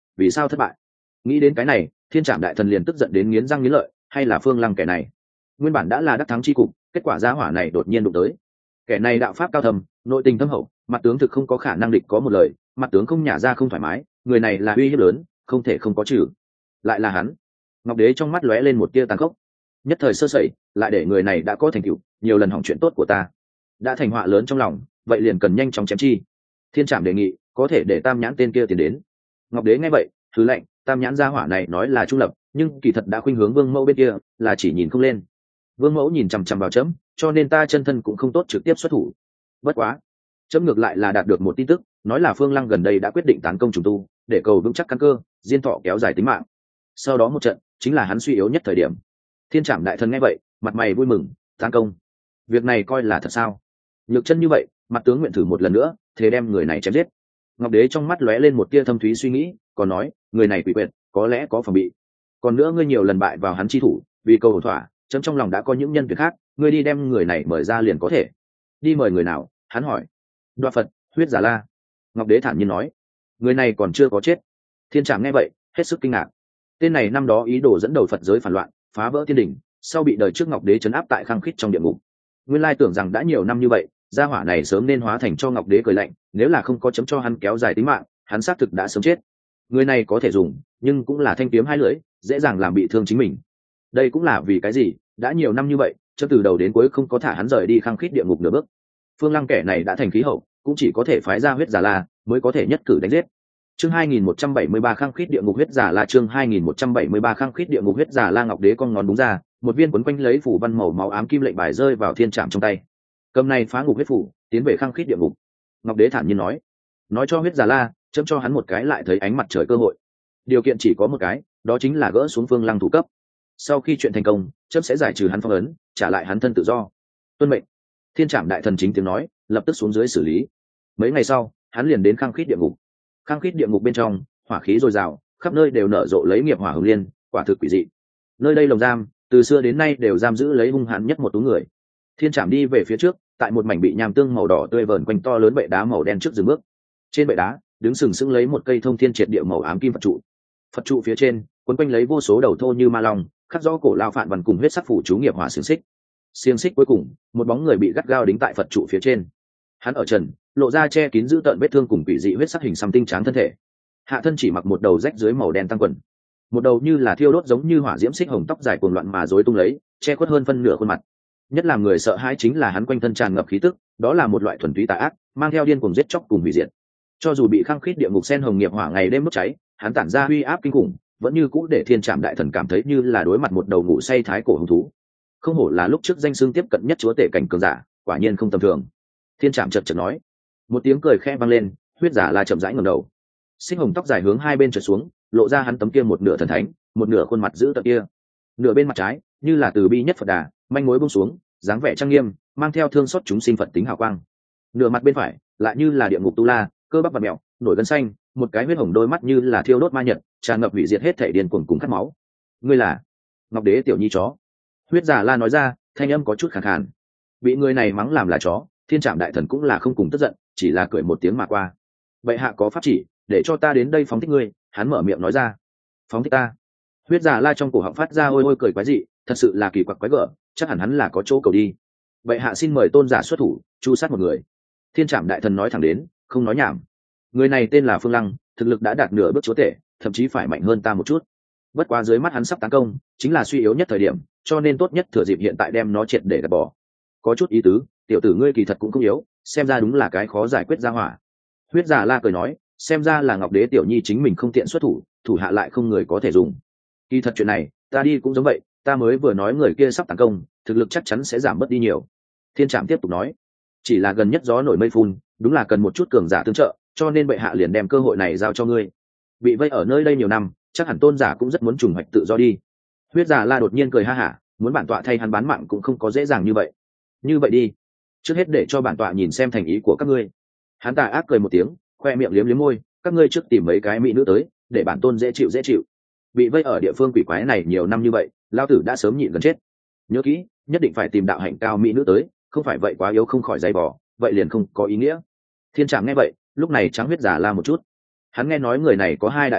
[SPEAKER 1] vì sao thất bại? Nghĩ đến cái này, thiên trạm đại thần liền tức giận đến nghiến răng nghiến lợi, hay là Phương Lăng kẻ này nguyên bản đã là đắc thắng chi cục, kết quả gia hỏa này đột nhiên đụng tới. Kẻ này đạo pháp cao thầm, nội tình thâm hậu, mặt tướng thực không có khả năng địch có một lời, mặt tướng không nhả ra không thoải mái, người này là uy hiếp lớn, không thể không có trừ. Lại là hắn. Ngọc Đế trong mắt lóe lên một tia tàn khốc, nhất thời sơ sẩy, lại để người này đã có thành tựu, nhiều lần hỏng chuyện tốt của ta, đã thành họa lớn trong lòng, vậy liền cần nhanh chóng chém chi. Thiên trạm đề nghị có thể để Tam Nhãn tên kia tiến đến. Ngọc Đế nghe vậy thứ lệnh, Tam Nhãn gia hỏa này nói là trung lập, nhưng kỳ thật đã khuynh hướng Vương Mẫu bên kia, là chỉ nhìn không lên. Vương Mẫu nhìn chằm chằm vào chấm, cho nên ta chân thân cũng không tốt trực tiếp xuất thủ. Bất quá, chấm ngược lại là đạt được một tin tức, nói là Phương Lăng gần đây đã quyết định tán công trùng tu, để cầu vững chắc căn cơ, diên thọ kéo dài tính mạng. Sau đó một trận, chính là hắn suy yếu nhất thời điểm. Thiên trạm đại thần nghe vậy, mặt mày vui mừng, tán công. Việc này coi là thật sao? Nhược chân như vậy, mặt tướng nguyện thử một lần nữa, thế đem người này chém giết. Ngọc Đế trong mắt lóe lên một tia thâm thúy suy nghĩ, còn nói, người này quỷ quyệt, có lẽ có phòng bị. Còn nữa ngươi nhiều lần bại vào hắn chi thủ, vì cầu hồn thỏa, chấm trong lòng đã có những nhân tuyển khác, ngươi đi đem người này mời ra liền có thể. Đi mời người nào? Hắn hỏi. Đoạ Phật, Huyết Giả La. Ngọc Đế thản nhiên nói. Người này còn chưa có chết. Thiên trạm nghe vậy, hết sức kinh ngạc. Tên này năm đó ý đồ dẫn đầu Phật giới phản loạn, phá vỡ thiên đình, sau bị đời trước Ngọc Đế trấn áp tại Khăng Khít trong địa ngục. Nguyên lai tưởng rằng đã nhiều năm như vậy, gia hỏa này sớm nên hóa thành cho Ngọc Đế cười lạnh, nếu là không có chấm cho hắn kéo dài tính mạng, hắn xác thực đã sớm chết. Người này có thể dùng, nhưng cũng là thanh kiếm hai lưỡi, dễ dàng làm bị thương chính mình. Đây cũng là vì cái gì, đã nhiều năm như vậy, chấm từ đầu đến cuối không có thả hắn rời đi Khăng Khít địa ngục nửa bước. Phương Lăng kẻ này đã thành khí hậu, cũng chỉ có thể phái ra Huyết Giả La mới có thể nhất cử đánh giết. Chương hai nghìn một trăm bảy mươi ba Khăng Khít địa ngục Huyết Giả La. Chương hai nghìn một trăm bảy mươi ba Khăng Khít địa ngục Huyết Giả La. Ngọc Đế con ngón đúng ra, một viên quấn quanh lấy phủ văn màu máu ám kim lệnh bài rơi vào thiên trạm trong tay. Cầm này phá ngục huyết phủ, tiến về Khăng Khít địa ngục. Ngọc Đế thản nhiên nói, nói cho Huyết Giả La, chấm cho hắn một cái lại thấy ánh mặt trời cơ hội. Điều kiện chỉ có một cái, đó chính là gỡ xuống Phương Lăng thủ cấp. Sau khi chuyện thành công, chấm sẽ giải trừ hắn phong ấn, trả lại hắn thân tự do. Tuân mệnh. Thiên trạm đại thần chính tiếng nói, lập tức xuống dưới xử lý. Mấy ngày sau, hắn liền đến Khăng Khít địa ngục. Khăng Khít địa ngục bên trong, hỏa khí dồi dào, khắp nơi đều nở rộ lấy nghiệp hỏa hồng liên, quả thực quỷ dị. Nơi đây lồng giam, từ xưa đến nay đều giam giữ lấy hung hãn nhất một tú người. Thiên trạm đi về phía trước, tại một mảnh bị nham tương màu đỏ tươi vờn quanh to lớn bệ đá màu đen trước dừng bước. Trên bệ đá, đứng sừng sững lấy một cây thông thiên triệt địa màu ám kim Phật trụ. Phật trụ phía trên, quấn quanh lấy vô số đầu thô như ma long, khắc rõ cổ lao phạn văn cùng huyết sắc phủ chú nghiệp hỏa xiềng xích. Xiềng xích cuối cùng, một bóng người bị gắt gao đính tại Phật trụ phía trên. Hắn ở trần, lộ ra che kín giữ tợn vết thương cùng quỷ dị huyết sắc hình xăm tinh tráng thân thể. Hạ thân chỉ mặc một đầu rách dưới màu đen tăng quần, một đầu như là thiêu đốt giống như hỏa diễm xích hồng tóc dài cuồng loạn mà rối tung lấy, che khuất hơn phân nửa khuôn mặt. Nhất là người sợ hãi chính là hắn quanh thân tràn ngập khí tức, đó là một loại thuần túy tà ác, mang theo điên cuồng giết chóc cùng hủy diệt. Cho dù bị Khăng Khít địa ngục sen hồng nghiệp hỏa ngày đêm đốt cháy, hắn tản ra uy áp kinh khủng, vẫn như cũ để thiên trạm đại thần cảm thấy như là đối mặt một đầu ngủ say thái cổ hung thú. Không hổ là lúc trước danh xưng tiếp cận nhất chúa tể cảnh cường giả, quả nhiên không tầm thường. Thiên trạm chợt chợt nói. Một tiếng cười khẽ vang lên, Huyết Giả La chậm rãi ngẩng đầu. Xích hồng tóc dài hướng hai bên trượt xuống, lộ ra hắn tấm kia một nửa thần thánh, một nửa khuôn mặt giữ tợn kia. Nửa bên mặt trái, như là từ bi nhất Phật Đà, manh mối buông xuống, dáng vẻ trang nghiêm, mang theo thương xót chúng sinh Phật tính hào quang. Nửa mặt bên phải, lại như là địa ngục tu la, cơ bắp và mèo, nổi gân xanh, một cái huyết hồng đôi mắt như là thiêu đốt ma nhật, tràn ngập hủy diệt hết thể điên cuồng cùng khát máu. Ngươi là Ngọc Đế tiểu nhi chó. Huyết Giả La nói ra, thanh âm có chút khàn khàn. Bị người này mắng làm là chó, thiên trạm đại thần cũng là không cùng tức giận, chỉ là cười một tiếng mà qua. Bệ hạ có pháp chỉ, để cho ta đến đây phóng thích ngươi. Hắn mở miệng nói ra. Phóng thích ta? Huyết Giả La trong cổ họng phát ra ôi ôi cười quái dị, thật sự là kỳ quặc quái gở, chắc hẳn hắn là có chỗ cầu đi. Bệ hạ xin mời tôn giả xuất thủ, chu sát một người. Thiên trạm đại thần nói thẳng đến, không nói nhảm. Người này tên là Phương Lăng, thực lực đã đạt nửa bước chúa tể, thậm chí phải mạnh hơn ta một chút. Bất quá dưới mắt hắn sắp tấn công, chính là suy yếu nhất thời điểm, cho nên tốt nhất thừa dịp hiện tại đem nó triệt để gạt bỏ. Có chút ý tứ, tiểu tử ngươi kỳ thật cũng không yếu, xem ra đúng là cái khó giải quyết ra hỏa. Huyết Giả La cười nói, xem ra là Ngọc Đế tiểu nhi chính mình không tiện xuất thủ, thủ hạ lại không người có thể dùng. Kỳ thật chuyện này, ta đi cũng giống vậy, ta mới vừa nói người kia sắp tấn công, thực lực chắc chắn sẽ giảm bớt đi nhiều. Thiên trạm tiếp tục nói, chỉ là gần nhất gió nổi mây phun, đúng là cần một chút cường giả tương trợ, cho nên bệ hạ liền đem cơ hội này giao cho ngươi. Bị vây ở nơi đây nhiều năm, chắc hẳn tôn giả cũng rất muốn trùng hoạch tự do đi. Huyết Giả La đột nhiên cười ha hả, muốn bản tọa thay hắn bán mạng cũng không có dễ dàng như vậy. Như vậy đi, trước hết để cho bản tọa nhìn xem thành ý của các ngươi. Hắn tà ác cười một tiếng, khoe miệng liếm liếm môi, các ngươi trước tìm mấy cái mỹ nữ tới, để bản tôn dễ chịu dễ chịu. Bị vây ở địa phương quỷ quái này nhiều năm như vậy, lao tử đã sớm nhịn gần chết. Nhớ kỹ, nhất định phải tìm đạo hạnh cao mỹ nữ tới, không phải vậy quá yếu không khỏi dày vò, vậy liền không có ý nghĩa. Thiên trạm nghe vậy, lúc này trắng Huyết Giả La một chút. Hắn nghe nói người này có hai đại yêu thích,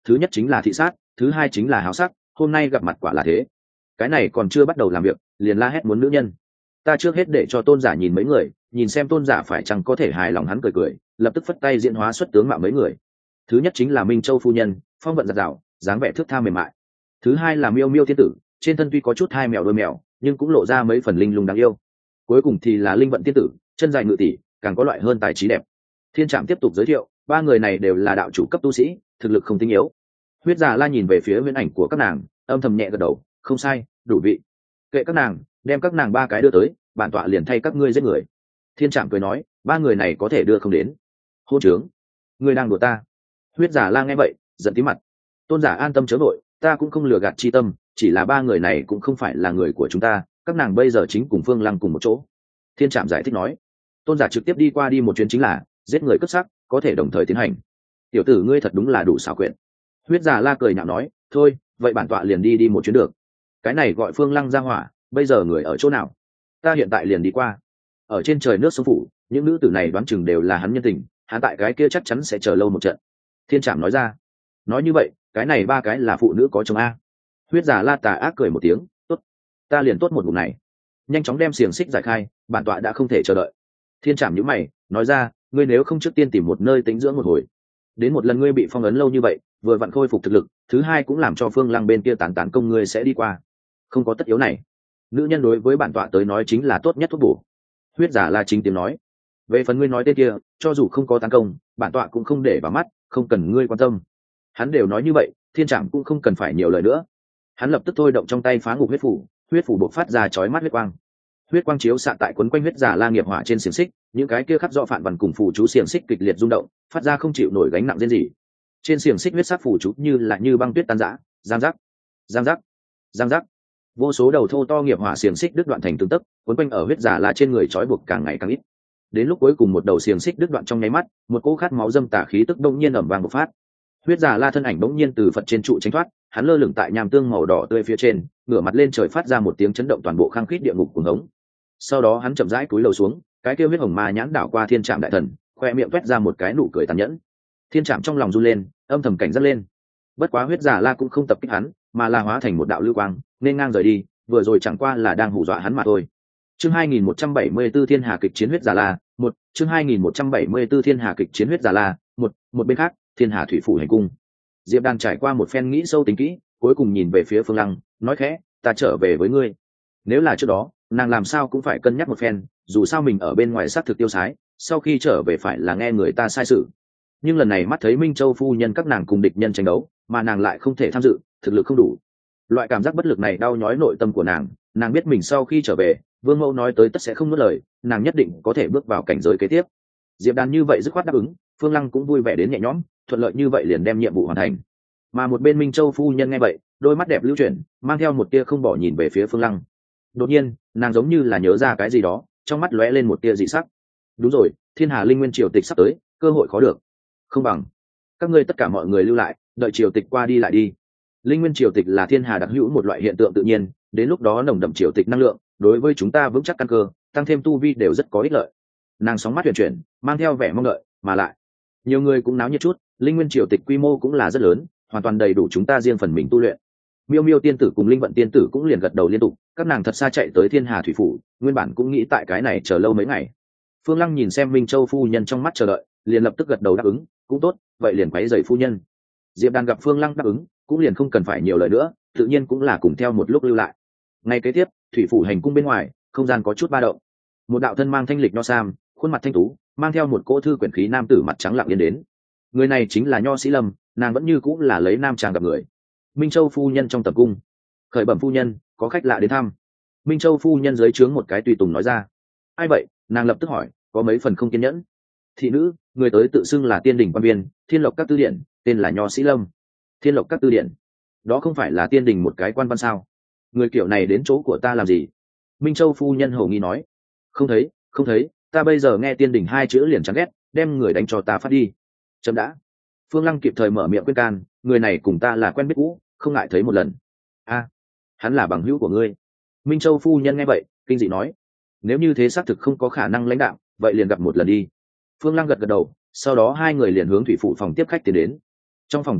[SPEAKER 1] thứ nhất chính là thị sát, thứ hai chính là háo sắc, hôm nay gặp mặt quả là thế. Cái này còn chưa bắt đầu làm việc liền la hét muốn nữ nhân. Ta trước hết để cho tôn giả nhìn mấy người, nhìn xem tôn giả phải chăng có thể hài lòng. Hắn cười cười lập tức phất tay diễn hóa xuất tướng mạo mấy người. Thứ nhất chính là Minh Châu phu nhân, phong vận giặt rào, dáng vẻ thước tha mềm mại. Thứ hai là Miêu Miêu thiên tử, trên thân tuy có chút hai mèo đôi mèo nhưng cũng lộ ra mấy phần linh lung đáng yêu. Cuối cùng thì là Linh Vận tiên tử, chân dài ngự tỷ, càng có loại hơn tài trí đẹp. Thiên Trạm tiếp tục giới thiệu, ba người này đều là đạo chủ cấp tu sĩ, thực lực không tinh yếu. Huyết Già La nhìn về phía huyễn ảnh của các nàng, âm thầm nhẹ gật đầu, không sai, đủ vị. Kệ các nàng, đem các nàng ba cái đưa tới, bản tọa liền thay các ngươi giết người. Thiên Trạm cười nói, ba người này có thể đưa không đến. Hôn trướng, ngươi đang đùa ta. Huyết Già La nghe vậy, giận tí mặt. Tôn giả an tâm chớ vội, ta cũng không lừa gạt chi tâm, chỉ là ba người này cũng không phải là người của chúng ta, các nàng bây giờ chính cùng Phương Lăng cùng một chỗ. Thiên Trạm giải thích nói. Tôn giả trực tiếp đi qua đi một chuyến chính là giết người cướp sắc, có thể đồng thời tiến hành. Tiểu tử ngươi thật đúng là đủ xảo quyệt. Huyết Già La cười nhạo nói, thôi vậy bản tọa liền đi đi một chuyến được. Cái này gọi Phương Lăng ra hỏa, bây giờ người ở chỗ nào? Ta hiện tại liền đi qua. Ở trên trời nước sông phủ, những nữ tử này đoán chừng đều là hắn nhân tình, hắn tại cái kia chắc chắn sẽ chờ lâu một trận. Thiên Trạm nói ra. Nói như vậy, cái này ba cái là phụ nữ có chồng a? Huyết Già La tà ác cười một tiếng, tốt, ta liền tốt một vùng này. Nhanh chóng đem xiềng xích giải khai, bản tọa đã không thể chờ đợi. Thiên Trạm nhíu mày, nói ra, ngươi nếu không trước tiên tìm một nơi tĩnh dưỡng một hồi. Đến một lần ngươi bị phong ấn lâu như vậy, vừa vặn khôi phục thực lực, thứ hai cũng làm cho Phương Lăng bên kia tán tán công ngươi sẽ đi qua. Không có tất yếu này. Nữ nhân đối với bản tọa tới nói chính là tốt nhất thuốc bổ. Huyết Giả La chính tiếng nói. Về phần ngươi nói tên kia, cho dù không có tấn công, bản tọa cũng không để vào mắt, không cần ngươi quan tâm. Hắn đều nói như vậy, Thiên Trạm cũng không cần phải nhiều lời nữa. Hắn lập tức thôi động trong tay phá ngục huyết phủ, huyết phủ bộc phát ra chói mắt huyết quang. Huyết quang chiếu xạ tại quấn quanh huyết giả la nghiệp hỏa trên xiềng xích, những cái kia khắc rõ phản văn cùng phù chú xiềng xích kịch liệt rung động, phát ra không chịu nổi gánh nặng riêng gì. Trên xiềng xích huyết sắc phù chú như là như băng tuyết tan rã, giang rắc, giang rắc, giang rắc. Vô số đầu thô to nghiệp hỏa xiềng xích đứt đoạn thành từng tấc, quấn quanh ở huyết giả la trên người trói buộc càng ngày càng ít. Đến lúc cuối cùng một đầu xiềng xích đứt đoạn trong nháy mắt, một cỗ khát máu dâm tà khí tức đông nhiên ầm vang bộc phát. Huyết giả la thân ảnh bỗng nhiên từ Phật trên trụ tránh thoát, hắn lơ lửng tại nham tương màu đỏ tươi phía trên, ngửa mặt lên trời phát ra một tiếng chấn động toàn bộ khang khít địa ngục cuồng hống. Sau đó hắn chậm rãi cúi đầu xuống, cái kia huyết hồng ma nhãn đảo qua Thiên Trạm đại thần, khoe miệng toét ra một cái nụ cười tàn nhẫn. Thiên Trạm trong lòng run lên, âm thầm cảnh giác lên. Bất quá huyết giả la cũng không tập kích hắn, mà là hóa thành một đạo lưu quang, nên ngang rời đi, vừa rồi chẳng qua là đang hù dọa hắn mà thôi. Chương hai nghìn một trăm bảy mươi 74 Thiên Hà kịch chiến huyết giả la, một, chương hai nghìn một trăm bảy mươi 74 Thiên Hà kịch chiến huyết giả la, một, một bên khác, Thiên Hà thủy phủ hành cung. Diệp Đàn trải qua một phen nghĩ sâu tính kỹ, cuối cùng nhìn về phía Phương Lăng, nói khẽ, ta trở về với ngươi. Nếu là trước đó, nàng làm sao cũng phải cân nhắc một phen, dù sao mình ở bên ngoài sát thực tiêu sái, sau khi trở về phải là nghe người ta sai sự. Nhưng lần này mắt thấy Minh Châu phu nhân các nàng cùng địch nhân tranh đấu, mà nàng lại không thể tham dự, thực lực không đủ. Loại cảm giác bất lực này đau nhói nội tâm của nàng, nàng biết mình sau khi trở về, Vương Mẫu nói tới tất sẽ không nuốt lời, nàng nhất định có thể bước vào cảnh giới kế tiếp. Diệp Đàn như vậy dứt khoát đáp ứng, Phương Lăng cũng vui vẻ đến nhẹ nhõm, thuận lợi như vậy liền đem nhiệm vụ hoàn thành. Mà một bên Minh Châu phu nhân nghe vậy, đôi mắt đẹp lưu chuyển, mang theo một tia không bỏ nhìn về phía Phương Lăng. Đột nhiên, nàng giống như là nhớ ra cái gì đó, trong mắt lóe lên một tia dị sắc. Đúng rồi, Thiên Hà Linh Nguyên triều tịch sắp tới, cơ hội khó được. Không bằng các ngươi tất cả mọi người lưu lại, đợi triều tịch qua đi lại đi. Linh Nguyên triều tịch là Thiên Hà đặc hữu một loại hiện tượng tự nhiên, đến lúc đó nồng đậm triều tịch năng lượng, đối với chúng ta vững chắc căn cơ, tăng thêm tu vi đều rất có ích lợi. Nàng sóng mắt chuyển chuyển, mang theo vẻ mong đợi, mà lại nhiều người cũng náo nhiệt chút, Linh Nguyên triều tịch quy mô cũng là rất lớn, hoàn toàn đầy đủ chúng ta riêng phần mình tu luyện. Miêu Miêu tiên tử cùng Linh Vận tiên tử cũng liền gật đầu liên tục, các nàng thật xa chạy tới Thiên Hà thủy phủ, nguyên bản cũng nghĩ tại cái này chờ lâu mấy ngày. Phương Lăng nhìn xem Minh Châu phu nhân trong mắt chờ đợi, liền lập tức gật đầu đáp ứng, cũng tốt, vậy liền quấy rầy phu nhân. Diệp Đàn gặp Phương Lăng đáp ứng, cũng liền không cần phải nhiều lời nữa, tự nhiên cũng là cùng theo một lúc lưu lại. Ngay kế tiếp, thủy phủ hành cung bên ngoài, không gian có chút ba động. Một đạo thân mang thanh lịch nho sam, khuôn mặt thanh tú, mang theo một cỗ thư quyển khí nam tử mặt trắng lặng yên đến. Người này chính là Nho Sĩ Lâm, nàng vẫn như cũng là lấy nam chàng gặp người. Minh Châu phu nhân trong tập cung. Khởi bẩm phu nhân, có khách lạ đến thăm. Minh Châu phu nhân dưới trướng một cái tùy tùng nói ra. Ai vậy? Nàng lập tức hỏi, có mấy phần không kiên nhẫn. Thị nữ, người tới tự xưng là tiên đình quan viên, Thiên Lộc các tư điện, tên là Nho Sĩ Lâm. Thiên Lộc các tư điện? Đó không phải là tiên đình một cái quan văn sao? Người kiểu này đến chỗ của ta làm gì? Minh Châu phu nhân hầu nghi nói. Không thấy, không thấy, ta bây giờ nghe tiên đình hai chữ liền chán ghét, đem người đánh cho ta phát đi. Chấm đã. Phương Lăng kịp thời mở miệng khuyên can, người này cùng ta là quen biết cũ, không ngại thấy một lần. A, hắn là bằng hữu của ngươi. Minh Châu phu nhân nghe vậy, kinh dị nói. Nếu như thế xác thực không có khả năng lãnh đạo, vậy liền gặp một lần đi. Phương Lăng gật gật đầu, sau đó hai người liền hướng thủy phủ phòng tiếp khách tiến đến. Trong phòng tiếp khách,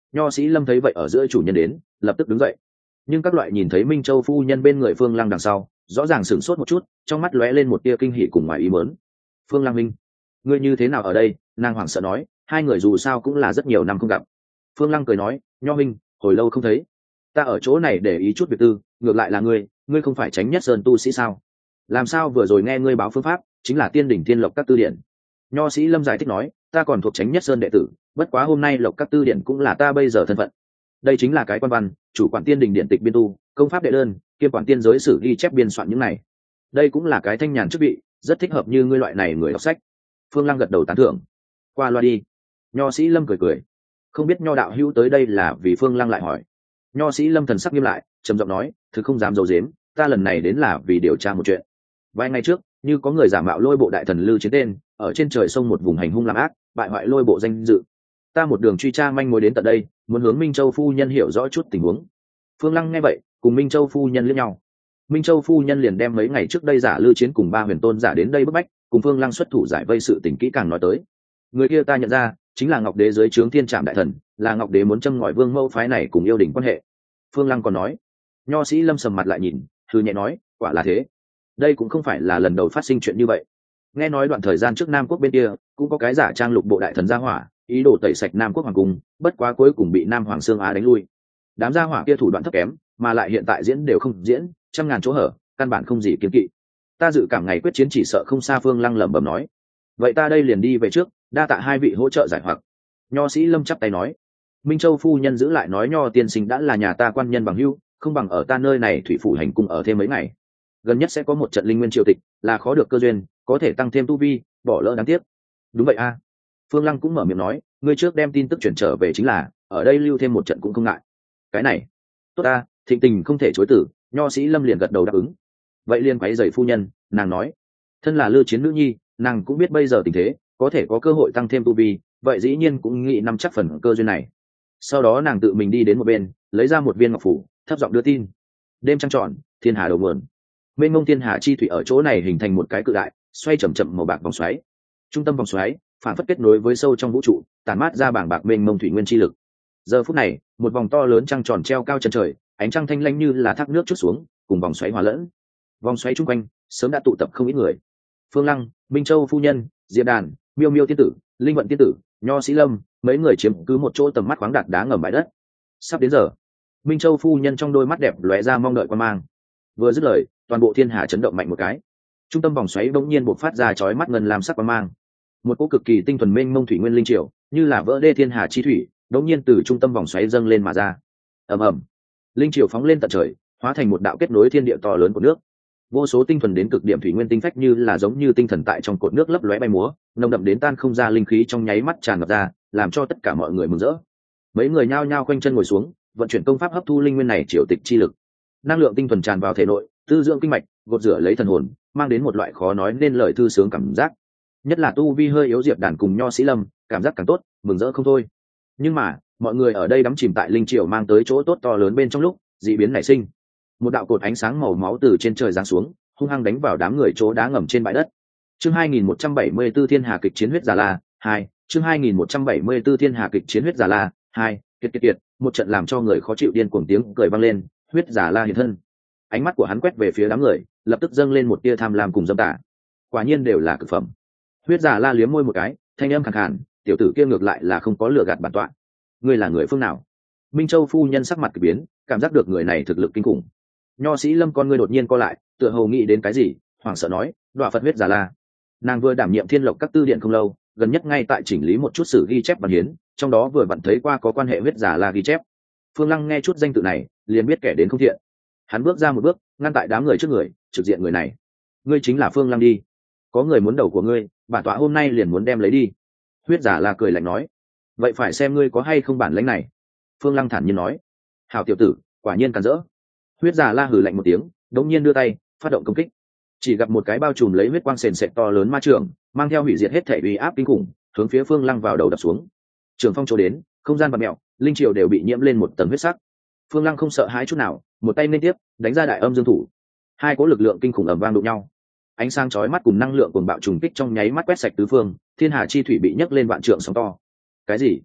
[SPEAKER 1] Nho sĩ Lâm thấy vậy ở giữa chủ nhân đến, lập tức đứng dậy. Nhưng các loại nhìn thấy Minh Châu phu nhân bên người Phương Lăng đằng sau, rõ ràng sửng sốt một chút, trong mắt lóe lên một tia kinh hỉ cùng ngoài ý mớn. Phương Lăng minh, ngươi như thế nào ở đây? Nàng hoảng sợ nói, hai người dù sao cũng là rất nhiều năm không gặp. Phương Lăng cười nói, Nho minh, hồi lâu không thấy, ta ở chỗ này để ý chút việc tư, ngược lại là ngươi, ngươi không phải Chánh Nhất Sơn tu sĩ sao? Làm sao vừa rồi nghe ngươi báo phương pháp, chính là Tiên đỉnh Thiên Lộc các tư điển? Nho sĩ Lâm giải thích nói, ta còn thuộc Chánh Nhất Sơn đệ tử, bất quá hôm nay Lộc các tư điển cũng là ta bây giờ thân phận. Đây chính là cái quan văn, chủ quản Tiên đỉnh điện tịch biên tu, công pháp đệ đơn, kiêm quản tiên giới sử ghi chép biên soạn những này. Đây cũng là cái thanh nhàn chức vị, rất thích hợp như ngươi loại này người đọc sách. Phương Lăng gật đầu tán thưởng. Qua loa đi. Nho sĩ Lâm cười cười. Không biết Nho đạo hữu tới đây là vì Phương Lăng lại hỏi. Nho sĩ Lâm thần sắc nghiêm lại, trầm giọng nói, thực không dám giấu giếm, ta lần này đến là vì điều tra một chuyện. Vài ngày trước, như có người giả mạo Lôi Bộ đại thần Lư Chiến tên, ở trên trời sông một vùng hành hung làm ác, bại hoại Lôi Bộ danh dự. Ta một đường truy tra manh mối đến tận đây, muốn hướng Minh Châu phu nhân hiểu rõ chút tình huống. Phương Lăng nghe vậy, cùng Minh Châu phu nhân liếc nhau. Minh Châu phu nhân liền đem mấy ngày trước đây giả Lư Chiến cùng ba huyền tôn giả đến đây bức bách, cùng Phương Lăng xuất thủ giải vây sự tình kỹ càng nói tới. Người kia ta nhận ra, chính là Ngọc Đế dưới trướng Thiên Trạm đại thần, là Ngọc Đế muốn châm ngòi Vương Mẫu phái này cùng yêu đình quan hệ. Phương Lăng còn nói. Nho sĩ Lâm sầm mặt lại nhìn, thư nhẹ nói, quả là thế. Đây cũng không phải là lần đầu phát sinh chuyện như vậy. Nghe nói đoạn thời gian trước Nam Quốc bên kia cũng có cái giả trang Lục Bộ đại thần ra hỏa, ý đồ tẩy sạch Nam Quốc hoàng cung, bất quá cuối cùng bị Nam Hoàng Sương Á đánh lui. Đám gia hỏa kia thủ đoạn thấp kém, mà lại hiện tại diễn đều không diễn, trăm ngàn chỗ hở, căn bản không gì kiến kỵ. Ta dự cảm ngày quyết chiến chỉ sợ không xa. Phương Lăng lẩm bẩm nói. Vậy ta đây liền đi về trước, đa tạ hai vị hỗ trợ giải hoặc. Nho sĩ Lâm chắp tay nói. Minh Châu phu nhân giữ lại nói, Nho tiên sinh đã là nhà ta quan nhân bằng hữu, không bằng ở ta nơi này thủy phủ hành cung ở thêm mấy ngày. Gần nhất sẽ có một trận linh nguyên triều tịch, là khó được cơ duyên, có thể tăng thêm tu vi, bỏ lỡ đáng tiếc. Đúng vậy a. Phương Lăng cũng mở miệng nói, ngươi trước đem tin tức chuyển trở về chính là, ở đây lưu thêm một trận cũng không ngại. Cái này, tốt a, thịnh tình không thể chối từ. Nho sĩ Lâm liền gật đầu đáp ứng. Vậy liền quấy rầy phu nhân, nàng nói, thân là Lư Chiến nữ nhi, nàng cũng biết bây giờ tình thế, có thể có cơ hội tăng thêm tu vi, vậy dĩ nhiên cũng nghĩ nắm chắc phần cơ duyên này. Sau đó nàng tự mình đi đến một bên, lấy ra một viên ngọc phủ, thấp giọng đưa tin. Đêm trăng tròn, thiên hà đầu nguồn, mênh mông thiên hà chi thủy ở chỗ này hình thành một cái cự đại, xoay chậm chậm màu bạc vòng xoáy. Trung tâm vòng xoáy phản phất kết nối với sâu trong vũ trụ, tàn mát ra bảng bạc mênh mông thủy nguyên chi lực. Giờ phút này, một vòng to lớn trăng tròn treo cao chân trời, ánh trăng thanh lãnh như là thác nước chút xuống, cùng vòng xoáy hòa lẫn. Vòng xoáy chung quanh sớm đã tụ tập không ít người. Phương Lăng, Minh Châu phu nhân, Diệp Đàn, Miêu Miêu tiên tử, Linh Vận tiên tử, Nho sĩ Lâm, mấy người chiếm cứ một chỗ tầm mắt khoáng đạt đá ngầm bãi đất. Sắp đến giờ. Minh Châu phu nhân trong đôi mắt đẹp lóe ra mong đợi quan mang. Vừa dứt lời, toàn bộ thiên hà chấn động mạnh một cái. Trung tâm vòng xoáy bỗng nhiên bộc phát ra chói mắt ngân lam sắc quan mang. Một cỗ cực kỳ tinh thuần mênh mông thủy nguyên linh triều, như là vỡ đê thiên hà chi thủy, bỗng nhiên từ trung tâm vòng xoáy dâng lên mà ra. Ầm ầm, linh triều phóng lên tận trời, hóa thành một đạo kết nối thiên địa to lớn của nước. Vô số tinh thuần đến cực điểm thủy nguyên tinh phách như là giống như tinh thần tại trong cột nước lấp lóe bay múa, nồng đậm đến tan không ra linh khí trong nháy mắt tràn ngập ra, làm cho tất cả mọi người mừng rỡ. Mấy người nhao nhao quanh chân ngồi xuống, vận chuyển công pháp hấp thu linh nguyên này triều tịch chi lực. Năng lượng tinh thuần tràn vào thể nội, tư dưỡng kinh mạch, gột rửa lấy thần hồn, mang đến một loại khó nói nên lời thư sướng cảm giác. Nhất là tu vi hơi yếu Diệp Đàn cùng Nho sĩ Lâm, cảm giác càng tốt, mừng rỡ không thôi. Nhưng mà, mọi người ở đây đắm chìm tại linh triều mang tới chỗ tốt to lớn bên trong lúc, dị biến nảy sinh. Một đạo cột ánh sáng màu máu từ trên trời giáng xuống, hung hăng đánh vào đám người chỗ đá ngầm trên bãi đất. Chương hai nghìn một trăm bảy mươi 4174 Thiên Hà kịch chiến huyết giả la hai, chương hai nghìn một trăm bảy mươi 4174 Thiên Hà kịch chiến huyết giả la hai, kiệt kiệt kiệt, một trận làm cho người khó chịu điên cuồng tiếng cười vang lên, huyết giả la hiện thân. Ánh mắt của hắn quét về phía đám người, lập tức dâng lên một tia tham lam cùng dâm tà. Quả nhiên đều là cực phẩm. Huyết giả la liếm môi một cái, thanh âm khàn khàn, tiểu tử kia ngược lại là không có lừa gạt bản tọa. Ngươi là người phương nào? Minh Châu phu nhân sắc mặt kỳ biến, cảm giác được người này thực lực kinh khủng. Nho sĩ Lâm con ngươi đột nhiên co lại, tựa hồ nghĩ đến cái gì, hoảng sợ nói, "Đoạ Phật huyết giả la." Nàng vừa đảm nhiệm Thiên Lộc các tư điện không lâu, gần nhất ngay tại chỉnh lý một chút sử ghi chép văn hiến, trong đó vừa vặn thấy qua có quan hệ huyết giả la ghi chép. Phương Lăng nghe chút danh tự này, liền biết kẻ đến không thiện. Hắn bước ra một bước, ngăn tại đám người trước người, trực diện người này. "Ngươi chính là Phương Lăng đi? Có người muốn đầu của ngươi, bản tọa hôm nay liền muốn đem lấy đi." Huyết giả la cười lạnh nói, "Vậy phải xem ngươi có hay không bản lĩnh này." Phương Lăng thản nhiên nói, "Hảo tiểu tử, quả nhiên càn rỡ." Huyết giả la hừ lạnh một tiếng, đống nhiên đưa tay phát động công kích. Chỉ gặp một cái bao trùm lấy huyết quang sền sệt to lớn ma trường, mang theo hủy diệt hết thể uy áp kinh khủng, hướng phía Phương Lăng vào đầu đập xuống. Trường phong chỗ đến, không gian bạt mẹo, linh triều đều bị nhiễm lên một tầng huyết sắc. Phương Lăng không sợ hãi chút nào, một tay liên tiếp đánh ra đại âm dương thủ. Hai cỗ lực lượng kinh khủng ầm vang đụng nhau. Ánh sáng chói mắt cùng năng lượng cuồng bạo trùng kích trong nháy mắt quét sạch tứ phương, thiên hà chi thủy bị nhấc lên vạn trượng sóng to. Cái gì?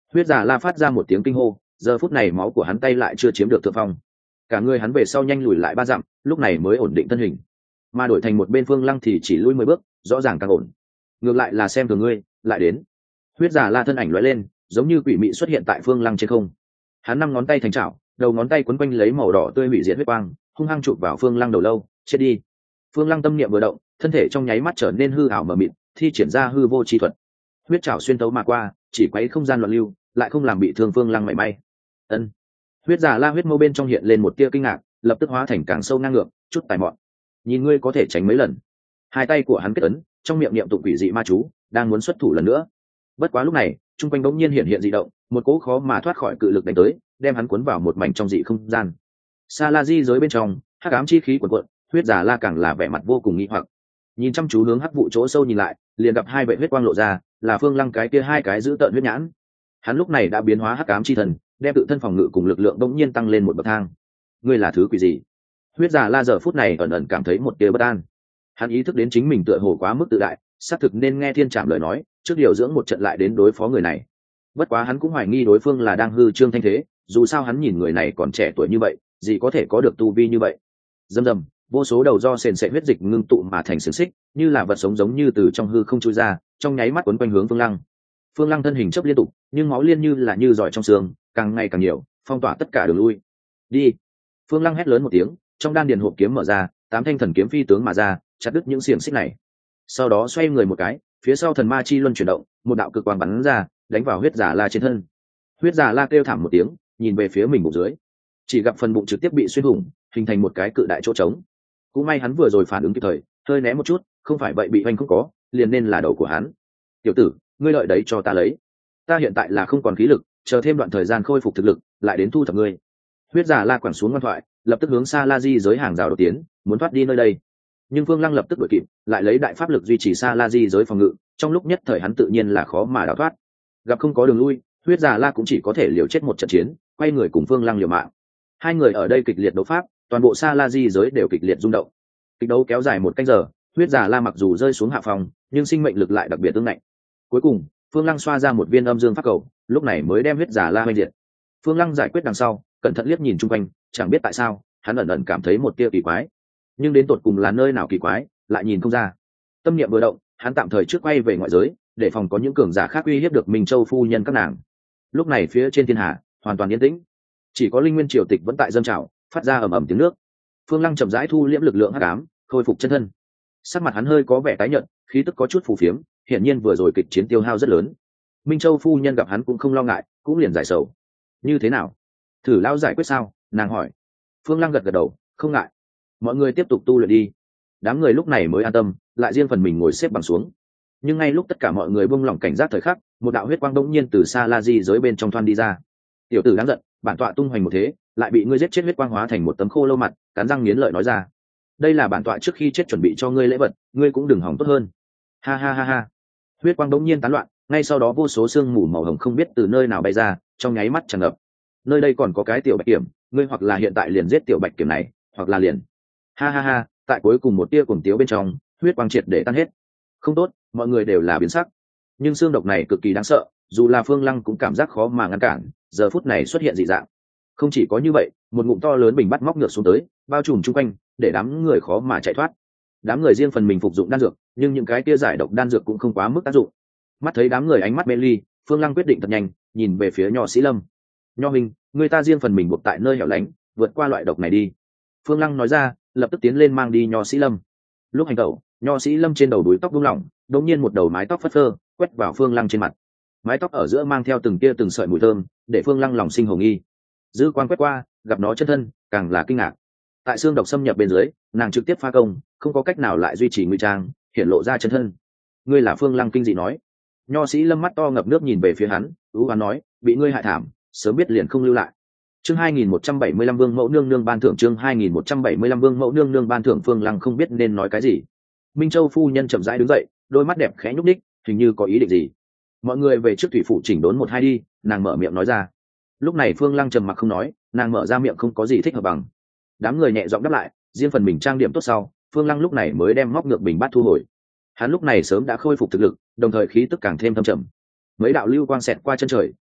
[SPEAKER 1] Huyết Giả La phát ra một tiếng kinh hô, giờ phút này máu của hắn tay lại chưa chiếm được thượng phong, cả người hắn về sau nhanh lùi lại ba dặm, lúc này mới ổn định thân hình. Mà đổi thành một bên Phương Lăng thì chỉ lui mười bước, rõ ràng càng ổn. Ngược lại là xem thường ngươi, lại đến. Huyết Giả La thân ảnh lóe lên, giống như quỷ mị xuất hiện tại Phương Lăng trên không. Hắn năm ngón tay thành chảo, đầu ngón tay quấn quanh lấy màu đỏ tươi hủy diệt huyết quang, hung hăng chụp vào Phương Lăng đầu lâu, chết đi. Phương Lăng tâm niệm vừa động, thân thể trong nháy mắt trở nên hư ảo mờ mịt, thi triển ra hư vô chi thuật. Huyết chảo xuyên tấu mà qua, chỉ quấy không gian loạn lưu, lại không làm bị thương Phương Lăng mảy may. Ân. Huyết Giả La huyết mâu bên trong hiện lên một tia kinh ngạc, lập tức hóa thành càng sâu ngang ngược, chút tài mọn. Nhìn ngươi có thể tránh mấy lần. Hai tay của hắn kết ấn, trong miệng niệm tụng quỷ dị ma chú, đang muốn xuất thủ lần nữa. Bất quá lúc này, trung quanh bỗng nhiên hiện hiện dị động, một cỗ khó mà thoát khỏi cự lực đánh tới, đem hắn cuốn vào một mảnh trong dị không gian. Sa La Di giới bên trong, hắc ám chi khí cuồn cuộn, Huyết Giả La càng là vẻ mặt vô cùng nghi hoặc. Nhìn chăm chú hướng hắc vụ chỗ sâu nhìn lại, liền gặp hai vệ huyết quang lộ ra, là Phương Lăng cái kia hai cái giữ tợn huyết nhãn. Hắn lúc này đã biến hóa hắc ám chi thần, đem tự thân phòng ngự cùng lực lượng bỗng nhiên tăng lên một bậc thang. Ngươi là thứ quỷ gì? Huyết Giả La giờ phút này ẩn ẩn cảm thấy một tia bất an. Hắn ý thức đến chính mình tựa hồ quá mức tự đại, xác thực nên nghe thiên trạm lời nói, trước điều dưỡng một trận lại đến đối phó người này. Bất quá hắn cũng hoài nghi đối phương là đang hư trương thanh thế, dù sao hắn nhìn người này còn trẻ tuổi như vậy, gì có thể có được tu vi như vậy. Dầm dầm, vô số đầu do sền sệt huyết dịch ngưng tụ mà thành xiềng xích, như là vật sống giống như từ trong hư không chui ra, trong nháy mắt quấn quanh hướng Phương Lăng. Phương Lăng thân hình chớp liên tục, nhưng máu liên như là như giỏi trong xương, càng ngày càng nhiều, phong tỏa tất cả đường lui. Đi! Phương Lăng hét lớn một tiếng, trong đan điền hộp kiếm mở ra, tám thanh thần kiếm phi tướng mà ra, chặt đứt những xiềng xích này. Sau đó xoay người một cái, phía sau thần ma chi luân chuyển động, một đạo cực quang bắn ra, đánh vào Huyết Giả La trên thân. Huyết Giả La kêu thảm một tiếng, nhìn về phía mình bụng dưới, chỉ gặp phần bụng trực tiếp bị xuyên thủng, hình thành một cái cự đại chỗ trống. Cũng may hắn vừa rồi phản ứng kịp thời, hơi né một chút, không phải vậy bị hoành không có, liền nên là đầu của hắn. Tiểu tử, ngươi lợi đấy cho ta lấy. Ta hiện tại là không còn khí lực, chờ thêm đoạn thời gian khôi phục thực lực, lại đến thu thập ngươi. Huyết Giả La quẳng xuống ngoan thoại, lập tức hướng Sa La Di giới hàng rào đầu tiến, muốn thoát đi nơi đây. Nhưng Phương Lăng lập tức đuổi kịp, lại lấy đại pháp lực duy trì Sa La Di giới phòng ngự, trong lúc nhất thời hắn tự nhiên là khó mà đào thoát. Gặp không có đường lui, Huyết Giả La cũng chỉ có thể liều chết một trận chiến, quay người cùng Phương Lăng liều mạng. Hai người ở đây kịch liệt đấu pháp, toàn bộ Sa La Di giới đều kịch liệt rung động. Kịch đấu kéo dài một canh giờ, Huyết Giả La mặc dù rơi xuống hạ phòng, nhưng sinh mệnh lực lại đặc biệt tương mạnh. Cuối cùng, Phương Lăng xoa ra một viên âm dương pháp cầu, lúc này mới đem Huyết Giả La hoành diệt. Phương Lăng giải quyết đằng sau, cẩn thận liếc nhìn chung quanh, chẳng biết tại sao, hắn ẩn ẩn cảm thấy một tia kỳ quái. Nhưng đến tột cùng là nơi nào kỳ quái, lại nhìn không ra. Tâm niệm vừa động, hắn tạm thời trước quay về ngoại giới, để phòng có những cường giả khác uy hiếp được Minh Châu phu nhân các nàng. Lúc này phía trên thiên hà hoàn toàn yên tĩnh, chỉ có linh nguyên triều tịch vẫn tại dâng trào, phát ra ầm ầm tiếng nước. Phương Lăng chậm rãi thu liễm lực lượng hắc ám, khôi phục chân thân. Sắc mặt hắn hơi có vẻ tái nhợt, khí tức có chút phù phiếm, hiển nhiên vừa rồi kịch chiến tiêu hao rất lớn. Minh Châu phu nhân gặp hắn cũng không lo ngại, cũng liền giải sầu. Như thế nào? Thử lao giải quyết sao? Nàng hỏi. Phương Lăng gật gật đầu, không ngại. Mọi người tiếp tục tu luyện đi. Đám người lúc này mới an tâm, lại riêng phần mình ngồi xếp bằng xuống. Nhưng ngay lúc tất cả mọi người buông lỏng cảnh giác thời khắc, một đạo huyết quang đột nhiên từ Sa La Di giới bên trong thoăn đi ra. Tiểu tử đáng giận, bản tọa tung hoành một thế, lại bị ngươi giết chết, huyết quang hóa thành một tấm khô lâu mặt, cắn răng nghiến lợi nói ra. Đây là bản tọa trước khi chết chuẩn bị cho ngươi lễ vật, ngươi cũng đừng hỏng tốt hơn. Ha ha ha ha. Huyết quang đột nhiên tán loạn, ngay sau đó vô số sương mù màu hồng không biết từ nơi nào bay ra, trong nháy mắt tràn ngập. Nơi đây còn có cái tiểu bạch kiểm, ngươi hoặc là hiện tại liền giết tiểu bạch kiểm này, hoặc là liền. Ha ha ha, tại cuối cùng một tia cuồng tiếu bên trong, huyết quang triệt để tan hết. Không tốt, mọi người đều là biến sắc. Nhưng xương độc này cực kỳ đáng sợ, dù là Phương Lăng cũng cảm giác khó mà ngăn cản, giờ phút này xuất hiện dị dạng. Không chỉ có như vậy, một ngụm to lớn bình bắt móc ngược xuống tới, bao trùm chung quanh, để đám người khó mà chạy thoát. Đám người riêng phần mình phục dụng đan dược, nhưng những cái tia giải độc đan dược cũng không quá mức tác dụng. Mắt thấy đám người ánh mắt mê ly, Phương Lăng quyết định thật nhanh, nhìn về phía Nho Sĩ Lâm. Nho huynh, người ta riêng phần mình buộc tại nơi hẻo lánh, vượt qua loại độc này đi. Phương Lăng nói ra, lập tức tiến lên mang đi Nho Sĩ Lâm. Lúc hành tẩu, Nho Sĩ Lâm trên đầu đuôi tóc buông lỏng, đột nhiên một đầu mái tóc phất phơ quét vào Phương Lăng trên mặt. Mái tóc ở giữa mang theo từng tia từng sợi mùi thơm, để Phương Lăng lòng sinh hồng nghi. Dư quan quét qua, gặp nó chân thân, càng là kinh ngạc. Tại xương độc xâm nhập bên dưới, nàng trực tiếp pha công, không có cách nào lại duy trì ngụy trang, hiện lộ ra chân thân. Ngươi là Phương Lăng kinh dị nói. Nho Sĩ Lâm mắt to ngập nước nhìn về phía hắn, ú oán nói, bị ngươi hại thảm, sớm biết liền không lưu lại. Chương hai nghìn một trăm bảy mươi lăm Vương Mẫu nương nương ban thưởng, chương hai nghìn một trăm bảy mươi lăm Vương Mẫu nương nương ban thưởng. Phương Lăng không biết nên nói cái gì. Minh Châu phu nhân chậm rãi đứng dậy, đôi mắt đẹp khẽ nhúc nhích, hình như có ý định gì. Mọi người về trước thủy phủ chỉnh đốn một hai đi, nàng mở miệng nói ra. Lúc này Phương Lăng trầm mặc không nói, nàng mở ra miệng không có gì thích hợp bằng. Đám người nhẹ giọng đáp lại, riêng phần mình trang điểm tốt sau, Phương Lăng lúc này mới đem móc ngược bình bát thu hồi. Hắn lúc này sớm đã khôi phục thực lực, đồng thời khí tức càng thêm thâm trầm. Mấy đạo lưu quang xẹt qua chân trời,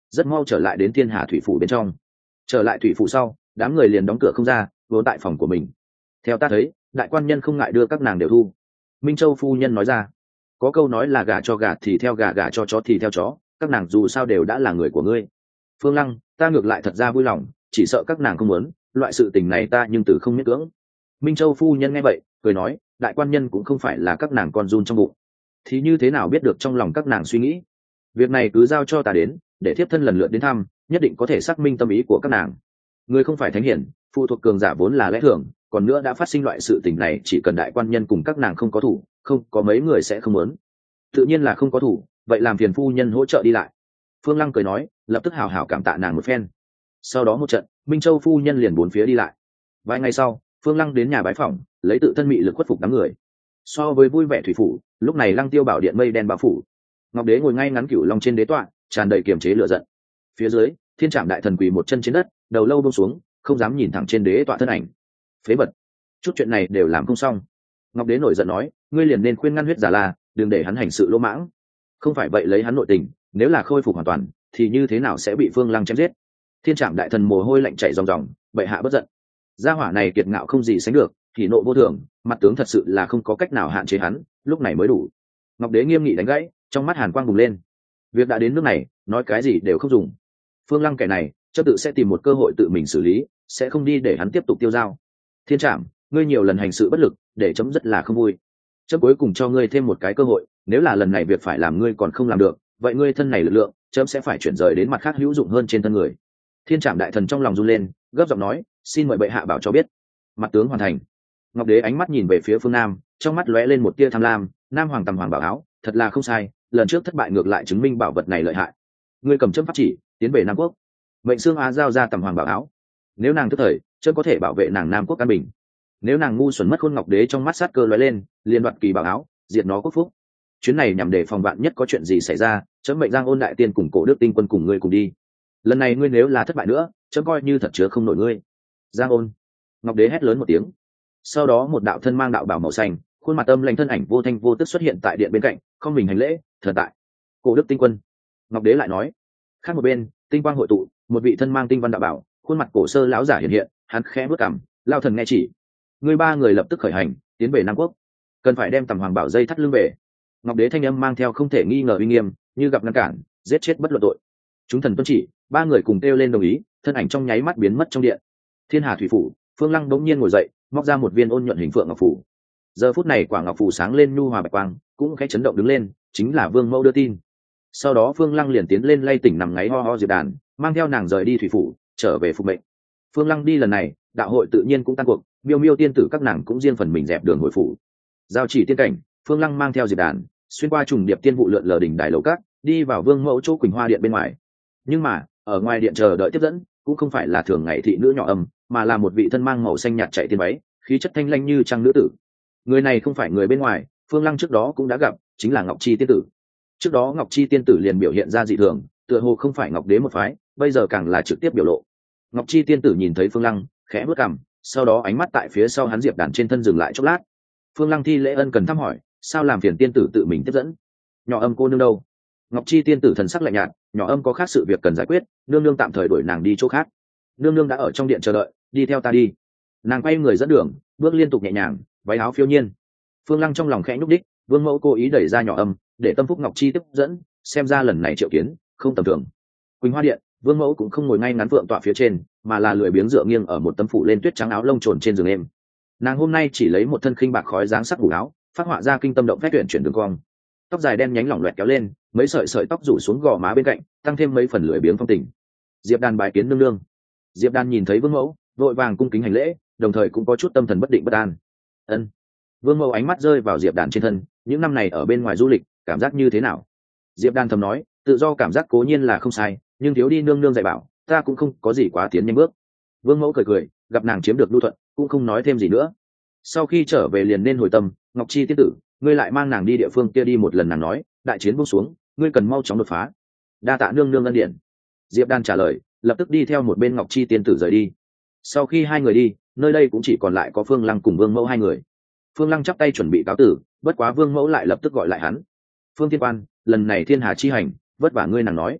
[SPEAKER 1] rất mau trở lại đến thiên hà thủy phủ bên trong. Trở lại thủy phủ sau, đám người liền đóng cửa không ra, vốn tại phòng của mình. Theo ta thấy, đại quan nhân không ngại đưa các nàng đều thu. Minh Châu phu nhân nói ra, có câu nói là gà cho gà thì theo gà, gà cho chó thì theo chó, các nàng dù sao đều đã là người của ngươi. Phương Lăng, ta ngược lại thật ra vui lòng, chỉ sợ các nàng không muốn, loại sự tình này ta nhưng từ không miễn cưỡng. Minh Châu phu nhân nghe vậy, cười nói, đại quan nhân cũng không phải là các nàng con run trong bụng, thì như thế nào biết được trong lòng các nàng suy nghĩ. Việc này cứ giao cho ta đến, để thiếp thân lần lượt đến thăm, nhất định có thể xác minh tâm ý của các nàng. Người không phải thánh hiển, phụ thuộc cường giả vốn là lẽ thường, còn nữa đã phát sinh loại sự tình này, chỉ cần đại quan nhân cùng các nàng không có thủ, không có mấy người sẽ không muốn. Tự nhiên là không có thủ, vậy làm phiền phu nhân hỗ trợ đi lại. Phương Lăng cười nói, lập tức hào hào cảm tạ nàng một phen. Sau đó một trận, Minh Châu phu nhân liền bốn phía đi lại. Vài ngày sau, Phương Lăng đến nhà bái phỏng, lấy tự thân mị lực khuất phục đám người. So với vui vẻ thủy phủ, lúc này Lăng Tiêu bảo điện mây đen bao phủ. Ngọc Đế ngồi ngay ngắn cửu long trên đế tọa, tràn đầy kiềm chế lửa giận. Phía dưới, Thiên Trảm đại thần quỳ một chân trên đất, đầu lâu buông xuống, không dám nhìn thẳng trên đế tọa thân ảnh. Phế vật, chút chuyện này đều làm không xong. Ngọc Đế nổi giận nói, ngươi liền nên khuyên ngăn huyết giả la, đừng để hắn hành sự lỗ mãng. Không phải vậy lấy hắn nội tình, nếu là khôi phục hoàn toàn, thì như thế nào sẽ bị Phương Lăng chém giết? Thiên Trảm đại thần mồ hôi lạnh chảy ròng ròng, bệ hạ bất giận. Gia hỏa này kiệt ngạo không gì sánh được, thì nộ vô thường, mặt tướng thật sự là không có cách nào hạn chế hắn, lúc này mới đủ. Ngọc Đế nghiêm nghị đánh gãy, trong mắt hàn quang bùng lên. Việc đã đến nước này, nói cái gì đều không dùng. Phương Lăng kẻ này, chấp tự sẽ tìm một cơ hội tự mình xử lý, sẽ không đi để hắn tiếp tục tiêu dao. Thiên Trảm, ngươi nhiều lần hành sự bất lực, để chấm rất là không vui. Chấm cuối cùng cho ngươi thêm một cái cơ hội, nếu là lần này việc phải làm ngươi còn không làm được, vậy ngươi thân này lực lượng, chấm sẽ phải chuyển rời đến mặt khác hữu dụng hơn trên thân người. Thiên Trảm đại thần trong lòng run lên, gấp giọng nói, xin mời bệ hạ bảo cho biết. Mặt tướng hoàn thành. Ngọc Đế ánh mắt nhìn về phía phương Nam, trong mắt lóe lên một tia tham lam. Nam hoàng tầm hoàng bảo áo, thật là không sai, lần trước thất bại ngược lại chứng minh bảo vật này lợi hại. Ngươi cầm chấm pháp chỉ, tiến về Nam Quốc. Mệnh Xương Á giao ra tầm hoàng bảo áo. Nếu nàng tức thời, chấm có thể bảo vệ nàng Nam Quốc an bình. Nếu nàng ngu xuẩn mất khôn, Ngọc Đế trong mắt sát cơ lóe lên, liền đoạt kỳ bảo áo, diệt nó quốc phúc. Chuyến này nhằm để phòng vạn nhất có chuyện gì xảy ra, chấm mệnh Giang Ôn đại tiên cùng Cổ Đức tinh quân cùng ngươi cùng đi. Lần này ngươi nếu là thất bại nữa, chấm coi như thật chứa không nổi ngươi. Giang Ôn. Ngọc Đế hét lớn một tiếng. Sau đó một đạo thân mang đạo bảo màu xanh, khuôn mặt âm lạnh thân ảnh vô thanh vô tức xuất hiện tại điện bên cạnh, không mình hành lễ, thần tại. Cổ Đức tinh quân. Ngọc Đế lại nói. Khác một bên, tinh quang hội tụ, một vị thân mang tinh văn đạo bảo, khuôn mặt cổ sơ lão giả hiện hiện, hắn khẽ bước cằm, lao thần nghe chỉ. Người ba người lập tức khởi hành, tiến về Nam Quốc. Cần phải đem tầm hoàng bảo dây thắt lưng về. Ngọc Đế thanh âm mang theo không thể nghi ngờ uy nghiêm, như gặp ngăn cản, giết chết bất luận tội. Chúng thần tuân chỉ, ba người cùng kêu lên đồng ý, thân ảnh trong nháy mắt biến mất trong điện. Thiên Hà thủy phủ, Phương Lăng đống nhiên ngồi dậy, móc ra một viên ôn nhuận hình phượng ngọc phủ. Giờ phút này quả ngọc phủ sáng lên nhu hòa bạch quang, cũng khẽ chấn động đứng lên, chính là Vương Mẫu đưa tin. Sau đó Phương Lăng liền tiến lên lay tỉnh nằm ngáy ho ho Diệp Đàn, mang theo nàng rời đi thủy phủ, trở về phục mệnh. Phương Lăng đi lần này, đạo hội tự nhiên cũng tan cuộc, miêu miêu tiên tử các nàng cũng riêng phần mình dẹp đường hồi phủ. Giao chỉ tiên cảnh, Phương Lăng mang theo Diệp Đàn, xuyên qua trùng điệp tiên vụ lượn lờ đỉnh đài lầu cát, đi vào Vương Mẫu chỗ Quỳnh Hoa điện bên ngoài. Nhưng mà ở ngoài điện chờ đợi tiếp dẫn, cũng không phải là thường ngày thị nữ nhỏ âm, mà là một vị thân mang màu xanh nhạt chạy tiên váy, khí chất thanh lanh như trăng nữ tử. Người này không phải người bên ngoài, Phương Lăng trước đó cũng đã gặp, chính là Ngọc Chi tiên tử. Trước đó Ngọc Chi tiên tử liền biểu hiện ra dị thường, tựa hồ không phải Ngọc Đế một phái, bây giờ càng là trực tiếp biểu lộ. Ngọc Chi tiên tử nhìn thấy Phương Lăng, khẽ bước cằm, sau đó ánh mắt tại phía sau hắn Diệp Đàn trên thân dừng lại chốc lát. Phương Lăng thi lễ ân cần thăm hỏi, sao làm phiền tiên tử tự mình tiếp dẫn? Nhỏ âm cô nương đâu? Ngọc Chi tiên tử thần sắc lạnh nhạt, nhỏ âm có khác sự việc cần giải quyết, nương nương tạm thời đuổi nàng đi chỗ khác. Nương nương đã ở trong điện chờ đợi, đi theo ta đi. Nàng quay người dẫn đường, bước liên tục nhẹ nhàng, váy áo phiêu nhiên. Phương Lăng trong lòng khẽ nhúc đích, Vương Mẫu cố ý đẩy ra nhỏ âm, để tâm phúc Ngọc Chi tiếp dẫn, xem ra lần này triệu kiến không tầm thường. Quỳnh Hoa điện, Vương Mẫu cũng không ngồi ngay ngắn vượng tọa phía trên, mà là lười biếng dựa nghiêng ở một tấm phủ lên tuyết trắng áo lông trồn trên giường êm. Nàng hôm nay chỉ lấy một thân khinh bạc khói dáng sắc phủ áo, phát họa ra kinh tâm động phép tuyển chuyển đường cong. Tóc dài đen nhánh lỏng loẹt kéo lên, mấy sợi sợi tóc rủ xuống gò má bên cạnh, tăng thêm mấy phần lười biếng phong tình. Diệp Đàn bài kiến nương nương. Diệp Đàn nhìn thấy Vương Mẫu, vội vàng cung kính hành lễ, đồng thời cũng có chút tâm thần bất định bất an. Ân. Vương Mẫu ánh mắt rơi vào Diệp Đàn trên thân, những năm này ở bên ngoài du lịch, cảm giác như thế nào? Diệp Đàn thầm nói, tự do cảm giác cố nhiên là không sai, nhưng thiếu đi nương nương dạy bảo, ta cũng không có gì quá tiến nhanh bước. Vương Mẫu cười cười, gặp nàng chiếm được lưu thuận, cũng không nói thêm gì nữa. Sau khi trở về liền nên hồi tâm, Ngọc Chi tiên tử, ngươi lại mang nàng đi địa phương kia đi một lần. Nàng nói, đại chiến buông xuống, ngươi cần mau chóng đột phá. Đa tạ nương nương ân điển. Diệp Đan trả lời, lập tức đi theo một bên Ngọc Chi tiên tử rời đi. Sau khi hai người đi, nơi đây cũng chỉ còn lại có Phương Lăng cùng Vương Mẫu hai người. Phương Lăng chắp tay chuẩn bị cáo tử, bất quá Vương Mẫu lại lập tức gọi lại hắn. Phương Thiên Quan, lần này thiên hà chi hành, vất vả ngươi. Nàng nói,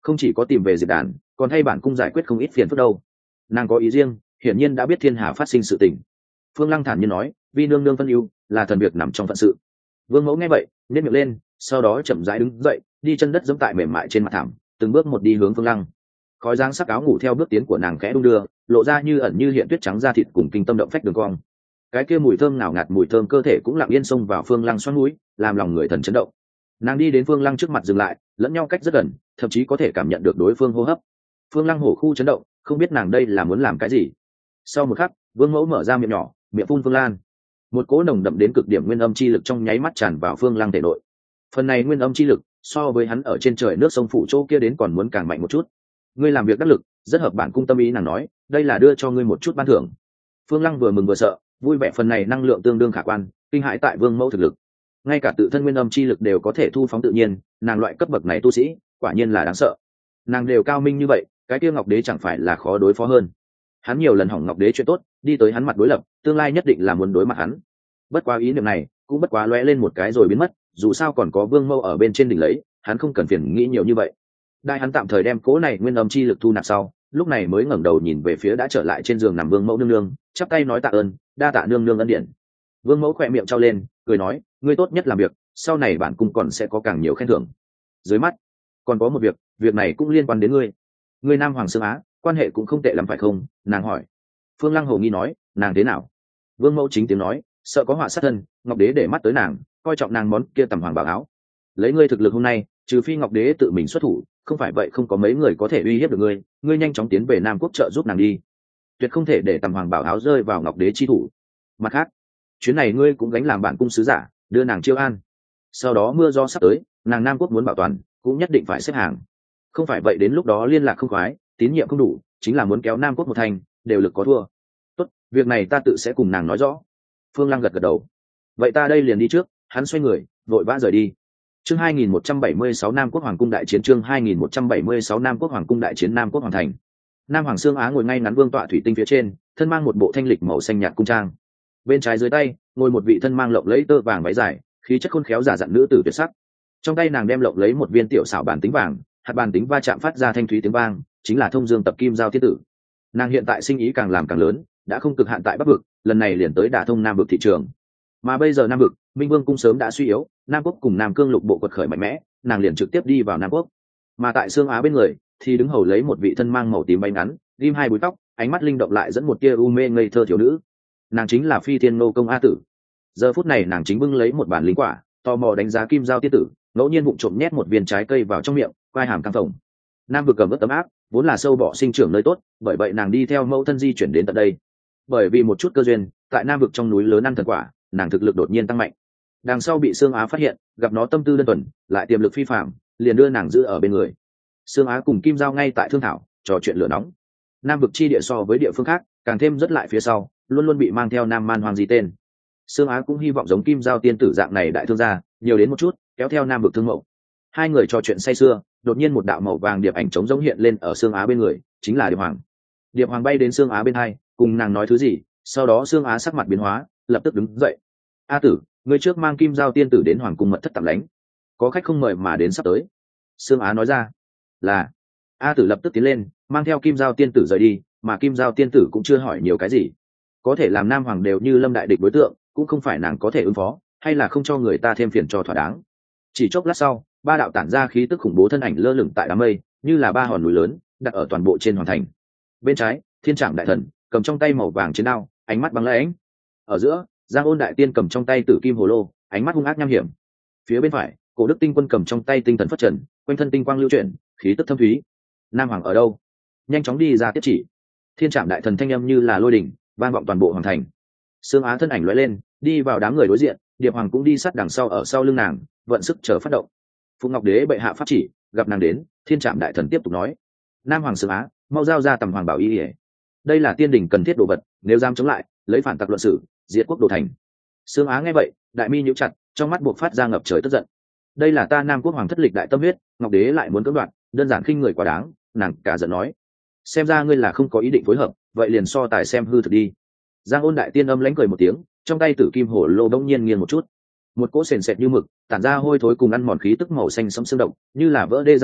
[SPEAKER 1] không chỉ có tìm về diệp đàn, còn thay bản cung giải quyết không ít phiền phức đâu. Nàng có ý riêng, hiển nhiên đã biết thiên hà phát sinh sự tình. Phương Lăng thản nhiên nói, vi nương nương phân ưu là thần việc nằm trong phận sự. Vương mẫu nghe vậy nhếch miệng lên, sau đó chậm rãi đứng dậy, đi chân đất giẫm tại mềm mại trên mặt thảm, từng bước một đi hướng Phương Lăng. Khói dáng sắc áo ngủ theo bước tiến của nàng khẽ đung đưa, lộ ra như ẩn như hiện tuyết trắng da thịt cùng kinh tâm động phách đường cong. Cái kia mùi thơm ngào ngạt mùi thơm cơ thể cũng lặng yên xông vào Phương Lăng xoắn mũi, làm lòng người thần chấn động. Nàng đi đến Phương Lăng trước mặt dừng lại, lẫn nhau cách rất gần, thậm chí có thể cảm nhận được đối phương hô hấp. Phương Lăng hổ khu chấn động, không biết nàng đây là muốn làm cái gì. Sau một khắc, Vương mẫu mở ra miệng nhỏ, miệng phun Phương Lan. Một cỗ nồng đậm đến cực điểm nguyên âm chi lực trong nháy mắt tràn vào Phương Lăng thể nội. Phần này nguyên âm chi lực so với hắn ở trên trời nước sông phủ chỗ kia đến còn muốn càng mạnh một chút. Ngươi làm việc đắc lực, rất hợp bản cung tâm ý. Nàng nói, đây là đưa cho ngươi một chút ban thưởng. Phương Lăng vừa mừng vừa sợ, vui vẻ phần này năng lượng tương đương khả quan, kinh hãi tại Vương mẫu thực lực. Ngay cả tự thân nguyên âm chi lực đều có thể thu phóng tự nhiên, nàng loại cấp bậc này tu sĩ quả nhiên là đáng sợ. Nàng đều cao minh như vậy, cái kia Ngọc Đế chẳng phải là khó đối phó hơn. Hắn nhiều lần hỏng Ngọc Đế chuyện tốt, đi tới hắn mặt đối lập, tương lai nhất định là muốn đối mặt hắn. Bất quá ý niệm này cũng bất quá lóe lên một cái rồi biến mất, dù sao còn có Vương mẫu ở bên trên đỉnh lấy, hắn không cần phiền nghĩ nhiều như vậy. Đại hắn tạm thời đem cố này nguyên âm chi lực thu nạp sau, lúc này mới ngẩng đầu nhìn về phía đã trở lại trên giường nằm Vương mẫu nương nương, chắp tay nói tạ ơn, đa tạ nương nương ân điển. Vương mẫu khỏe miệng trao lên, cười nói, ngươi tốt nhất làm việc, sau này bản cung còn sẽ có càng nhiều khen thưởng. Dưới mắt còn có một việc, việc này cũng liên quan đến ngươi. Ngươi Nam Hoàng Sương Á, quan hệ cũng không tệ lắm phải không? Nàng hỏi. Phương Lăng hồ nghi nói, nàng thế nào? Vương mẫu chính tiếng nói, sợ có họa sát thân, Ngọc Đế để mắt tới nàng, coi trọng nàng món kia tầm hoàng bảo áo. Lấy ngươi thực lực hôm nay, trừ phi Ngọc Đế tự mình xuất thủ, không phải vậy không có mấy người có thể uy hiếp được ngươi. Ngươi nhanh chóng tiến về Nam Quốc trợ giúp nàng đi, tuyệt không thể để tầm hoàng bảo áo rơi vào Ngọc Đế chi thủ. Mặt khác, chuyến này ngươi cũng gánh làm bản cung sứ giả, đưa nàng chiêu an. Sau đó mưa gió sắp tới, nàng Nam Quốc muốn bảo toàn, cũng nhất định phải xếp hàng. Không phải vậy đến lúc đó liên lạc không khoái, tín nhiệm không đủ, chính là muốn kéo Nam Quốc một thành, đều lực có thua. Tốt, việc này ta tự sẽ cùng nàng nói rõ. Phương Lăng gật gật đầu. Vậy ta đây liền đi trước. Hắn xoay người, vội vã rời đi. Chương hai nghìn một trăm bảy mươi sáu Nam Quốc Hoàng cung đại chiến. Chương hai nghìn một trăm bảy mươi sáu Nam Quốc Hoàng cung đại chiến. Nam Quốc Hoàng thành. Nam Hoàng Sương Á ngồi ngay ngắn vương tọa thủy tinh phía trên, thân mang một bộ thanh lịch màu xanh nhạt cung trang. Bên trái dưới tay, ngồi một vị thân mang lộng lẫy tơ vàng váy dài, khí chất khôn khéo giả dặn nữ tử tuyệt sắc. Trong tay nàng đem lộng lấy một viên tiểu xảo bản tính vàng, hạt bàn tính va chạm phát ra thanh thúy tiếng vang, chính là Thông Dương Tập Kim Giao Tiên tử. Nàng hiện tại sinh ý càng làm càng lớn, đã không cực hạn tại Bắc vực, lần này liền tới đả thông Nam vực thị trường. Mà bây giờ Nam vực, Minh Vương cung sớm đã suy yếu, Nam Quốc cùng Nam Cương lục bộ quật khởi mạnh mẽ, nàng liền trực tiếp đi vào Nam Quốc. Mà tại Sương Á bên người, thì đứng hầu lấy một vị thân mang màu tím váy ngắn, ghim hai búi tóc, ánh mắt linh động lại dẫn một tia u mê ngây thơ thiếu nữ. Nàng chính là Phi Thiên Ngô công A Tử. Giờ phút này nàng chính bưng lấy một bản linh quả, tò mò đánh giá Kim Giao Tiên tử, ngẫu nhiên bụng trộm nhét một viên trái cây vào trong miệng, quai hàm căng phồng. Nam vực cầm ướt tấm áp, vốn là sâu bọ sinh trưởng nơi tốt, bởi vậy nàng đi theo mẫu thân di chuyển đến tận đây. Bởi vì một chút cơ duyên, tại Nam vực trong núi lớn ăn thần quả, nàng thực lực đột nhiên tăng mạnh. Đằng sau bị Sương Á phát hiện, gặp nó tâm tư đơn thuần, lại tiềm lực phi phàm, liền đưa nàng giữ ở bên người. Sương Á cùng Kim Giao ngay tại thương thảo, trò chuyện lửa nóng. Nam vực chi địa so với địa phương khác, càng thêm rất lại phía sau, luôn luôn bị mang theo Nam Man Hoàng gì tên. Sương Á cũng hy vọng giống Kim Giao tiên tử dạng này đại thương gia, nhiều đến một chút, kéo theo Nam vực thương mẫu. Hai người trò chuyện say sưa, đột nhiên một đạo màu vàng điệp ảnh trống giống hiện lên ở Sương Á bên người, chính là Điệp Hoàng. Điệp Hoàng bay đến Sương Á bên hai, cùng nàng nói thứ gì, sau đó Sương Á sắc mặt biến hóa, lập tức đứng dậy. A Tử, người trước mang Kim Giao tiên tử đến hoàng cung mật thất tạm lánh, có khách không mời mà đến sắp tới. Sương Á nói ra. Là. A Tử lập tức tiến lên, mang theo Kim Giao tiên tử rời đi, mà Kim Giao tiên tử cũng chưa hỏi nhiều cái gì. Có thể làm Nam Hoàng đều như lâm đại địch đối tượng, cũng không phải nàng có thể ứng phó, hay là không cho người ta thêm phiền cho thỏa đáng. Chỉ chốc lát sau, ba đạo tản ra khí tức khủng bố thân ảnh lơ lửng tại đám mây, như là ba hòn núi lớn đặt ở toàn bộ trên hoàng thành. Bên trái, Thiên Trảm đại thần cầm trong tay màu vàng chiến đao, ánh mắt băng lãnh. Ở giữa, Giang Ôn đại tiên cầm trong tay Tử Kim Hồ Lô, ánh mắt hung ác nham hiểm. Phía bên phải, Cổ Đức Tinh quân cầm trong tay tinh thần phất trần, quanh thân tinh quang lưu chuyển, khí tức thâm thúy. Nam Hoàng ở đâu? Nhanh chóng đi ra tiếp chỉ. Thiên Trảm đại thần thanh âm như là lôi đỉnh, vang vọng toàn bộ hoàng thành. Sương Á thân ảnh lóe lên, đi vào đám người đối diện, Điệp Hoàng cũng đi sát đằng sau ở sau lưng nàng, vận sức chờ phát động. Phụng Ngọc Đế bệ hạ pháp chỉ, gặp nàng đến, Thiên Trảm đại thần tiếp tục nói: Nam Hoàng Sương Á, mau giao ra tầm hoàng bảo y ỉa. Đây là tiên đình cần thiết đồ vật, nếu dám chống lại, lấy phản tặc luận xử, diệt quốc đồ thành. Sương Á nghe vậy, đại mi nhíu chặt, trong mắt buộc phát ra ngập trời tức giận. Đây là ta Nam Quốc hoàng thất lịch đại tâm huyết, Ngọc Đế lại muốn cưỡng đoạt, đơn giản khinh người quá đáng. Nàng cả giận nói: xem ra ngươi là không có ý định phối hợp, vậy liền so tài xem hư thực đi. Giang Ôn đại tiên âm lãnh cười một tiếng, trong tay Tử Kim Hồ Lô bỗng nhiên nghiêng một chút, một cỗ sền sệt như mực, tản ra hôi thối cùng ăn mòn khí tức màu xanh sẫm xương động, như là vỡ đê giang hà,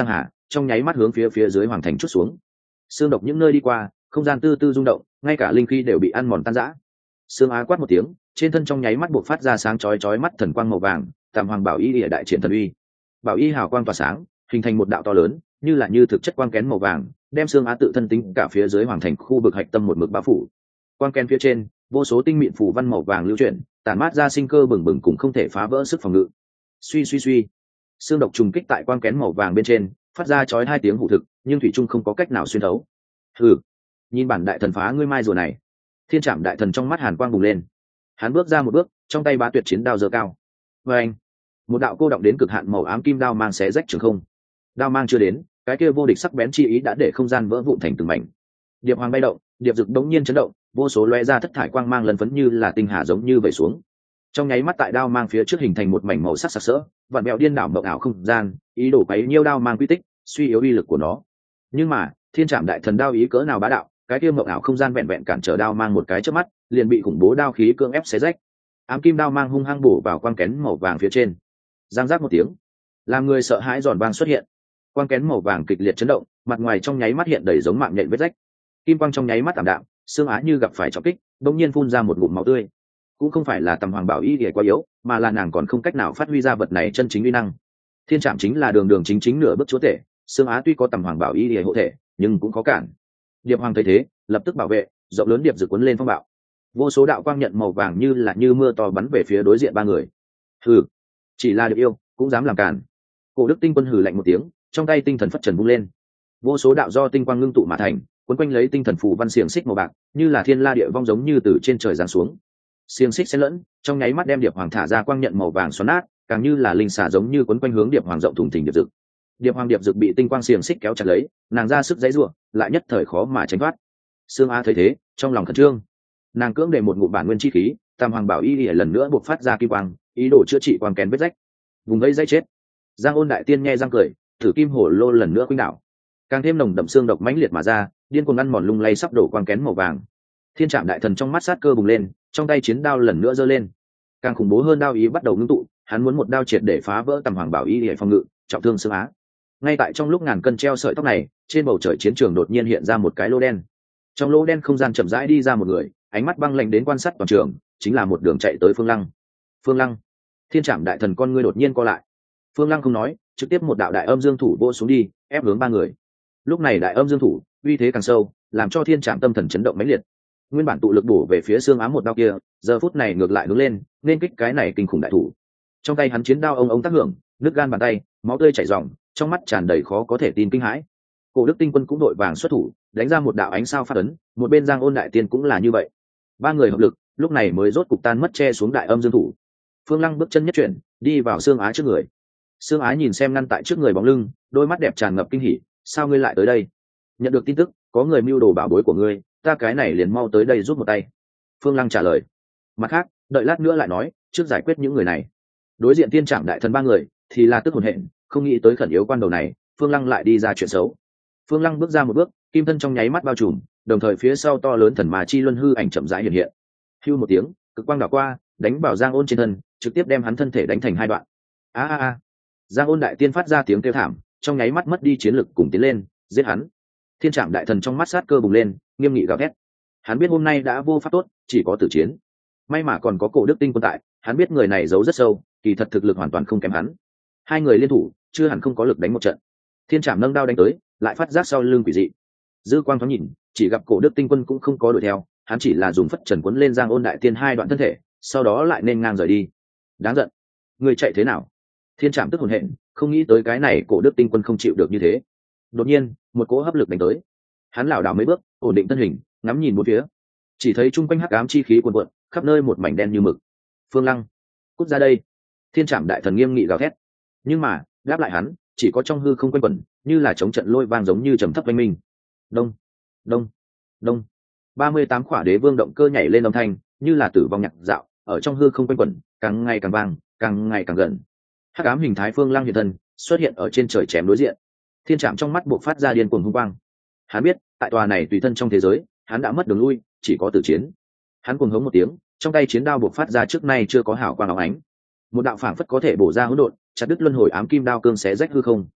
[SPEAKER 1] trong nháy mắt hướng phía phía dưới hoàng thành chút xuống. Xương độc những nơi đi qua, không gian tư tư rung động, ngay cả linh khí đều bị ăn mòn tan rã. Sương Á quát một tiếng, trên thân trong nháy mắt buộc phát ra sáng chói chói mắt thần quang màu vàng, Tam Hoàng Bảo Y địa đại triển thần uy. Bảo Y hào quang tỏa sáng, hình thành một đạo to lớn, như là như thực chất quang kén màu vàng, đem Sương Á tự thân tính cả phía dưới hoàng thành khu vực hạch tâm một mực bao phủ. Quang kén phía trên, vô số tinh mịn phù văn màu vàng lưu chuyển, tản mát ra sinh cơ bừng bừng cũng không thể phá vỡ sức phòng ngự. Suy suy suy, xương độc trùng kích tại quang kén màu vàng bên trên, phát ra chói hai tiếng hủ thực, nhưng thủy trung không có cách nào xuyên thấu. Hừ, nhìn bản đại thần phá ngươi mai rùa này. Thiên Trảm đại thần trong mắt hàn quang bùng lên, hắn bước ra một bước, trong tay bá tuyệt chiến đao giơ cao. Và anh, một đạo cô động đến cực hạn màu ám kim đao mang xé rách trường không. Đao mang chưa đến, cái kia vô địch sắc bén chi ý đã để không gian vỡ vụn thành từng mảnh. Điệp hoàng bay động, điệp dực đống nhiên chấn động, vô số lóe ra thất thải quang mang lần phấn như là tinh hà giống như vẩy xuống. Trong nháy mắt tại đao mang phía trước hình thành một mảnh màu sắc sặc sỡ, vạn mèo điên đảo mộng ảo không gian, ý đồ quấy nhiêu đao mang quy tích, suy yếu uy lực của nó. Nhưng mà, Thiên Trảm đại thần đao ý cỡ nào bá đạo, cái kia mộng ảo không gian vẹn vẹn cản trở đao mang một cái chớp mắt, liền bị khủng bố đao khí cưỡng ép xé rách. Ám kim đao mang hung hăng bổ vào quang kén màu vàng phía trên. Giang giác một tiếng, làm người sợ hãi giòn vang xuất hiện. Quang kén màu vàng kịch liệt chấn động, mặt ngoài trong nháy mắt hiện đầy giống mạng nhện vết rách. Kim quang trong nháy mắt tạm đạm, Sương Á như gặp phải trọng kích, bỗng nhiên phun ra một ngụm máu tươi. Cũng không phải là Tầm Hoàng Bảo Y để quá yếu, mà là nàng còn không cách nào phát huy ra vật này chân chính uy năng. Thiên Trảm chính là đường đường chính chính nửa bước chúa tể, Sương Á tuy có Tầm Hoàng Bảo Y để hộ thể, nhưng cũng có cản. Điệp Hoàng thấy thế, lập tức bảo vệ, rộng lớn điệp dự cuốn lên phong bạo. Vô số đạo quang nhận màu vàng như là như mưa to bắn về phía đối diện ba người. Hừ, chỉ là điệp yêu cũng dám làm cản. Cổ Đức Tinh Quân hừ lạnh một tiếng, trong tay tinh thần phất trần vung lên. Vô số đạo do tinh quang ngưng tụ mà thành, quấn quanh lấy tinh thần phù văn xiềng xích màu bạc, như là thiên la địa vong giống như từ trên trời giáng xuống. Xiềng xích xen lẫn, trong nháy mắt đem điệp hoàng thả ra quang nhận màu vàng xoắn nát, càng như là linh xà giống như quấn quanh hướng điệp hoàng rộng thùng thình điệp dực. Điệp hoàng điệp dực bị tinh quang xiềng xích kéo chặt lấy, nàng ra sức giãy giụa, lại nhất thời khó mà tránh thoát. Sương Á thấy thế, trong lòng khẩn trương, nàng cưỡng để một ngụm bản nguyên chi khí, Tam Hoàng Bảo Y Y lần nữa buộc phát ra kim quang, ý đồ chữa trị quang kén vết rách. Vùng vây dây chết. Giang Ôn đại tiên nghe răng cười, thử kim hổ lô lần nữa khuynh đảo, càng thêm nồng đậm xương độc mãnh liệt mà ra, điên cuồng ăn mòn lung lay sắp đổ quang kén màu vàng. Thiên Trảm đại thần trong mắt sát cơ bùng lên, trong tay chiến đao lần nữa giơ lên, càng khủng bố hơn đao ý bắt đầu ngưng tụ, hắn muốn một đao triệt để phá vỡ Tầm Hoàng Bảo Y để phòng ngự, trọng thương Sương Á. Ngay tại trong lúc ngàn cân treo sợi tóc này, trên bầu trời chiến trường đột nhiên hiện ra một cái lỗ đen. Trong lỗ đen không gian chậm rãi đi ra một người, ánh mắt băng lạnh đến quan sát toàn trường, chính là một đường chạy tới Phương Lăng. Phương Lăng. Thiên Trảm đại thần con ngươi đột nhiên co lại. Phương Lăng không nói, trực tiếp một đạo đại âm dương thủ vỗ xuống đi, ép hướng ba người. Lúc này đại âm dương thủ uy thế càng sâu, làm cho Thiên Trảm tâm thần chấn động mãnh liệt. Nguyên bản tụ lực bổ về phía xương ám một đao kia, giờ phút này ngược lại hướng lên, nên kích cái này kinh khủng đại thủ. Trong tay hắn chiến đao ông ông tác hưởng, nứt gan bàn tay, máu tươi chảy ròng, trong mắt tràn đầy khó có thể tin kinh hãi. Cổ Đức Tinh Quân cũng đội vàng xuất thủ, đánh ra một đạo ánh sao phát ấn, một bên Giang Ôn đại tiên cũng là như vậy. Ba người hợp lực, lúc này mới rốt cục tan mất che xuống đại âm dương thủ. Phương Lăng bước chân nhất chuyển, đi vào Sương Á trước người. Sương Á nhìn xem ngăn tại trước người bóng lưng, đôi mắt đẹp tràn ngập kinh hỉ, sao ngươi lại tới đây? Nhận được tin tức, có người mưu đồ bảo bối của ngươi, ta cái này liền mau tới đây giúp một tay. Phương Lăng trả lời. Mặt khác, đợi lát nữa lại nói, trước giải quyết những người này. Đối diện Tiên Trảm đại thần ba người, thì là tức hồn hện, không nghĩ tới khẩn yếu quan đầu này, Phương Lăng lại đi ra chuyện xấu. Phương Lăng bước ra một bước, kim thân trong nháy mắt bao trùm, đồng thời phía sau to lớn thần mà chi luân hư ảnh chậm rãi hiện hiện. Hưu một tiếng, cực quang đảo qua, đánh vào Giang Ôn trên thân, trực tiếp đem hắn thân thể đánh thành hai đoạn. A a a. Giang Ôn đại tiên phát ra tiếng kêu thảm, trong nháy mắt mất đi chiến lực cùng tiến lên, giết hắn. Thiên Trảm đại thần trong mắt sát cơ bùng lên, nghiêm nghị gào thét. Hắn biết hôm nay đã vô pháp tốt, chỉ có tử chiến. May mà còn có Cổ Đức Tinh Quân tại, hắn biết người này giấu rất sâu, kỳ thật thực lực hoàn toàn không kém hắn. Hai người liên thủ, chưa hẳn không có lực đánh một trận. Thiên Trảm nâng đao đánh tới, lại phát giác sau lưng quỷ dị. Dư quang thoáng nhìn, chỉ gặp Cổ Đức Tinh Quân cũng không có đuổi theo, hắn chỉ là dùng phất trần quấn lên Giang Ôn đại tiên hai đoạn thân thể, sau đó lại nên ngang rời đi. Đáng giận, người chạy thế nào? Thiên Trảm tức hồn hện, không nghĩ tới cái này Cổ Đức Tinh Quân không chịu được như thế. Đột nhiên, một cỗ hấp lực đánh tới. Hắn lảo đảo mấy bước, ổn định thân hình, ngắm nhìn bốn phía. Chỉ thấy chung quanh hắc ám chi khí cuồn cuộn, khắp nơi một mảnh đen như mực. Phương Lăng, cút ra đây! Thiên Trảm đại thần nghiêm nghị gào thét. Nhưng mà, đáp lại hắn, chỉ có trong hư không quanh quẩn, như là chống trận lôi vang giống như trầm thấp vang minh. Đông, đông, đông. ba mươi tám khỏa đế vương động cơ nhảy lên âm thanh, như là tử vong nhạc dạo, ở trong hư không quanh quẩn, càng ngày càng vang, càng ngày càng gần. Hắc ám hình thái Phương Lăng hiện thân, xuất hiện ở trên trời chém đối diện. Thiên Trảm trong mắt bộc phát ra điên cuồng hung quang. Hắn biết, tại tòa này tùy thân trong thế giới, hắn đã mất đường lui, chỉ có tử chiến. Hắn cuồng hống một tiếng, trong tay chiến đao bộc phát ra trước nay chưa có hào quang óng ánh. Một đạo phảng phất có thể bổ ra hỗn độn, chặt đứt luân hồi ám kim đao cương xé rách hư không.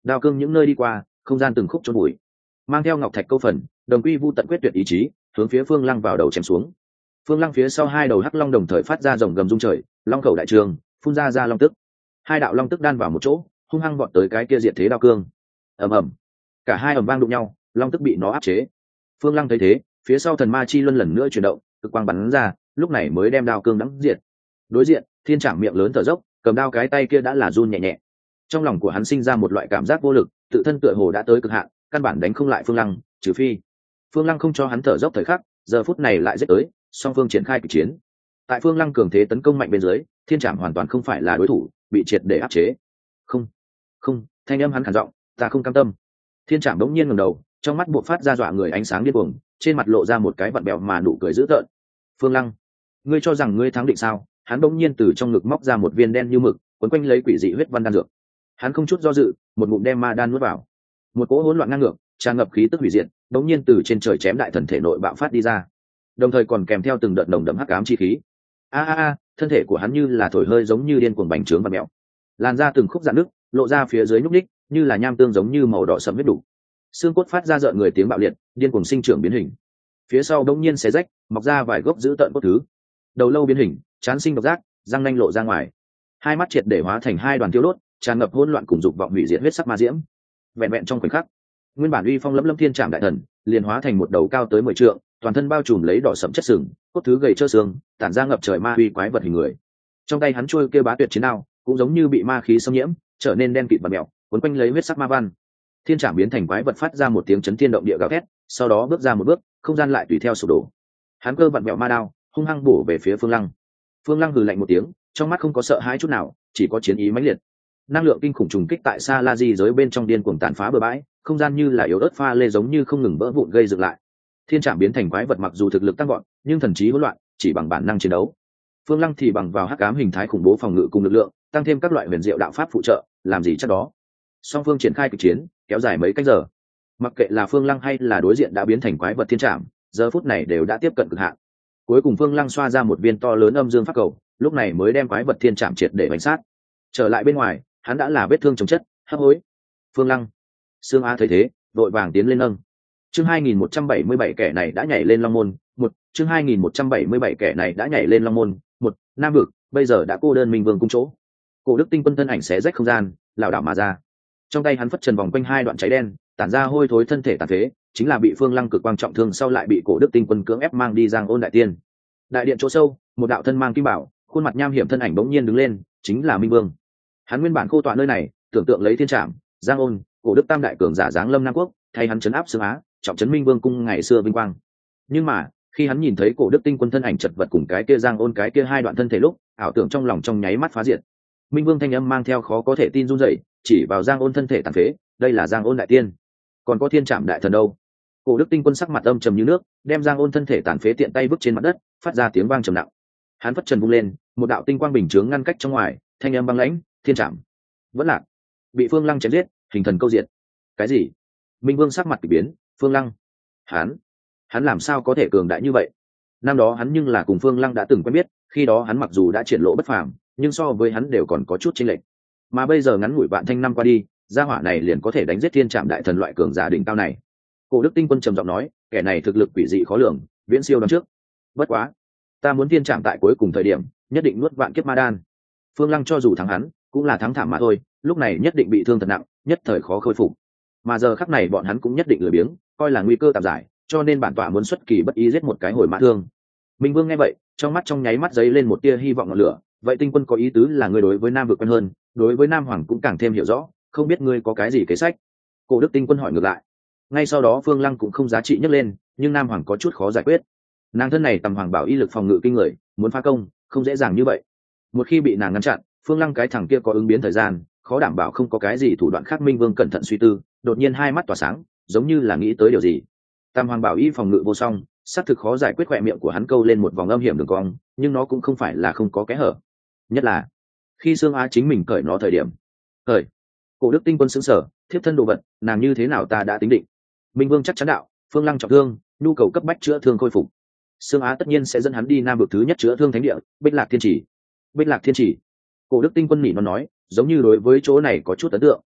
[SPEAKER 1] đao cương những nơi đi qua, không gian từng khúc trôn bụi, mang theo ngọc thạch câu phần, đồng quy vu tận quyết tuyệt ý chí, hướng phía Phương Lăng vào đầu chém xuống. Phương Lăng phía sau hai đầu hắc long đồng thời phát ra rồng gầm rung trời, long khẩu đại trường, phun ra ra long tức. Hai đạo long tức đan vào một chỗ, hung hăng vọt tới cái kia diệt thế đao cương. Ầm ầm, cả hai ầm vang đụng nhau, long tức bị nó áp chế. Phương Lăng thấy thế, phía sau thần ma chi luân lần nữa chuyển động, cực quang bắn ra, lúc này mới đem đao cương đắm diệt. Đối diện, Thiên Trảm miệng lớn thở dốc, cầm đao cái tay kia đã là run nhẹ nhẹ. Trong lòng của hắn sinh ra một loại cảm giác vô lực, tự thân tựa hồ đã tới cực hạn, căn bản đánh không lại Phương Lăng, trừ phi Phương Lăng không cho hắn thở dốc thời khắc, giờ phút này lại giết tới, song phương triển khai kịch chiến. Tại Phương Lăng cường thế tấn công mạnh bên dưới, Thiên Trảm hoàn toàn không phải là đối thủ, bị triệt để áp chế. Không, không, thanh âm hắn khản giọng, ta không cam tâm. Thiên Trảm đống nhiên ngẩng đầu, trong mắt buộc phát ra dọa người ánh sáng điên cuồng, trên mặt lộ ra một cái vặn bẹo mà nụ cười dữ tợn. Phương Lăng, ngươi cho rằng ngươi thắng định sao? Hắn đống nhiên từ trong ngực móc ra một viên đen như mực, quấn quanh lấy quỷ dị huyết văn đan dược. Hắn không chút do dự, một ngụm đem ma đan nuốt vào. Một cỗ hỗn loạn ngang ngược, tràn ngập khí tức hủy diệt, đống nhiên từ trên trời chém đại thần thể nội bạo phát đi ra, đồng thời còn kèm theo từng đợt nồng đậm hắc ám chi khí. A a a, thân thể của hắn như là thổi hơi giống như điên cuồng bành trướng và mèo, làn da từng khúc dạn nước, lộ ra phía dưới nhúc ních, như là nham tương giống như màu đỏ sẫm huyết đủ. Xương cốt phát ra rợn người tiếng bạo liệt, điên cuồng sinh trưởng biến hình. Phía sau đống nhiên xé rách, mọc ra vài gốc dữ tợn cốt thứ. Đầu lâu biến hình, chán sinh độc giác, răng nanh lộ ra ngoài. Hai mắt triệt để hóa thành hai đoàn tiêu đốt, tràn ngập hỗn loạn cùng dục vọng hủy diệt huyết sắc ma diễm. Vẹn vẹn trong khoảnh khắc, nguyên bản uy phong lẫm lẫm Thiên Trảm đại thần liền hóa thành một đầu cao tới mười trượng, toàn thân bao trùm lấy đỏ sẫm chất sừng, cốt thứ gầy trơ xương, tản ra ngập trời ma uy quái vật hình người. Trong tay hắn trôi kia bá tuyệt chiến đao, cũng giống như bị ma khí xâm nhiễm, trở nên đen kịt và mèo, cuốn quanh lấy huyết sắc ma văn. Thiên Trảm biến thành quái vật phát ra một tiếng chấn thiên động địa gào thét, sau đó bước ra một bước, không gian lại tùy theo sụp đổ. Hắn cơ vặn mèo ma đao, hung hăng bổ về phía Phương Lăng. Phương Lăng hừ lạnh một tiếng, trong mắt không có sợ hãi chút nào, chỉ có chiến ý mãnh liệt. Năng lượng kinh khủng trùng kích tại Sa La Di giới bên trong điên cuồng tàn phá bừa bãi, không gian như là yếu ớt pha lê giống như không ngừng vỡ vụn gây dựng lại. Thiên Trảm biến thành quái vật mặc dù thực lực tăng vọt, nhưng thần trí hỗn loạn, chỉ bằng bản năng chiến đấu. Phương Lăng thì bằng vào hắc ám hình thái khủng bố phòng ngự cùng lực lượng, tăng thêm các loại huyền diệu đạo pháp phụ trợ, làm gì chắc đó. Song phương triển khai kịch chiến, kéo dài mấy canh giờ. Mặc kệ là Phương Lăng hay là đối diện đã biến thành quái vật Thiên Trảm, giờ phút này đều đã tiếp cận cực hạn. Cuối cùng Phương Lăng xoa ra một viên to lớn âm dương pháp cầu, lúc này mới đem quái vật Thiên Trảm triệt để bánh sát. Trở lại bên ngoài, hắn đã là vết thương chồng chất, hấp hối. Phương Lăng, Sương Á thấy thế, đội vàng tiến lên nâng. Chương hai nghìn một trăm bảy mươi bảy kẻ này đã nhảy lên Long môn, một, chương hai nghìn một trăm bảy mươi bảy kẻ này đã nhảy lên Long môn, một, Nam vực, bây giờ đã cô đơn Minh Vương cung chỗ. Cổ Đức Tinh Quân thân ảnh xé rách không gian, lảo đảo mà ra. Trong tay hắn phất trần vòng quanh hai đoạn cháy đen, tản ra hôi thối thân thể tàn phế, chính là bị Phương Lăng cực quan trọng thương sau lại bị Cổ Đức Tinh Quân cưỡng ép mang đi Giang Ôn đại tiên. Đại điện chỗ sâu, một đạo thân mang kim bảo, khuôn mặt nham hiểm thân ảnh bỗng nhiên đứng lên, chính là Minh Vương. Hắn nguyên bản khô tọa nơi này, tưởng tượng lấy Thiên Trảm, Giang Ôn, Cổ Đức tam đại cường giả giáng lâm Nam quốc, thay hắn chấn áp Sương Á, trọng trấn Minh Vương cung ngày xưa vinh quang. Nhưng mà, khi hắn nhìn thấy Cổ Đức Tinh Quân thân ảnh chật vật cùng cái kia Giang Ôn cái kia hai đoạn thân thể lúc, ảo tưởng trong lòng trong nháy mắt phá diệt. Minh Vương thanh âm mang theo khó có thể tin run rẩy, chỉ vào Giang Ôn thân thể tàn phế, đây là Giang Ôn đại tiên. Còn có Thiên Trảm đại thần đâu? Cổ Đức Tinh Quân sắc mặt âm trầm như nước, đem Giang Ôn thân thể tàn phế tiện tay vứt trên mặt đất, phát ra tiếng vang trầm nặng. Hắn phất trần vung lên, một đạo tinh quang bình chướng ngăn cách trong ngoài, thanh âm băng lãnh, Thiên Trảm vẫn lạc, bị Phương Lăng chém giết, hình thần câu diệt. Cái gì? Minh Vương sắc mặt kỳ biến, Phương Lăng, hắn, hắn làm sao có thể cường đại như vậy? Năm đó hắn nhưng là cùng Phương Lăng đã từng quen biết, khi đó hắn mặc dù đã triển lộ bất phàm, nhưng so với hắn đều còn có chút chênh lệch. Mà bây giờ ngắn ngủi vạn thanh năm qua đi, gia hỏa này liền có thể đánh giết Thiên Trảm đại thần loại cường giả đỉnh cao này. Cổ Đức Tinh Quân trầm giọng nói, kẻ này thực lực quỷ dị khó lường, viễn siêu đoán trước. Bất quá, ta muốn Thiên Trảm tại cuối cùng thời điểm, nhất định nuốt vạn kiếp ma đan. Phương Lăng cho dù thắng hắn, cũng là thắng thảm mà thôi, lúc này nhất định bị thương thật nặng, nhất thời khó khôi phục. Mà giờ khắc này bọn hắn cũng nhất định lười biếng, coi là nguy cơ tạm giải, cho nên bản tọa muốn xuất kỳ bất ý giết một cái hồi mã thương. Minh Vương nghe vậy, trong mắt trong nháy mắt giấy lên một tia hy vọng ngọn lửa, vậy Tinh Quân có ý tứ là ngươi đối với Nam vực quen hơn, đối với Nam Hoàng cũng càng thêm hiểu rõ, không biết ngươi có cái gì kế sách? Cổ Đức Tinh Quân hỏi ngược lại. Ngay sau đó Phương Lăng cũng không giá trị nhấc lên, nhưng Nam Hoàng có chút khó giải quyết. Nàng thân này tầm hoàng bảo y lực phòng ngự kinh người, muốn phá công không dễ dàng như vậy. Một khi bị nàng ngăn chặn, Phương Lăng cái thằng kia có ứng biến thời gian, khó đảm bảo không có cái gì thủ đoạn khác. Minh Vương cẩn thận suy tư, đột nhiên hai mắt tỏa sáng, giống như là nghĩ tới điều gì. Tam hoàng bảo y phòng ngự vô song, xác thực khó giải quyết. Khỏe miệng của hắn câu lên một vòng âm hiểm đường cong, nhưng nó cũng không phải là không có kẽ hở. Nhất là khi Sương Á chính mình cởi nó thời điểm. Cởi? Cổ Đức Tinh Quân sững sờ, thiếp thân đồ vật, nàng như thế nào ta đã tính định. Minh Vương chắc chắn đạo, Phương Lăng trọng thương, nhu cầu cấp bách chữa thương khôi phục. Sương Á tất nhiên sẽ dẫn hắn đi Nam vực thứ nhất chữa thương thánh địa, Bích Lạc Thiên Chỉ. Bích Lạc Thiên Chỉ. Cổ Đức Tinh Quân nỉ nó nói, giống như đối với chỗ này có chút ấn tượng.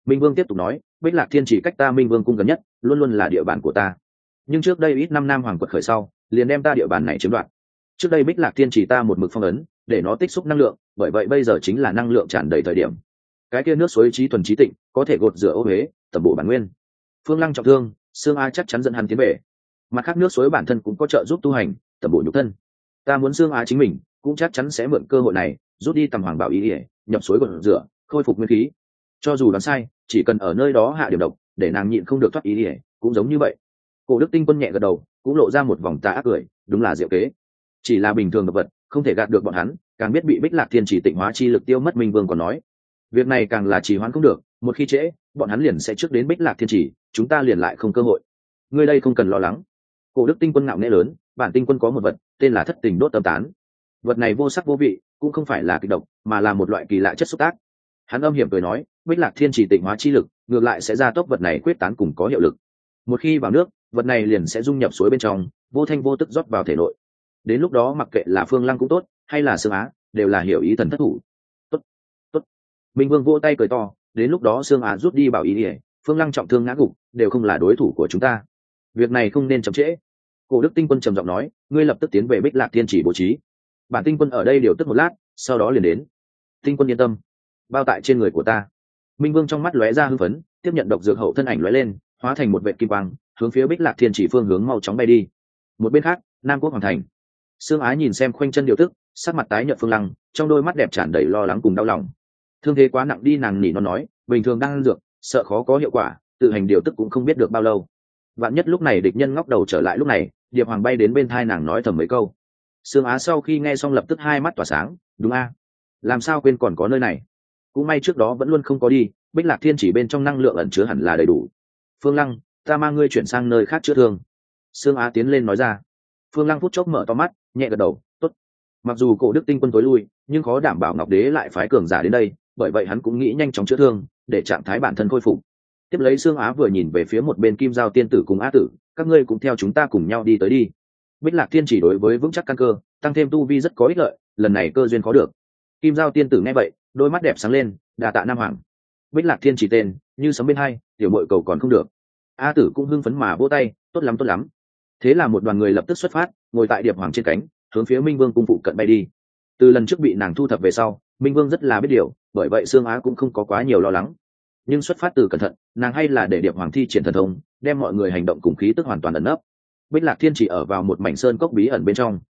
[SPEAKER 1] Minh Vương tiếp tục nói, Bích Lạc Thiên chỉ cách ta Minh Vương cung gần nhất, luôn luôn là địa bàn của ta. Nhưng trước đây ít năm Nam Hoàng quật khởi sau, liền đem ta địa bàn này chiếm đoạt. Trước đây Bích Lạc Thiên chỉ ta một mực phong ấn, để nó tích xúc năng lượng, bởi vậy bây giờ chính là năng lượng tràn đầy thời điểm. Cái kia nước suối trí thuần trí tịnh, có thể gột rửa ô huế, tẩm bổ bản nguyên. Phương Lăng trọng thương, Sương Á chắc chắn dẫn hắn tiến về. Mặt khác nước suối bản thân cũng có trợ giúp tu hành, tẩm bổ nhục thân. Ta muốn Sương Á chính mình cũng chắc chắn sẽ mượn cơ hội này, rút đi tầm hoàng bảo ý ỉa, nhập suối gột rửa, khôi phục nguyên khí. Cho dù đoán sai, chỉ cần ở nơi đó hạ điểm độc, để nàng nhịn không được thoát ý ỉa, cũng giống như vậy. Cổ Đức Tinh Quân nhẹ gật đầu, cũng lộ ra một vòng tà ác cười, đúng là diệu kế. Chỉ là bình thường độc vật, không thể gạt được bọn hắn, càng biết bị Bích Lạc Thiên chỉ tịnh hóa chi lực tiêu mất. Minh Vương còn nói, việc này càng là trì hoãn không được, một khi trễ, bọn hắn liền sẽ trước đến Bích Lạc Thiên chỉ, chúng ta liền lại không cơ hội. Ngươi đây không cần lo lắng. Cổ Đức Tinh Quân ngạo nghễ lớn, bản tinh quân có một vật, tên là Thất Tình Đốt Tâm Tán. Vật này vô sắc vô vị, cũng không phải là kịch độc, mà là một loại kỳ lạ chất xúc tác. Hắn âm hiểm cười nói, Bích Lạc Thiên chỉ tịnh hóa chi lực, ngược lại sẽ gia tốc vật này quyết tán cùng có hiệu lực. Một khi vào nước, vật này liền sẽ dung nhập suối bên trong, vô thanh vô tức rót vào thể nội. Đến lúc đó mặc kệ là Phương Lăng cũng tốt, hay là Sương Á, đều là hiểu ý thần thất thủ. Tốt, tốt. Minh Vương vỗ tay cười to, đến lúc đó Sương Á rút đi bảo ý ỉa, Phương Lăng trọng thương ngã gục, đều không là đối thủ của chúng ta. Việc này không nên chậm trễ. Cổ Đức Tinh Quân trầm giọng nói, ngươi lập tức tiến về Bích Lạc Thiên chỉ bố trí. Bản tinh quân ở đây điều tức một lát, sau đó liền đến. Tinh quân yên tâm, bao tại trên người của ta. Minh Vương trong mắt lóe ra hưng phấn, tiếp nhận độc dược hậu thân ảnh lóe lên, hóa thành một vệt kim quang, hướng phía Bích Lạc Thiên chỉ phương hướng mau chóng bay đi. Một bên khác, Nam Quốc hoàng thành. Sương Ái nhìn xem khoanh chân điều tức, sắc mặt tái nhợt Phương Lăng, trong đôi mắt đẹp tràn đầy lo lắng cùng đau lòng. Thương thế quá nặng đi, nàng nỉ nó nói, bình thường đang ăn dược, sợ khó có hiệu quả, tự hành điều tức cũng không biết được bao lâu. Vạn nhất lúc này địch nhân ngóc đầu trở lại lúc này, Điệp Hoàng bay đến bên thai nàng nói thầm mấy câu. Sương Á sau khi nghe xong lập tức hai mắt tỏa sáng, đúng a, làm sao quên còn có nơi này. Cũng may trước đó vẫn luôn không có đi, Bích Lạc Thiên chỉ bên trong năng lượng ẩn chứa hẳn là đầy đủ. Phương Lăng, ta mang ngươi chuyển sang nơi khác chữa thương. Sương Á tiến lên nói ra. Phương Lăng phút chốc mở to mắt, nhẹ gật đầu, tốt. Mặc dù Cổ Đức Tinh Quân tối lui, nhưng khó đảm bảo Ngọc Đế lại phái cường giả đến đây, bởi vậy hắn cũng nghĩ nhanh chóng chữa thương, để trạng thái bản thân khôi phục. Tiếp lấy Sương Á vừa nhìn về phía một bên Kim Giao tiên tử cùng Á tử, các ngươi cũng theo chúng ta cùng nhau đi tới đi. Bích Lạc Thiên chỉ đối với vững chắc căn cơ, tăng thêm tu vi rất có ích lợi, lần này cơ duyên có được. Kim Giao tiên tử nghe vậy, đôi mắt đẹp sáng lên, đà tạ Nam Hoàng. Bích Lạc Thiên chỉ tên, như sấm bên hai, tiểu muội cầu còn không được. A tử cũng hưng phấn mà vỗ tay, tốt lắm tốt lắm. Thế là một đoàn người lập tức xuất phát, ngồi tại Điệp Hoàng trên cánh, hướng phía Minh Vương cung phụ cận bay đi. Từ lần trước bị nàng thu thập về sau, Minh Vương rất là biết điều, bởi vậy Sương Á cũng không có quá nhiều lo lắng. Nhưng xuất phát từ cẩn thận, nàng hay là để Điệp Hoàng thi triển thần thông, đem mọi người hành động cùng khí tức hoàn toàn ẩn nấp. Bích Lạc Thiên chỉ ở vào một mảnh sơn cốc bí ẩn bên trong.